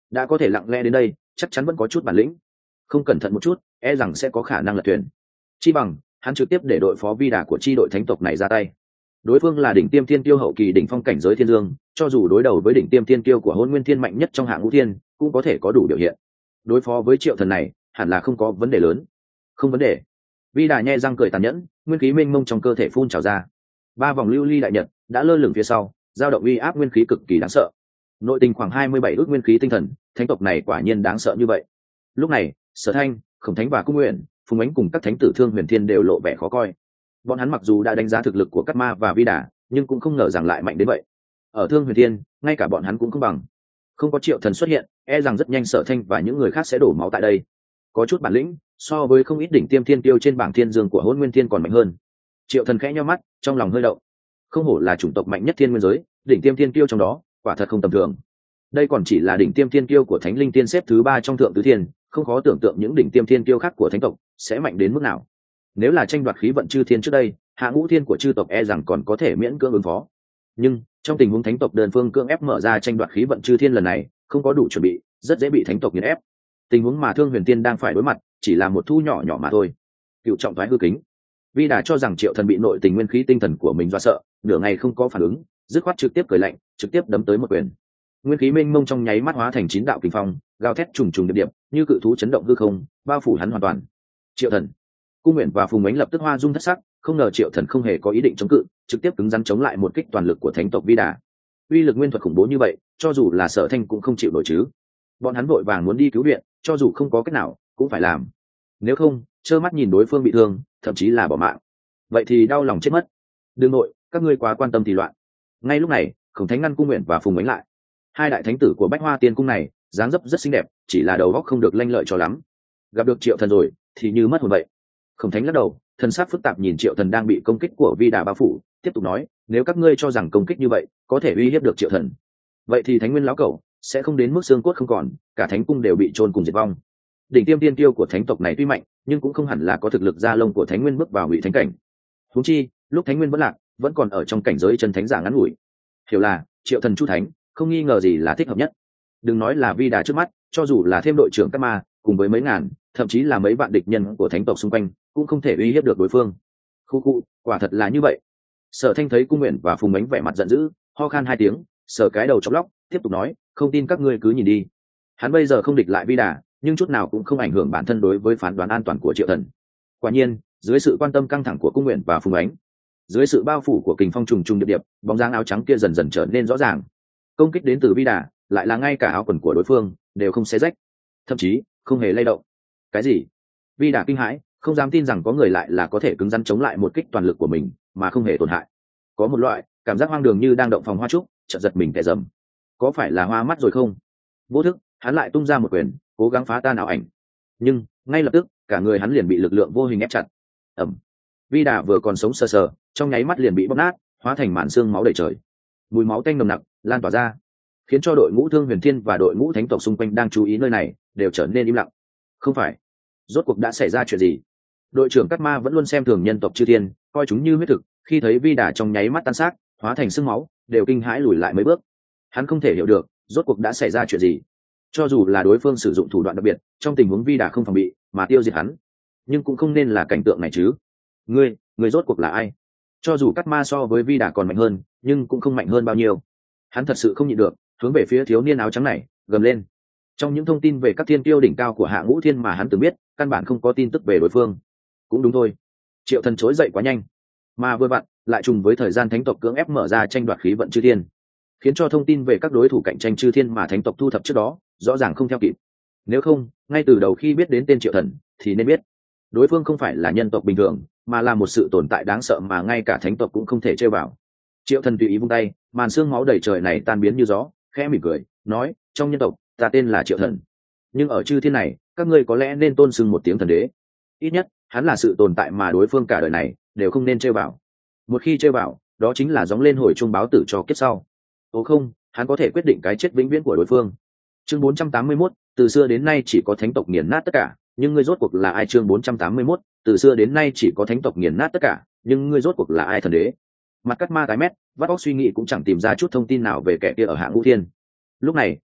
đã có thể lặng lẽ đến đây chắc chắn vẫn có chút bản lĩnh, không cẩn thận một chút e rằng sẽ có khả năng lật thuyền. Chi bằng hắn trực tiếp để đội phó vi đà của chi đội thánh tộc này ra tay. Đối phương là đỉnh tiêm thiên tiêu hậu kỳ đỉnh phong cảnh giới thiên dương, cho dù đối đầu với đỉnh tiêm thiên tiêu của hôn nguyên thiên mạnh nhất trong hạng ngũ thiên cũng có thể có đủ biểu hiện. Đối phó với triệu thần này hẳn là không có vấn đề lớn. Không vấn đề. Vi đà nhe răng cười tàn nhẫn, nguyên khí mênh mông trong cơ thể phun trào ra. Ba vòng lưu ly đại nhật đã lơ lửng phía sau, dao động uy áp nguyên khí cực kỳ đáng sợ. Nội tình khoảng hai mươi bảy ước nguyên khí tinh thần, thánh tộc này quả nhiên đáng sợ như vậy. Lúc này Sở Thanh, Khổng Thánh và Cung Nguyện, Phùng Ánh cùng các thánh tử Thương Huyền Thiên đều lộ vẻ khó coi. Bọn hắn mặc dù đã đánh giá thực lực của Cát Ma và Vi Đà, nhưng cũng không ngờ rằng lại mạnh đến vậy. Ở Thương Huyền Thiên, ngay cả bọn hắn cũng không bằng. Không có Triệu Thần xuất hiện, e rằng rất nhanh Sở Thanh và những người khác sẽ đổ máu tại đây. Có chút bản lĩnh, so với không ít đỉnh tiêm thiên tiêu trên bảng thiên dương của Hỗn Nguyên Thiên còn mạnh hơn. Triệu Thần khẽ nhíu mắt, trong lòng hơi động. Không hổ là chủng tộc mạnh nhất thiên nguyên giới, đỉnh tiêm thiên tiêu trong đó, quả thật không tầm thường. Đây còn chỉ là đỉnh tiêm thiên tiêu của Thánh Linh Tiên xếp thứ ba trong thượng tứ thiên, không khó tưởng tượng những đỉnh tiêm thiên tiêu khác của thánh tộc sẽ mạnh đến mức nào. Nếu là tranh đoạt khí vận chư thiên trước đây, hạ ngũ thiên của chư tộc e rằng còn có thể miễn cưỡng ứng phó. Nhưng trong tình huống thánh tộc đơn phương cưỡng ép mở ra tranh đoạt khí vận chư thiên lần này, không có đủ chuẩn bị, rất dễ bị thánh tộc nghiền ép. Tình huống mà Thương Huyền Tiên đang phải đối mặt chỉ là một thu nhỏ nhỏ mà thôi. Cựu trọng thoái hư kính. Vi Đà cho rằng Triệu Thần bị nội tình nguyên khí tinh thần của mình do sợ, nửa ngày không có phản ứng, dứt khoát trực tiếp cười lạnh, trực tiếp đấm tới một quyền. Nguyên khí mênh mông trong nháy mắt hóa thành chín đạo kình phong, gào thét trùng trùng điệp điệp, như cự thú chấn động hư không, bao phủ hắn hoàn toàn. Triệu Thần, Cung Nguyện và Phùng Ánh lập tức hoa dung thất sắc, không ngờ Triệu Thần không hề có ý định chống cự, trực tiếp cứng rắn chống lại một kích toàn lực của thánh tộc Vi Đà. Uy lực nguyên thuật khủng bố như vậy, cho dù là Sở Thanh cũng không chịu nổi chứ. Bọn hắn vội vàng muốn đi cứu viện, cho dù không có cách nào cũng phải làm. Nếu không, trơ mắt nhìn đối phương bị thương, thậm chí là bỏ mạng, vậy thì đau lòng chết mất. Đương nội, các ngươi quá quan tâm thì loạn. Ngay lúc này, Khổng Thánh ngăn Cung Nguyện và Phùng Ánh lại. Hai đại thánh tử của Bách Hoa Tiên cung này dáng dấp rất xinh đẹp, chỉ là đầu óc không được lanh lợi cho lắm. Gặp được Triệu Thần rồi thì như mất hồn vậy. Khổng Thánh lắc đầu, thần sắc phức tạp nhìn Triệu Thần đang bị công kích của Vi Đà bao phủ, tiếp tục nói, nếu các ngươi cho rằng công kích như vậy có thể uy hiếp được Triệu Thần, vậy thì Thánh Nguyên lão cẩu sẽ không đến mức xương cốt không còn, cả thánh cung đều bị chôn cùng diệt vong. Đỉnh tiêm tiên tiêu của thánh tộc này tuy mạnh, nhưng cũng không hẳn là có thực lực gia lông của Thánh Nguyên bước vào ngụy thánh cảnh. Huống chi, lúc Thánh Nguyên vẫn lạc, vẫn còn ở trong cảnh giới chân thánh giả ngắn ngủi. Hiểu là Triệu Thần chu thánh, không nghi ngờ gì là thích hợp nhất. Đừng nói là Vi Đà trước mắt, cho dù là thêm đội trưởng Cát Ma cùng với mấy ngàn, thậm chí là mấy vạn địch nhân của thánh tộc xung quanh, cũng không thể uy hiếp được đối phương. Khu khu, quả thật là như vậy. Sở Thanh thấy Cung Nguyện và Phùng Ánh vẻ mặt giận dữ, ho khan hai tiếng, sờ cái đầu chọc lóc, tiếp tục nói, không tin các ngươi cứ nhìn đi. Hắn bây giờ không địch lại Vi Đà, nhưng chút nào cũng không ảnh hưởng bản thân đối với phán đoán an toàn của Triệu Thần. Quả nhiên, dưới sự quan tâm căng thẳng của Cung Nguyện và Phùng Ánh, dưới sự bao phủ của kình phong trùng trùng điệp điệp, bóng dáng áo trắng kia dần dần trở nên rõ ràng. Công kích đến từ Vi Đà, lại là ngay cả áo quần của đối phương đều không xé rách, thậm chí không hề lay động. Cái gì? Vi Đà kinh hãi, không dám tin rằng có người lại là có thể cứng rắn chống lại một kích toàn lực của mình mà không hề tổn hại. Có một loại cảm giác hoang đường như đang động phòng hoa trúc, chợt giật mình kẻ dầm. Có phải là hoa mắt rồi không? Vô thức, hắn lại tung ra một quyền, cố gắng phá tan ảo ảnh. Nhưng ngay lập tức, cả người hắn liền bị lực lượng vô hình ép chặt. Ầm. Vi Đà vừa còn sống sờ sờ, trong nháy mắt liền bị bóp nát, hóa thành màn xương máu đầy trời. Mùi máu tanh nồng nặc lan tỏa ra, khiến cho đội ngũ Thương Huyền Thiên và đội ngũ thánh tộc xung quanh đang chú ý nơi này đều trở nên im lặng. Không phải, rốt cuộc đã xảy ra chuyện gì? Đội trưởng Cát Ma vẫn luôn xem thường nhân tộc chư thiên, coi chúng như huyết thực, khi thấy Vi Đà trong nháy mắt tan xác, hóa thành xương máu, đều kinh hãi lùi lại mấy bước. Hắn không thể hiểu được, rốt cuộc đã xảy ra chuyện gì. Cho dù là đối phương sử dụng thủ đoạn đặc biệt, trong tình huống Vi Đà không phòng bị mà tiêu diệt hắn, nhưng cũng không nên là cảnh tượng này chứ. Ngươi, ngươi rốt cuộc là ai? Cho dù Cát Ma so với Vi Đà còn mạnh hơn, nhưng cũng không mạnh hơn bao nhiêu. Hắn thật sự không nhịn được, hướng về phía thiếu niên áo trắng này gầm lên. Trong những thông tin về các thiên tiêu đỉnh cao của Hạ Ngũ Thiên mà hắn từng biết, căn bản không có tin tức về đối phương. Cũng đúng thôi, Triệu Thần trỗi dậy quá nhanh, mà vừa vặn lại trùng với thời gian thánh tộc cưỡng ép mở ra tranh đoạt khí vận chư thiên, khiến cho thông tin về các đối thủ cạnh tranh chư thiên mà thánh tộc thu thập trước đó rõ ràng không theo kịp. Nếu không, ngay từ đầu khi biết đến tên Triệu Thần thì nên biết đối phương không phải là nhân tộc bình thường, mà là một sự tồn tại đáng sợ mà ngay cả thánh tộc cũng không thể chơi vào. Triệu Thần tùy ý vung tay, màn xương máu đầy trời này tan biến như gió, khẽ mỉm cười nói, trong nhân tộc ta tên là Triệu Thần, nhưng ở chư thiên này các ngươi có lẽ nên tôn sưng một tiếng thần đế. Ít nhất hắn là sự tồn tại mà đối phương cả đời này đều không nên chơi vào. Một khi chơi vào, đó chính là gióng lên hồi chuông báo tử cho kiếp sau. Ồ không, hắn có thể quyết định cái chết vĩnh viễn của đối phương. Chương bốn trăm tám mươi mốt, từ xưa đến nay chỉ có thánh tộc nghiền nát tất cả, nhưng ngươi rốt cuộc là ai? Chương bốn trăm tám mươi mốt, từ xưa đến nay chỉ có thánh tộc nghiền nát tất cả, nhưng ngươi rốt cuộc là ai? Thần đế. Mặt Cát Ma tái mét, vắt óc suy nghĩ cũng chẳng tìm ra chút thông tin nào về kẻ kia ở Hạ Ngũ Thiên. Lúc này,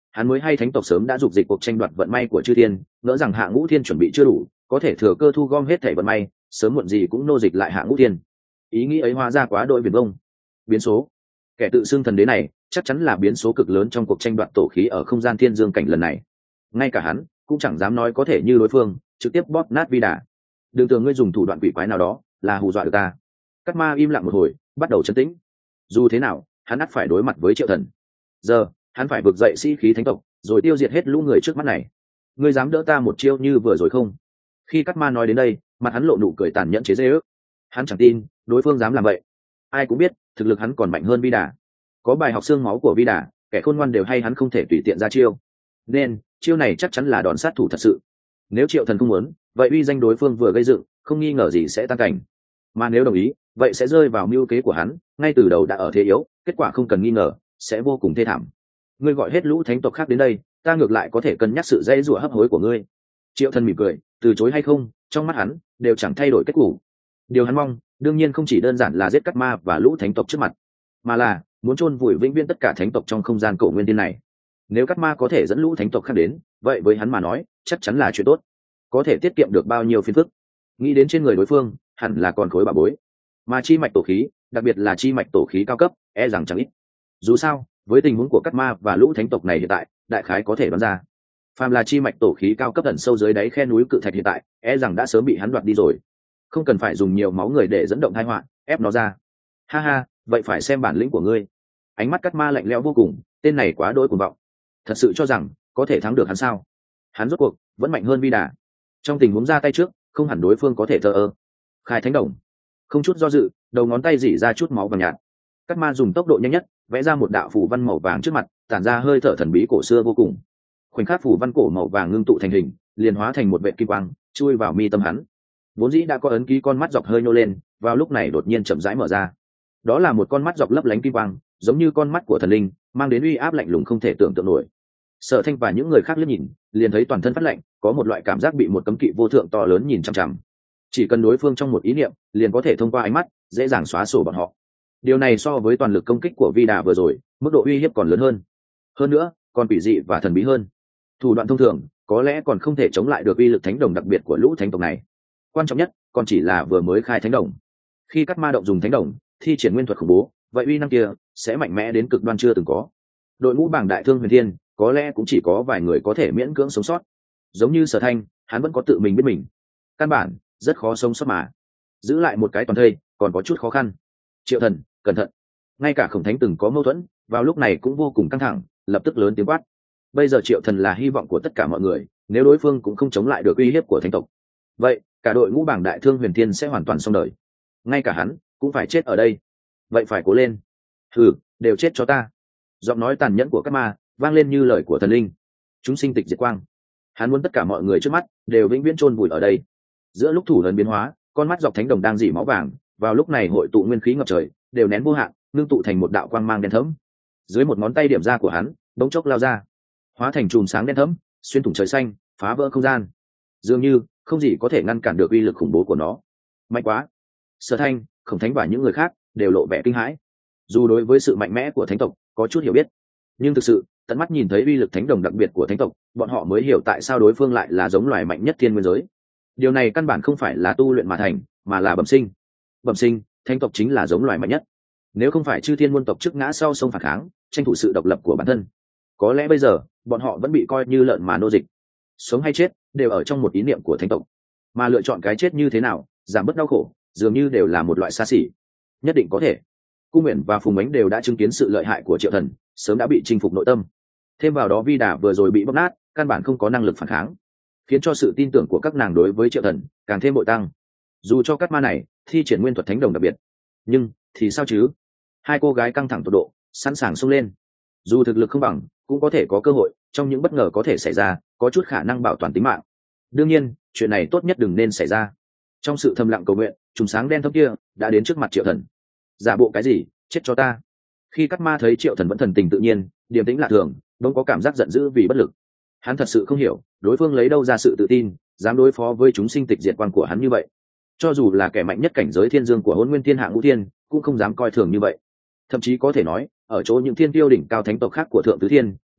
hắn mới hay thánh tộc sớm đã dục dịch cuộc tranh đoạt vận may của chư thiên, ngỡ rằng hạ ngũ thiên chuẩn bị chưa đủ, có thể thừa cơ thu gom hết thảy vận may, sớm muộn gì cũng nô dịch lại hạ ngũ thiên. Ý nghĩ ấy hóa ra quá đội viển vông. Biến số, kẻ tự xưng thần đế này chắc chắn là biến số cực lớn trong cuộc tranh đoạt tổ khí ở không gian thiên dương cảnh lần này. Ngay cả hắn cũng chẳng dám nói có thể như đối phương trực tiếp bóp nát vi đà. Đừng tưởng ngươi dùng thủ đoạn quỷ quái nào đó là hù dọa được ta. Cát Ma im lặng một hồi, bắt đầu trấn tĩnh. Dù thế nào hắn ắt phải đối mặt với Triệu Thần. Giờ hắn phải vực dậy sĩ khí thánh tộc, rồi tiêu diệt hết lũ người trước mắt này. Ngươi dám đỡ ta một chiêu như vừa rồi không? Khi Cát Ma nói đến đây, mặt hắn lộ nụ cười tàn nhẫn chế giễu. Hắn chẳng tin đối phương dám làm vậy. Ai cũng biết thực lực hắn còn mạnh hơn Vi Đà. Có bài học xương máu của Vi Đà, kẻ khôn ngoan đều hay hắn không thể tùy tiện ra chiêu. Nên chiêu này chắc chắn là đòn sát thủ thật sự. Nếu Triệu Thần không muốn, vậy uy danh đối phương vừa gây dựng, không nghi ngờ gì sẽ tan cảnh. Mà nếu đồng ý, vậy sẽ rơi vào mưu kế của hắn, ngay từ đầu đã ở thế yếu, kết quả không cần nghi ngờ sẽ vô cùng thê thảm. Ngươi gọi hết lũ thánh tộc khác đến đây, ta ngược lại có thể cân nhắc sự dây rủa hấp hối của ngươi. Triệu Thần mỉm cười, từ chối hay không, trong mắt hắn đều chẳng thay đổi kết cục. Điều hắn mong, đương nhiên không chỉ đơn giản là giết Cát Ma và lũ thánh tộc trước mặt, mà là muốn chôn vùi vĩnh viễn tất cả thánh tộc trong không gian cổ nguyên thiên này. Nếu Cát Ma có thể dẫn lũ thánh tộc khác đến, vậy với hắn mà nói, chắc chắn là chuyện tốt, có thể tiết kiệm được bao nhiêu phiền phức. Nghĩ đến trên người đối phương, hẳn là còn khối bà bối, mà chi mạch tổ khí, đặc biệt là chi mạch tổ khí cao cấp, e rằng chẳng ít. Dù sao, với tình huống của Cát Ma và lũ thánh tộc này hiện tại, đại khái có thể đoán ra, phàm là chi mạch tổ khí cao cấp ẩn sâu dưới đáy khe núi cự thạch hiện tại, e rằng đã sớm bị hắn đoạt đi rồi. Không cần phải dùng nhiều máu người để dẫn động tai họa, ép nó ra. Ha ha, vậy phải xem bản lĩnh của ngươi. Ánh mắt Cát Ma lạnh lẽo vô cùng, tên này quá đỗi cuồng vọng. Thật sự cho rằng có thể thắng được hắn sao? Hắn rốt cuộc vẫn mạnh hơn Vi Đà. Trong tình huống ra tay trước, không hẳn đối phương có thể thờ ơ. Khai thánh đồng, không chút do dự, đầu ngón tay rỉ ra chút máu vàng nhạt. Cát Ma dùng tốc độ nhanh nhất, vẽ ra một đạo phù văn màu vàng trước mặt, tản ra hơi thở thần bí cổ xưa vô cùng. Khoảnh khắc phù văn cổ màu vàng ngưng tụ thành hình, liền hóa thành một vệt kim quang, chui vào mi tâm hắn. Vốn dĩ đã có ấn ký con mắt dọc hơi nhô lên, vào lúc này đột nhiên chậm rãi mở ra. Đó là một con mắt dọc lấp lánh kim quang, giống như con mắt của thần linh, mang đến uy áp lạnh lùng không thể tưởng tượng nổi. Sở Thanh và những người khác liếc nhìn, liền thấy toàn thân phát lạnh, có một loại cảm giác bị một cấm kỵ vô thượng to lớn nhìn chằm chằm. Chỉ cần đối phương trong một ý niệm, liền có thể thông qua ánh mắt dễ dàng xóa sổ bọn họ. Điều này so với toàn lực công kích của Vi Đà vừa rồi, mức độ uy hiếp còn lớn hơn. Hơn nữa, còn quỷ dị và thần bí hơn. Thủ đoạn thông thường, có lẽ còn không thể chống lại được uy lực thánh đồng đặc biệt của lũ thánh tộc này. Quan trọng nhất, còn chỉ là vừa mới khai thánh đồng. Khi Cát Ma động dùng thánh đồng, thi triển nguyên thuật khủng bố, vậy uy năng kia sẽ mạnh mẽ đến cực đoan chưa từng có. Đội ngũ bảng đại thương huyền thiên, có lẽ cũng chỉ có vài người có thể miễn cưỡng sống sót. Giống như Sở Thanh, hắn vẫn có tự mình biết mình. Căn bản rất khó sống sót mà. Giữ lại một cái toàn thây, còn có chút khó khăn. Triệu Thần, cẩn thận. Ngay cả Khổng Thánh từng có mâu thuẫn, vào lúc này cũng vô cùng căng thẳng, lập tức lớn tiếng quát. Bây giờ Triệu Thần là hy vọng của tất cả mọi người, nếu đối phương cũng không chống lại được uy hiếp của thánh tộc, vậy cả đội ngũ bảng đại thương huyền thiên sẽ hoàn toàn xong đời. Ngay cả hắn cũng phải chết ở đây. Vậy phải cố lên. Hừ, đều chết cho ta. Giọng nói tàn nhẫn của Cát Ma vang lên như lời của thần linh. Chúng sinh tịch diệt quang. Hắn muốn tất cả mọi người trước mắt đều vĩnh viễn chôn vùi ở đây. Giữa lúc thủ lớn biến hóa, con mắt dọc thánh đồng đang dỉ máu vàng, vào lúc này hội tụ nguyên khí ngập trời, đều nén vô hạn, ngưng tụ thành một đạo quang mang đen thẫm. Dưới một ngón tay điểm ra của hắn, bỗng chốc lao ra, hóa thành chùm sáng đen thẫm, xuyên thủng trời xanh, phá vỡ không gian. Dường như không gì có thể ngăn cản được uy lực khủng bố của nó. Mạnh quá. Sở Thanh, Khổng Thánh và những người khác đều lộ vẻ kinh hãi. Dù đối với sự mạnh mẽ của thánh tộc có chút hiểu biết, nhưng thực sự tận mắt nhìn thấy uy lực thánh đồng đặc biệt của thánh tộc, bọn họ mới hiểu tại sao đối phương lại là giống loài mạnh nhất thiên nguyên giới. Điều này căn bản không phải là tu luyện mà thành, mà là bẩm sinh. Bẩm sinh, thánh tộc chính là giống loài mạnh nhất. Nếu không phải chư thiên muôn tộc trước ngã sau sông phản kháng, tranh thủ sự độc lập của bản thân, có lẽ bây giờ bọn họ vẫn bị coi như lợn mà nô dịch. Sống hay chết đều ở trong một ý niệm của thánh tộc, mà lựa chọn cái chết như thế nào, giảm bớt đau khổ, dường như đều là một loại xa xỉ. Nhất định có thể. Cung Nguyện và Phùng Ánh đều đã chứng kiến sự lợi hại của Triệu Thần, sớm đã bị chinh phục nội tâm. Thêm vào đó Vi Đà vừa rồi bị bóc nát, căn bản không có năng lực phản kháng, khiến cho sự tin tưởng của các nàng đối với Triệu Thần càng thêm bội tăng. Dù cho Cát Ma này thi triển nguyên thuật thánh đồng đặc biệt, nhưng thì sao chứ? Hai cô gái căng thẳng tột độ, sẵn sàng xông lên. Dù thực lực không bằng, cũng có thể có cơ hội, trong những bất ngờ có thể xảy ra, có chút khả năng bảo toàn tính mạng. Đương nhiên, chuyện này tốt nhất đừng nên xảy ra. Trong sự thầm lặng cầu nguyện, trùng sáng đen thẫm kia đã đến trước mặt Triệu Thần. Giả bộ cái gì, chết cho ta. Khi Cát Ma thấy Triệu Thần vẫn thần tình tự nhiên, điềm tĩnh lạ thường, vẫn có cảm giác giận dữ vì bất lực. Hắn thật sự không hiểu, đối phương lấy đâu ra sự tự tin, dám đối phó với chúng sinh tịch diệt quan của hắn như vậy. Cho dù là kẻ mạnh nhất cảnh giới thiên dương của Hỗn Nguyên Thiên Hạ Ngũ Thiên, cũng không dám coi thường như vậy. Thậm chí có thể nói, ở chỗ những thiên tiêu đỉnh cao thánh tộc khác của thượng tứ thiên,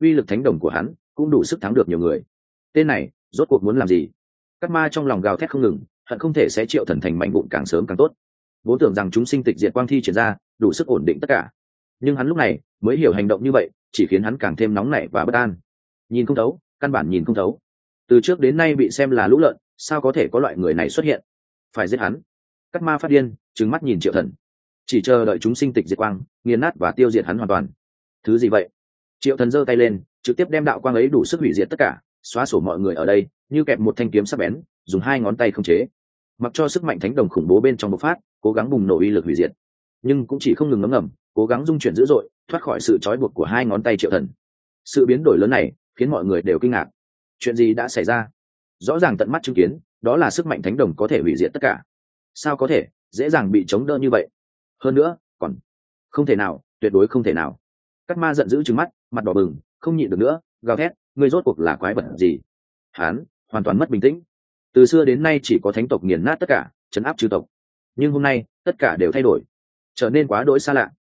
uy lực thánh đồng của hắn cũng đủ sức thắng được nhiều người. Tên này rốt cuộc muốn làm gì? Cát ma trong lòng gào thét không ngừng, hận không thể sẽ Triệu Thần thành mạnh vụn càng sớm càng tốt. Vốn tưởng rằng chúng sinh tịch diệt quang thi triển ra đủ sức ổn định tất cả, nhưng hắn lúc này mới hiểu hành động như vậy chỉ khiến hắn càng thêm nóng nảy và bất an. Nhìn không thấu, căn bản nhìn không thấu. Từ trước đến nay bị xem là lũ lợn, sao có thể có loại người này xuất hiện? Phải giết hắn! Cát ma phát điên, trừng mắt nhìn Triệu Thần, chỉ chờ đợi chúng sinh tịch diệt quang nghiền nát và tiêu diệt hắn hoàn toàn. Thứ gì vậy? Triệu Thần giơ tay lên, trực tiếp đem đạo quang ấy đủ sức hủy diệt tất cả, xóa sổ mọi người ở đây như kẹp một thanh kiếm sắc bén, dùng hai ngón tay khống chế, mặc cho sức mạnh thánh đồng khủng bố bên trong bộc phát, cố gắng bùng nổ uy lực hủy diệt, nhưng cũng chỉ không ngừng ngấm ngầm, cố gắng dung chuyển dữ dội, thoát khỏi sự trói buộc của hai ngón tay Triệu Thần. Sự biến đổi lớn này khiến mọi người đều kinh ngạc. Chuyện gì đã xảy ra? Rõ ràng tận mắt chứng kiến, đó là sức mạnh thánh đồng có thể hủy diệt tất cả. Sao có thể dễ dàng bị chống đỡ như vậy? Hơn nữa, còn không thể nào, tuyệt đối không thể nào. Cát ma giận dữ trừng mắt, mặt đỏ bừng, không nhịn được nữa, gào thét, ngươi rốt cuộc là quái vật gì? Hắn hoàn toàn mất bình tĩnh. Từ xưa đến nay chỉ có thánh tộc nghiền nát tất cả, trấn áp chư tộc, nhưng hôm nay tất cả đều thay đổi, trở nên quá đỗi xa lạ.